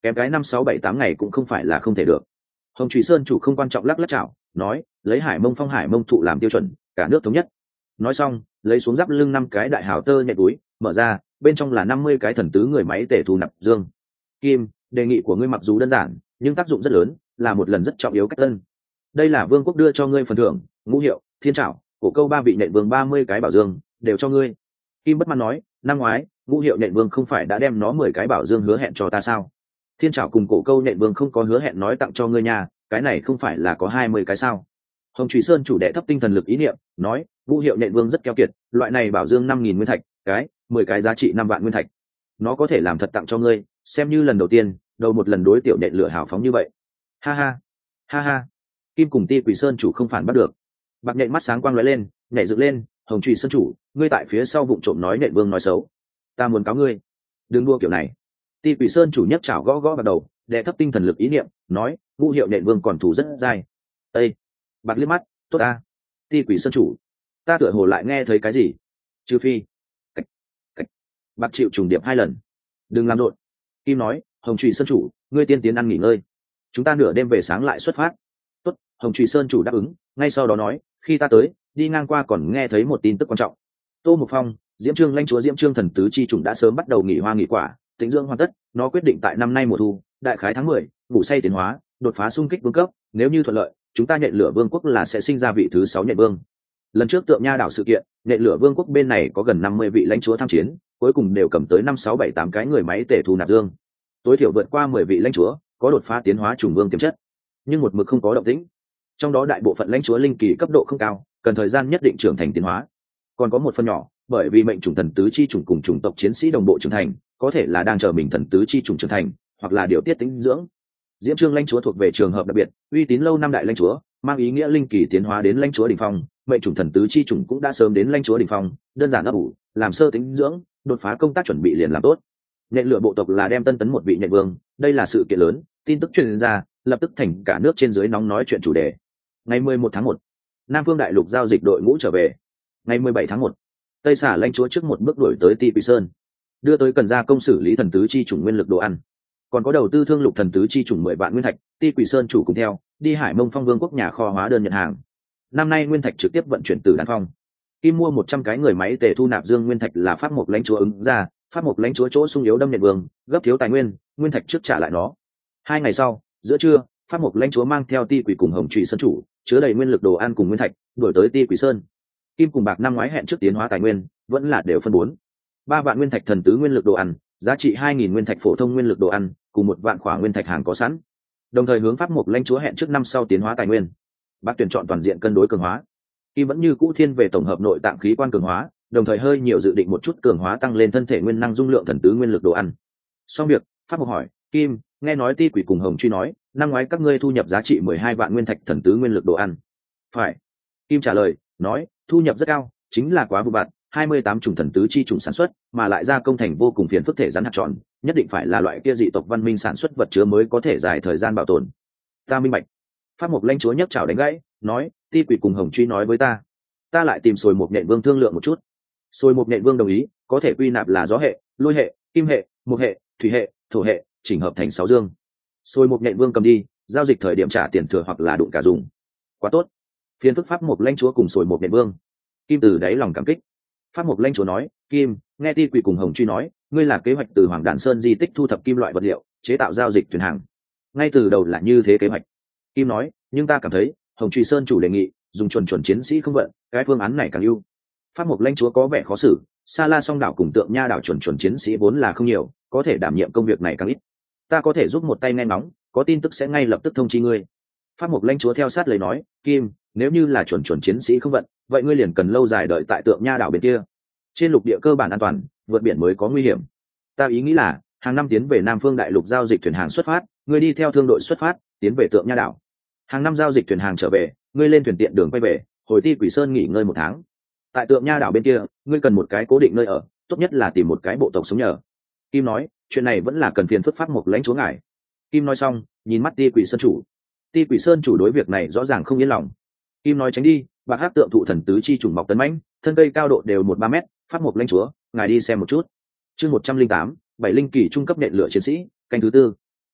kém cái năm sáu bảy tám ngày cũng không phải là không thể được. Hồng Trùy Sơn chủ không quan trọng lắc lắc chảo, nói lấy Hải Mông Phong Hải Mông thụ làm tiêu chuẩn, cả nước thống nhất. Nói xong lấy xuống giáp lưng năm cái đại hào tơ nhẹ túi, mở ra bên trong là năm mươi cái thần tứ người máy tể thu nạp dương. Kim, đề nghị của ngươi mặc dù đơn giản nhưng tác dụng rất lớn, là một lần rất trọng yếu cách tân. Đây là vương quốc đưa cho ngươi phần thưởng, ngũ hiệu thiên trảo, cổ câu ba vị nện vương ba mươi cái bảo dương đều cho ngươi. Kim bất mãn nói, năm ngoái ngũ hiệu nện vương không phải đã đem nó mười cái bảo dương hứa hẹn cho ta sao? Thiên trảo cùng cổ câu nện vương không có hứa hẹn nói tặng cho ngươi nhà, cái này không phải là có hai mươi cái sao? Hồng Trùy Sơn chủ đệ thấp tinh thần lực ý niệm, nói ngũ hiệu nện vương rất keo kiệt, loại này bảo dương năm nghìn nguyên thạch cái, mười cái giá trị năm vạn nguyên thạch, nó có thể làm thật tặng cho ngươi, xem như lần đầu tiên đầu một lần đối tiểu nện lửa hào phóng như vậy. Ha ha ha ha. Kim cùng Ti Quỷ Sơn chủ không phản bắt được. Bạc nhện mắt sáng quang lóe lên, nhảy dựng lên, Hồng Trùy Sơn chủ, ngươi tại phía sau vụng trộm nói nện vương nói xấu, ta muốn cáo ngươi. Đừng đua kiểu này. Ti Quỷ Sơn chủ nhấc chảo gõ gõ vào đầu, đệ thấp tinh thần lực ý niệm, nói ngũ hiệu nện vương còn thủ rất dai. Ê! Bạc liếc mắt, tốt ta. Ti Quỷ Sơn chủ, ta tựa hồ lại nghe thấy cái gì? Trừ phi. Cách, cách. Bạc chịu trùng điệp hai lần. Đừng làm rộn. Kim nói, Hồng Trùy Sơn chủ, ngươi tiên tiến ăn nghỉ ngơi, chúng ta nửa đêm về sáng lại xuất phát. Tốt. Hồng Trùy Sơn chủ đáp ứng, ngay sau đó nói, khi ta tới đi ngang qua còn nghe thấy một tin tức quan trọng. Tô Mục Phong, Diễm Trương lãnh chúa Diễm Trương thần tứ chi chủng đã sớm bắt đầu nghỉ hoa nghỉ quả, tĩnh dưỡng hoàn tất, nó quyết định tại năm nay mùa thu, đại khái tháng mười, ngủ say tiến hóa, đột phá xung kích vương cấp, nếu như thuận lợi, chúng ta nhện lửa vương quốc là sẽ sinh ra vị thứ sáu nhện vương. Lần trước Tượng Nha đảo sự kiện, nhện lửa vương quốc bên này có gần năm mươi vị lãnh chúa tham chiến, cuối cùng đều cầm tới năm sáu bảy tám cái người máy tể thu nạp dương. Tối thiểu vượt qua mười vị lãnh chúa, có đột phá tiến hóa trùng vương tiềm chất. Nhưng một mực không có động tĩnh. Trong đó đại bộ phận lãnh chúa linh kỳ cấp độ không cao, cần thời gian nhất định trưởng thành tiến hóa. Còn có một phần nhỏ, bởi vì mệnh chủng thần tứ chi chủng cùng chủng tộc chiến sĩ đồng bộ trưởng thành, có thể là đang chờ mình thần tứ chi chủng trưởng thành, hoặc là điều tiết tính dưỡng. Diễm Trương lãnh chúa thuộc về trường hợp đặc biệt, uy tín lâu năm đại lãnh chúa, mang ý nghĩa linh kỳ tiến hóa đến lãnh chúa đỉnh phong, mệnh chủng thần tứ chi chủng cũng đã sớm đến lãnh chúa đỉnh phong, đơn giản ấp ủ, làm sơ tính dưỡng, đột phá công tác chuẩn bị liền làm tốt. Nhện lửa bộ tộc là đem tân tấn một vị nhện vương, đây là sự kiện lớn, tin tức truyền ra, lập tức thành cả nước trên dưới nóng nói chuyện chủ đề. Ngày mười một tháng một, Nam Phương Đại Lục giao dịch đội ngũ trở về. Ngày mười bảy tháng một, Tây Xả lãnh chúa trước một bước đuổi tới Ti Quỷ Sơn, đưa tới cần gia công xử lý thần tứ chi chủng nguyên lực đồ ăn, còn có đầu tư thương lục thần tứ chi chủng mười vạn nguyên thạch. Ti Quỷ Sơn chủ cùng theo đi Hải Mông Phong Vương quốc nhà kho hóa đơn nhận hàng. Năm nay nguyên thạch trực tiếp vận chuyển từ Đan Phong. Kim mua một trăm cái người máy tề thu nạp dương nguyên thạch là pháp mục lãnh chúa ứng ra, pháp mục lãnh chúa chỗ sung yếu đâm nhện vương, gấp thiếu tài nguyên, nguyên thạch trước trả lại nó. Hai ngày sau, giữa trưa, pháp mục lãnh chúa mang theo Ti Quỷ cùng Hồng Trùy Sơn chủ, chứa đầy nguyên lực đồ ăn cùng nguyên thạch, đuổi tới Ti Quỷ Sơn. Kim cùng Bạc năm ngoái hẹn trước tiến hóa tài nguyên, vẫn là đều phân bốn. Ba vạn nguyên thạch thần tứ nguyên lực đồ ăn, giá trị hai nghìn nguyên thạch phổ thông nguyên lực đồ ăn, cùng một vạn khỏa nguyên thạch hàng có sẵn. Đồng thời hướng pháp mục lãnh chúa hẹn trước năm sau tiến hóa tài nguyên. Bác tuyển chọn toàn diện cân đối cường hóa. Kim vẫn như cũ thiên về tổng hợp nội tạng khí quan cường hóa, đồng thời hơi nhiều dự định một chút cường hóa tăng lên thân thể nguyên năng dung lượng thần tứ nguyên lực đồ ăn. Xong việc, pháp mục hỏi, Kim, nghe nói Ti Quỷ cùng Hồng Truy nói, năm ngoái các ngươi thu nhập giá trị mười hai vạn nguyên thạch thần tứ nguyên lực đồ ăn. Phải. Kim trả lời, nói, thu nhập rất cao, chính là quá vụ bạt, hai mươi tám chủng thần tứ chi chủng sản xuất, mà lại gia công thành vô cùng phiền phức thể rắn hạt tròn, nhất định phải là loại kia dị tộc văn minh sản xuất vật chứa mới có thể dài thời gian bảo tồn. Ta minh bạch. Pháp mục lãnh chúa nhấc chảo đánh gãy, nói, Ti Quỷ cùng Hồng Truy nói với ta, ta lại tìm Sồi Mục Nhện Vương thương lượng một chút. Sồi Mục Nhện Vương đồng ý, có thể quy nạp là gió hệ, lôi hệ, kim hệ, mục hệ, thủy hệ, thổ hệ, chỉnh hợp thành sáu dương. Sồi Mục Nhện Vương cầm đi, giao dịch thời điểm trả tiền thừa hoặc là đụng cả dùng. Quá tốt. Phiền phức pháp mục lãnh chúa cùng Sồi Mục Nhện Vương. Kim từ đáy lòng cảm kích. Pháp mục lãnh chúa nói, Kim, nghe Ti Quỷ cùng Hồng Truy nói, ngươi là kế hoạch từ Hoàng Đản Sơn di tích thu thập kim loại vật liệu, chế tạo giao dịch thuyền hàng. Ngay từ đầu là như thế kế hoạch. Kim nói, nhưng ta cảm thấy Hồng Truy Sơn chủ đề nghị dùng chuẩn chuẩn chiến sĩ không vận, cái phương án này càng ưu. Pháp mục lãnh chúa có vẻ khó xử, Sa La Song đảo cùng Tượng Nha đảo chuẩn chuẩn chiến sĩ vốn là không nhiều, có thể đảm nhiệm công việc này càng ít. Ta có thể giúp một tay nghe ngóng, có tin tức sẽ ngay lập tức thông chi ngươi. Pháp mục lãnh chúa theo sát lời nói, Kim, nếu như là chuẩn chuẩn chiến sĩ không vận, vậy ngươi liền cần lâu dài đợi tại Tượng Nha đảo bên kia. Trên lục địa cơ bản an toàn, vượt biển mới có nguy hiểm. Ta ý nghĩ là hàng năm tiến về Nam Phương Đại Lục giao dịch thuyền hàng xuất phát, ngươi đi theo thương đội xuất phát, tiến về Tượng Nha đảo. Hàng năm giao dịch thuyền hàng trở về, ngươi lên thuyền tiện đường quay về, hồi Ti Quỷ Sơn nghỉ ngơi một tháng. Tại Tượng Nha đảo bên kia, ngươi cần một cái cố định nơi ở, tốt nhất là tìm một cái bộ tộc sống nhờ. Kim nói, chuyện này vẫn là cần phiền phức pháp mục lãnh chúa ngài. Kim nói xong, nhìn mắt Ti Quỷ Sơn chủ. Ti Quỷ Sơn chủ đối việc này rõ ràng không yên lòng. Kim nói tránh đi, Bạc Hắc tượng thụ thần tứ chi trùng mọc tấn mãnh, thân cây cao độ đều một ba mét, pháp mục lãnh chúa, ngài đi xem một chút. Chương một trăm linh tám, bảy linh kỳ trung cấp nện lửa chiến sĩ, canh thứ tư.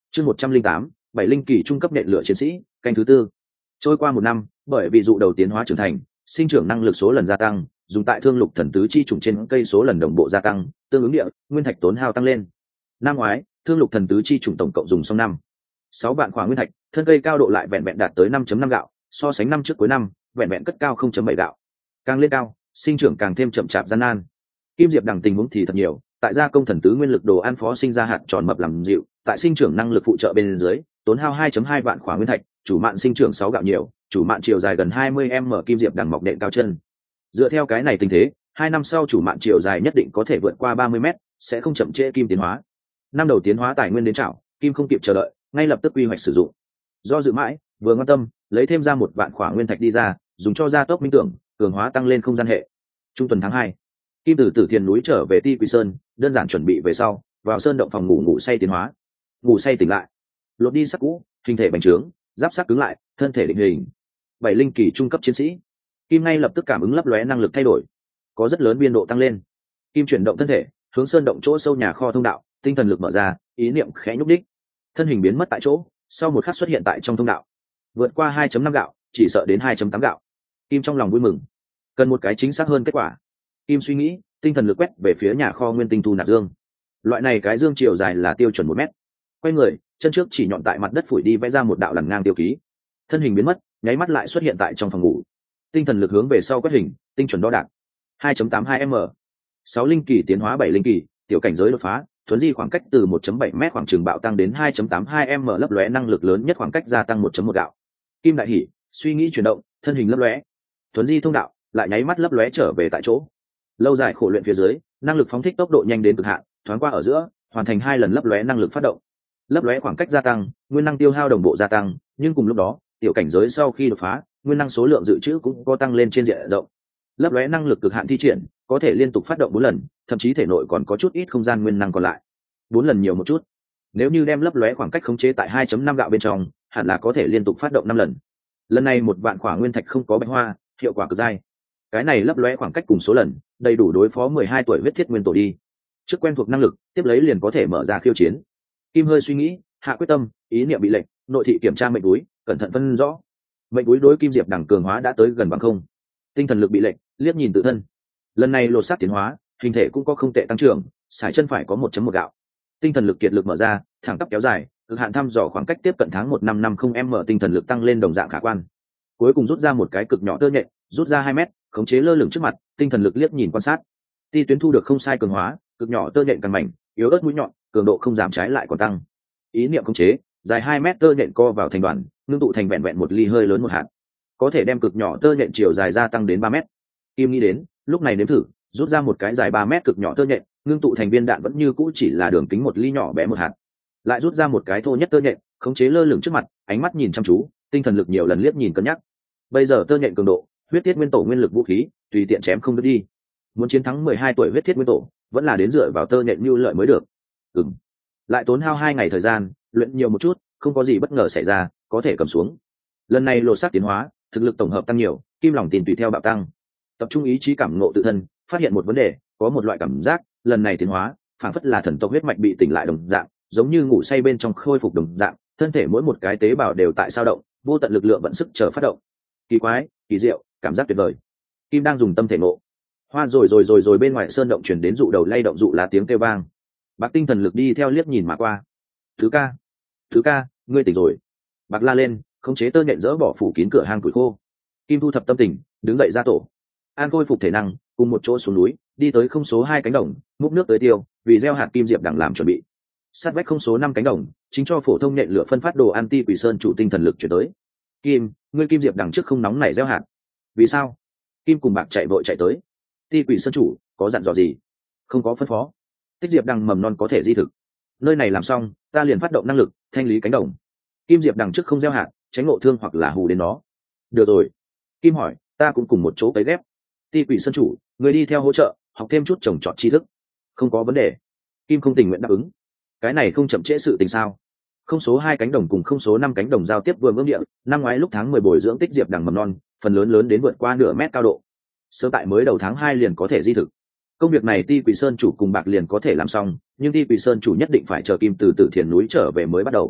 chương một trăm linh tám bảy linh kỳ trung cấp nện lửa chiến sĩ canh thứ tư. Trôi qua một năm, bởi vì dụ đầu tiến hóa trưởng thành, sinh trưởng năng lực số lần gia tăng, dùng tại thương lục thần tứ chi trùng trên cây số lần đồng bộ gia tăng, tương ứng địa nguyên thạch tốn hao tăng lên. Năm ngoái thương lục thần tứ chi trùng tổng cộng dùng xong năm sáu vạn khỏa nguyên thạch, thân cây cao độ lại vẹn vẹn đạt tới năm năm gạo, so sánh năm trước cuối năm vẹn vẹn cất cao không bảy gạo. Càng lên cao, sinh trưởng càng thêm chậm chạp gian nan. Kim Diệp đằng tình huống thì thật nhiều, tại gia công thần tứ nguyên lực đồ ăn phó sinh ra hạt tròn mập làm dịu, tại sinh trưởng năng lực phụ trợ bên dưới, tốn hao hai hai vạn khỏa nguyên thạch, chủ mạn sinh trưởng sáu gạo nhiều, chủ mạn chiều dài gần hai mươi m Kim Diệp đằng mọc nện cao chân. Dựa theo cái này tình thế, hai năm sau chủ mạn chiều dài nhất định có thể vượt qua ba mươi mét, sẽ không chậm trễ kim tiến hóa. Năm đầu tiến hóa tài nguyên đến chảo, kim không kịp chờ đợi, ngay lập tức quy hoạch sử dụng. Do dự mãi, vừa quan tâm, lấy thêm ra một vạn khỏa nguyên thạch đi ra, dùng cho gia tốc minh tưởng, cường hóa tăng lên không gian hệ. Trung tuần tháng hai, kim từ Tử Thiền núi trở về Ti Quỷ Sơn, đơn giản chuẩn bị về sau, vào sơn động phòng ngủ ngủ say tiến hóa. Ngủ say tỉnh lại, lột đi sắc cũ, hình thể bành trướng, giáp sắc cứng lại, thân thể định hình. Bảy linh kỳ trung cấp chiến sĩ, kim ngay lập tức cảm ứng lấp lóe năng lực thay đổi, có rất lớn biên độ tăng lên. Kim chuyển động thân thể, hướng sơn động chỗ sâu nhà kho thông đạo, tinh thần lực mở ra, ý niệm khẽ nhúc đích, thân hình biến mất tại chỗ, sau một khắc xuất hiện tại trong thông đạo, vượt qua hai năm gạo, chỉ sợ đến hai tám gạo. Kim trong lòng vui mừng, cần một cái chính xác hơn kết quả. Kim suy nghĩ, tinh thần lực quét về phía nhà kho nguyên tinh thu nạp dương. Loại này cái dương chiều dài là tiêu chuẩn một mét. Quay người, chân trước chỉ nhọn tại mặt đất phủi đi vẽ ra một đạo lằn ngang tiêu ký. Thân hình biến mất, nháy mắt lại xuất hiện tại trong phòng ngủ. Tinh thần lực hướng về sau quét hình, tinh chuẩn đo đạc hai tám hai m. sáu linh kỳ tiến hóa bảy linh kỳ, tiểu cảnh giới đột phá, thuấn di khoảng cách từ một bảy m khoảng trường bạo tăng đến hai tám hai m, lấp lóe năng lực lớn nhất khoảng cách gia tăng một một gạo. Kim đại hỉ, suy nghĩ chuyển động, thân hình lấp lóe, thuấn di thông đạo, lại nháy mắt lấp lóe trở về tại chỗ. Lâu dài khổ luyện phía dưới, năng lực phóng thích tốc độ nhanh đến cực hạn, thoáng qua ở giữa, hoàn thành hai lần lấp lóe năng lực phát động. Lấp lóe khoảng cách gia tăng, nguyên năng tiêu hao đồng bộ gia tăng, nhưng cùng lúc đó, tiểu cảnh giới sau khi đột phá, nguyên năng số lượng dự trữ cũng có tăng lên trên diện rộng. Lấp lóe năng lực cực hạn thi triển, có thể liên tục phát động bốn lần, thậm chí thể nội còn có chút ít không gian nguyên năng còn lại. Bốn lần nhiều một chút. Nếu như đem lấp lóe khoảng cách khống chế tại hai năm gạo bên trong, hẳn là có thể liên tục phát động năm lần. Lần này một vạn khỏa nguyên thạch không có bạch hoa, hiệu quả cực dai. Cái này lấp lóe khoảng cách cùng số lần, đầy đủ đối phó mười hai tuổi huyết thiết nguyên tổ đi. Trước quen thuộc năng lực, tiếp lấy liền có thể mở ra khiêu chiến. Kim hơi suy nghĩ, hạ quyết tâm, ý niệm bị lệnh, nội thị kiểm tra mệnh túi, cẩn thận phân rõ. Mệnh túi đối Kim Diệp đẳng cường hóa đã tới gần bằng không. Tinh thần lực bị lệnh, liếc nhìn tự thân. Lần này lột xác tiến hóa, hình thể cũng có không tệ tăng trưởng, sải chân phải có một một gạo. Tinh thần lực kiệt lực mở ra, thẳng tắp kéo dài, cực hạn thăm dò khoảng cách tiếp cận tháng một năm năm không m, tinh thần lực tăng lên đồng dạng khả quan. Cuối cùng rút ra một cái cực nhỏ tơ nhện, rút ra hai mét, khống chế lơ lửng trước mặt, tinh thần lực liếc nhìn quan sát. Ti tuyến thu được không sai cường hóa, cực nhỏ tơ nhện càng mảnh, yếu ớt mũi nhọn, cường độ không giảm trái lại còn tăng. Ý niệm khống chế, dài hai mét tơ nhện co vào thành đoàn, ngưng tụ thành vẹn vẹn một ly hơi lớn một hạt, có thể đem cực nhỏ tơ nhện chiều dài gia tăng đến ba mét. Kim nghĩ đến, lúc này nếm thử, rút ra một cái dài ba mét cực nhỏ tơ nhện, ngưng tụ thành viên đạn vẫn như cũ chỉ là đường kính một ly nhỏ bé một hạt. Lại rút ra một cái thô nhất tơ nhện, khống chế lơ lửng trước mặt, ánh mắt nhìn chăm chú, tinh thần lực nhiều lần liếc nhìn cân nhắc. Bây giờ tơ nhện cường độ, huyết thiết nguyên tổ nguyên lực vũ khí, tùy tiện chém không đứt đi. Muốn chiến thắng mười hai tuổi huyết thiết nguyên tổ, vẫn là đến dựa vào tơ nhện mưu lợi mới được. Ừm. Lại tốn hao hai ngày thời gian, luyện nhiều một chút, không có gì bất ngờ xảy ra, có thể cầm xuống. Lần này lột xác tiến hóa, thực lực tổng hợp tăng nhiều, kim lòng tin tùy theo bạo tăng. Tập trung ý chí cảm ngộ tự thân, phát hiện một vấn đề, có một loại cảm giác, lần này tiến hóa, phảng phất là thần tộc huyết mạch bị tỉnh lại đồng dạng, giống như ngủ say bên trong khôi phục đồng dạng, thân thể mỗi một cái tế bào đều tại dao động, vô tận lực lượng vận sức chờ phát động. Kỳ quái, kỳ diệu, cảm giác tuyệt vời. Kim đang dùng tâm thể ngộ. Hoa rồi rồi rồi rồi bên ngoài sơn động truyền đến dụ đầu lay động dụ lá tiếng kêu vang. Bạc tinh thần lực đi theo liếc nhìn mà qua. Thứ ca, thứ ca, ngươi tỉnh rồi. Bạc la lên, khống chế tơ nhện dỡ bỏ phủ kín cửa hang củi khô. Kim thu thập tâm tình, đứng dậy ra tổ. An khôi phục thể năng, cùng một chỗ xuống núi, đi tới không số hai cánh đồng, múc nước tới tiêu, vì gieo hạt kim diệp đằng làm chuẩn bị. Sát vách không số năm cánh đồng, chính cho phổ thông nhện lửa phân phát đồ ăn Ti Quỷ Sơn chủ tinh thần lực chuyển tới. Kim, ngươi kim diệp đằng trước không nóng nảy gieo hạt. Vì sao? Kim cùng Bạc chạy vội chạy tới. Ti Quỷ Sơn chủ có dặn dò gì? Không có phân phó. Tích diệp đằng mầm non có thể di thực. Nơi này làm xong, ta liền phát động năng lực thanh lý cánh đồng. Kim diệp đằng trước không gieo hạt, tránh ngộ thương hoặc là hù đến nó. Được rồi. Kim hỏi, ta cũng cùng một chỗ cấy ghép. Ti Quỷ Sơn chủ, người đi theo hỗ trợ, học thêm chút trồng trọt tri thức. Không có vấn đề. Kim không tình nguyện đáp ứng. Cái này không chậm trễ sự tình sao? Không số hai cánh đồng cùng không số năm cánh đồng giao tiếp vừa ngưỡng địa, năm ngoái lúc tháng mười bồi dưỡng tích diệp đằng mầm non, phần lớn lớn đến vượt qua nửa mét cao độ. Sớm tại mới đầu tháng hai liền có thể di thực. Công việc này Ti Quỷ Sơn chủ cùng Bạc liền có thể làm xong, nhưng Ti Quỷ Sơn chủ nhất định phải chờ Kim từ Tử Thiền núi trở về mới bắt đầu.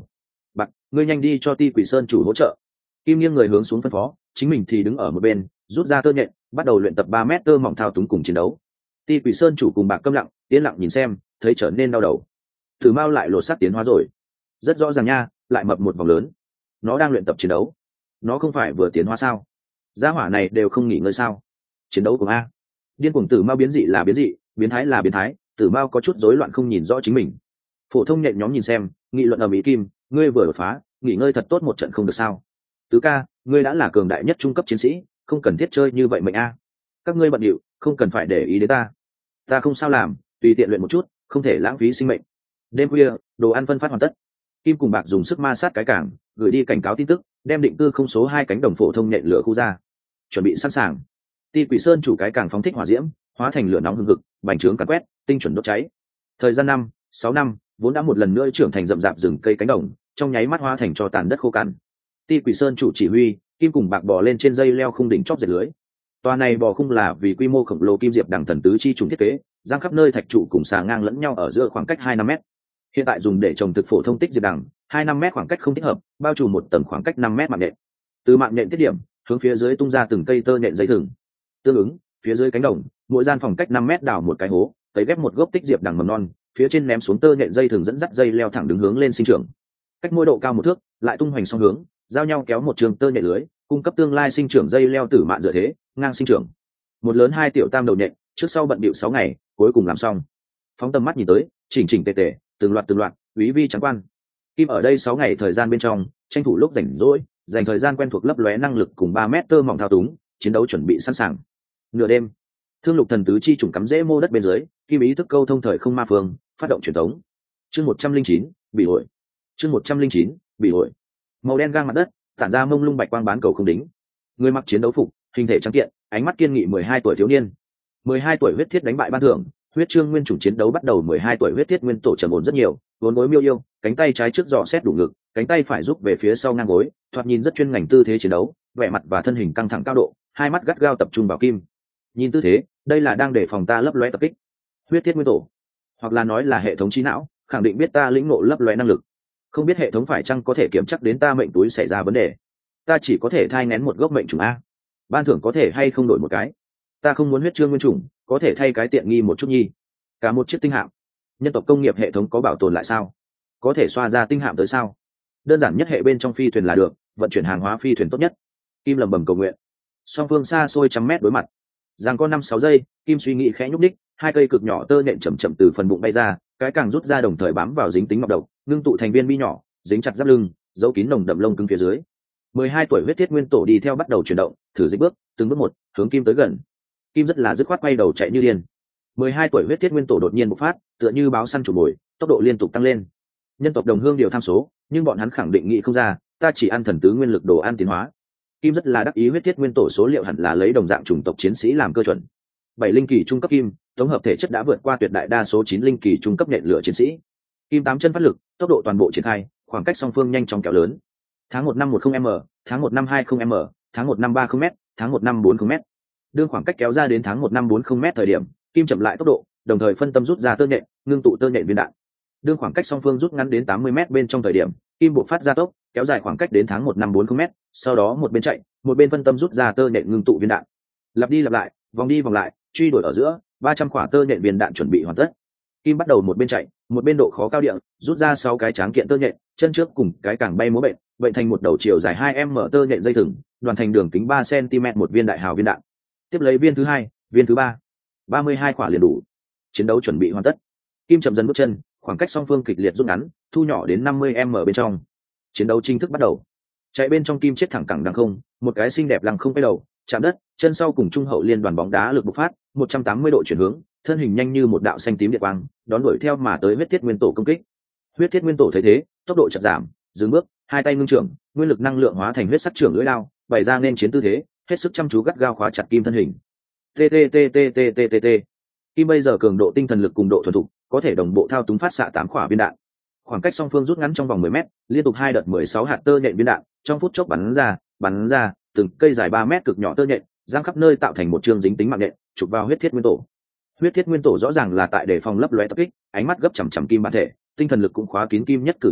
Bạc, ngươi nhanh đi cho Ti Quỷ Sơn chủ hỗ trợ. Kim nghiêng người hướng xuống phân phó, chính mình thì đứng ở một bên, rút ra tơ nhện, bắt đầu luyện tập ba mét tơ mỏng thao túng cùng chiến đấu. Ti Quỷ Sơn chủ cùng Bạc câm lặng, yên lặng nhìn xem, thấy trở nên đau đầu. Tử Mao lại lột xác tiến hóa rồi, rất rõ ràng nha, lại mập một vòng lớn. Nó đang luyện tập chiến đấu, nó không phải vừa tiến hóa sao? Gia hỏa này đều không nghỉ ngơi sao? Chiến đấu của a, điên cuồng Tử Mao biến dị là biến dị, biến thái là biến thái, Tử Mao có chút rối loạn không nhìn rõ chính mình. Phổ thông nhện nhóm nhìn xem, nghị luận ở Mỹ Kim, ngươi vừa đột phá, nghỉ ngơi thật tốt một trận không được sao? Tứ ca, ngươi đã là cường đại nhất trung cấp chiến sĩ, không cần thiết chơi như vậy mệnh a. Các ngươi bận điệu, không cần phải để ý đến ta. Ta không sao làm, tùy tiện luyện một chút, không thể lãng phí sinh mệnh. Đêm khuya, đồ ăn phân phát hoàn tất. Kim cùng Bạc dùng sức ma sát cái cảng, gửi đi cảnh cáo tin tức, đem định cư không số hai cánh đồng phổ thông nhện lửa khu ra, chuẩn bị sẵn sàng. Ti Quỷ Sơn chủ cái cảng phóng thích hỏa diễm, hóa thành lửa nóng hừng hực, bành trướng càn quét, tinh chuẩn đốt cháy. Thời gian năm, sáu năm, vốn đã một lần nữa trưởng thành rậm rạp rừng cây cánh đồng, trong nháy mắt hóa thành cho tàn đất khô cằn. Ti Quỷ Sơn chủ chỉ huy, Kim cùng Bạc bò lên trên dây leo khung đỉnh chóp dệt lưới. Toa này bò khung là vì quy mô khổng lồ kim diệp đằng thần tứ chi trùng thiết kế, giang khắp nơi thạch trụ cùng xà ngang lẫn nhau ở giữa khoảng cách hai năm mét. Hiện tại dùng để trồng thực phổ thông tích diệp đằng, hai năm mét khoảng cách không thích hợp, bao trùm một tầng khoảng cách năm mét mạng nhện. Từ mạng nhện tiết điểm, hướng phía dưới tung ra từng cây tơ nhện dây thừng. Tương ứng, phía dưới cánh đồng, mỗi gian phòng cách năm mét đào một cái hố, tấy ghép một gốc tích diệp đằng mầm non, phía trên ném xuống tơ nhện dây thừng dẫn dắt dây leo thẳng đứng hướng lên sinh trưởng. Cách mỗi độ cao một thước, lại tung hoành song hướng, giao nhau kéo một trường tơ nhện lưới, cung cấp tương lai sinh trưởng dây leo tử mạn dựa thế, ngang sinh trưởng. Một lớn hai tiểu tam đầu nhện, trước sau bận bịu sáu ngày, cuối cùng làm xong. Phóng tầm mắt nhìn tới, chỉnh chỉnh tề tề, từng loạt từng loạt, quý vi trắng quan. Kim ở đây sáu ngày thời gian bên trong, tranh thủ lúc rảnh rỗi, dành thời gian quen thuộc lấp lóe năng lực cùng ba mét tơ mỏng thao túng, chiến đấu chuẩn bị sẵn sàng. Nửa đêm, thương lục thần tứ chi trùng cắm rễ mô đất bên dưới, Kim ý thức câu thông thời không ma phương, phát động truyền tống. Chương một trăm linh chín, bị hội. Chương một trăm linh chín, bị hội. Màu đen gang mặt đất, tản ra mông lung bạch quang bán cầu không đính. Người mặc chiến đấu phục, hình thể trắng kiện, ánh mắt kiên nghị mười hai tuổi thiếu niên. mười hai tuổi huyết thiết đánh bại ban thưởng, huyết trương nguyên chủng chiến đấu bắt đầu. Mười hai tuổi huyết thiết nguyên tổ trầm ổn rất nhiều, vốn gối miêu yêu, cánh tay trái trước dò xét đủ ngực, cánh tay phải giúp về phía sau ngang gối, thoạt nhìn rất chuyên ngành tư thế chiến đấu, vẻ mặt và thân hình căng thẳng cao độ, hai mắt gắt gao tập trung vào Kim. Nhìn tư thế, đây là đang để phòng ta lấp lóe tập kích. Huyết thiết nguyên tổ, hoặc là nói là hệ thống trí não, khẳng định biết ta lĩnh ngộ lấp lóe năng lực. Không biết hệ thống phải chăng có thể kiểm chắc đến ta mệnh túi xảy ra vấn đề. Ta chỉ có thể thai nén một gốc mệnh chủng a. Ban thưởng có thể hay không đổi một cái. Ta không muốn huyết trương nguyên chủng, có thể thay cái tiện nghi một chút nhi. Cả một chiếc tinh hạm, nhân tộc công nghiệp hệ thống có bảo tồn lại sao? Có thể xoa ra tinh hạm tới sao? Đơn giản nhất hệ bên trong phi thuyền là được, vận chuyển hàng hóa phi thuyền tốt nhất. Kim lầm bầm cầu nguyện. Song phương xa xôi trăm mét đối mặt, giằng có năm sáu giây, Kim suy nghĩ khẽ nhúc đích, hai cây cực nhỏ tơ nhện chậm chậm từ phần bụng bay ra, cái càng rút ra đồng thời bám vào dính tính ngọc độc, ngưng tụ thành viên bi nhỏ, dính chặt giáp lưng, giấu kín nồng đậm lông cứng phía dưới. Mười hai tuổi huyết thiết nguyên tổ đi theo bắt đầu chuyển động, thử dịch bước, từng bước một, hướng Kim tới gần. Kim rất là dứt khoát quay đầu chạy như điên. Mười hai tuổi huyết thiết nguyên tổ đột nhiên bộc phát, tựa như báo săn chủ mồi, tốc độ liên tục tăng lên. Nhân tộc đồng hương điều tham số, nhưng bọn hắn khẳng định nghĩ không ra, ta chỉ ăn thần tứ nguyên lực đồ ăn tiến hóa. Kim rất là đắc ý, huyết thiết nguyên tổ số liệu hẳn là lấy đồng dạng chủng tộc chiến sĩ làm cơ chuẩn. Bảy linh kỳ trung cấp Kim, tổng hợp thể chất đã vượt qua tuyệt đại đa số chín linh kỳ trung cấp nhện lửa chiến sĩ. Kim tám chân phát lực, tốc độ toàn bộ triển khai, khoảng cách song phương nhanh chóng kéo lớn. Tháng một năm một không m, tháng một năm hai không m, tháng một năm ba không m, tháng một năm bốn không m. Đương khoảng cách kéo ra đến tháng một năm bốn không m thời điểm, Kim chậm lại tốc độ, đồng thời phân tâm rút ra tơ nhện, ngưng tụ tơ nhện viên đạn. Đương khoảng cách song phương rút ngắn đến tám mươi m bên trong thời điểm, Kim buộc phát ra tốc, kéo dài khoảng cách đến tháng một năm bốn không m, sau đó một bên chạy, một bên phân tâm rút ra tơ nhện ngưng tụ viên đạn. Lặp đi lặp lại, vòng đi vòng lại, truy đuổi ở giữa, ba trăm quả tơ nhện viên đạn chuẩn bị hoàn tất. Kim bắt đầu một bên chạy, một bên độ khó cao địa, rút ra sáu cái tráng kiện tơ nhện, chân trước cùng cái càng bay múa bệnh, bệnh thành một đầu chiều dài hai m tơ nhện dây thừng, đoàn thành đường kính ba xăng-ti-mét một viên đại hào viên đạn. Tiếp lấy viên thứ hai, viên thứ ba, ba mươi hai quả liền đủ. Chiến đấu chuẩn bị hoàn tất. Kim chậm dần bước chân, khoảng cách song phương kịch liệt rút ngắn, thu nhỏ đến năm mươi m bên trong. Chiến đấu chính thức bắt đầu. Chạy bên trong Kim chết thẳng cẳng đằng không, một cái xinh đẹp lăng không quay đầu, chạm đất, chân sau cùng trung hậu liên đoàn bóng đá lực bộc phát, một trăm tám mươi độ chuyển hướng, thân hình nhanh như một đạo xanh tím điện quang, đón đuổi theo mà tới huyết thiết nguyên tổ công kích. Huyết thiết nguyên tổ thấy thế, tốc độ chậm giảm, dừng bước, hai tay ngưng trưởng, nguyên lực năng lượng hóa thành huyết sắc trưởng lưỡi lao, bày ra nên chiến tư thế, hết sức chăm chú gắt gao khóa chặt Kim thân hình. T T T T T T T T. Kim bây giờ cường độ tinh thần lực cùng độ thuần thục, có thể đồng bộ thao túng phát xạ tám quả viên đạn. Khoảng cách song phương rút ngắn trong vòng mười mét, liên tục hai đợt mười sáu hạt tơ nhện viên đạn, trong phút chốc bắn ra, bắn ra, từng cây dài ba mét cực nhỏ tơ nhện, giăng khắp nơi tạo thành một trường dính tính mạng nhện, chụp vào huyết thiết nguyên tổ. Huyết thiết nguyên tổ rõ ràng là tại đề phòng lấp lóe tập kích, ánh mắt gấp chằm chằm Kim bản thể, tinh thần lực cũng khóa kín Kim nhất cử nhất động,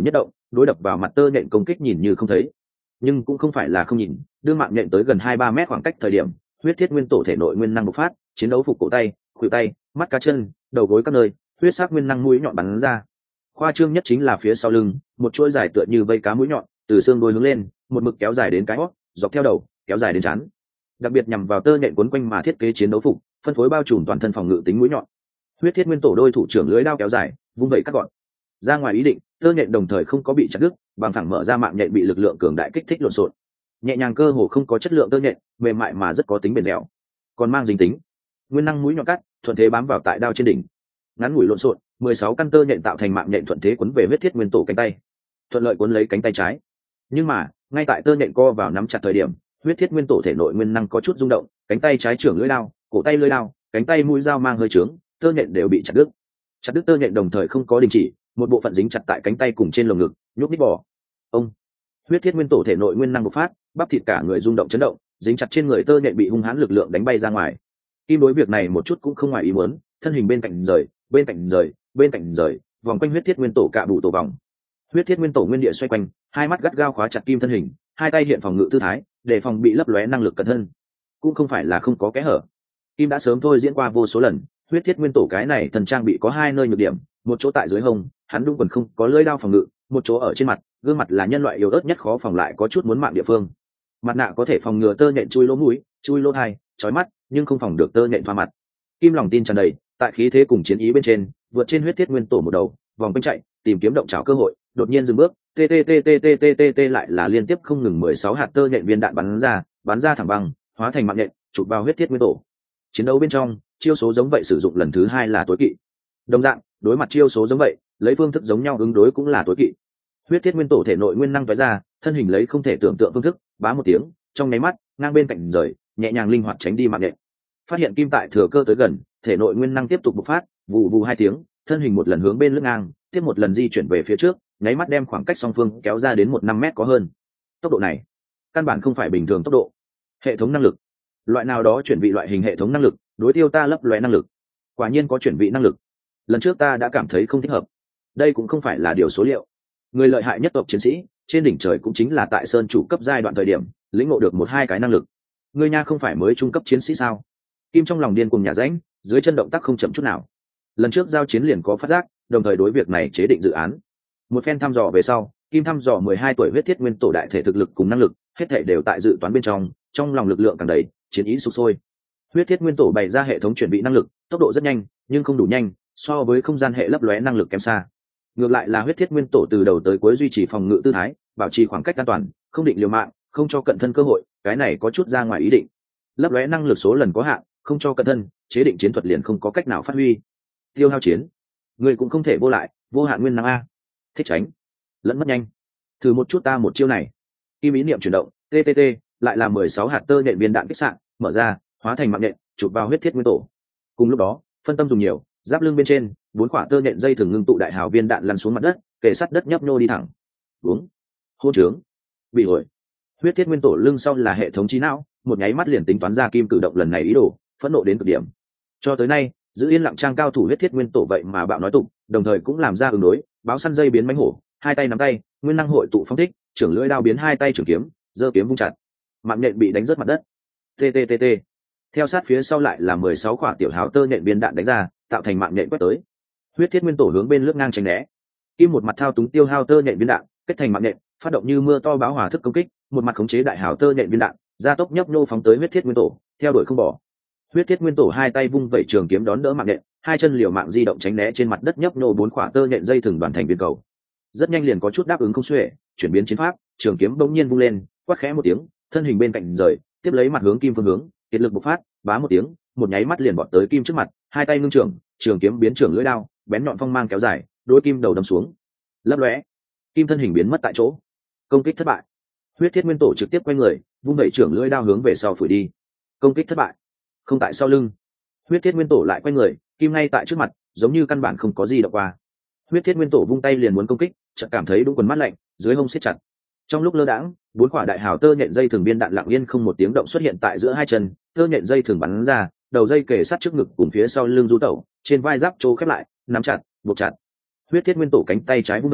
đối đập vào mặt tơ nhện công kích nhìn như không thấy, nhưng cũng không phải là không nhìn. Đưa mạng nhện tới gần hai ba mét khoảng cách thời điểm, huyết thiết nguyên tổ thể nội nguyên năng bộc phát, chiến đấu phục cổ tay, khuỷu tay, mắt cá chân, đầu gối các nơi, huyết sắc nguyên năng mũi nhọn bắn ra. Khoa trương nhất chính là phía sau lưng, một chuỗi dài tựa như vây cá mũi nhọn, từ xương đuôi hướng lên, một mực kéo dài đến cái hót, dọc theo đầu, kéo dài đến trán. Đặc biệt nhằm vào tơ nhện quấn quanh mà thiết kế chiến đấu phục, phân phối bao trùm toàn thân phòng ngự tính mũi nhọn. Huyết thiết nguyên tổ đôi thủ trưởng lưới đao kéo dài, vung vẩy cắt gọn. Ra ngoài ý định, tơ nhện đồng thời không có bị chặt đứt, bằng thẳng mở ra mạng nhện bị lực lượng cường đại kích thích lộn xộn. Nhẹ nhàng cơ hồ không có chất lượng tơ nhện, mềm mại mà rất có tính bền dẻo, còn mang dính tính. Nguyên năng mũi nhọn cắt, thuận thế bám vào tại đao trên đỉnh. Ngắn ngủi lộn xộn, mười sáu căn tơ nhện tạo thành mạng nhện thuận thế cuốn về huyết thiết nguyên tổ cánh tay, thuận lợi cuốn lấy cánh tay trái. Nhưng mà, ngay tại tơ nhện co vào nắm chặt thời điểm, huyết thiết nguyên tổ thể nội nguyên năng có chút rung động, cánh tay trái trưởng lưỡi đao, cổ tay lưỡi đao, cánh tay mũi dao mang hơi trướng, tơ nhện đều bị chặt đứt. Chặt đứt tơ nhện đồng thời không có đình chỉ, một bộ phận dính chặt tại cánh tay cùng trên lồng ngực, nhúc nhích bỏ. Ông, huyết thiết nguyên tổ thể nội nguyên năng bộc phát, bắp thịt cả người rung động chấn động, dính chặt trên người tơ nhện bị hung hãn lực lượng đánh bay ra ngoài. Kim đối việc này một chút cũng không ngoài ý muốn, thân hình bên cạnh rời, bên cạnh rời, bên cạnh rời, vòng quanh huyết thiết nguyên tổ cạ bụ tổ vòng. Huyết thiết nguyên tổ nguyên địa xoay quanh, hai mắt gắt gao khóa chặt Kim thân hình, hai tay hiện phòng ngự tư thái, để phòng bị lấp lóe năng lực cẩn thân. Cũng không phải là không có kẽ hở. Kim đã sớm thôi diễn qua vô số lần, huyết thiết nguyên tổ cái này thần trang bị có hai nơi nhược điểm, một chỗ tại dưới hông, hắn đúng quần không có lưỡi đao phòng ngự, một chỗ ở trên mặt, gương mặt là nhân loại yếu ớt nhất khó phòng lại có chút muốn mạng địa phương. Mặt nạ có thể phòng ngừa tơ nhện chui lỗ mũi, chui lỗ tai, chói mắt, nhưng không phòng được tơ nhện thoa mặt. Kim lòng tin tràn đầy, tại khí thế cùng chiến ý bên trên, vượt trên huyết thiết nguyên tổ một đầu, vòng quanh chạy, tìm kiếm động trảo cơ hội, đột nhiên dừng bước, t t t t t t t lại là liên tiếp không ngừng mười sáu hạt tơ nhện viên đạn bắn ra, bắn ra thẳng băng, hóa thành mạng nhện, chụp vào huyết thiết nguyên tổ. Chiến đấu bên trong, chiêu số giống vậy sử dụng lần thứ hai là tối kỵ. Đồng dạng, đối mặt chiêu số giống vậy, lấy phương thức giống nhau ứng đối cũng là tối kỵ. Huyết thiết nguyên tổ thể nội nguyên năng tóe ra, thân hình lấy không thể tưởng tượng phương thức, bá một tiếng, trong nháy mắt, ngang bên cạnh rời, nhẹ nhàng linh hoạt tránh đi mạng nhện. Phát hiện Kim tại thừa cơ tới gần, thể nội nguyên năng tiếp tục bộc phát, vù vù hai tiếng, thân hình một lần hướng bên lưng ngang, tiếp một lần di chuyển về phía trước, nháy mắt đem khoảng cách song phương kéo ra đến một năm mét có hơn. Tốc độ này, căn bản không phải bình thường tốc độ. Hệ thống năng lực, loại nào đó chuyển vị loại hình hệ thống năng lực, đối tiêu ta lấp lóe năng lực. Quả nhiên có chuyển vị năng lực. Lần trước ta đã cảm thấy không thích hợp. Đây cũng không phải là điều số liệu. Người lợi hại nhất tộc chiến sĩ, trên đỉnh trời cũng chính là tại sơn chủ cấp giai đoạn thời điểm, lĩnh ngộ được một hai cái năng lực. Ngươi nha không phải mới trung cấp chiến sĩ sao? Kim trong lòng điên cuồng nhả rãnh, dưới chân động tác không chậm chút nào. Lần trước giao chiến liền có phát giác, đồng thời đối việc này chế định dự án. Một phen thăm dò về sau, Kim thăm dò mười hai tuổi huyết thiết nguyên tổ đại thể thực lực cùng năng lực, hết thể đều tại dự toán bên trong, trong lòng lực lượng càng đầy, chiến ý sục sôi. Huyết thiết nguyên tổ bày ra hệ thống chuẩn bị năng lực, tốc độ rất nhanh, nhưng không đủ nhanh, so với không gian hệ lấp lóe năng lực kém xa. Ngược lại là huyết thiết nguyên tổ từ đầu tới cuối duy trì phòng ngự tư thái, bảo trì khoảng cách an toàn, không định liều mạng, không cho cận thân cơ hội, cái này có chút ra ngoài ý định. Lấp lóe năng lực số lần có hạn, không cho cận thân, chế định chiến thuật liền không có cách nào phát huy. Tiêu hao chiến, người cũng không thể vô lại, vô hạn nguyên năng a. Thích tránh, lẫn mất nhanh. Thử một chút ta một chiêu này. Kim ý niệm chuyển động, ttt, lại là mười sáu hạt tơ nhện viên đạn kích sạn, mở ra, hóa thành mạng nhện, chụp vào huyết thiết nguyên tổ. Cùng lúc đó, phân tâm dùng nhiều, giáp lưng bên trên, bốn quả tơ nhện dây thường ngưng tụ đại hào viên đạn lăn xuống mặt đất, kề sát đất nhấp nhô đi thẳng. Uống, hôn trướng, bị hồi. Huyết thiết nguyên tổ lưng sau là hệ thống trí não, một nháy mắt liền tính toán ra Kim cử động lần này ý đồ, phẫn nộ đến cực điểm. Cho tới nay, giữ yên lặng trang cao thủ huyết thiết nguyên tổ vậy mà bạo nói tục, đồng thời cũng làm ra ứng đối, báo săn dây biến mánh hổ, hai tay nắm tay, nguyên năng hội tụ phong thích, trưởng lưỡi đao biến hai tay trưởng kiếm, giơ kiếm vung chặt. Mạng nhện bị đánh rớt mặt đất. Tttt. Theo sát phía sau lại là mười sáu quả tiểu hào tơ nhện viên đạn đánh ra, tạo thành mạng nhện quét tới. Huyết thiết nguyên tổ hướng bên lướt ngang tránh né. Kim một mặt thao túng tiêu hao tơ nhện viên đạn, kết thành mạng nhện, phát động như mưa to báo hỏa thức công kích, một mặt khống chế đại hào tơ nhện viên đạn, gia tốc nhấp nô phóng tới huyết thiết nguyên tổ, theo đuổi không bỏ. Huyết thiết nguyên tổ hai tay vung vẩy trường kiếm đón đỡ mạng nhện, hai chân liều mạng di động tránh né trên mặt đất nhấp nô bốn quả tơ nhện dây thừng đoàn thành viên cầu. Rất nhanh liền có chút đáp ứng không xuể, chuyển biến chiến pháp, trường kiếm bỗng nhiên vung lên, quát khẽ một tiếng, thân hình bên cạnh rời, tiếp lấy mặt hướng Kim phương hướng, kiệt lực bộc phát, bá một tiếng, một nháy mắt liền bọt tới Kim trước mặt, hai tay ngưng trường, trường kiếm biến trường lưỡi đao, bén nhọn phong mang kéo dài, đôi Kim đầu đâm xuống. Lấp lóe, Kim thân hình biến mất tại chỗ. Công kích thất bại. Huyết thiết nguyên tổ trực tiếp quay người, vung đẩy trường lưỡi đao hướng về sau phủi đi. Công kích thất bại. Không tại sau lưng. Huyết thiết nguyên tổ lại quay người, Kim ngay tại trước mặt, giống như căn bản không có gì động qua. Huyết thiết nguyên tổ vung tay liền muốn công kích, chợt cảm thấy đúng quần mắt lạnh, dưới hông siết chặt. Trong lúc lơ đãng, bốn quả đại hào tơ nhện dây thường biên đạn lặng yên không một tiếng động xuất hiện tại giữa hai chân, tơ nhện dây thường bắn ra, đầu dây kề sát trước ngực cùng phía sau lưng du tẩu, trên vai giáp trô khép lại, nắm chặt, buộc chặt. Huyết thiết nguyên tổ cánh tay trái vung đẩy,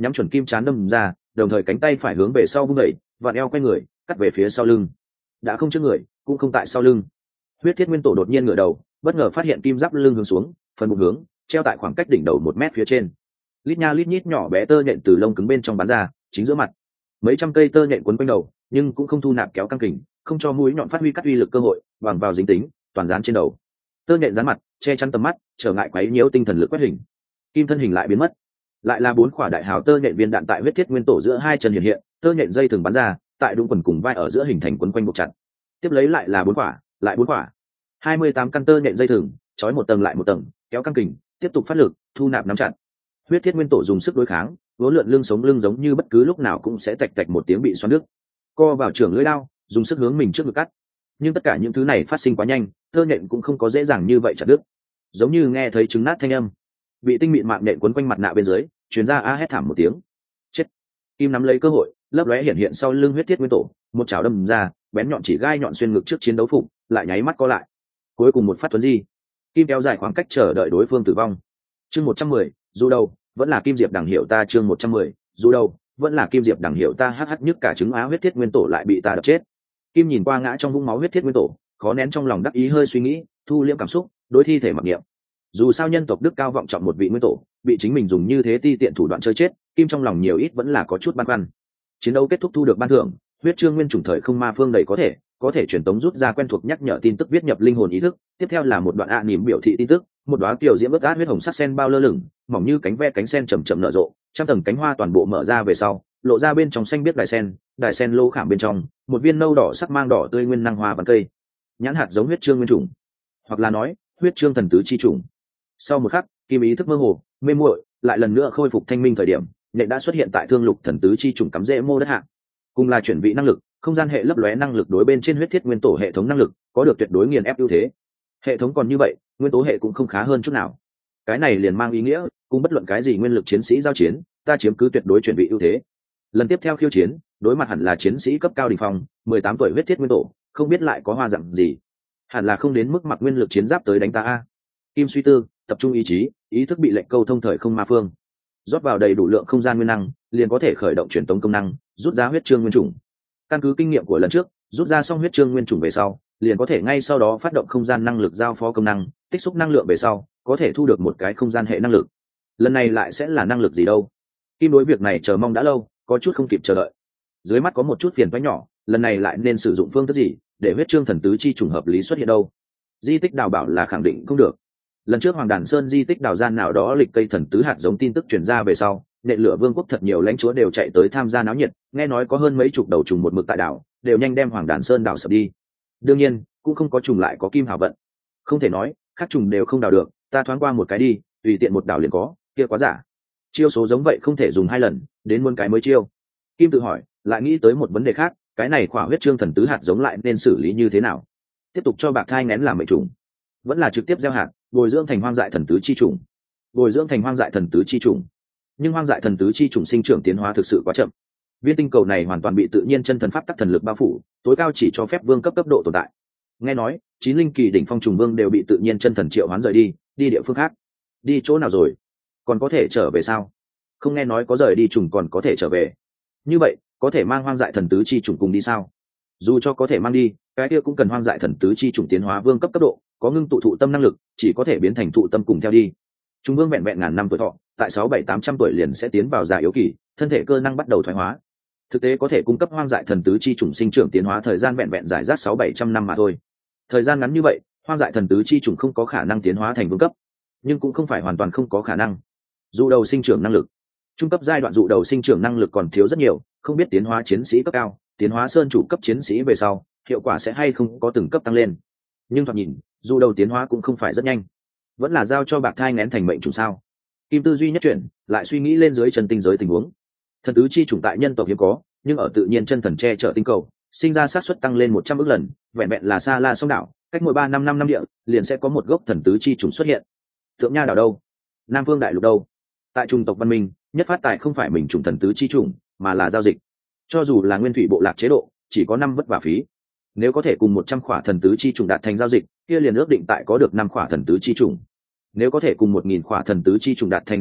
nhắm chuẩn kim chán đâm ra, đồng thời cánh tay phải hướng về sau vung đẩy, vặn eo quay người cắt về phía sau lưng. Đã không trước người cũng không tại sau lưng. Huyết Thiết Nguyên Tổ đột nhiên ngửa đầu, bất ngờ phát hiện kim giáp lưng hướng xuống, phần bụng hướng treo tại khoảng cách đỉnh đầu một mét phía trên. Lít nha lít nhít nhỏ bé tơ nhện từ lông cứng bên trong bắn ra, chính giữa mặt. Mấy trăm cây tơ nhện quấn quanh đầu, nhưng cũng không thu nạp kéo căng kình, không cho mũi nhọn phát huy cắt uy lực cơ hội, bằng vào dính tính, toàn dán trên đầu. Tơ nhện dán mặt, che chắn tầm mắt, trở ngại quấy nhiễu tinh thần lực quét hình. Kim thân hình lại biến mất. Lại là bốn quả đại hào tơ nhện viên đạn tại Huyết Thiết Nguyên Tổ giữa hai chân hiện hiện, tơ nhện dây thường bắn ra, tại đúng quần cùng vai ở giữa hình thành quấn quanh buộc chặt. Tiếp lấy lại là bốn quả, lại bốn quả. hai mươi tám căn tơ nhện dây thừng, trói một tầng lại một tầng, kéo căng kình, tiếp tục phát lực, thu nạp nắm chặt. Huyết Thiết Nguyên Tổ dùng sức đối kháng, vốn lượn lưng sống lưng giống như bất cứ lúc nào cũng sẽ tạch tạch một tiếng bị xoắn nước. Co vào trưởng lưỡi lao, dùng sức hướng mình trước ngực cắt. Nhưng tất cả những thứ này phát sinh quá nhanh, tơ nhện cũng không có dễ dàng như vậy chặt đứt. Giống như nghe thấy trứng nát thanh âm, bị tinh mịn mạng nhện quấn quanh mặt nạ bên dưới, truyền ra a hét thảm một tiếng. Chết! Kim nắm lấy cơ hội, lấp lóe hiện hiện sau lưng Huyết Thiết Nguyên Tổ, một chảo đâm ra, bén nhọn chỉ gai nhọn xuyên ngực trước chiến đấu phục, lại nháy mắt co lại. Cuối cùng một phát tuấn di, Kim kéo dài khoảng cách chờ đợi đối phương tử vong. Chương một trăm mười, dù đầu, vẫn là Kim Diệp đằng hiệu ta. Chương một trăm mười, dù đầu, vẫn là Kim Diệp đằng hiệu ta. Hắc hắc, nhức cả trứng á, Huyết Thiết Nguyên Tổ lại bị ta đập chết. Kim nhìn qua ngã trong vũng máu Huyết Thiết Nguyên Tổ, khó nén trong lòng đắc ý hơi suy nghĩ, thu liễm cảm xúc, đối thi thể mặc niệm. Dù sao nhân tộc đức cao vọng trọng một vị nguyên tổ, bị chính mình dùng như thế ti tiện thủ đoạn chơi chết, Kim trong lòng nhiều ít vẫn là có chút băn khoăn. Chiến đấu kết thúc thu được ban thưởng, huyết chương nguyên chủng thời không ma phương đầy có thể, có thể truyền tống rút ra quen thuộc nhắc nhở tin tức viết nhập linh hồn ý thức. Tiếp theo là một đoạn ạ niệm biểu thị tin tức, một đóa tiểu diễm ướt át huyết hồng sắc sen bao lơ lửng, mỏng như cánh ve cánh sen chậm chậm nở rộ, trăm tầng cánh hoa toàn bộ mở ra về sau, lộ ra bên trong xanh biết đài sen, đài sen lô khảm bên trong, một viên nâu đỏ sắc mang đỏ tươi nguyên năng hoa văn cây, nhãn hạt giống huyết chương nguyên chủng, hoặc là nói huyết chương thần tứ chi chủng. Sau một khắc, Kim ý thức mơ hồ, mê muội, lại lần nữa khôi phục thanh minh thời điểm, nhện đã xuất hiện tại thương lục thần tứ chi chủng cắm rễ mô đất hạ. Cùng là chuyển vị năng lực, không gian hệ lấp lóe năng lực đối bên trên huyết thiết nguyên tổ hệ thống năng lực có được tuyệt đối nghiền ép ưu thế. Hệ thống còn như vậy, nguyên tố hệ cũng không khá hơn chút nào. Cái này liền mang ý nghĩa, cùng bất luận cái gì nguyên lực chiến sĩ giao chiến, ta chiếm cứ tuyệt đối chuyển vị ưu thế. Lần tiếp theo khiêu chiến, đối mặt hẳn là chiến sĩ cấp cao đỉnh phong, mười tám tuổi huyết thiết nguyên tổ, không biết lại có hoa dạng gì. Hẳn là không đến mức mặc nguyên lực chiến giáp tới đánh ta a. Kim suy tư, tập trung ý chí, ý thức bị lệnh câu thông thời không ma phương, rót vào đầy đủ lượng không gian nguyên năng, liền có thể khởi động truyền tống công năng, rút ra huyết chương nguyên chủng. Căn cứ kinh nghiệm của lần trước, rút ra xong huyết chương nguyên chủng về sau, liền có thể ngay sau đó phát động không gian năng lực giao phó công năng, tích xúc năng lượng về sau, có thể thu được một cái không gian hệ năng lực. Lần này lại sẽ là năng lực gì đâu? Kim đối việc này chờ mong đã lâu, có chút không kịp chờ đợi. Dưới mắt có một chút phiền toái nhỏ, lần này lại nên sử dụng phương thức gì để huyết chương thần tứ chi trùng hợp lý xuất hiện đâu? Di tích đào bảo là khẳng định không được. Lần trước Hoàng Đàn Sơn di tích đào gian nào đó lịch cây thần tứ hạt giống tin tức truyền ra về sau, nện lửa vương quốc thật nhiều lãnh chúa đều chạy tới tham gia náo nhiệt, nghe nói có hơn mấy chục đầu trùng một mực tại đảo, đều nhanh đem Hoàng Đàn Sơn đào sập đi. Đương nhiên, cũng không có trùng lại có kim hảo vận. Không thể nói, khác trùng đều không đào được, ta thoáng qua một cái đi, tùy tiện một đảo liền có, kia quá giả. Chiêu số giống vậy không thể dùng hai lần, đến muôn cái mới chiêu. Kim tự hỏi, lại nghĩ tới một vấn đề khác, cái này khỏa huyết chương thần tứ hạt giống lại nên xử lý như thế nào? Tiếp tục cho bạc thai nén làm mệnh trùng, vẫn là trực tiếp gieo hạt, bồi dưỡng thành hoang dại thần tứ chi trùng, bồi dưỡng thành hoang dại thần tứ chi trùng. Nhưng hoang dại thần tứ chi trùng sinh trưởng tiến hóa thực sự quá chậm. Viên tinh cầu này hoàn toàn bị tự nhiên chân thần pháp tắc thần lực bao phủ, tối cao chỉ cho phép vương cấp cấp độ tồn tại. Nghe nói, chín linh kỳ đỉnh phong trùng vương đều bị tự nhiên chân thần triệu hoán rời đi, đi địa phương khác. Đi chỗ nào rồi? Còn có thể trở về sao? Không nghe nói có rời đi trùng còn có thể trở về. Như vậy, có thể mang hoang dại thần tứ chi trùng cùng đi sao? Dù cho có thể mang đi, cái kia cũng cần hoang dại thần tứ chi trùng tiến hóa vương cấp cấp độ, có ngưng tụ thụ tâm năng lực, chỉ có thể biến thành thụ tâm cùng theo đi. Trung vương vẹn vẹn ngàn năm tuổi thọ, tại sáu bảy tám trăm tuổi liền sẽ tiến vào già yếu kỳ, thân thể cơ năng bắt đầu thoái hóa. Thực tế có thể cung cấp hoang dại thần tứ chi trùng sinh trưởng tiến hóa thời gian vẹn vẹn giải rác sáu bảy trăm năm mà thôi. Thời gian ngắn như vậy, hoang dại thần tứ chi trùng không có khả năng tiến hóa thành vương cấp, nhưng cũng không phải hoàn toàn không có khả năng. Dụ đầu sinh trưởng năng lực, trung cấp giai đoạn dụ đầu sinh trưởng năng lực còn thiếu rất nhiều, không biết tiến hóa chiến sĩ cấp cao, tiến hóa sơn chủ cấp chiến sĩ về sau, hiệu quả sẽ hay không có từng cấp tăng lên. Nhưng thoạt nhìn, dụ đầu tiến hóa cũng không phải rất nhanh, vẫn là giao cho bạc thai nén thành mệnh chủ sao? Kim tư duy nhất chuyển, lại suy nghĩ lên dưới chân tinh giới tình huống. Thần tứ chi chủng tại nhân tộc hiếm có, nhưng ở tự nhiên chân thần che chở tinh cầu, sinh ra xác suất tăng lên một trăm ức lần, vẹn vẹn là Sa La sông đảo, cách mỗi ba năm năm năm địa, liền sẽ có một gốc thần tứ chi chủng xuất hiện. Thượng Nha đảo đâu? Nam Phương đại lục đâu? Tại trung tộc văn minh, nhất phát tài không phải mình chủng thần tứ chi chủng, mà là giao dịch. Cho dù là nguyên thủy bộ lạc chế độ, chỉ có năm vất vả phí. Nếu có thể cùng một trăm khỏa thần tứ chi trùng đạt thành giao dịch, kia liền ước định tại có được năm khỏa thần tứ chi trùng. Nếu có thể cùng một nghìn khỏa thần tứ chi trùng đạt thành giao dịch,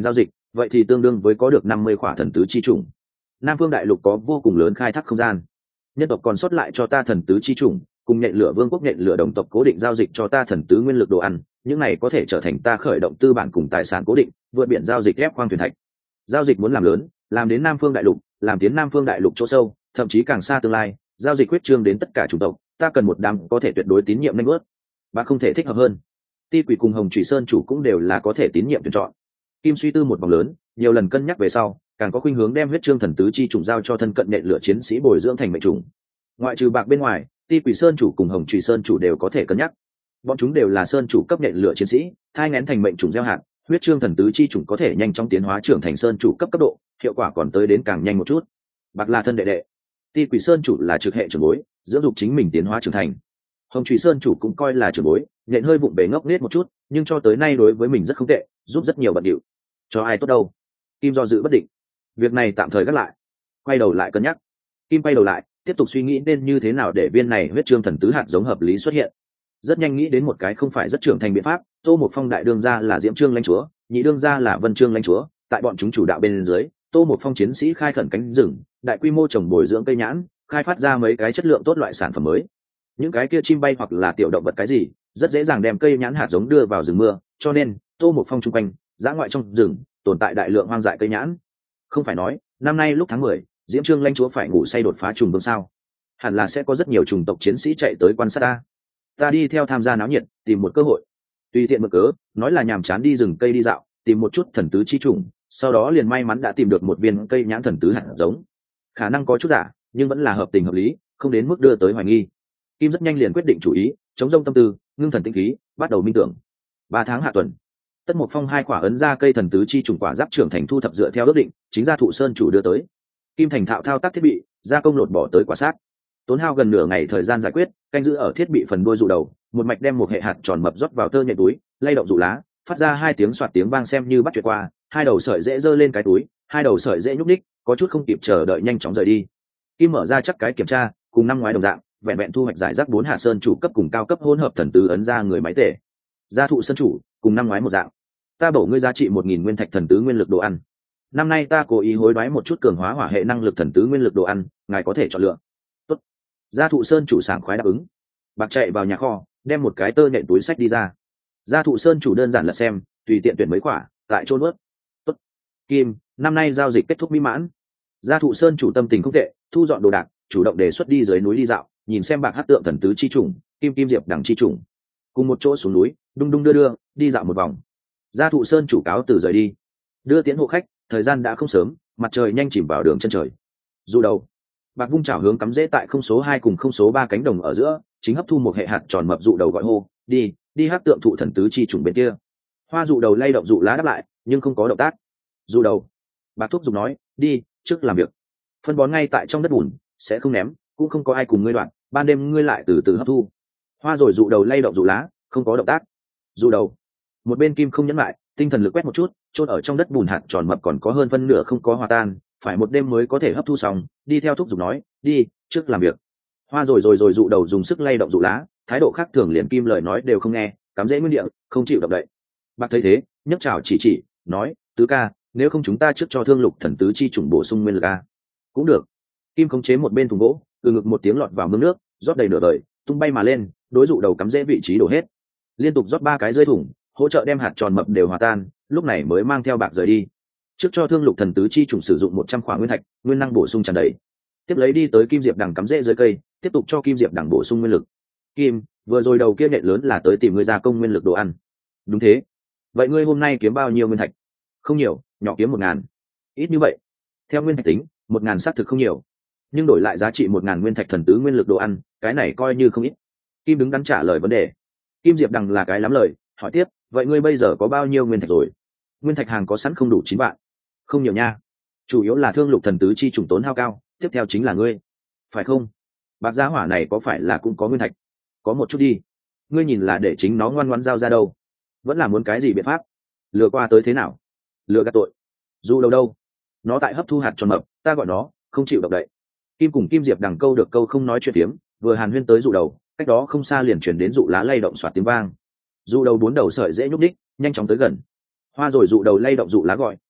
vậy thì tương đương với có được năm mươi khỏa thần tứ chi chủng. Nam phương đại lục có vô cùng lớn khai thác không gian. Nhân tộc còn sót lại cho ta thần tứ chi chủng, cùng nhện lửa vương quốc nhện lửa đồng tộc cố định giao dịch cho ta thần tứ nguyên lực đồ ăn, những này có thể trở thành ta khởi động tư bản cùng tài sản cố định, vượt biển giao dịch ép khoang thuyền thạch. Giao dịch muốn làm lớn, làm đến Nam phương đại lục, làm tiến Nam phương đại lục chỗ sâu, thậm chí càng xa tương lai, giao dịch huyết trương đến tất cả chủng tộc, ta cần một đám có thể tuyệt đối tín nhiệm nhanh bước, và không thể thích hợp hơn. Ti Quỷ cùng Hồng Thủy Sơn chủ cũng đều là có thể tín nhiệm tuyển chọn. Kim suy tư một vòng lớn, nhiều lần cân nhắc về sau, càng có khuynh hướng đem huyết trương thần tứ chi trùng giao cho thân cận nện lửa chiến sĩ bồi dưỡng thành mệnh trùng. Ngoại trừ bạc bên ngoài, Ti Quỷ Sơn chủ cùng Hồng Thủy Sơn chủ đều có thể cân nhắc. Bọn chúng đều là sơn chủ cấp nện lửa chiến sĩ, thai nghén thành mệnh trùng gieo hạt, huyết trương thần tứ chi trùng có thể nhanh chóng tiến hóa trưởng thành sơn chủ cấp cấp độ, hiệu quả còn tới đến càng nhanh một chút. Bạc là thân đệ đệ, Ti Quỷ Sơn chủ là trực hệ trưởng bối, dưỡng dục chính mình tiến hóa trưởng thành. Hồng Thủy Sơn chủ cũng coi là trưởng bối, nhện hơi vụng bề ngốc nghếch một chút, nhưng cho tới nay đối với mình rất không tệ, giúp rất nhiều bận điệu. Cho ai tốt đâu? Kim do dự bất định. Việc này tạm thời gác lại. Quay đầu lại cân nhắc. Kim quay đầu lại, tiếp tục suy nghĩ nên như thế nào để viên này huyết trương thần tứ hạt giống hợp lý xuất hiện. Rất nhanh nghĩ đến một cái không phải rất trưởng thành biện pháp. Tô Một Phong đại đương gia là Diễm Trương lãnh chúa, nhị đương gia là Vân Trương lãnh chúa, tại bọn chúng chủ đạo bên dưới, Tô Một Phong chiến sĩ khai khẩn cánh rừng, đại quy mô trồng bồi dưỡng cây nhãn, khai phát ra mấy cái chất lượng tốt loại sản phẩm mới. Những cái kia chim bay hoặc là tiểu động vật cái gì, rất dễ dàng đem cây nhãn hạt giống đưa vào rừng mưa, cho nên Tô Một Phong chung quanh, dã ngoại trong rừng, tồn tại đại lượng hoang dại cây nhãn. Không phải nói, năm nay lúc tháng mười, Diễm Trương lãnh chúa phải ngủ say đột phá trùng vương sao? Hẳn là sẽ có rất nhiều chủng tộc chiến sĩ chạy tới quan sát ta. Ta đi theo tham gia náo nhiệt, tìm một cơ hội. Tùy tiện một cớ, nói là nhàm chán đi rừng cây đi dạo, tìm một chút thần tứ chi trùng, sau đó liền may mắn đã tìm được một viên cây nhãn thần tứ hạt giống. Khả năng có chút giả, nhưng vẫn là hợp tình hợp lý, không đến mức đưa tới hoài nghi. Kim rất nhanh liền quyết định chủ ý, chống rông tâm tư, ngưng thần tĩnh khí, bắt đầu minh tưởng. Ba tháng hạ tuần, Tất Mộc Phong hai quả ấn ra cây thần tứ chi trùng quả giáp trưởng thành thu thập dựa theo ước định, chính gia thụ sơn chủ đưa tới. Kim thành thạo thao tác thiết bị, gia công lột bỏ tới quả sát. Tốn hao gần nửa ngày thời gian giải quyết, canh giữ ở thiết bị phần đuôi dụ đầu, một mạch đem một hệ hạt tròn mập rót vào tơ nhện túi, lay động dụ lá, phát ra hai tiếng xoạt tiếng vang xem như bắt chuyện qua, hai đầu sợi dễ giơ lên cái túi, hai đầu sợi dễ nhúc ních, có chút không kịp chờ đợi nhanh chóng rời đi. Kim mở ra chắc cái kiểm tra, cùng năm ngoái đồng dạng, vẹn vẹn thu hoạch giải rác bốn hạ sơn chủ cấp cùng cao cấp hỗn hợp thần tứ ấn ra người máy tể. Gia thụ sơn chủ, cùng năm ngoái một dạng. Ta bổ ngươi giá trị một nghìn nguyên thạch thần tứ nguyên lực đồ ăn. Năm nay ta cố ý hối đoái một chút cường hóa hỏa hệ năng lực thần tứ nguyên lực đồ ăn, ngài có thể chọn lựa. Tốt. Gia thụ sơn chủ sảng khoái đáp ứng. Bạc chạy vào nhà kho, đem một cái tơ nhện túi sách đi ra. Gia thụ sơn chủ đơn giản lật xem, tùy tiện tuyển mấy quả, tại chôn nuốt. Tốt. Kim, năm nay giao dịch kết thúc mỹ mãn. Gia thụ sơn chủ tâm tình không tệ, thu dọn đồ đạc, chủ động đề xuất đi dưới núi đi dạo, nhìn xem bạc hát tượng thần tứ chi trùng, kim kim diệp đằng chi trùng, cùng một chỗ xuống núi, đung đung đưa đưa, đi dạo một vòng. Gia thụ sơn chủ cáo từ rời đi, đưa tiễn hộ khách. Thời gian đã không sớm, mặt trời nhanh chìm vào đường chân trời. Dụ đầu, bạc vung chảo hướng cắm rễ tại không số hai cùng không số ba cánh đồng ở giữa, chính hấp thu một hệ hạt tròn mập dụ đầu gọi hô, đi, đi hát tượng thụ thần tứ chi trùng bên kia. Hoa dụ đầu lay động dụ lá đáp lại, nhưng không có động tác. Dụ đầu, bạc thúc giục nói, đi, trước làm việc. Phân bón ngay tại trong đất bùn, sẽ không ném, cũng không có ai cùng ngươi đoạn, ban đêm ngươi lại từ từ hấp thu. Hoa rồi dụ đầu lay động dụ lá, không có động tác. Dụ đầu, một bên kim không nhẫn lại, tinh thần lực quét một chút, chôn ở trong đất bùn hạt tròn mập còn có hơn phân nửa không có hòa tan, phải một đêm mới có thể hấp thu xong. Đi theo thúc giục nói, đi, trước làm việc. Hoa rồi rồi rồi dụ đầu dùng sức lay động dụ lá, thái độ khác thường liền kim lời nói đều không nghe, cắm rễ nguyên địa, không chịu động đậy. Bạc thấy thế, nhấc chảo chỉ chỉ, nói, tứ ca, nếu không chúng ta trước cho thương lục thần tứ chi trùng bổ sung nguyên lực a. Cũng được. Kim khống chế một bên thùng gỗ, từ ngực một tiếng lọt vào mương nước, rót đầy nửa đời, tung bay mà lên, đối dụ đầu cắm rễ vị trí đổ hết. Liên tục rót ba cái rơi thủng, hỗ trợ đem hạt tròn mập đều hòa tan, lúc này mới mang theo bạc rời đi. Trước cho thương lục thần tứ chi trùng sử dụng một trăm khỏa nguyên thạch, nguyên năng bổ sung tràn đầy. Tiếp lấy đi tới kim diệp đằng cắm rễ dưới cây, tiếp tục cho kim diệp đằng bổ sung nguyên lực. Kim, vừa rồi đầu kia nhện lớn là tới tìm ngươi gia công nguyên lực đồ ăn. Đúng thế. Vậy ngươi hôm nay kiếm bao nhiêu nguyên thạch? Không nhiều, nhỏ kiếm một ngàn. Ít như vậy. Theo nguyên thạch tính, một ngàn xác thực không nhiều, nhưng đổi lại giá trị một ngàn nguyên thạch thần tứ nguyên lực đồ ăn, cái này coi như không ít. Kim đứng đắn trả lời vấn đề. Kim diệp đằng là cái lắm lời, hỏi tiếp, vậy ngươi bây giờ có bao nhiêu nguyên thạch rồi? Nguyên thạch hàng có sẵn không đủ chín vạn. Không nhiều nha, chủ yếu là thương lục thần tứ chi trùng tốn hao cao, tiếp theo chính là ngươi, phải không? Bạc giá hỏa này có phải là cũng có nguyên thạch? Có một chút đi. Ngươi nhìn là để chính nó ngoan ngoãn giao ra đâu, vẫn là muốn cái gì biện pháp lừa qua tới thế nào? Lừa gạt tội. Dù đâu đâu, nó tại hấp thu hạt tròn mập, ta gọi nó không chịu động đậy. Kim cùng kim diệp đằng câu được câu không nói chuyện phiếm, vừa hàn huyên tới dụ đầu, cách đó không xa liền chuyển đến dụ lá lay động xoạt tiếng vang. Dụ đầu bốn đầu sợi dễ nhúc đích, nhanh chóng tới gần. Hoa rồi dụ đầu lay động dụ lá gọi.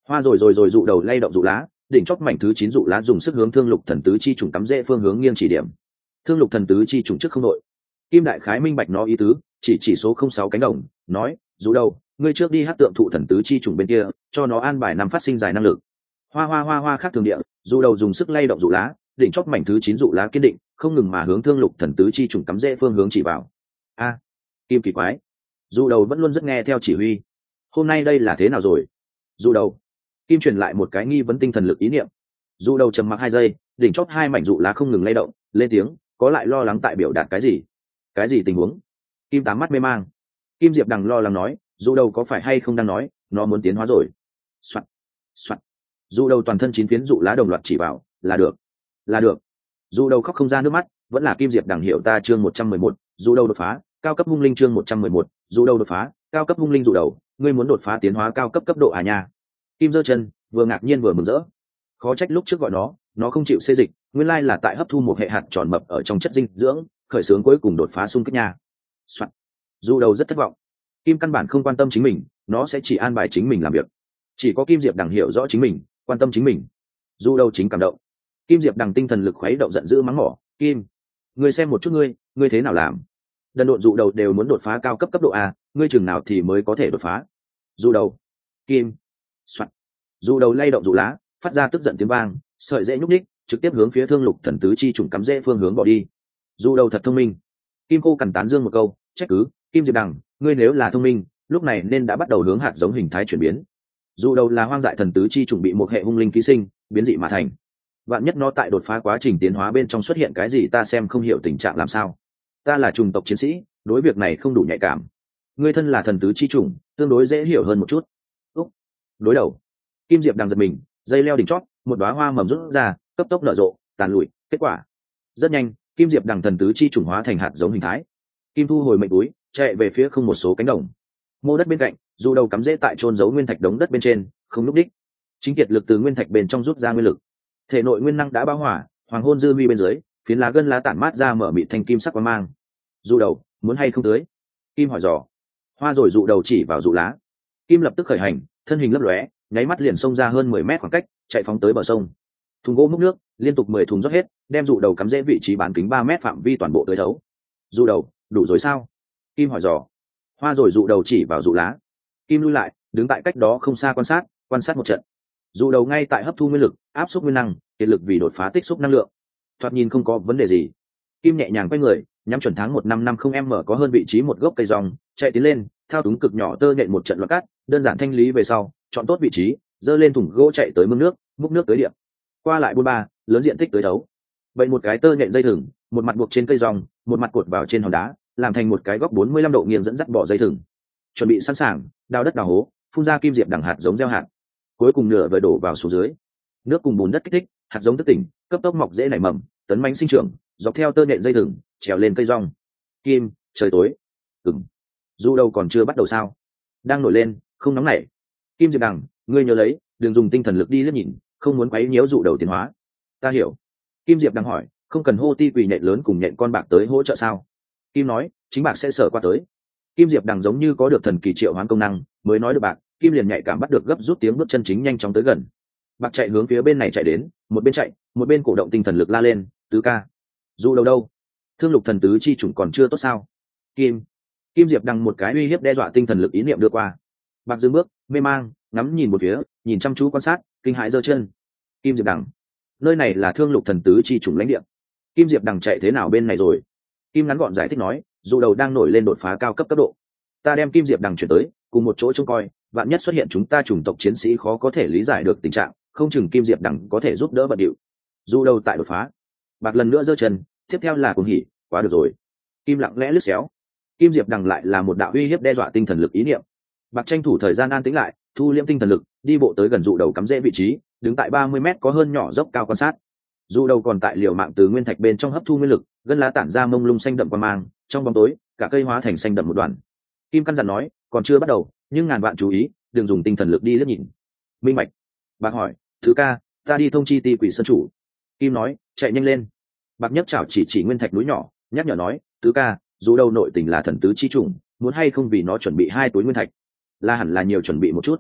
Hoa rồi rồi rồi dụ đầu lay động dụ lá, đỉnh chóp mảnh thứ chín dụ lá dùng sức hướng thương lục thần tứ chi trùng cắm rễ phương hướng nghiêng chỉ điểm. Thương lục thần tứ chi trùng trước không đội. Kim đại khái minh bạch nó ý tứ, chỉ chỉ số không sáu cánh đồng, nói, dụ đầu, ngươi trước đi hát tượng thụ thần tứ chi trùng bên kia, cho nó an bài năm phát sinh dài năng lực. Hoa hoa hoa hoa khác thường địa, dụ đầu dùng sức lay động dụ lá, đỉnh chóp mảnh thứ chín dụ lá kiên định, không ngừng mà hướng thương lục thần tứ chi trùng cắm rễ phương hướng chỉ vào. A, Kim kỳ quái. Dụ đầu vẫn luôn rất nghe theo chỉ huy. Hôm nay đây là thế nào rồi? Dụ đầu. Kim truyền lại một cái nghi vấn tinh thần lực ý niệm. Dụ đầu trầm mặc hai giây, đỉnh chóp hai mảnh dụ lá không ngừng lay động, lên tiếng, có lại lo lắng tại biểu đạt cái gì? Cái gì tình huống? Kim tám mắt mê mang. Kim Diệp Đằng lo lắng nói, dụ đầu có phải hay không đang nói, nó muốn tiến hóa rồi. Soạn, soạn. Dụ đầu toàn thân chín phiến dụ lá đồng loạt chỉ vào, là được, là được. Dụ đầu khóc không ra nước mắt, vẫn là Kim Diệp Đằng hiểu ta chương một trăm mười một, dụ đầu đột phá, cao cấp hung linh chương một trăm mười một, dụ đầu đột phá, cao cấp hung linh dụ đầu, ngươi muốn đột phá tiến hóa cao cấp cấp độ à nha. Kim giơ chân, vừa ngạc nhiên vừa mừng rỡ. Khó trách lúc trước gọi nó, nó không chịu xê dịch, nguyên lai là tại hấp thu một hệ hạt tròn mập ở trong chất dinh dưỡng, khởi xướng cuối cùng đột phá xung kích nha. Soạn. Dụ đầu rất thất vọng. Kim căn bản không quan tâm chính mình, nó sẽ chỉ an bài chính mình làm việc. Chỉ có Kim Diệp Đằng hiểu rõ chính mình, quan tâm chính mình. Dụ đầu chính cảm động. Kim Diệp Đằng tinh thần lực khuấy động giận dữ mắng mỏ, Kim, ngươi xem một chút ngươi, ngươi thế nào làm? Đần độn dụ đầu đều muốn đột phá cao cấp cấp độ A, ngươi chừng nào thì mới có thể đột phá? Dụ đầu. Kim. Soạn. Dụ đầu lay động dụ lá, phát ra tức giận tiếng vang, sợi dễ nhúc nhích, trực tiếp hướng phía thương lục thần tứ chi trùng cắm rễ phương hướng bỏ đi. Dụ đầu thật thông minh. Kim cô cằn tán dương một câu, trách cứ, Kim Diệp Đằng, ngươi nếu là thông minh, lúc này nên đã bắt đầu hướng hạt giống hình thái chuyển biến. Dụ đầu là hoang dại thần tứ chi trùng bị một hệ hung linh ký sinh, biến dị mà thành. Vạn nhất nó tại đột phá quá trình tiến hóa bên trong xuất hiện cái gì ta xem không hiểu tình trạng làm sao. Ta là trùng tộc chiến sĩ, đối việc này không đủ nhạy cảm. Ngươi thân là thần tứ chi trùng, tương đối dễ hiểu hơn một chút. Úc. Đối đầu. Kim Diệp Đằng giật mình, dây leo đỉnh chót, một đóa hoa mầm rút ra, cấp tốc nở rộ, tàn lụi, kết quả. Rất nhanh, Kim Diệp Đằng thần tứ chi trùng hóa thành hạt giống hình thái. Kim thu hồi mệnh túi, chạy về phía không một số cánh đồng. Mô đất bên cạnh, dù đầu cắm rễ tại trôn giấu nguyên thạch đống đất bên trên, không lúc đích. Chính kiệt lực từ nguyên thạch bên trong rút ra nguyên lực. Thể nội nguyên năng đã bao hỏa, hoàng hôn dư vi bên dưới, phiến lá gân lá tản mát ra mở mịt thành kim sắc quang mang. Dụ đầu, muốn hay không tưới? Kim hỏi dò. Hoa rồi dụ đầu chỉ vào dụ lá. Kim lập tức khởi hành, thân hình lấp lóe, nháy mắt liền xông ra hơn mười mét khoảng cách, chạy phóng tới bờ sông. Thùng gỗ múc nước, liên tục mười thùng rót hết, đem dụ đầu cắm rễ vị trí bán kính ba mét phạm vi toàn bộ tưới thấu. Dụ đầu, đủ rồi sao? Kim hỏi dò. Hoa rồi dụ đầu chỉ vào dụ lá. Kim lui lại, đứng tại cách đó không xa quan sát, quan sát một trận. Dụ đầu ngay tại hấp thu nguyên lực, áp suất nguyên năng, kiệt lực vì đột phá tích xúc năng lượng. Thoạt nhìn không có vấn đề gì. Kim nhẹ nhàng quay người, nhắm chuẩn tháng một năm năm không m có hơn vị trí một gốc cây rong, chạy tiến lên, thao túng cực nhỏ tơ nhện một trận loạt cắt, đơn giản thanh lý về sau, chọn tốt vị trí, dơ lên thùng gỗ chạy tới mương nước, múc nước tới điểm. Qua lại buôn ba, lớn diện tích tới thấu. Vậy một cái tơ nhện dây thừng, một mặt buộc trên cây rong, một mặt cột vào trên hòn đá, làm thành một cái góc bốn mươi lăm độ nghiêng dẫn dắt bỏ dây thừng. Chuẩn bị sẵn sàng, đào đất đào hố, phun ra Kim Diệp Đằng hạt giống gieo hạt. Cuối cùng nửa vời đổ vào xuống dưới. Nước cùng bùn đất kích thích, hạt giống thức tỉnh, cấp tốc mọc dễ nảy mầm, tấn mãnh sinh trưởng, dọc theo tơ nhện dây thừng, trèo lên cây rong. Kim, trời tối. Ừm. Dụ đầu còn chưa bắt đầu sao? Đang nổi lên, không nóng nảy. Kim Diệp Đằng, ngươi nhớ lấy, đừng dùng tinh thần lực đi liếc nhìn, không muốn quấy nhiễu dụ đầu tiến hóa. Ta hiểu. Kim Diệp Đằng hỏi, không cần hô ti quỳ nhện lớn cùng nhện con bạc tới hỗ trợ sao? Kim nói, chính bạc sẽ sở qua tới. Kim Diệp Đằng giống như có được thần kỳ triệu hoán công năng, mới nói được bạc, Kim liền nhạy cảm bắt được gấp rút tiếng bước chân chính nhanh chóng tới gần. Bạc chạy hướng phía bên này chạy đến, một bên chạy, một bên cổ động tinh thần lực la lên, tứ ca. Dụ đầu đâu? Thương lục thần tứ chi chủng còn chưa tốt sao? Kim. Kim Diệp Đằng một cái uy hiếp đe dọa tinh thần lực ý niệm đưa qua. Bạc dừng bước, mê mang, ngắm nhìn một phía, nhìn chăm chú quan sát, kinh hãi giơ chân. Kim Diệp Đằng, nơi này là thương lục thần tứ chi chủng lãnh địa. Kim Diệp Đằng chạy thế nào bên này rồi? Kim ngắn gọn giải thích nói, dụ đầu đang nổi lên đột phá cao cấp cấp độ. Ta đem Kim Diệp Đằng chuyển tới, cùng một chỗ trông coi, vạn nhất xuất hiện chúng ta chủng tộc chiến sĩ khó có thể lý giải được tình trạng, không chừng Kim Diệp Đằng có thể giúp đỡ bận điệu. Dụ đầu tại đột phá. Bạc lần nữa giơ chân, tiếp theo là cuồng hỉ, quá được rồi. Kim lặng lẽ lướt xéo. Kim Diệp Đằng lại là một đạo uy hiếp đe dọa tinh thần lực ý niệm. Bạc tranh thủ thời gian an tĩnh lại, thu liễm tinh thần lực, đi bộ tới gần dụ đầu cắm rễ vị trí, đứng tại ba mươi mét có hơn nhỏ dốc cao quan sát. Dụ đầu còn tại liều mạng từ nguyên thạch bên trong hấp thu nguyên lực, gân lá tản ra mông lung xanh đậm qua mang, trong bóng tối, cả cây hóa thành xanh đậm một đoàn. Kim căn dặn nói, còn chưa bắt đầu, nhưng ngàn vạn chú ý, đừng dùng tinh thần lực đi liếc nhìn. Minh bạch. Bạc hỏi, thứ ca, ta đi thông chi ti quỷ sơn chủ. Kim nói, chạy nhanh lên. Bạc nhấc chảo chỉ chỉ nguyên thạch núi nhỏ, nhắc nhở nói, tứ ca, dù đầu nội tình là thần tứ chi trùng, muốn hay không vì nó chuẩn bị hai túi nguyên thạch, là hẳn là nhiều chuẩn bị một chút.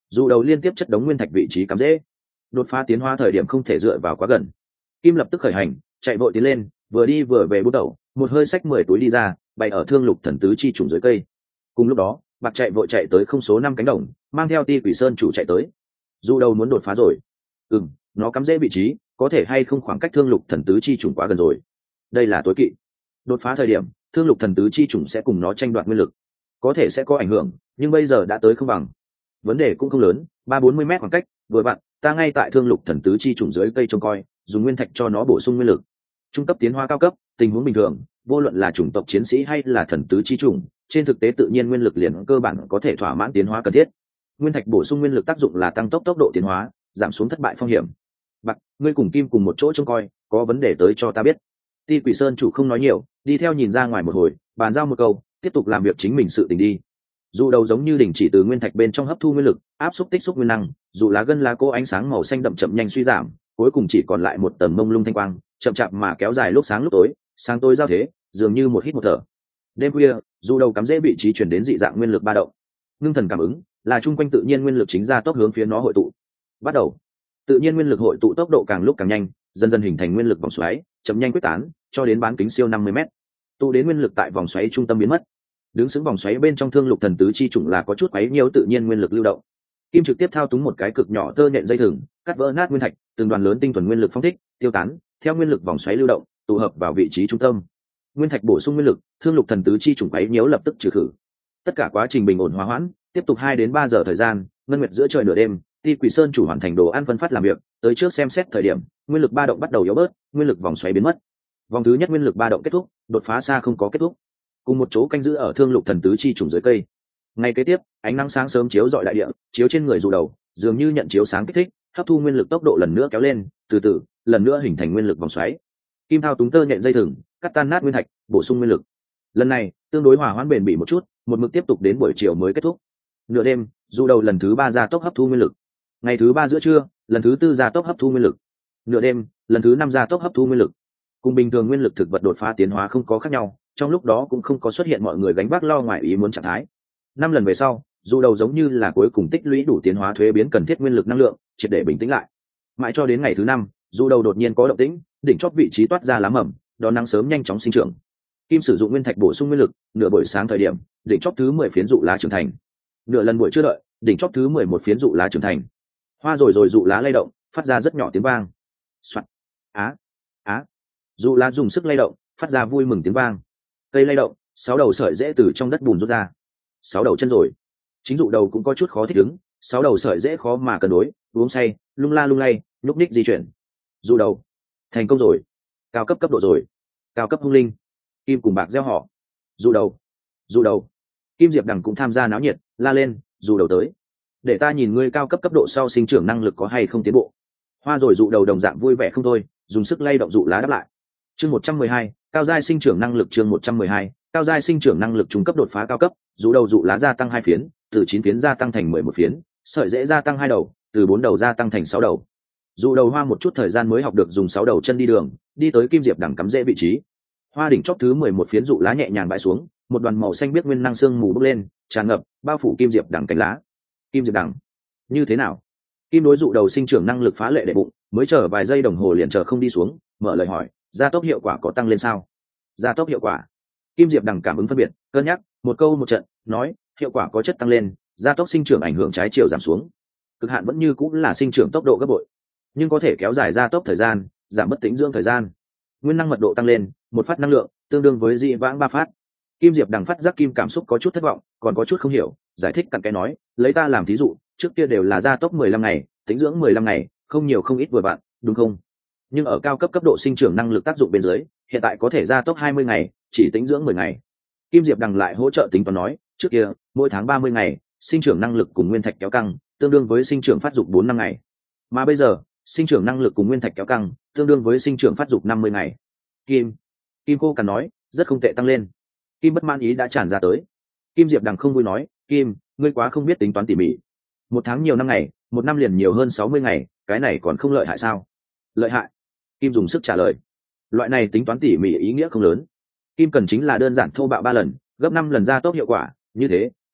Dù đầu liên tiếp chất đống nguyên thạch vị trí cắm dễ, đột phá tiến hóa thời điểm không thể dựa vào quá gần. Kim lập tức khởi hành, chạy vội tiến lên, vừa đi vừa về bút đầu, một hơi xách mười túi đi ra, bày ở thương lục thần tứ chi trùng dưới cây. Cùng lúc đó, Bạc chạy vội chạy tới không số năm cánh đồng, mang theo Ti Quỷ Sơn chủ chạy tới. Dù đầu muốn đột phá rồi. Ừm, nó cắm dễ vị trí, có thể hay không khoảng cách thương lục thần tứ chi trùng quá gần rồi. Đây là tối kỵ. Đột phá thời điểm, thương lục thần tứ chi trùng sẽ cùng nó tranh đoạt nguyên lực, có thể sẽ có ảnh hưởng, nhưng bây giờ đã tới không bằng. Vấn đề cũng không lớn, ba bốn mươi mét khoảng cách, vừa vặn, ta ngay tại thương lục thần tứ chi trùng dưới cây trông coi, dùng nguyên thạch cho nó bổ sung nguyên lực. Trung cấp tiến hóa cao cấp, tình huống bình thường, vô luận là chủng tộc chiến sĩ hay là thần tứ chi trùng, trên thực tế tự nhiên nguyên lực liền cơ bản có thể thỏa mãn tiến hóa cần thiết. Nguyên thạch bổ sung nguyên lực tác dụng là tăng tốc tốc độ tiến hóa, giảm xuống thất bại phong hiểm. Bạc, ngươi cùng Kim cùng một chỗ trông coi, có vấn đề tới cho ta biết. Ti Quỷ Sơn chủ không nói nhiều, đi theo nhìn ra ngoài một hồi, bàn giao một câu, tiếp tục làm việc chính mình sự tình đi. Dù đầu giống như đình chỉ từ nguyên thạch bên trong hấp thu nguyên lực, áp xúc tích xúc nguyên năng, dù lá gân lá cô ánh sáng màu xanh đậm chậm nhanh suy giảm, cuối cùng chỉ còn lại một tầng mông lung thanh quang, chậm chạp mà kéo dài lúc sáng lúc tối, sáng tối giao thế, dường như một hít một thở. Đêm khuya, dù đầu cắm dễ vị trí chuyển đến dị dạng nguyên lực ba động. Ngưng thần cảm ứng, là chung quanh tự nhiên nguyên lực chính ra tốc hướng phía nó hội tụ. Bắt đầu, tự nhiên nguyên lực hội tụ tốc độ càng lúc càng nhanh, dần dần hình thành nguyên lực vòng xoáy, chậm nhanh quyết tán, cho đến bán kính siêu năm mươi mét. Tụ đến nguyên lực tại vòng xoáy trung tâm biến mất. Đứng sững vòng xoáy bên trong thương lục thần tứ chi chủng là có chút quấy nhiễu tự nhiên nguyên lực lưu động. Kim trực tiếp thao túng một cái cực nhỏ tơ nhện dây thừng, cắt vỡ nát nguyên thạch, từng đoàn lớn tinh thuần nguyên lực phong thích, tiêu tán, theo nguyên lực vòng xoáy lưu động, tụ hợp vào vị trí trung tâm. Nguyên thạch bổ sung nguyên lực, thương lục thần tứ chi chủng quấy nhiễu lập tức trừ khử. Tất cả quá trình bình ổn hóa hoãn, tiếp tục hai đến ba giờ thời gian, ngân nguyệt giữa trời nửa đêm, Ti Quỷ Sơn chủ hoàn thành đồ ăn phân phát làm việc, tới trước xem xét thời điểm, nguyên lực ba động bắt đầu yếu bớt, nguyên lực vòng xoáy biến mất. Vòng thứ nhất nguyên lực ba động kết thúc, đột phá xa không có kết thúc. Cùng một chỗ canh giữ ở thương lục thần tứ chi trùng dưới cây. Ngay kế tiếp, ánh nắng sáng sớm chiếu rọi đại địa, chiếu trên người dù đầu, dường như nhận chiếu sáng kích thích, hấp thu nguyên lực tốc độ lần nữa kéo lên, từ từ, lần nữa hình thành nguyên lực vòng xoáy. Kim thao túng tơ nhện dây thừng, cắt tan nát nguyên thạch, bổ sung nguyên lực. Lần này, tương đối hòa hoãn bền bỉ một chút, một mực tiếp tục đến buổi chiều mới kết thúc. Nửa đêm, dù đầu lần thứ ba ra tốc hấp thu nguyên lực. Ngày thứ ba giữa trưa, lần thứ tư ra tốc hấp thu nguyên lực. Nửa đêm, lần thứ năm ra tốc hấp thu nguyên lực. Cùng bình thường nguyên lực thực vật đột phá tiến hóa không có khác nhau, trong lúc đó cũng không có xuất hiện mọi người gánh vác lo ngoài ý muốn trạng thái. Năm lần về sau, dù đầu giống như là cuối cùng tích lũy đủ tiến hóa thuế biến cần thiết nguyên lực năng lượng, triệt để bình tĩnh lại. Mãi cho đến ngày thứ năm, dù đầu đột nhiên có động tĩnh, đỉnh chót vị trí toát ra lá mầm, đón nắng sớm nhanh chóng sinh trưởng. Kim sử dụng nguyên thạch bổ sung nguyên lực, nửa buổi sáng thời điểm, đỉnh chót thứ mười phiến dụ lá trưởng thành. Nửa lần buổi chưa đợi, đỉnh chót thứ mười một phiến dụ lá trưởng thành. Hoa rồi rồi dụ lá lay động, phát ra rất nhỏ tiếng vang. Soạt. Á, á. Dụ lá dùng sức lay động, phát ra vui mừng tiếng vang. Cây lay động, sáu đầu sợi rễ từ trong đất bùn rút ra. Sáu đầu chân rồi. Chính dụ đầu cũng có chút khó thích ứng, sáu đầu sợi rễ khó mà cân đối, uống say, lung la lung lay, nhúc ních di chuyển. Dụ đầu, thành công rồi. Cao cấp cấp độ rồi. Cao cấp hung linh. Kim cùng Bạc gieo họ. Dụ đầu, dụ đầu. Kim Diệp Đằng cũng tham gia náo nhiệt, la lên, dụ đầu tới. Để ta nhìn ngươi cao cấp cấp độ sau sinh trưởng năng lực có hay không tiến bộ. Hoa rồi dụ đầu đồng dạng vui vẻ không thôi, dùng sức lay động dụ lá đáp lại. Chương một trăm mười hai, cao giai sinh trưởng năng lực chương một trăm mười hai, cao giai sinh trưởng năng lực trung cấp đột phá cao cấp, dụ đầu dụ lá gia tăng hai phiến, từ chín phiến gia tăng thành mười một phiến, sợi rễ gia tăng hai đầu, từ bốn đầu gia tăng thành sáu đầu. Dụ đầu hoa một chút thời gian mới học được dùng sáu đầu chân đi đường, đi tới Kim Diệp Đằng cắm rễ vị trí. Hoa đỉnh chóp thứ mười một phiến dụ lá nhẹ nhàng bãi xuống, một đoàn màu xanh biếc nguyên năng xương mù bốc lên, tràn ngập, bao phủ Kim Diệp Đằng cánh lá. Kim Diệp Đằng, như thế nào? Kim đối dụ đầu sinh trưởng năng lực phá lệ đệ bụng, mới chờ vài giây đồng hồ liền chờ không đi xuống, mở lời hỏi, gia tốc hiệu quả có tăng lên sao? Gia tốc hiệu quả. Kim Diệp Đằng cảm ứng phân biệt, cân nhắc, một câu một trận, nói, hiệu quả có chất tăng lên, gia tốc sinh trưởng ảnh hưởng trái chiều giảm xuống. Cực hạn vẫn như cũng là sinh trưởng tốc độ gấp bội, nhưng có thể kéo dài gia tốc thời gian, giảm mất tĩnh dưỡng thời gian. Nguyên năng mật độ tăng lên, một phát năng lượng tương đương với dị vãng ba phát. Kim Diệp Đằng phát giác Kim cảm xúc có chút thất vọng, còn có chút không hiểu, giải thích cặn kẽ nói, lấy ta làm thí dụ, trước kia đều là gia tốc mười lăm ngày, tĩnh dưỡng mười lăm ngày, không nhiều không ít vừa vặn, đúng không? Nhưng ở cao cấp cấp độ sinh trưởng năng lực tác dụng bên dưới, hiện tại có thể gia tốc hai mươi ngày, chỉ tĩnh dưỡng mười ngày. Kim Diệp Đằng lại hỗ trợ tính toán nói, trước kia, mỗi tháng ba mươi ngày, sinh trưởng năng lực cùng nguyên thạch kéo căng, tương đương với sinh trưởng phát dục bốn năm ngày. Mà bây giờ, sinh trưởng năng lực cùng nguyên thạch kéo căng, tương đương với sinh trưởng phát dục năm mươi ngày. Kim, Kim cô cần nói, rất không tệ tăng lên. Kim bất mãn ý đã tràn ra tới. Kim Diệp Đằng không vui nói, Kim, ngươi quá không biết tính toán tỉ mỉ. Một tháng nhiều năm ngày, một năm liền nhiều hơn sáu mươi ngày, cái này còn không lợi hại sao? Lợi hại. Kim dùng sức trả lời. Loại này tính toán tỉ mỉ ý nghĩa không lớn. Kim cần chính là đơn giản thô bạo ba lần, gấp năm lần gia tốc hiệu quả, như thế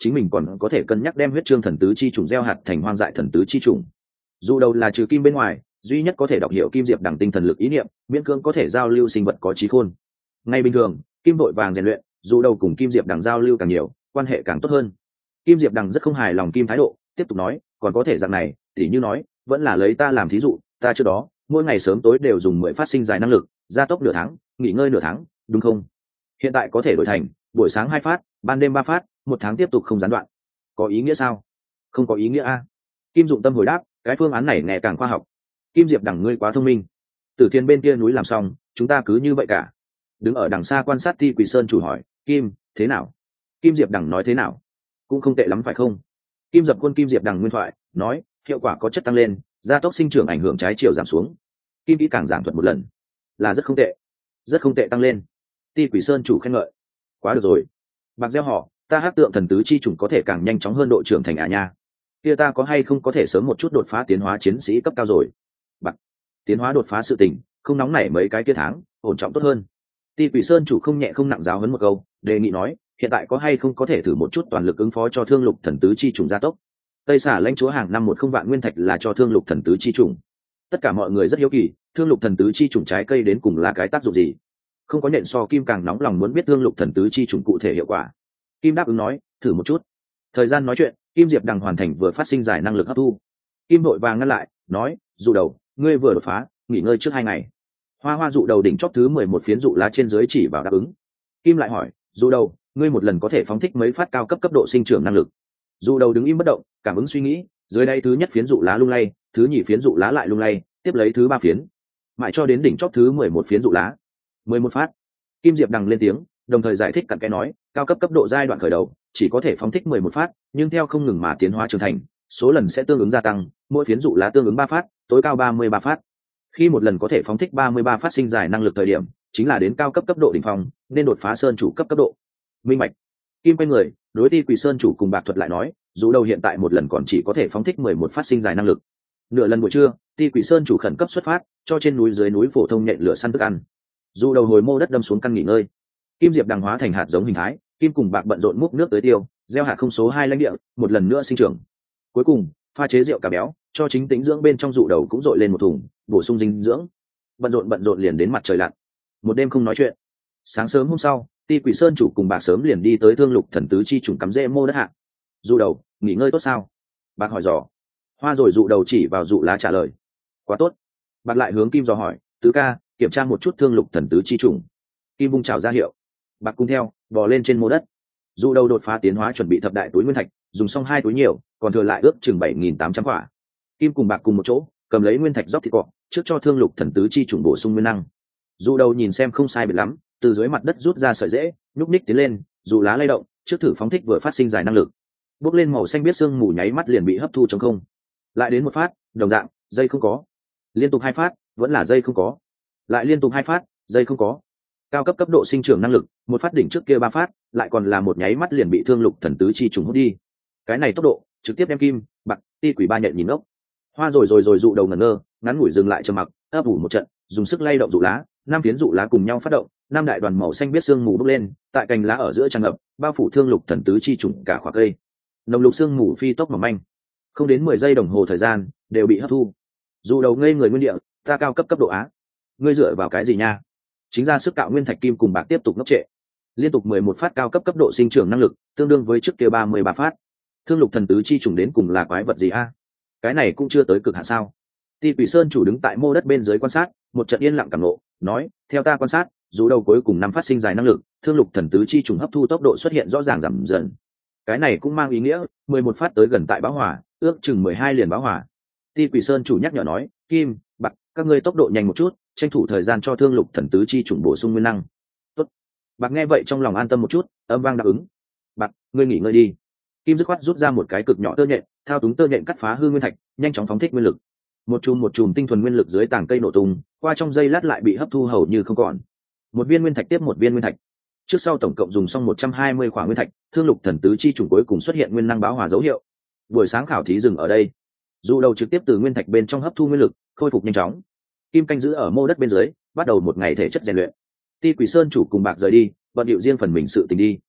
chính mình còn có thể cân nhắc đem huyết trương thần tứ chi trùng gieo hạt thành hoang dại thần tứ chi trùng. Dù đầu là trừ kim bên ngoài duy nhất có thể đọc hiểu kim diệp đằng tinh thần lực ý niệm, miễn cưỡng có thể giao lưu sinh vật có trí khôn. Ngay bình thường kim vội vàng rèn luyện, dù đầu cùng kim diệp đằng giao lưu càng nhiều quan hệ càng tốt hơn. Kim diệp đằng rất không hài lòng kim thái độ, tiếp tục nói còn có thể dạng này, tỉ như nói vẫn là lấy ta làm thí dụ, ta trước đó mỗi ngày sớm tối đều dùng mười phát sinh dài năng lực gia tốc nửa tháng, nghỉ ngơi nửa tháng, đúng không? Hiện tại có thể đổi thành buổi sáng hai phát, ban đêm ba phát, một tháng tiếp tục không gián đoạn. Có ý nghĩa sao? Không có ý nghĩa a. Kim dụng tâm hồi đáp, cái phương án này nghe càng khoa học. Kim diệp đằng ngươi quá thông minh. Tử Thiên bên kia núi làm xong, chúng ta cứ như vậy cả. Đứng ở đằng xa quan sát Ti Quỷ Sơn chủ hỏi, Kim thế nào? Kim diệp đằng nói thế nào? Cũng không tệ lắm phải không? Kim dập quân Kim diệp đằng nguyên thoại nói, hiệu quả có chất tăng lên, gia tốc sinh trưởng ảnh hưởng trái chiều giảm xuống. Kim kỹ càng giảng thuật một lần, là rất không tệ, rất không tệ tăng lên. Ti Quỷ Sơn chủ khen ngợi, quá được rồi. Bạc gieo họ, ta hát tượng thần tứ chi trùng có thể càng nhanh chóng hơn độ trưởng thành à nha. Kia ta có hay không có thể sớm một chút đột phá tiến hóa chiến sĩ cấp cao rồi? Bạc, tiến hóa đột phá sự tình, không nóng nảy mấy cái kia tháng, ổn trọng tốt hơn. Ti Quỷ Sơn chủ không nhẹ không nặng giáo huấn một câu, đề nghị nói, hiện tại có hay không có thể thử một chút toàn lực ứng phó cho thương lục thần tứ chi trùng gia tốc. Tây xả lãnh chúa hàng năm một không vạn nguyên thạch là cho thương lục thần tứ chi trùng. Tất cả mọi người rất hiếu kỳ, thương lục thần tứ chi trùng trái cây đến cùng là cái tác dụng gì? Không có nhện so Kim càng nóng lòng muốn biết thương lục thần tứ chi trùng cụ thể hiệu quả. Kim đáp ứng nói, thử một chút. Thời gian nói chuyện, Kim diệp đằng hoàn thành vừa phát sinh giải năng lực hấp thu. Kim vội vàng ngăn lại, nói, dụ đầu, ngươi vừa đột phá, nghỉ ngơi trước hai ngày. Hoa hoa dụ đầu đỉnh chóp thứ mười một phiến dụ lá trên dưới chỉ vào đáp ứng. Kim lại hỏi, dụ đầu, ngươi một lần có thể phóng thích mấy phát cao cấp cấp độ sinh trưởng năng lực? Dụ đầu đứng im bất động, cảm ứng suy nghĩ, dưới đây thứ nhất phiến dụ lá lung lay, thứ nhì phiến dụ lá lại lung lay, tiếp lấy thứ ba phiến, mãi cho đến đỉnh chóp thứ mười một phiến dụ lá. Mười một phát. Kim diệp đằng lên tiếng, đồng thời giải thích cặn kẽ nói, cao cấp cấp độ giai đoạn khởi đầu chỉ có thể phóng thích mười một phát, nhưng theo không ngừng mà tiến hóa trưởng thành, số lần sẽ tương ứng gia tăng, mỗi phiến dụ lá tương ứng ba phát, tối cao ba mươi ba phát. Khi một lần có thể phóng thích ba mươi ba phát sinh giải năng lực thời điểm, chính là đến cao cấp cấp độ đỉnh phong, nên đột phá sơn chủ cấp cấp độ. Minh bạch. Kim quay người, đối Ti Quỷ Sơn chủ cùng Bạc Thuật lại nói, dù đầu hiện tại một lần còn chỉ có thể phóng thích mười một phát sinh giải năng lực. Nửa lần buổi trưa, Ti Quỷ Sơn chủ khẩn cấp xuất phát, cho trên núi dưới núi phổ thông nhện lửa săn thức ăn. Dù đầu hồi mô đất đâm xuống căn nghỉ ngơi. Kim diệp đằng hóa thành hạt giống hình thái, Kim cùng Bạc bận rộn múc nước tới tiêu, gieo hạt không số hai lãnh địa, một lần nữa sinh trưởng. Cuối cùng, pha chế rượu cà béo, cho chính tính dưỡng bên trong dụ đầu cũng dội lên một thùng, bổ sung dinh dưỡng. Bận rộn bận rộn liền đến mặt trời lặn. Một đêm không nói chuyện. Sáng sớm hôm sau, Ti Quỷ Sơn chủ cùng Bạc sớm liền đi tới thương lục thần tứ chi trùng cắm rễ mô đất hạ. Dụ đầu, nghỉ ngơi tốt sao? Bạc hỏi dò. Hoa rồi dụ đầu chỉ vào dụ lá trả lời. Quá tốt. Bạc lại hướng Kim dò hỏi, tứ ca, kiểm tra một chút thương lục thần tứ chi trùng. Kim bung chào ra hiệu. Bạc cùng theo, bò lên trên mô đất. Dụ đầu đột phá tiến hóa chuẩn bị thập đại túi nguyên thạch, dùng xong hai túi nhiều, còn thừa lại ước chừng bảy nghìn tám trăm quả. Kim cùng Bạc cùng một chỗ, cầm lấy nguyên thạch rót thịt cọ, trước cho thương lục thần tứ chi trùng bổ sung nguyên năng. Dụ đầu nhìn xem không sai biệt lắm, từ dưới mặt đất rút ra sợi rễ, nhúc ních tiến lên, dù lá lay động, trước thử phóng thích vừa phát sinh giải năng lực. Bốc lên màu xanh biết sương mù nháy mắt liền bị hấp thu trong không. Lại đến một phát, đồng dạng, dây không có. Liên tục hai phát, vẫn là dây không có. Lại liên tục hai phát, dây không có. Cao cấp cấp độ sinh trưởng năng lực, một phát đỉnh trước kia ba phát, lại còn là một nháy mắt liền bị thương lục thần tứ chi trùng hút đi. Cái này tốc độ, trực tiếp đem Kim, Bạc, Ti Quỷ ba nhện nhìn ốc. Hoa rồi rồi rồi dụ đầu ngẩn ngơ, ngắn ngủi dừng lại trầm mặc, ấp ủ một trận, dùng sức lay động dụ lá, năm phiến dụ lá cùng nhau phát động, năm đại đoàn màu xanh biết sương mù bốc lên, tại cành lá ở giữa tràn ngập, bao phủ thương lục thần tứ chi trùng cả khỏa cây. Nồng lục sương mù phi tốc mỏng manh, không đến mười giây đồng hồ thời gian, đều bị hấp thu. Dụ đầu ngây người nguyên địa, ta cao cấp cấp độ á. Ngươi dựa vào cái gì nha? Chính ra sức cạo nguyên thạch Kim cùng Bạc tiếp tục ngốc trệ. Liên tục mười một phát cao cấp cấp độ sinh trưởng năng lực, tương đương với trước kia ba mươi ba phát. Thương lục thần tứ chi trùng đến cùng là quái vật gì a? Cái này cũng chưa tới cực hạn sao? Ti Quỷ Sơn chủ đứng tại mô đất bên dưới quan sát, một trận yên lặng cảm ngộ, nói, theo ta quan sát, dù đầu cuối cùng năm phát sinh dài năng lực, thương lục thần tứ chi trùng hấp thu tốc độ xuất hiện rõ ràng giảm dần. Cái này cũng mang ý nghĩa, mười một phát tới gần tại bão hỏa, ước chừng mười hai liền bão hỏa. Ti Quỷ Sơn chủ nhắc nhở nói, Kim, Bạc, các ngươi tốc độ nhanh một chút, tranh thủ thời gian cho thương lục thần tứ chi trùng bổ sung nguyên năng. Tốt. Bạc nghe vậy trong lòng an tâm một chút, âm vang đáp ứng. Bạc, ngươi nghỉ ngơi đi. Kim dứt khoát rút ra một cái cực nhỏ tơ nhện, thao túng tơ nhện cắt phá hư nguyên thạch, nhanh chóng phóng thích nguyên lực. Một chùm một chùm tinh thuần nguyên lực dưới tảng cây nổ tung, qua trong giây lát lại bị hấp thu hầu như không còn. Một viên nguyên thạch tiếp một viên nguyên thạch. Trước sau tổng cộng dùng xong một trăm hai mươi khỏa nguyên thạch, thương lục thần tứ chi trùng cuối cùng xuất hiện nguyên năng báo hòa dấu hiệu. Buổi sáng khảo thí dừng ở đây. Dụ đầu trực tiếp từ nguyên thạch bên trong hấp thu nguyên lực, khôi phục nhanh chóng. Kim canh giữ ở mô đất bên dưới, bắt đầu một ngày thể chất rèn luyện. Ti Quỷ Sơn chủ cùng Bạc rời đi, bận điệu riêng phần mình sự tình đi.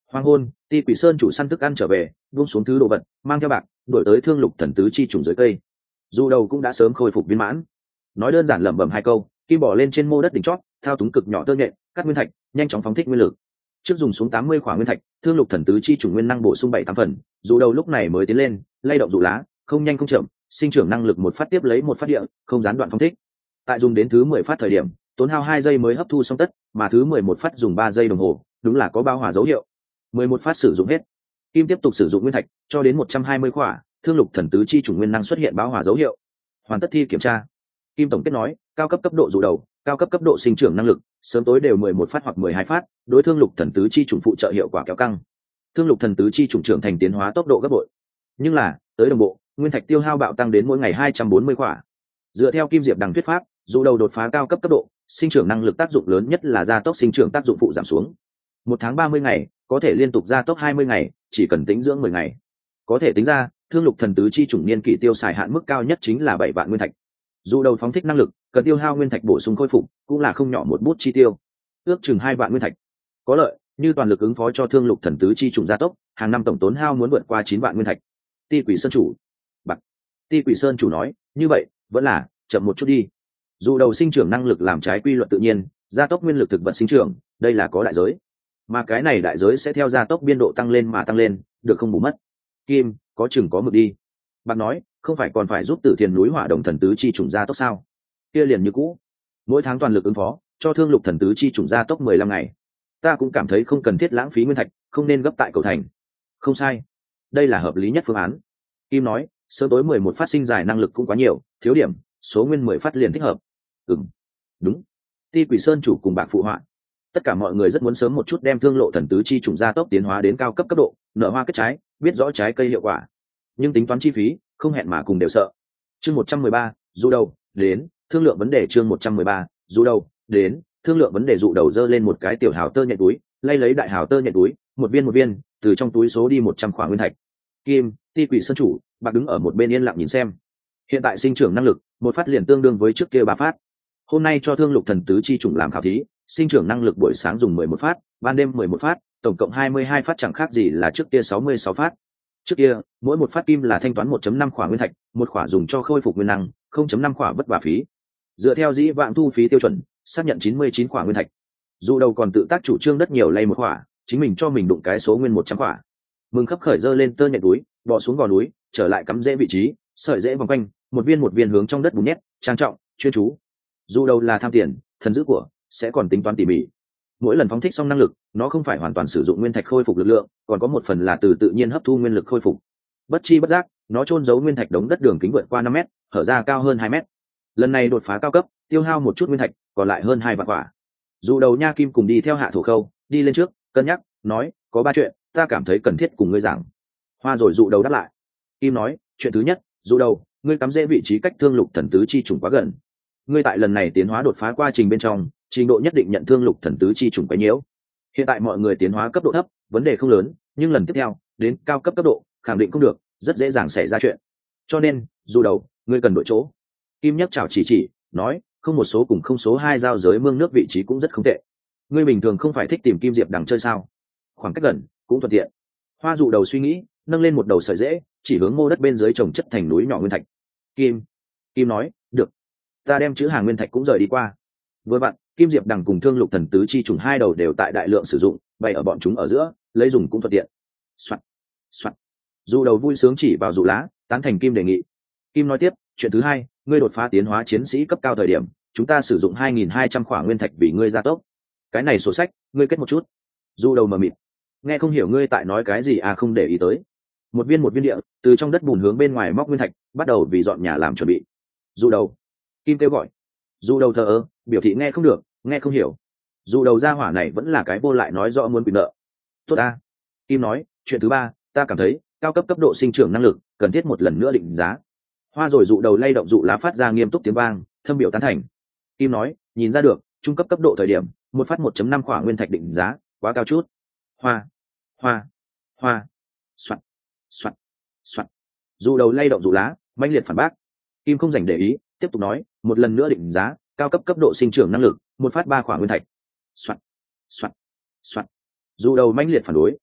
Hoàng hôn, Ti Quỷ Sơn chủ săn thức ăn trở về, buông xuống thứ đồ vật, mang theo bạc, đuổi tới Thương Lục Thần Tứ chi trùng dưới cây. Dù đầu cũng đã sớm khôi phục viên mãn. Nói đơn giản lẩm bẩm hai câu, Kim bỏ lên trên mô đất đỉnh chót, thao túng cực nhỏ tơ nhện, cắt nguyên thạch, nhanh chóng phóng thích nguyên lực. Trước dùng xuống tám mươi khỏa nguyên thạch, Thương Lục Thần Tứ chi trùng nguyên năng bổ sung bảy tám phần, dù đầu lúc này mới tiến lên, lay động dụ lá, không nhanh không chậm, sinh trưởng năng lực một phát tiếp lấy một phát địa, không gián đoạn phóng thích. Tại dùng đến thứ mười phát thời điểm, tốn hao hai giây mới hấp thu xong tất, mà thứ mười một phát dùng ba giây đồng hồ, đúng là có bao hòa dấu hiệu. mười một phát sử dụng hết. Kim tiếp tục sử dụng nguyên thạch, cho đến một trăm hai mươi khỏa, Thương Lục Thần Tứ chi trùng nguyên năng xuất hiện báo hòa dấu hiệu. Hoàn tất thi kiểm tra. Kim tổng kết nói, cao cấp cấp độ dụ đầu, cao cấp cấp độ sinh trưởng năng lực, sớm tối đều mười một phát hoặc mười hai phát, đối Thương Lục Thần Tứ chi trùng phụ trợ hiệu quả kéo căng. Thương Lục Thần Tứ chi trùng trưởng thành tiến hóa tốc độ gấp bội. Nhưng là, tới đồng bộ, nguyên thạch tiêu hao bạo tăng đến mỗi ngày hai trăm bốn mươi khỏa. Dựa theo Kim Diệp Đằng thuyết pháp, dụ đầu đột phá cao cấp cấp độ, sinh trưởng năng lực tác dụng lớn nhất là gia tốc sinh trưởng tác dụng phụ giảm xuống. Một tháng ba mươi ngày, có thể liên tục gia tốc hai mươi ngày, chỉ cần tính dưỡng mười ngày. Có thể tính ra, Thương Lục Thần Tứ chi chủng niên kỷ tiêu xài hạn mức cao nhất chính là bảy vạn nguyên thạch. Dù đầu phóng thích năng lực, cần tiêu hao nguyên thạch bổ sung khôi phục, cũng là không nhỏ một bút chi tiêu. Ước chừng hai vạn nguyên thạch. Có lợi, như toàn lực ứng phó cho Thương Lục Thần Tứ chi chủng gia tốc, hàng năm tổng tốn hao muốn vượt qua chín vạn nguyên thạch. Ti Quỷ Sơn chủ, bạc. Ti Quỷ Sơn chủ nói, như vậy, vẫn là chậm một chút đi. Dù đầu sinh trưởng năng lực làm trái quy luật tự nhiên, gia tốc nguyên lực thực vật sinh trưởng, đây là có đại giới. Mà cái này đại giới sẽ theo gia tốc biên độ tăng lên mà tăng lên, được không bù mất. Kim, có chừng có mực đi. Bạc nói, không phải còn phải giúp Tử Thiền núi Hỏa Đồng Thần Tứ chi trùng gia tốc sao? Kia liền như cũ. Mỗi tháng toàn lực ứng phó, cho Thương Lục Thần Tứ chi trùng gia tốc mười lăm ngày. Ta cũng cảm thấy không cần thiết lãng phí nguyên thạch, không nên gấp tại cầu thành. Không sai, đây là hợp lý nhất phương án. Kim nói, sớm tối mười một phát sinh dài năng lực cũng quá nhiều, thiếu điểm, số nguyên mười phát liền thích hợp. Ừm, đúng. Ti Quỷ Sơn chủ cùng Bạc phụ họa. Tất cả mọi người rất muốn sớm một chút đem Thương Lộ Thần Tứ chi trùng gia tốc tiến hóa đến cao cấp cấp độ, nở hoa kết trái, biết rõ trái cây hiệu quả. Nhưng tính toán chi phí, không hẹn mà cùng đều sợ. Chương một trăm mười ba, dụ đầu, đến, thương lượng vấn đề chương một trăm mười ba, dụ đầu, đến, thương lượng vấn đề dụ đầu dơ lên một cái tiểu hào tơ nhện túi, lay lấy đại hào tơ nhện túi, một viên một viên, từ trong túi số đi một trăm khỏa nguyên thạch. Kim, Ti Quỷ Sơn chủ, Bạc đứng ở một bên yên lặng nhìn xem. Hiện tại sinh trưởng năng lực, một phát liền tương đương với trước kia ba phát. Hôm nay cho Thương Lục Thần Tứ chi trùng làm khảo thí, sinh trưởng năng lực buổi sáng dùng mười một phát, ban đêm mười một phát, tổng cộng hai mươi hai phát chẳng khác gì là trước kia sáu mươi sáu phát. Trước kia, mỗi một phát kim là thanh toán một phẩy năm khỏa nguyên thạch, một khỏa dùng cho khôi phục nguyên năng, không phẩy năm khỏa vất vả phí. Dựa theo dĩ vãng thu phí tiêu chuẩn, xác nhận chín mươi chín khỏa nguyên thạch. Dù đầu còn tự tác chủ trương đất nhiều lay một khỏa, chính mình cho mình đụng cái số nguyên một trăm khỏa. Mừng khấp khởi dơ lên tơ nhện túi, bò xuống gò núi, trở lại cắm rễ vị trí, sợi rễ vòng quanh, một viên một viên hướng trong đất bùn nhét, trang trọng, chuyên chú. Dù đầu là tham tiền, thần dữ của, sẽ còn tính toán tỉ mỉ. Mỗi lần phóng thích xong năng lực, nó không phải hoàn toàn sử dụng nguyên thạch khôi phục lực lượng, còn có một phần là từ tự nhiên hấp thu nguyên lực khôi phục. Bất chi bất giác, nó chôn giấu nguyên thạch đống đất đường kính vượt qua năm mét, hở ra cao hơn hai mét. Lần này đột phá cao cấp, tiêu hao một chút nguyên thạch, còn lại hơn hai vạn quả. Dù đầu nha Kim cùng đi theo Hạ Thổ Khâu, đi lên trước, cân nhắc, nói, có ba chuyện, ta cảm thấy cần thiết cùng ngươi giảng. Hoa rồi dụ đầu đáp lại. Kim nói, chuyện thứ nhất, dụ đầu, ngươi cắm rễ vị trí cách Thương Lục Thần Tứ chi trùng quá gần. Ngươi tại lần này tiến hóa đột phá quá trình bên trong, trình độ nhất định nhận Thương Lục Thần Tứ chi trùng quấy nhiễu. Hiện tại mọi người tiến hóa cấp độ thấp, vấn đề không lớn, nhưng lần tiếp theo, đến cao cấp cấp độ, khẳng định không được, rất dễ dàng xảy ra chuyện. Cho nên, dù đầu, ngươi cần đổi chỗ. Kim nhấc chảo chỉ chỉ, nói, không một số cùng không số hai giao giới mương nước vị trí cũng rất không tệ. Ngươi bình thường không phải thích tìm Kim Diệp Đằng chơi sao? Khoảng cách gần, cũng thuận tiện. Hoa dụ đầu suy nghĩ, nâng lên một đầu sợi rễ, chỉ hướng mô đất bên dưới trồng chất thành núi nhỏ nguyên thạch. Kim, Kim nói, được. Ta đem chữ hàng nguyên thạch cũng rời đi qua. Vừa vặn, Kim Diệp Đằng cùng Thương Lục Thần Tứ chi trùng hai đầu đều tại đại lượng sử dụng, bày ở bọn chúng ở giữa, lấy dùng cũng thuận tiện. Soạn, soạn. Dù đầu vui sướng chỉ vào dụ lá, tán thành Kim đề nghị. Kim nói tiếp, chuyện thứ hai, ngươi đột phá tiến hóa chiến sĩ cấp cao thời điểm, chúng ta sử dụng hai nghìn hai trăm khỏa nguyên thạch vì ngươi gia tốc. Cái này sổ sách, ngươi kết một chút. Dù đầu mờ mịt, nghe không hiểu ngươi tại nói cái gì à, không để ý tới. Một viên một viên địa, từ trong đất bùn hướng bên ngoài móc nguyên thạch, bắt đầu vì dọn nhà làm chuẩn bị. Dù đầu, Kim kêu gọi. Dù đầu thờ ơ, biểu thị nghe không được, nghe không hiểu. Dù đầu ra hỏa này vẫn là cái vô lại nói rõ muốn quyền nợ. Tốt ta. Kim nói, chuyện thứ ba, ta cảm thấy cao cấp cấp độ sinh trưởng năng lực cần thiết một lần nữa định giá. Hoa rồi dụ đầu lay động dụ lá phát ra nghiêm túc tiếng vang, thâm biểu tán thành. Kim nói, nhìn ra được, trung cấp cấp độ thời điểm, một phát một phẩy năm khỏa nguyên thạch định giá, quá cao chút. Hoa, hoa, hoa. Soạn, soạn, soạn. Dụ đầu lay động dụ lá, mãnh liệt phản bác. Kim không dành để ý, tiếp tục nói, một lần nữa định giá, cao cấp cấp độ sinh trưởng năng lực, một phát ba khỏa nguyên thạch. Soạn, soạn, soạn. Dụ đầu mãnh liệt phản đối.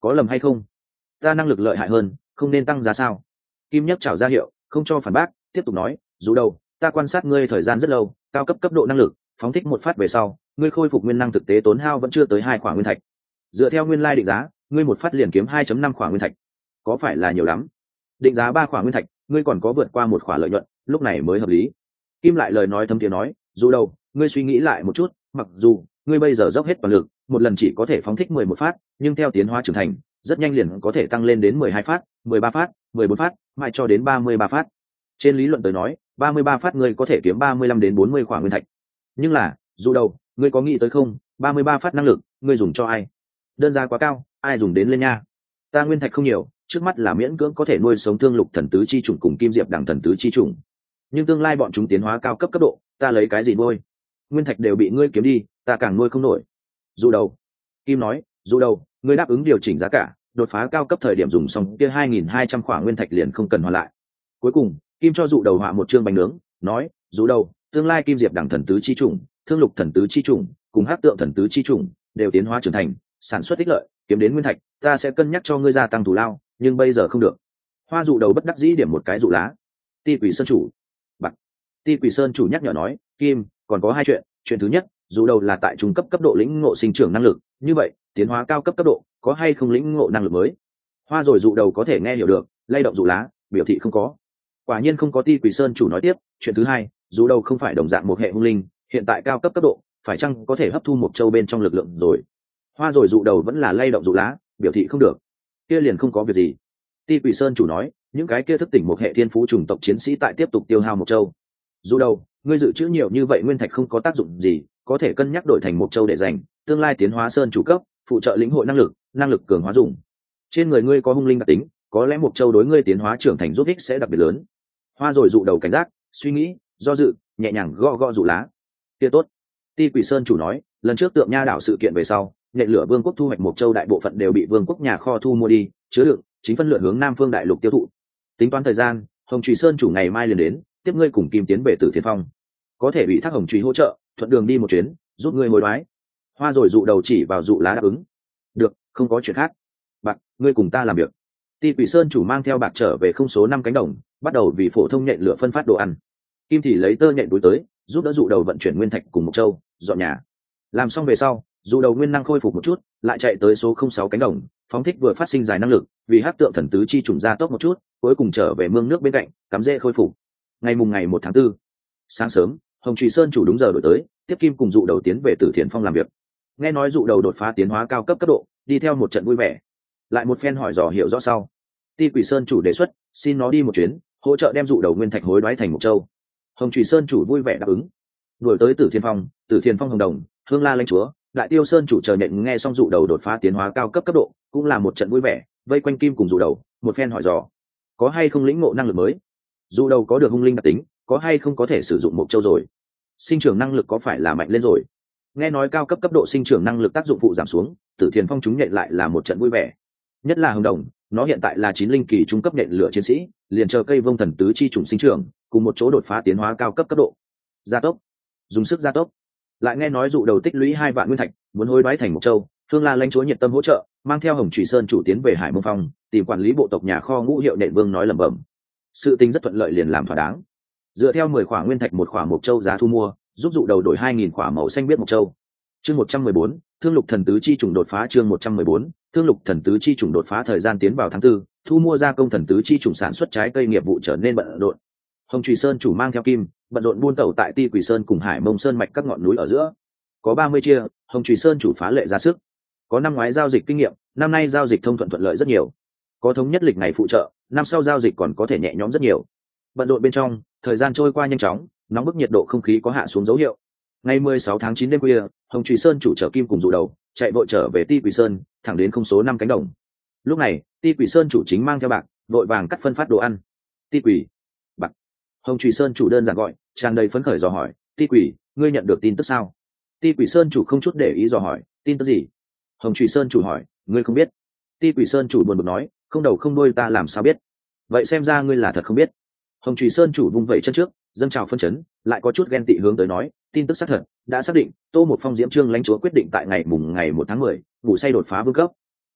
có lầm hay không? Ta năng lực lợi hại hơn, không nên tăng giá sao? Kim nhấc chảo ra hiệu, không cho phản bác, tiếp tục nói, dù đâu, ta quan sát ngươi thời gian rất lâu, cao cấp cấp độ năng lực, phóng thích một phát về sau, ngươi khôi phục nguyên năng thực tế tốn hao vẫn chưa tới hai khoản nguyên thạch. Dựa theo nguyên lai định giá, ngươi một phát liền kiếm hai phẩy năm khoản nguyên thạch. Có phải là nhiều lắm? Định giá ba khoản nguyên thạch, ngươi còn có vượt qua một khoản lợi nhuận, lúc này mới hợp lý. Kim lại lời nói thâm tiếng nói, dù đâu, ngươi suy nghĩ lại một chút, mặc dù ngươi bây giờ dốc hết toàn lực, một lần chỉ có thể phóng thích mười một phát, nhưng theo tiến hóa trưởng thành, rất nhanh liền có thể tăng lên đến mười hai phát, mười ba phát, mười bốn phát, mãi cho đến ba mươi ba phát. Trên lý luận tới nói, ba mươi ba phát ngươi có thể kiếm ba mươi lăm đến bốn mươi khoản nguyên thạch. Nhưng là, dù đâu, ngươi có nghĩ tới không, ba mươi ba phát năng lực, ngươi dùng cho ai? Đơn giá quá cao, ai dùng đến lên nha? Ta nguyên thạch không nhiều, trước mắt là miễn cưỡng có thể nuôi sống thương lục thần tứ chi trùng cùng kim diệp đẳng thần tứ chi trùng. Nhưng tương lai bọn chúng tiến hóa cao cấp cấp độ, ta lấy cái gì nuôi? Nguyên thạch đều bị ngươi kiếm đi, ta càng nuôi không nổi. Dù đầu. Kim nói, dù đầu, ngươi đáp ứng điều chỉnh giá cả, đột phá cao cấp thời điểm dùng xong kia hai nghìn hai trăm khoản nguyên thạch liền không cần hoàn lại. Cuối cùng, Kim cho dụ đầu họa một chương bánh nướng, nói, dù đầu, tương lai kim diệp đẳng thần tứ chi trùng, thương lục thần tứ chi trùng, cùng hắc tượng thần tứ chi trùng đều tiến hóa trưởng thành, sản xuất ích lợi, kiếm đến nguyên thạch, ta sẽ cân nhắc cho ngươi gia tăng thù lao, nhưng bây giờ không được. Hoa dụ đầu bất đắc dĩ điểm một cái dụ lá. Ti Quỷ Sơn chủ. Bạc. Ti Quỷ Sơn chủ nhắc nhở nói, Kim, còn có hai chuyện, chuyện thứ nhất, dụ đầu là tại trung cấp cấp độ lĩnh ngộ sinh trưởng năng lực, như vậy, tiến hóa cao cấp cấp độ, có hay không lĩnh ngộ năng lực mới? Hoa rồi dụ đầu có thể nghe hiểu được, lay động dụ lá, biểu thị không có. Quả nhiên không có. Ti Quỷ Sơn chủ nói tiếp, chuyện thứ hai, dụ đầu không phải đồng dạng một hệ hung linh, hiện tại cao cấp cấp độ, phải chăng có thể hấp thu một châu bên trong lực lượng rồi? Hoa rồi dụ đầu vẫn là lay động dụ lá, biểu thị không được. Kia liền không có việc gì. Ti Quỷ Sơn chủ nói, những cái kia thức tỉnh một hệ thiên phú chủng tộc chiến sĩ tại tiếp tục tiêu hao một châu. Dù đâu, ngươi dự trữ nhiều như vậy nguyên thạch không có tác dụng gì, có thể cân nhắc đổi thành một châu để dành, tương lai tiến hóa sơn chủ cấp, phụ trợ lĩnh hội năng lực, năng lực cường hóa dùng. Trên người ngươi có hung linh đặc tính, có lẽ một châu đối ngươi tiến hóa trưởng thành giúp ích sẽ đặc biệt lớn. Hoa rồi dụ đầu cảnh giác, suy nghĩ, do dự, nhẹ nhàng gõ gõ dụ lá. Kia tốt. Ti Quỷ Sơn chủ nói, lần trước Tượng Nha đảo sự kiện về sau, nhện lửa vương quốc thu hoạch một châu đại bộ phận đều bị vương quốc nhà kho thu mua đi, chứa đựng, chính phân lựa hướng Nam Phương đại lục tiêu thụ. Tính toán thời gian, Hồng Trùy Sơn chủ ngày mai liền đến, tiếp ngươi cùng Kim tiến về Tử Thiên Phong. Có thể bị thác Hồng Trùy hỗ trợ, thuận đường đi một chuyến, giúp ngươi hối đoái. Hoa rồi dụ đầu chỉ vào dụ lá đáp ứng. Được, không có chuyện khác. Bạc, ngươi cùng ta làm việc. Ti Quỷ Sơn chủ mang theo bạc trở về không số năm cánh đồng, bắt đầu vì phổ thông nhện lửa phân phát đồ ăn. Kim thì lấy tơ nhện đuổi tới, giúp đỡ dụ đầu vận chuyển nguyên thạch cùng một châu, dọn nhà. Làm xong về sau, dù đầu nguyên năng khôi phục một chút, lại chạy tới số không sáu cánh đồng, phóng thích vừa phát sinh dài năng lực, vì hắc tượng thần tứ chi trùng ra tốc một chút, cuối cùng trở về mương nước bên cạnh, cắm rễ khôi phục. Ngày mùng ngày một tháng tư, sáng sớm, Hồng Trùy Sơn chủ đúng giờ đổi tới, tiếp Kim cùng dụ đầu tiến về Tử Thiền Phong làm việc. Nghe nói dụ đầu đột phá tiến hóa cao cấp cấp độ, đi theo một trận vui vẻ. Lại một phen hỏi dò hiểu rõ sau, Ti Quỷ Sơn chủ đề xuất, xin nó đi một chuyến, hỗ trợ đem dụ đầu nguyên thạch hối đoái thành một châu. Hồng Trùy Sơn chủ vui vẻ đáp ứng. Đuổi tới Tử Thiên Phong, Tử Thiên Phong hồng đồng, Hương La lãnh chúa, Đại Tiêu Sơn chủ chờ nhận nghe xong dụ đầu đột phá tiến hóa cao cấp cấp độ, cũng là một trận vui vẻ, vây quanh Kim cùng dụ đầu, một phen hỏi dò, có hay không lĩnh ngộ năng lực mới? Dụ đầu có được hung linh đặc tính, có hay không có thể sử dụng một châu rồi? Sinh trưởng năng lực có phải là mạnh lên rồi? Nghe nói cao cấp cấp độ sinh trưởng năng lực tác dụng phụ giảm xuống, Tử Thiền Phong chúng nhận lại là một trận vui vẻ. Nhất là hồng đồng, nó hiện tại là chín linh kỳ trung cấp nhện lửa chiến sĩ, liền chờ cây vông thần tứ chi trùng sinh trưởng, cùng một chỗ đột phá tiến hóa cao cấp cấp độ. Gia tốc, dùng sức gia tốc. Lại nghe nói dụ đầu tích lũy hai vạn nguyên thạch, muốn hối đoái thành một châu, Thương La lãnh chúa nhiệt tâm hỗ trợ, mang theo Hồng Trùy Sơn chủ tiến về Hải Mông Phong, tìm quản lý bộ tộc nhà kho ngũ hiệu nện vương nói lẩm bẩm. Sự tình rất thuận lợi liền làm thỏa đáng. Dựa theo mười khỏa nguyên thạch một khỏa một châu giá thu mua, giúp dụ đầu đổi hai nghìn khỏa màu xanh biết một châu. Chương một trăm mười bốn, Thương Lục Thần Tứ chi trùng đột phá. Chương một trăm mười bốn, Thương Lục Thần Tứ chi trùng đột phá. Thời gian tiến vào tháng tư, thu mua gia công thần tứ chi trùng sản xuất trái cây nghiệp vụ trở nên bận rộn. Hồng Trùy Sơn chủ mang theo Kim, bận rộn buôn tẩu tại Ti Quỷ Sơn cùng Hải Mông Sơn mạch các ngọn núi ở giữa. Có ba mươi chia, Hồng Trùy Sơn chủ phá lệ ra sức. Có năm ngoái giao dịch kinh nghiệm, năm nay giao dịch thông thuận thuận lợi rất nhiều. Có thống nhất lịch ngày phụ trợ, năm sau giao dịch còn có thể nhẹ nhõm rất nhiều. Bận rộn bên trong, thời gian trôi qua nhanh chóng, nóng bức nhiệt độ không khí có hạ xuống dấu hiệu. Ngày mười sáu tháng chín đêm khuya, Hồng Trùy Sơn chủ chở Kim cùng dụ đầu, chạy vội trở về Ti Quỷ Sơn, thẳng đến không số năm cánh đồng. Lúc này, Ti Quỷ Sơn chủ chính mang theo bạc, vội vàng cắt phân phát đồ ăn. Ti Quỷ, bạc. Hồng Trùy Sơn chủ đơn giản gọi, tràn đầy phấn khởi dò hỏi, Ti Quỷ, ngươi nhận được tin tức sao? Ti Quỷ Sơn chủ không chút để ý dò hỏi, tin tức gì? Hồng Trùy Sơn chủ hỏi, ngươi không biết? Ti Quỷ Sơn chủ buồn bực nói, không đầu không đuôi ta làm sao biết? Vậy xem ra ngươi là thật không biết. Hồng Trùy Sơn chủ vung vẩy chân trước, dâng trào phân chấn, lại có chút ghen tị hướng tới nói, tin tức xác thật, đã xác định, Tô một Phong Diễm Trương lãnh chúa quyết định tại ngày mùng ngày một tháng mười, ngủ say đột phá vương cấp.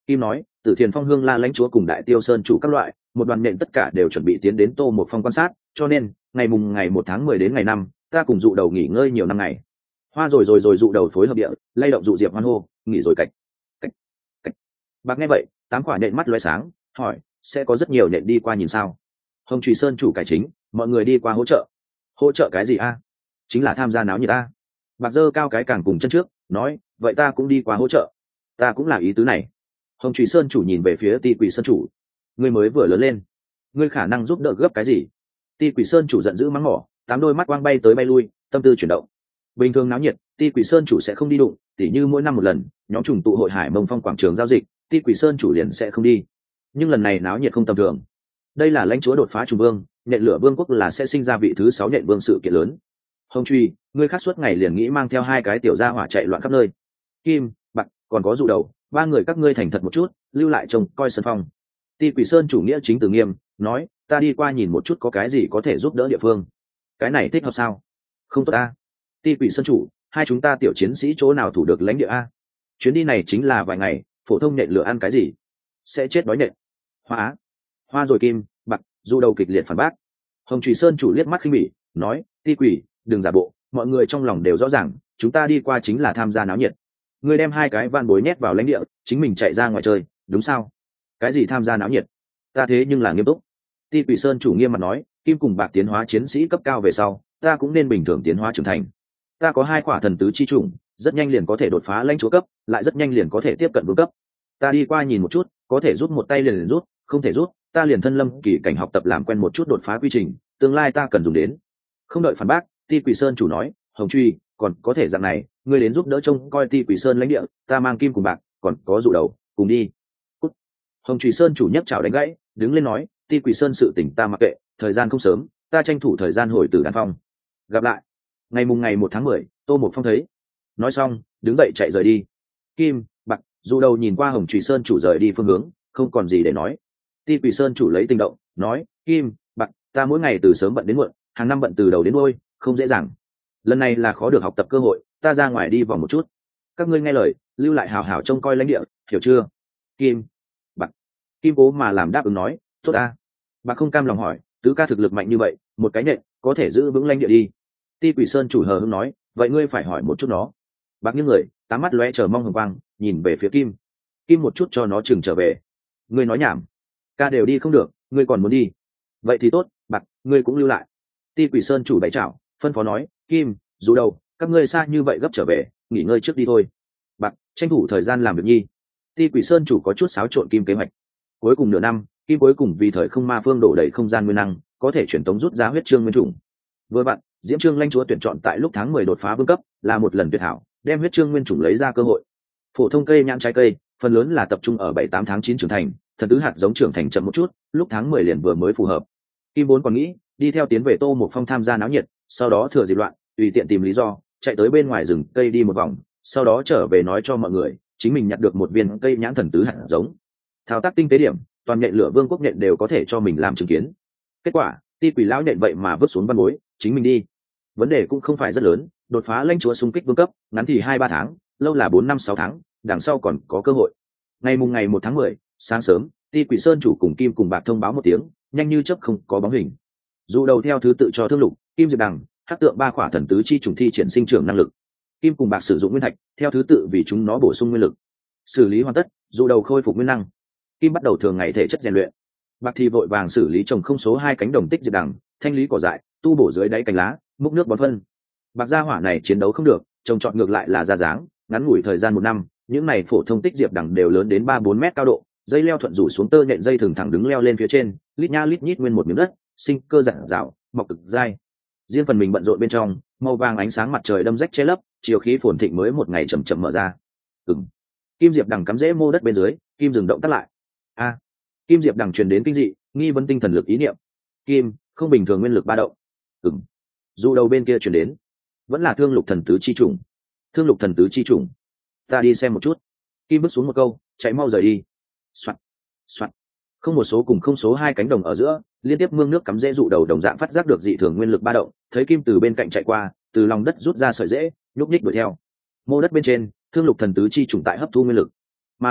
Kim nói, Tử Thiền Phong Hương La lãnh chúa cùng Đại Tiêu Sơn chủ các loại, một đoàn nện tất cả đều chuẩn bị tiến đến Tô một Phong quan sát, cho nên ngày mùng ngày một tháng mười đến ngày năm, ta cùng dụ đầu nghỉ ngơi nhiều năm ngày. Hoa rồi rồi rồi dụ đầu phối hợp địa, lay động dụ diệp hoan hô, nghỉ rồi cạch. Cạch. Cạch. Bạc nghe vậy, tám quả nện mắt lóe sáng, hỏi, sẽ có rất nhiều nện đi qua nhìn sao? Hồng Trùy Sơn chủ cải chính, mọi người đi qua hỗ trợ. Hỗ trợ cái gì a? Chính là tham gia náo nhiệt ta. Bạc dơ cao cái càng cùng chân trước, nói, vậy ta cũng đi qua hỗ trợ. Ta cũng là ý tứ này. Hồng Trùy Sơn chủ nhìn về phía Ti Quỷ Sơn chủ, ngươi mới vừa lớn lên, ngươi khả năng giúp đỡ gấp cái gì? Ti Quỷ Sơn chủ giận dữ mắng mỏ, tám đôi mắt quang bay tới bay lui, tâm tư chuyển động. Bình thường náo nhiệt, Ti Quỷ Sơn chủ sẽ không đi đụng, tỉ như mỗi năm một lần, nhóm trùng tụ hội Hải Mông Phong quảng trường giao dịch, Ti Quỷ Sơn chủ liền sẽ không đi. Nhưng lần này náo nhiệt không tầm thường. Đây là lãnh chúa đột phá trùng vương, nhện lửa vương quốc là sẽ sinh ra vị thứ sáu nhện vương sự kiện lớn. Hồng Truy, ngươi khác suốt ngày liền nghĩ mang theo hai cái tiểu gia hỏa chạy loạn khắp nơi. Kim, Bạc, còn có dụ đầu, ba người các ngươi thành thật một chút, lưu lại trông coi sân phong. Ti Quỷ Sơn chủ nghĩa chính từ nghiêm, nói, ta đi qua nhìn một chút có cái gì có thể giúp đỡ địa phương. Cái này thích hợp sao? Không tốt a. Ti Quỷ Sơn chủ, hai chúng ta tiểu chiến sĩ chỗ nào thủ được lãnh địa a? Chuyến đi này chính là vài ngày, phổ thông nhện lửa ăn cái gì? Sẽ chết đói nhện. Hoa, hoa rồi Kim, Bạc, dụ đầu kịch liệt phản bác. Hồng Trùy Sơn chủ liếc mắt khinh bỉ, nói, Ti Quỷ, đừng giả bộ, mọi người trong lòng đều rõ ràng, chúng ta đi qua chính là tham gia náo nhiệt. Ngươi đem hai cái van bối nhét vào lãnh địa, chính mình chạy ra ngoài chơi, đúng sao? Cái gì tham gia náo nhiệt? Ta thế nhưng là nghiêm túc. Ti Quỷ Sơn chủ nghiêm mặt nói, Kim cùng Bạc tiến hóa chiến sĩ cấp cao về sau, ta cũng nên bình thường tiến hóa trưởng thành. Ta có hai quả thần tứ chi chủng, rất nhanh liền có thể đột phá lãnh chúa cấp, lại rất nhanh liền có thể tiếp cận vương cấp. Ta đi qua nhìn một chút, có thể rút một tay liền liền rút, không thể rút, ta liền thân lâm kỳ cảnh học tập làm quen một chút đột phá quy trình, tương lai ta cần dùng đến. Không đợi phản bác, Ti Quỷ Sơn chủ nói, Hồng Truy, còn có thể dạng này, ngươi đến giúp đỡ trông coi Ti Quỷ Sơn lãnh địa, ta mang Kim cùng Bạc, còn có dụ đầu, cùng đi. Cút. Hồng Truy Sơn chủ nhấc chảo đánh gãy, đứng lên nói, Ti Quỷ Sơn sự tỉnh ta mặc kệ, thời gian không sớm, ta tranh thủ thời gian hồi Tử Đàn Phong. Gặp lại. Ngày mùng ngày một tháng mười, Tô Một Phong thấy. Nói xong, đứng dậy chạy rời đi. Kim, Bạc, dụ đầu nhìn qua Hồng Truy Sơn chủ rời đi phương hướng, không còn gì để nói. Ti Quỷ Sơn chủ lấy tinh động, nói, Kim, Bạc, ta mỗi ngày từ sớm bận đến muộn, hàng năm bận từ đầu đến đuôi, không dễ dàng. Lần này là khó được học tập cơ hội, ta ra ngoài đi vòng một chút. Các ngươi nghe lời, lưu lại hào hào trông coi lãnh địa, hiểu chưa? Kim, Bạc. Kim cố mà làm đáp ứng nói, tốt a. Bạc không cam lòng hỏi, tứ ca thực lực mạnh như vậy, một cái nện có thể giữ vững lãnh địa đi. Ti Quỷ Sơn chủ hờ hững nói, vậy ngươi phải hỏi một chút nó. Bạc những người, tám mắt lóe chờ mong hồng quang, nhìn về phía Kim. Kim một chút cho nó chừng trở về. Ngươi nói nhảm, ca đều đi không được, ngươi còn muốn đi? Vậy thì tốt, Bạc, ngươi cũng lưu lại. Ti Quỷ Sơn chủ bày chảo, phân phó nói, Kim, dù đâu, các ngươi xa như vậy gấp trở về, nghỉ ngơi trước đi thôi. Bạc, tranh thủ thời gian làm việc nhi. Ti Quỷ Sơn chủ có chút xáo trộn Kim kế hoạch. Cuối cùng nửa năm, Kim cuối cùng vì thời không ma phương đổ đầy không gian nguyên năng, có thể chuyển tống rút ra huyết trương nguyên chủng. Vừa bạn, Diễm Trương lãnh chúa tuyển chọn tại lúc tháng mười đột phá vương cấp, là một lần tuyệt hảo, đem huyết trương nguyên chủng lấy ra cơ hội. Phổ thông cây nhãn trái cây, phần lớn là tập trung ở bảy tám tháng chín trưởng thành, thần tứ hạt giống trưởng thành chậm một chút, lúc tháng mười liền vừa mới phù hợp. Kim bốn còn nghĩ, đi theo tiến về Tô Một Phong tham gia náo nhiệt, sau đó thừa dịp loạn, tùy tiện tìm lý do, chạy tới bên ngoài rừng cây đi một vòng, sau đó trở về nói cho mọi người, chính mình nhặt được một viên cây nhãn thần tứ hạt giống. Thao tác tinh tế điểm, toàn nhện lửa vương quốc nhện đều có thể cho mình làm chứng kiến. Kết quả, Ti Quỷ lão nhện vậy mà vứt xuống văn bối, chính mình đi. Vấn đề cũng không phải rất lớn, đột phá lãnh chúa xung kích vương cấp, ngắn thì hai ba tháng, lâu là bốn năm sáu tháng, đằng sau còn có cơ hội. Ngày mùng ngày một tháng mười, sáng sớm, Ti Quỷ Sơn chủ cùng Kim cùng Bạc thông báo một tiếng, nhanh như chớp không có bóng hình. Dù đầu theo thứ tự cho Thương Lục, Kim Diệp Đằng, Hắc Tượng ba khỏa thần tứ chi trùng thi triển sinh trưởng năng lực. Kim cùng Bạc sử dụng nguyên thạch, theo thứ tự vì chúng nó bổ sung nguyên lực. Xử lý hoàn tất, dù đầu khôi phục nguyên năng. Kim bắt đầu thường ngày thể chất rèn luyện. Bạc thì vội vàng xử lý trồng không số hai cánh đồng tích diệp đằng, thanh lý cỏ dại, tu bổ dưới đáy cành lá, múc nước bón phân. Bạc gia hỏa này chiến đấu không được, trồng trọt ngược lại là ra dáng, ngắn ngủi thời gian một năm, những này phổ thông tích diệp đằng đều lớn đến ba bốn mét cao độ, dây leo thuận rủ xuống tơ nhện dây thường thẳng đứng leo lên phía trên, lít nha lít nhít nguyên một miếng đất, sinh cơ rạng rào, mọc cực dai. Riêng phần mình bận rộn bên trong, màu vàng ánh sáng mặt trời đâm rách che lấp, chiều khí phồn thịnh mới một ngày chậm chậm mở ra. Ừm. Kim diệp đằng cắm rễ mô đất bên dưới, Kim dừng động tác lại. A. Kim diệp đằng truyền đến kinh dị, nghi vấn tinh thần lực ý niệm. Kim, không bình thường nguyên lực ba động. Ừm. Dù đầu bên kia truyền đến, vẫn là Thương Lục thần tứ chi trùng. Thương Lục thần tứ chi trùng. Ta đi xem một chút. Kim bước xuống một câu, chạy mau rời đi. Soạt, soạt. Không một số cùng không số hai cánh đồng ở giữa, liên tiếp mương nước cắm rễ dụ đầu đồng dạng phát giác được dị thường nguyên lực ba động, thấy Kim từ bên cạnh chạy qua, từ lòng đất rút ra sợi rễ, nhúc nhích đuổi theo. Mô đất bên trên, Thương Lục thần tứ chi trùng tại hấp thu nguyên lực, mà lại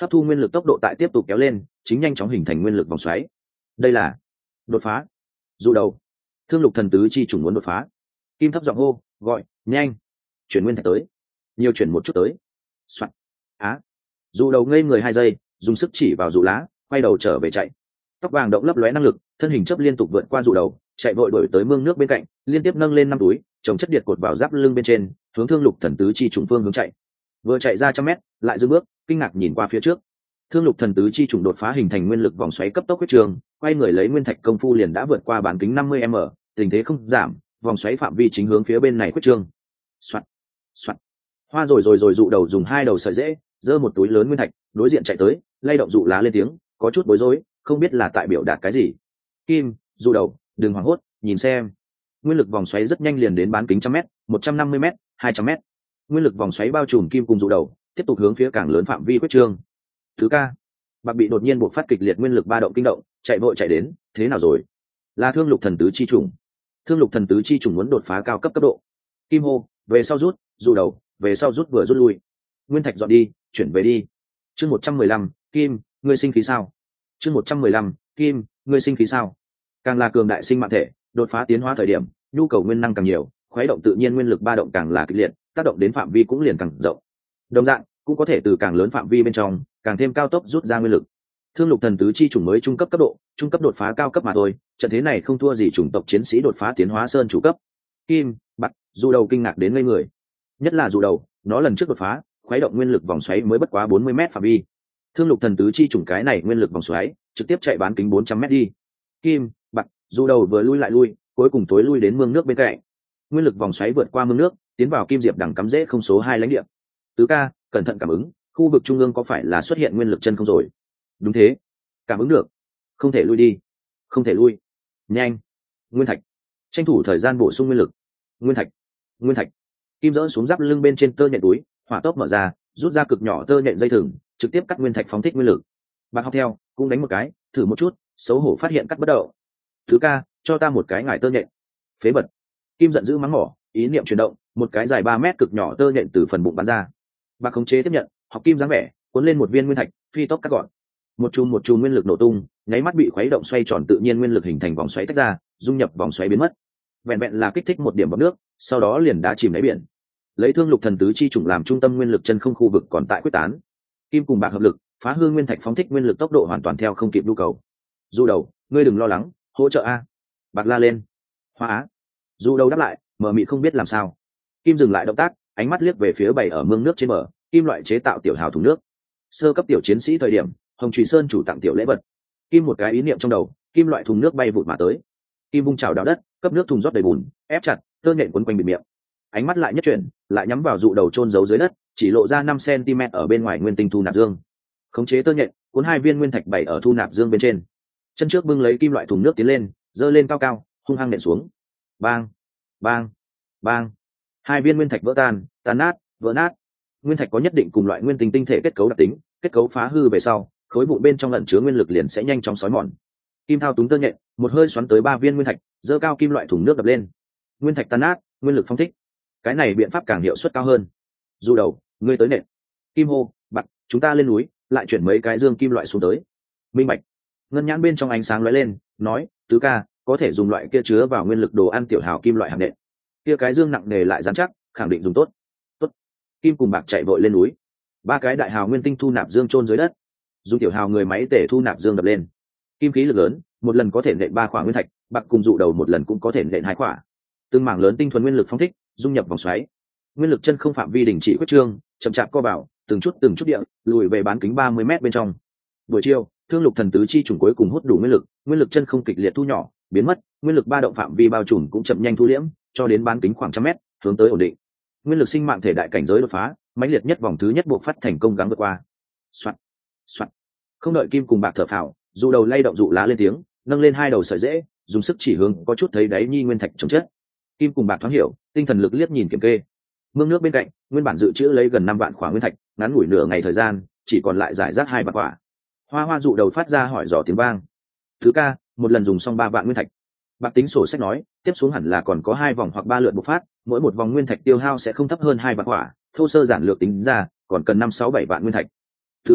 hấp thu nguyên lực tốc độ tại tiếp tục kéo lên, chính nhanh chóng hình thành nguyên lực vòng xoáy. Đây là đột phá. Dụ đầu, Thương Lục thần tứ chi chủng muốn đột phá. Kim thấp giọng hô, gọi, nhanh, chuyển nguyên thạch tới, nhiều chuyển một chút tới. Soạn. Á. Dụ đầu ngây người hai giây, dùng sức chỉ vào dụ lá, quay đầu trở về chạy. Tóc vàng động lấp lóe năng lực, thân hình chấp liên tục vượt qua dụ đầu, chạy vội đuổi tới mương nước bên cạnh, liên tiếp nâng lên năm túi, chồng chất điện cột vào giáp lưng bên trên, hướng Thương Lục thần tứ chi trùng phương hướng chạy. Vừa chạy ra trăm mét, lại dừng bước, kinh ngạc nhìn qua phía trước. Thương Lục thần tứ chi trùng đột phá hình thành nguyên lực vòng xoáy cấp tốc huyết trường, quay người lấy nguyên thạch công phu liền đã vượt qua bán kính năm mươi mét, tình thế không giảm, vòng xoáy phạm vi chính hướng phía bên này huyết trường. Soạt, soạt. Hoa rồi rồi rồi dụ đầu dùng hai đầu sợi rễ, giơ một túi lớn nguyên thạch, đối diện chạy tới, lay động dụ lá lên tiếng, có chút bối rối, không biết là tại biểu đạt cái gì. Kim, dụ đầu, đừng hoảng hốt, nhìn xem. Nguyên lực vòng xoáy rất nhanh liền đến bán kính trăm mét, một trăm năm mươi mét, hai trăm mét. Nguyên lực vòng xoáy bao trùm kim cùng dụ đầu, tiếp tục hướng phía càng lớn phạm vi huyết trường. Thứ ca, bạc bị đột nhiên buộc phát kịch liệt nguyên lực ba động kinh động, chạy vội chạy đến, thế nào rồi? Là Thương Lục thần tứ chi trùng. Thương Lục thần tứ chi trùng muốn đột phá cao cấp cấp độ. Kim hô, về sau rút, dụ đầu, về sau rút vừa rút lui. Nguyên thạch dọn đi, chuyển về đi. Chương một trăm mười lăm, Kim, ngươi sinh khí sao? Chương một trăm mười lăm, Kim, ngươi sinh khí sao? Càng là cường đại sinh mạng thể, đột phá tiến hóa thời điểm, nhu cầu nguyên năng càng nhiều, khuấy động tự nhiên nguyên lực ba động càng là kịch liệt, tác động đến phạm vi cũng liền càng rộng. Đồng dạng, cũng có thể từ càng lớn phạm vi bên trong, càng thêm cao tốc rút ra nguyên lực. Thương Lục thần tứ chi chủng mới trung cấp cấp độ, trung cấp đột phá cao cấp mà thôi, trận thế này không thua gì chủng tộc chiến sĩ đột phá tiến hóa sơn chủ cấp. Kim, bạc, dụ đầu kinh ngạc đến ngây người. Nhất là dụ đầu, nó lần trước đột phá, khuấy động nguyên lực vòng xoáy mới bất quá bốn mươi mét phạm vi. Thương Lục thần tứ chi chủng cái này nguyên lực vòng xoáy, trực tiếp chạy bán kính bốn trăm mét đi. Kim, bạc, dụ đầu vừa lui lại lui, cuối cùng tối lui đến mương nước bên cạnh. Nguyên lực vòng xoáy vượt qua mương nước, tiến vào kim diệp đằng cắm rễ không số hai lãnh địa. Tứ ca, cẩn thận cảm ứng, khu vực trung ương có phải là xuất hiện nguyên lực chân không rồi? Đúng thế, cảm ứng được, không thể lui đi, không thể lui, nhanh, nguyên thạch, tranh thủ thời gian bổ sung nguyên lực. Nguyên thạch, nguyên thạch. Kim dỡ xuống giáp lưng bên trên tơ nhện túi, hỏa tốc mở ra, rút ra cực nhỏ tơ nhện dây thừng, trực tiếp cắt nguyên thạch phóng thích nguyên lực. Bạc học theo, cũng đánh một cái, thử một chút, xấu hổ phát hiện cắt bất đậu. Thứ ca, cho ta một cái ngải tơ nhện. Phế bật. Kim giận dữ mắng mỏ, ý niệm chuyển động, một cái dài ba mét cực nhỏ tơ nhện từ phần bụng bắn ra. Bạc khống chế tiếp nhận, học kim dáng vẻ, cuốn lên một viên nguyên thạch, phi tốc cắt gọn. Một chùm một chùm nguyên lực nổ tung, nháy mắt bị khuấy động xoay tròn tự nhiên nguyên lực hình thành vòng xoáy tách ra, dung nhập vòng xoáy biến mất. Vẹn vẹn là kích thích một điểm bọt nước, sau đó liền đã chìm đáy biển. Lấy Thương Lục thần tứ chi chủng làm trung tâm nguyên lực chân không khu vực còn tại quyết tán. Kim cùng bạc hợp lực, phá hư nguyên thạch phóng thích nguyên lực tốc độ hoàn toàn theo không kịp nhu cầu. Du đầu, ngươi đừng lo lắng, hỗ trợ a. Bạc la lên. Hoa á. Du đầu đáp lại, mờ mịt không biết làm sao. Kim dừng lại động tác, ánh mắt liếc về phía bảy ở mương nước trên bờ, kim loại chế tạo tiểu hào thùng nước. Sơ cấp tiểu chiến sĩ thời điểm, Hồng Trùy Sơn chủ tặng tiểu lễ vật. Kim một cái ý niệm trong đầu, kim loại thùng nước bay vụt mà tới. Kim vung chảo đào đất, cấp nước thùng rót đầy bùn, ép chặt, tơ nhện quấn quanh bịt miệng. Ánh mắt lại nhất chuyển, lại nhắm vào dụ đầu chôn giấu dưới đất, chỉ lộ ra năm xăng-ti-mét ở bên ngoài nguyên tinh thu nạp dương. Khống chế tơ nhện, cuốn hai viên nguyên thạch bảy ở thu nạp dương bên trên. Chân trước bưng lấy kim loại thùng nước tiến lên, giơ lên cao cao, hung hăng nện xuống. Bang, bang, bang. Hai viên nguyên thạch vỡ tan, tan nát, vỡ nát. Nguyên thạch có nhất định cùng loại nguyên tinh tinh thể kết cấu đặc tính, kết cấu phá hư về sau, khối vụn bên trong ẩn chứa nguyên lực liền sẽ nhanh chóng xói mòn. Kim thao túng tơ nhện, một hơi xoắn tới ba viên nguyên thạch, giơ cao kim loại thùng nước đập lên. Nguyên thạch tan nát, nguyên lực phong thích. Cái này biện pháp càng hiệu suất cao hơn. Du đầu, ngươi tới nện. Kim hô, bạc, chúng ta lên núi, lại chuyển mấy cái dương kim loại xuống tới. Minh bạch. Ngân nhãn bên trong ánh sáng lóe lên, nói, tứ ca, có thể dùng loại kia chứa vào nguyên lực đồ ăn tiểu hào kim loại hạng nện. Kia cái dương nặng nề lại dán chắc, khẳng định dùng tốt. Tốt. Kim cùng bạc chạy vội lên núi. Ba cái đại hào nguyên tinh thu nạp dương chôn dưới đất. Dùng tiểu hào người máy tể thu nạp dương đập lên. Kim khí lực lớn, một lần có thể nện ba khỏa nguyên thạch, bạc cùng dụ đầu một lần cũng có thể nện hai khỏa. Từng mảng lớn tinh thuần nguyên lực phóng thích, dung nhập vòng xoáy. Nguyên lực chân không phạm vi đình chỉ quyết trương, chậm chạp co vào, từng chút từng chút địa, lùi về bán kính ba mươi mét bên trong. Buổi chiều, Thương Lục thần tứ chi trùng cuối cùng hút đủ nguyên lực, nguyên lực chân không kịch liệt thu nhỏ, biến mất, nguyên lực ba động phạm vi bao trùm cũng chậm nhanh thu liễm, cho đến bán kính khoảng trăm mét, hướng tới ổn định. Nguyên lực sinh mạng thể đại cảnh giới đột phá, mãnh liệt nhất vòng thứ nhất buộc phát thành công gắng vượt qua. Soạt, soạt. Không đợi Kim cùng bạc thở phào, dụ đầu lay động dụ lá lên tiếng, nâng lên hai đầu sợi rễ, dùng sức chỉ hướng có chút thấy đáy nhi nguyên thạch chống chết. Kim cùng bạc thoáng hiểu, tinh thần lực liếc nhìn kiểm kê. Mương nước bên cạnh, nguyên bản dự trữ lấy gần năm vạn khỏa nguyên thạch, ngắn ngủi nửa ngày thời gian, chỉ còn lại giải rác hai vạn khỏa. Hoa Hoa dụ đầu phát ra hỏi dò tiếng vang. Thứ ca, một lần dùng xong ba vạn nguyên thạch. Bạc tính sổ sách nói, tiếp xuống hẳn là còn có hai vòng hoặc ba lượt bộc phát, mỗi một vòng nguyên thạch tiêu hao sẽ không thấp hơn hai vạn khỏa, thô sơ giản lược tính ra, còn cần năm sáu bảy vạn nguyên thạch. Thứ ca,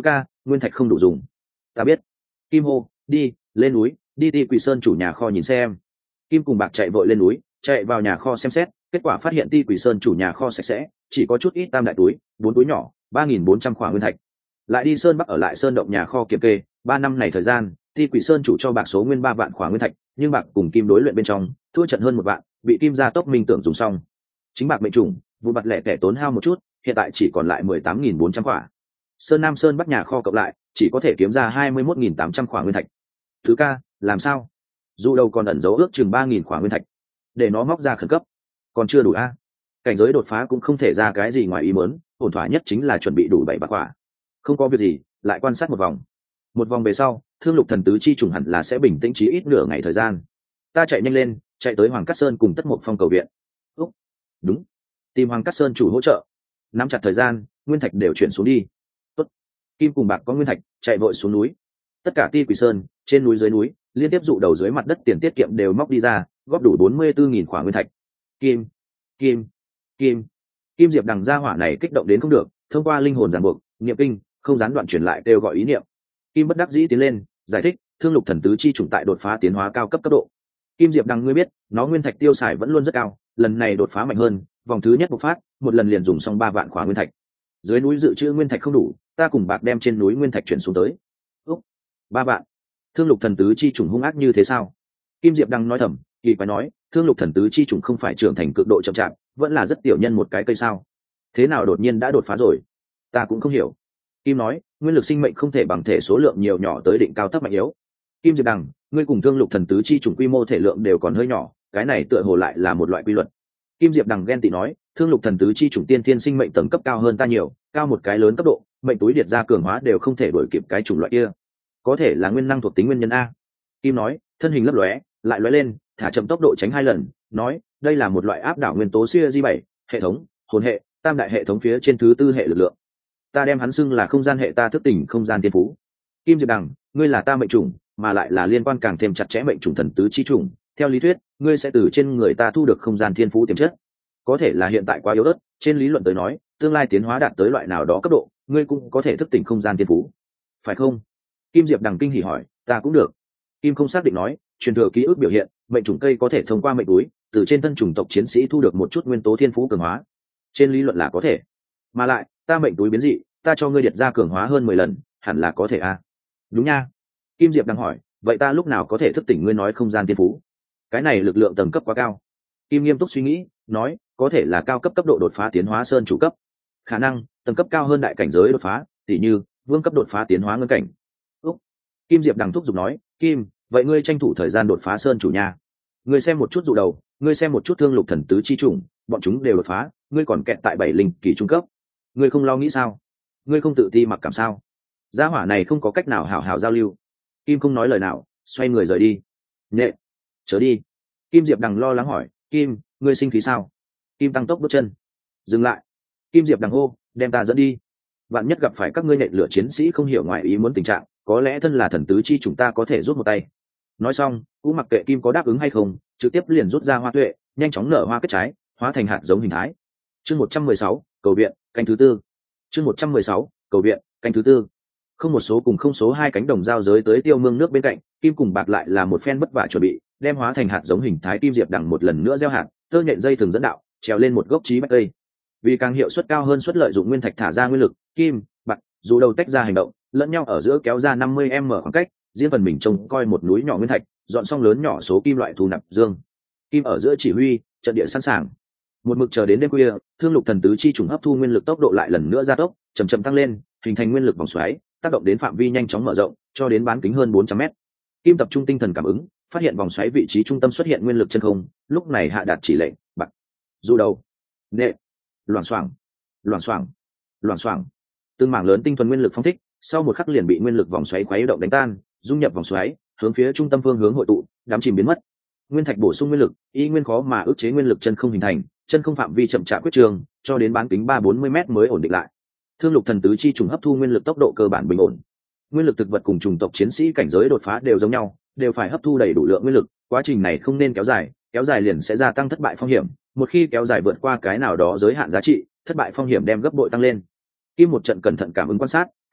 nguyên thạch không đủ dùng. Ta biết. Kim hô, đi lên núi, đi ti quỷ sơn chủ nhà kho nhìn xem. Kim cùng bạc chạy vội lên núi, chạy vào nhà kho xem xét, kết quả phát hiện ti quỷ sơn chủ nhà kho sạch sẽ, chỉ có chút ít tam đại túi, bốn túi nhỏ, ba nghìn bốn trăm khỏa nguyên thạch. Lại đi sơn bắc ở lại sơn động nhà kho kiểm kê, ba năm này thời gian, ti quỷ sơn chủ cho bạc số nguyên ba vạn khỏa nguyên thạch, nhưng bạc cùng kim đối luyện bên trong, thua trận hơn một vạn, bị kim gia tốc minh tưởng dùng xong. Chính bạc mệnh trùng, vụ bạc lẻ tẻ tốn hao một chút, hiện tại chỉ còn lại mười tám nghìn bốn trăm khỏa. Sơn nam sơn bắc nhà kho cộng lại, chỉ có thể kiếm ra hai mươi mốt nghìn tám trăm khỏa nguyên thạch. Thứ ca, làm sao? Dù đâu còn ẩn giấu ước chừng ba nghìn khỏa nguyên thạch, để nó móc ra khẩn cấp, còn chưa đủ a? Cảnh giới đột phá cũng không thể ra cái gì ngoài ý muốn, ổn thỏa nhất chính là chuẩn bị đủ bảy bạc khỏa. Không có việc gì, lại quan sát một vòng. Một vòng về sau, thương lục thần tứ chi trùng hẳn là sẽ bình tĩnh chí ít nửa ngày thời gian. Ta chạy nhanh lên, chạy tới Hoàng Cát Sơn cùng Tất Mộc Phong cầu viện. Úc, đúng, tìm Hoàng Cát Sơn chủ hỗ trợ. Nắm chặt thời gian, nguyên thạch đều chuyển xuống đi. Tốt. Kim cùng bạc có nguyên thạch, chạy vội xuống núi. Tất cả ti quỷ sơn, trên núi dưới núi, liên tiếp dụ đầu dưới mặt đất tiền tiết kiệm đều móc đi ra, góp đủ bốn mươi tư nghìn khỏa nguyên thạch. Kim, kim, kim, kim diệp đằng gia hỏa này kích động đến không được, thông qua linh hồn giàn buộc, niệm kinh, không gián đoạn truyền lại kêu gọi ý niệm. Kim bất đắc dĩ tiến lên, giải thích, thương lục thần tứ chi chủng tại đột phá tiến hóa cao cấp cấp độ. Kim diệp đằng ngươi biết, nó nguyên thạch tiêu xài vẫn luôn rất cao, lần này đột phá mạnh hơn, vòng thứ nhất bộc phát, một lần liền dùng xong ba vạn khỏa nguyên thạch. Dưới núi dự trữ nguyên thạch không đủ, ta cùng bạc đem trên núi nguyên thạch chuyển xuống tới. Úc, ba vạn. Thương lục thần tứ chi chủng hung ác như thế sao? Kim diệp đằng nói thầm, kỳ quái nói, thương lục thần tứ chi chủng không phải trưởng thành cực độ chậm chạp, vẫn là rất tiểu nhân một cái cây sao? Thế nào đột nhiên đã đột phá rồi? Ta cũng không hiểu. Kim nói, nguyên lực sinh mệnh không thể bằng thể số lượng nhiều nhỏ tới định cao thấp mạnh yếu. Kim diệp đằng, ngươi cùng thương lục thần tứ chi chủng quy mô thể lượng đều còn hơi nhỏ, cái này tựa hồ lại là một loại quy luật. Kim diệp đằng ghen tị nói, thương lục thần tứ chi chủng tiên thiên sinh mệnh tầng cấp cao hơn ta nhiều, cao một cái lớn cấp độ, mệnh túi điệt ra cường hóa đều không thể đổi kịp cái chủng loại kia. Có thể là nguyên năng thuộc tính nguyên nhân a. Kim nói, thân hình lấp lóe, lại lóe lên, thả chậm tốc độ tránh hai lần, nói, đây là một loại áp đảo nguyên tố siêu di bảy hệ thống, hồn hệ, tam đại hệ thống phía trên thứ tư hệ lực lượng. Ta đem hắn xưng là không gian hệ, ta thức tỉnh không gian tiên phú. Kim diệp đằng, ngươi là ta mệnh chủng, mà lại là liên quan càng thêm chặt chẽ mệnh chủng thần tứ chi chủng, theo lý thuyết, ngươi sẽ từ trên người ta thu được không gian thiên phú tiềm chất. Có thể là hiện tại quá yếu ớt, trên lý luận tới nói, tương lai tiến hóa đạt tới loại nào đó cấp độ, ngươi cũng có thể thức tỉnh không gian thiên phú, phải không? Kim diệp đằng kinh hỉ hỏi, ta cũng được. Kim không xác định nói, truyền thừa ký ức biểu hiện, mệnh chủng cây có thể thông qua mệnh túi, từ trên thân chủng tộc chiến sĩ thu được một chút nguyên tố thiên phú cường hóa. Trên lý luận là có thể, mà lại, ta mệnh túi biến dị, ta cho ngươi điệt ra cường hóa hơn mười lần, hẳn là có thể a. Đúng nha. Kim diệp đang hỏi, vậy ta lúc nào có thể thức tỉnh ngươi nói không gian thiên phú? Cái này lực lượng tầng cấp quá cao. Kim nghiêm túc suy nghĩ, nói, có thể là cao cấp cấp độ đột phá tiến hóa sơn chủ cấp, khả năng tầng cấp cao hơn đại cảnh giới đột phá, tỉ như vương cấp đột phá tiến hóa ngân cảnh. Úc. Kim diệp đằng thúc giục nói, Kim, vậy ngươi tranh thủ thời gian đột phá sơn chủ nha. Ngươi xem một chút dụ đầu, ngươi xem một chút thương lục thần tứ chi chủng, bọn chúng đều đột phá, ngươi còn kẹt tại bảy linh kỳ trung cấp. Ngươi không lo nghĩ sao? Ngươi không tự ti mặc cảm sao? Gia hỏa này không có cách nào hảo hảo giao lưu. Kim không nói lời nào, xoay người rời đi. Nhẹ, chớ đi. Kim diệp đằng lo lắng hỏi, Kim, ngươi sinh khí sao? Kim tăng tốc bước chân. Dừng lại. Kim diệp đằng hô, đem ta dẫn đi. Vạn nhất gặp phải các ngươi nện lửa chiến sĩ không hiểu ngoài ý muốn tình trạng, có lẽ thân là thần tứ chi chúng ta có thể rút một tay. Nói xong, cũng mặc kệ Kim có đáp ứng hay không, trực tiếp liền rút ra hoa tuệ, nhanh chóng nở hoa kết trái, hóa thành hạt giống hình thái. Chương một trăm mười sáu, cầu viện, canh thứ tư. Chương một trăm mười sáu, cầu viện, canh thứ tư. Không một số cùng không số hai cánh đồng giao giới tới tiêu mương nước bên cạnh, Kim cùng bạc lại là một phen vất vả chuẩn bị, đem hóa thành hạt giống hình thái kim diệp đằng một lần nữa gieo hạt, tơ nhện dây thường dẫn đạo, trèo lên một gốc trí bách cây. Vì càng hiệu suất cao hơn suất lợi dụng nguyên thạch thả ra nguyên lực, Kim, bạc dù đầu tách ra hành động, lẫn nhau ở giữa kéo ra năm mươi m khoảng cách, riêng phần mình trông coi một núi nhỏ nguyên thạch, dọn xong lớn nhỏ số kim loại thu nạp dương. Kim ở giữa chỉ huy, trận địa sẵn sàng. Một mực chờ đến đêm khuya, thương lục thần tứ chi trùng hấp thu nguyên lực tốc độ lại lần nữa gia tốc, chậm chậm tăng lên, hình thành nguyên lực vòng xoáy, tác động đến phạm vi nhanh chóng mở rộng, cho đến bán kính hơn bốn trăm mét. Kim tập trung tinh thần cảm ứng, phát hiện vòng xoáy vị trí trung tâm xuất hiện nguyên lực chân không, lúc này hạ đạt chỉ lệnh, bật du đầu, nệ, loảng xoảng, loảng xoảng, loảng xoảng. Từng mảng lớn tinh thuần nguyên lực phong thích, sau một khắc liền bị nguyên lực vòng xoáy khuấy động đánh tan, dung nhập vòng xoáy, hướng phía trung tâm phương hướng hội tụ, đám chìm biến mất. Nguyên thạch bổ sung nguyên lực, y nguyên khó mà ức chế nguyên lực chân không hình thành, chân không phạm vi chậm chạp quyết trường, cho đến bán kính ba bốn mươi mét mới ổn định lại. Thương lục thần tứ chi trùng hấp thu nguyên lực tốc độ cơ bản bình ổn. Nguyên lực thực vật cùng trùng tộc chiến sĩ cảnh giới đột phá đều giống nhau, đều phải hấp thu đầy đủ lượng nguyên lực, quá trình này không nên kéo dài, kéo dài liền sẽ gia tăng thất bại phong hiểm, một khi kéo dài vượt qua cái nào đó giới hạn giá trị, thất bại phong hiểm đem gấp bội tăng lên. Kim một trận cẩn thận cảm ứng quan sát,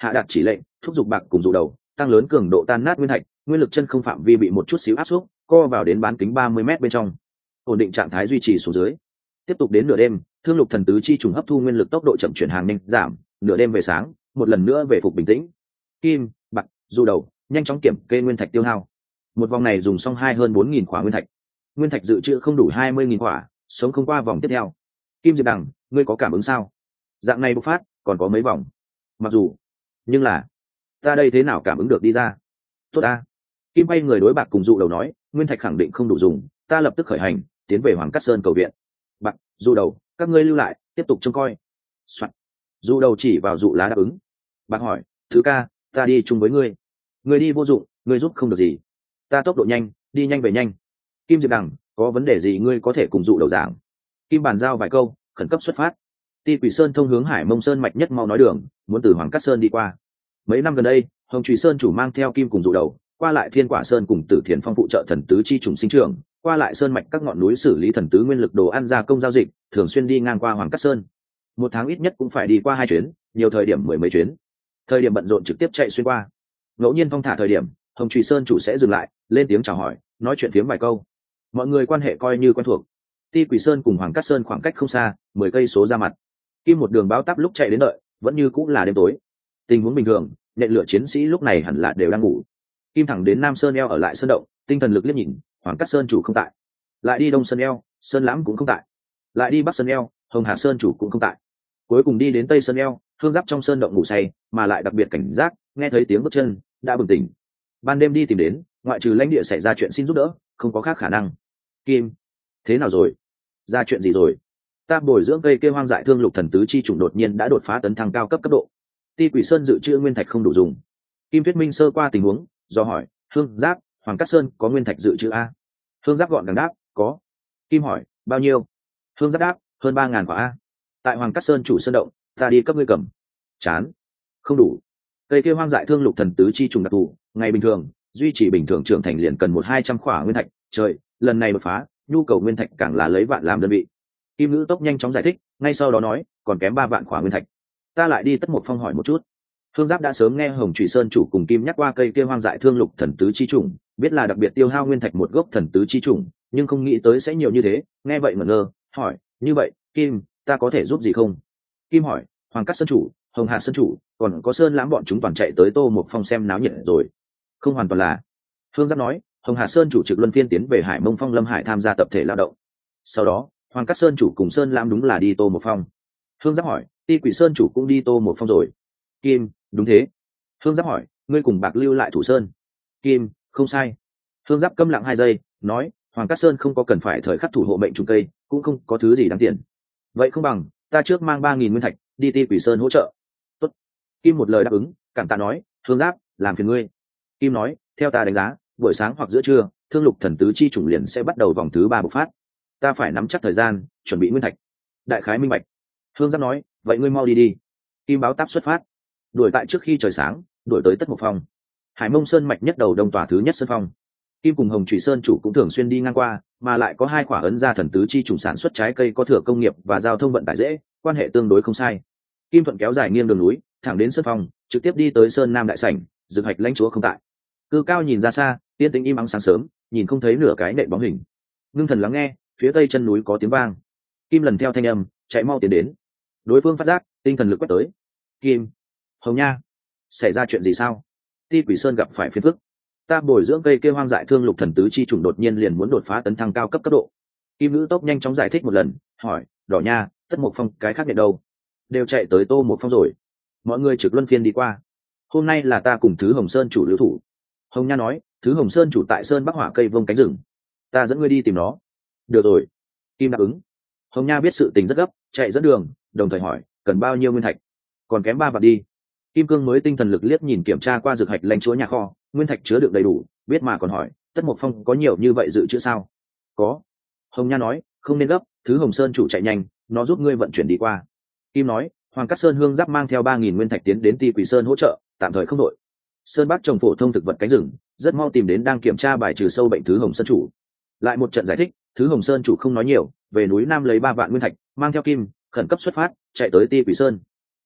hạ đạt chỉ lệnh thúc giục bạc cùng dụ đầu tăng lớn cường độ tan nát nguyên thạch, nguyên lực chân không phạm vi bị một chút xíu áp suất co vào đến bán kính ba mươi mét bên trong, ổn định trạng thái duy trì xuống dưới. Tiếp tục đến nửa đêm, thương lục thần tứ chi trùng hấp thu nguyên lực tốc độ chậm chuyển hàng nhanh giảm, nửa đêm về sáng một lần nữa về phục bình tĩnh. Kim, bạc, dụ đầu nhanh chóng kiểm kê nguyên thạch tiêu hao. Một vòng này dùng xong hai hơn bốn nghìn khỏa nguyên thạch, nguyên thạch dự trữ không đủ hai mươi nghìn khỏa, sống không qua vòng tiếp theo. Kim Diệp Đằng, ngươi có cảm ứng sao? Dạng này bộc phát còn có mấy vòng, mặc dù nhưng là ta đây thế nào cảm ứng được đi ra? Tốt ta. Kim bay người đối bạc cùng dụ đầu nói, nguyên thạch khẳng định không đủ dùng, ta lập tức khởi hành tiến về Hoàng Cát Sơn cầu viện. Bạc, dụ đầu, các ngươi lưu lại tiếp tục trông coi. Soạn. Dụ đầu chỉ vào dụ lá đáp ứng. Bạc hỏi, thứ ca, ta đi chung với ngươi. Ngươi đi vô dụng, ngươi giúp không được gì. Ta tốc độ nhanh, đi nhanh về nhanh. Kim Diệp Đằng, có vấn đề gì ngươi có thể cùng dụ đầu giảng. Kim bàn giao vài câu, khẩn cấp xuất phát. Ti Quỷ Sơn thông hướng Hải Mông Sơn mạch nhất mau nói đường, muốn từ Hoàng Cát Sơn đi qua. Mấy năm gần đây, Hồng Trùy Sơn chủ mang theo Kim cùng dụ đầu, qua lại Thiên Quả Sơn cùng Tử Thiền Phong phụ trợ thần tứ chi trùng sinh trưởng, qua lại sơn mạch các ngọn núi xử lý thần tứ nguyên lực đồ ăn gia công giao dịch, thường xuyên đi ngang qua Hoàng Cát Sơn. Một tháng ít nhất cũng phải đi qua hai chuyến, nhiều thời điểm mười mấy chuyến. Thời điểm bận rộn trực tiếp chạy xuyên qua. Ngẫu nhiên thong thả thời điểm, Hồng Trùy Sơn chủ sẽ dừng lại, lên tiếng chào hỏi, nói chuyện phiếm vài câu. Mọi người quan hệ coi như quen thuộc. Ti Quỷ Sơn cùng Hoàng Cát Sơn khoảng cách không xa, mười cây số ra mặt. Kim một đường báo táp lúc chạy đến đợi, vẫn như cũng là đêm tối. Tình huống bình thường, nhện lửa chiến sĩ lúc này hẳn là đều đang ngủ. Kim thẳng đến Nam Sơn eo ở lại sơn động, tinh thần lực liếc nhìn, Hoàng Cát Sơn chủ không tại. Lại đi Đông Sơn eo, Sơn Lãm cũng không tại. Lại đi Bắc Sơn eo, Hồng Hà Sơn chủ cũng không tại. Cuối cùng đi đến Tây Sơn eo, Hương Giáp trong sơn động ngủ say, mà lại đặc biệt cảnh giác, nghe thấy tiếng bước chân, đã bừng tỉnh. Ban đêm đi tìm đến, ngoại trừ lãnh địa xảy ra chuyện xin giúp đỡ, không có khác khả năng. Kim, thế nào rồi? Ra chuyện gì rồi? Ta bồi dưỡng cây kêu hoang dại thương lục thần tứ chi trùng đột nhiên đã đột phá tấn thăng cao cấp cấp độ. Ti Quỷ Sơn dự trữ nguyên thạch không đủ dùng. Kim thuyết minh sơ qua tình huống, do hỏi, Hương Giáp, Hoàng Cát Sơn có nguyên thạch dự trữ a? Hương Giáp gọn gàng đáp, có. Kim hỏi, bao nhiêu? Hương Giáp đáp, hơn ba ngàn quả a. Tại Hoàng Cát Sơn chủ sơn động, ta đi cấp ngươi cầm. Chán, không đủ. Cây kêu hoang dại thương lục thần tứ chi trùng đặc thù, ngày bình thường duy trì bình thường trưởng thành liền cần một hai trăm khỏa nguyên thạch. Trời, lần này đột phá, nhu cầu nguyên thạch càng là lấy vạn làm đơn vị. Kim ngữ tốc nhanh chóng giải thích, ngay sau đó nói, còn kém ba vạn khỏa nguyên thạch. Ta lại đi Tất Mộc Phong hỏi một chút. Hương Giáp đã sớm nghe Hồng Trùy Sơn chủ cùng Kim nhắc qua cây kia hoang dại thương lục thần tứ chi trùng, biết là đặc biệt tiêu hao nguyên thạch một gốc thần tứ chi trùng, nhưng không nghĩ tới sẽ nhiều như thế, nghe vậy ngẩn ngơ, hỏi, như vậy, Kim, ta có thể giúp gì không? Kim hỏi, Hoàng Cát Sơn chủ, Hồng Hà Sơn chủ, còn có Sơn Lãm bọn chúng toàn chạy tới Tô Mộc Phong xem náo nhiệt rồi. Không hoàn toàn là. Hương Giáp nói, Hồng Hà Sơn chủ trực luân phiên tiến về Hải Mông Phong Lâm Hải tham gia tập thể lao động. Sau đó, Hoàng Cát Sơn chủ cùng Sơn Lãm đúng là đi Tô Mộc Phong. Hương Giáp hỏi, Ti Quỷ Sơn chủ cũng đi Tô Mộc Phong rồi. Kim, đúng thế. Hương Giáp hỏi, ngươi cùng Bạc lưu lại Thủ Sơn. Kim, không sai. Hương Giáp câm lặng hai giây, nói, Hoàng Cát Sơn không có cần phải thời khắc thủ hộ mệnh trùng cây, cũng không có thứ gì đáng tiền. Vậy không bằng, ta trước mang ba nghìn nguyên thạch, đi Ti Quỷ Sơn hỗ trợ. Tốt. Kim một lời đáp ứng, cảm tạ nói, Hương Giáp, làm phiền ngươi. Kim nói, theo ta đánh giá, buổi sáng hoặc giữa trưa, thương lục thần tứ chi chủng liền sẽ bắt đầu vòng thứ ba bộc phát. Ta phải nắm chắc thời gian, chuẩn bị nguyên thạch. Đại khái minh bạch. Hương Giáp nói, vậy ngươi mau đi đi. Kim báo táp xuất phát, đuổi tại trước khi trời sáng, đuổi tới Tất Mộc Phong. Hải Mông Sơn mạch nhất đầu đông tòa thứ nhất sơn phong. Kim cùng Hồng Trùy Sơn chủ cũng thường xuyên đi ngang qua, mà lại có hai quả ấn ra thần tứ chi trùng sản xuất trái cây có thừa công nghiệp và giao thông vận tải dễ, quan hệ tương đối không sai. Kim thuận kéo dài nghiêng đường núi, thẳng đến sơn phong, trực tiếp đi tới Sơn Nam đại sảnh, Dực Hạch lãnh chúa không tại. Cư cao nhìn ra xa, tiên tĩnh im ắng sáng sớm, nhìn không thấy nửa cái nệm bóng hình. Ngưng thần lắng nghe, phía tây chân núi có tiếng vang. Kim lần theo thanh âm, chạy mau tiến đến. Đối phương phát giác, tinh thần lực quét tới. Kim, Hồng Nha, xảy ra chuyện gì sao? Ti Quỷ Sơn gặp phải phiền phức. Ta bồi dưỡng cây kêu hoang dại thương lục thần tứ chi trùng đột nhiên liền muốn đột phá tấn thăng cao cấp cấp độ. Kim nữ tốc nhanh chóng giải thích một lần, hỏi, Đỏ Nha, Tất Mộc Phong cái khác nhận đâu? Đều chạy tới Tô Mộc Phong rồi. Mọi người trực luân phiên đi qua. Hôm nay là ta cùng Thứ Hồng Sơn chủ lưu thủ. Hồng Nha nói, Thứ Hồng Sơn chủ tại Sơn Bắc Hỏa cây vông cánh rừng. Ta dẫn ngươi đi tìm nó. Được rồi. Kim đáp ứng. Hồng Nha biết sự tình rất gấp, chạy dẫn đường, đồng thời hỏi, cần bao nhiêu nguyên thạch? Còn kém ba vạn đi. Kim Cương mới tinh thần lực liếc nhìn kiểm tra qua Dược Hạch lãnh chúa nhà kho, nguyên thạch chứa đựng đầy đủ, biết mà còn hỏi, Tất Mộc Phong có nhiều như vậy dự trữ sao? Có. Hồng Nha nói, không nên gấp, Thứ Hồng Sơn chủ chạy nhanh, nó giúp ngươi vận chuyển đi qua. Kim nói, Hoàng Cát Sơn Hương Giáp mang theo ba nghìn nguyên thạch tiến đến Ti Quỷ Sơn hỗ trợ, tạm thời không đội. Sơn Bắc trồng phổ thông thực vật cánh rừng, rất mau tìm đến đang kiểm tra bài trừ sâu bệnh Thứ Hồng Sơn chủ. Lại một trận giải thích, Thứ Hồng Sơn chủ không nói nhiều, về núi Nam lấy ba vạn nguyên thạch, mang theo Kim, khẩn cấp xuất phát, chạy tới Ti Quỷ Sơn.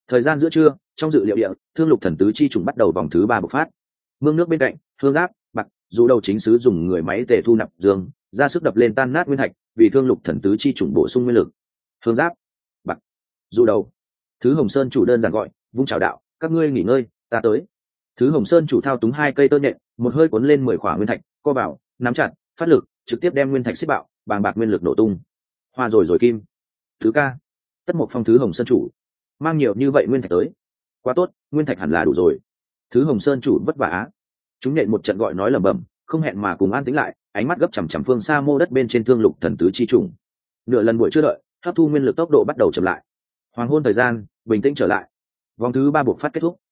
Thời gian giữa trưa, trong dự liệu địa, thương lục thần tứ chi trùng bắt đầu vòng thứ ba bộc phát. Mương nước bên cạnh, hương giáp, bạc, dù đầu chính sứ dùng người máy tề thu nạp dương, ra sức đập lên tan nát nguyên thạch, vì thương lục thần tứ chi trùng bổ sung nguyên lực. Hương giáp, bạc, dù đầu. Thứ Hồng Sơn chủ đơn giản gọi, vung chào đạo, các ngươi nghỉ ngơi, ta tới. Thứ Hồng Sơn chủ thao túng hai cây tơ nhện, một hơi cuốn lên mười khỏa nguyên thạch, co vào, nắm chặt, phát lực, trực tiếp đem nguyên thạch xếp bạo, bàng bạc nguyên lực nổ tung. Hoa rồi rồi kim. Thứ ca. Tất một phong Thứ Hồng Sơn chủ mang nhiều như vậy nguyên thạch tới, quá tốt, nguyên thạch hẳn là đủ rồi. Thứ Hồng Sơn chủ vất vả á. Chúng nhện một trận gọi nói lẩm bẩm, không hẹn mà cùng an tĩnh lại, ánh mắt gấp chằm chằm phương xa mô đất bên trên thương lục thần tứ chi trùng. Nửa lần buổi chưa đợi, hấp thu nguyên lực tốc độ bắt đầu chậm lại. Hoàng hôn thời gian bình tĩnh trở lại. Vòng thứ ba buộc phát kết thúc.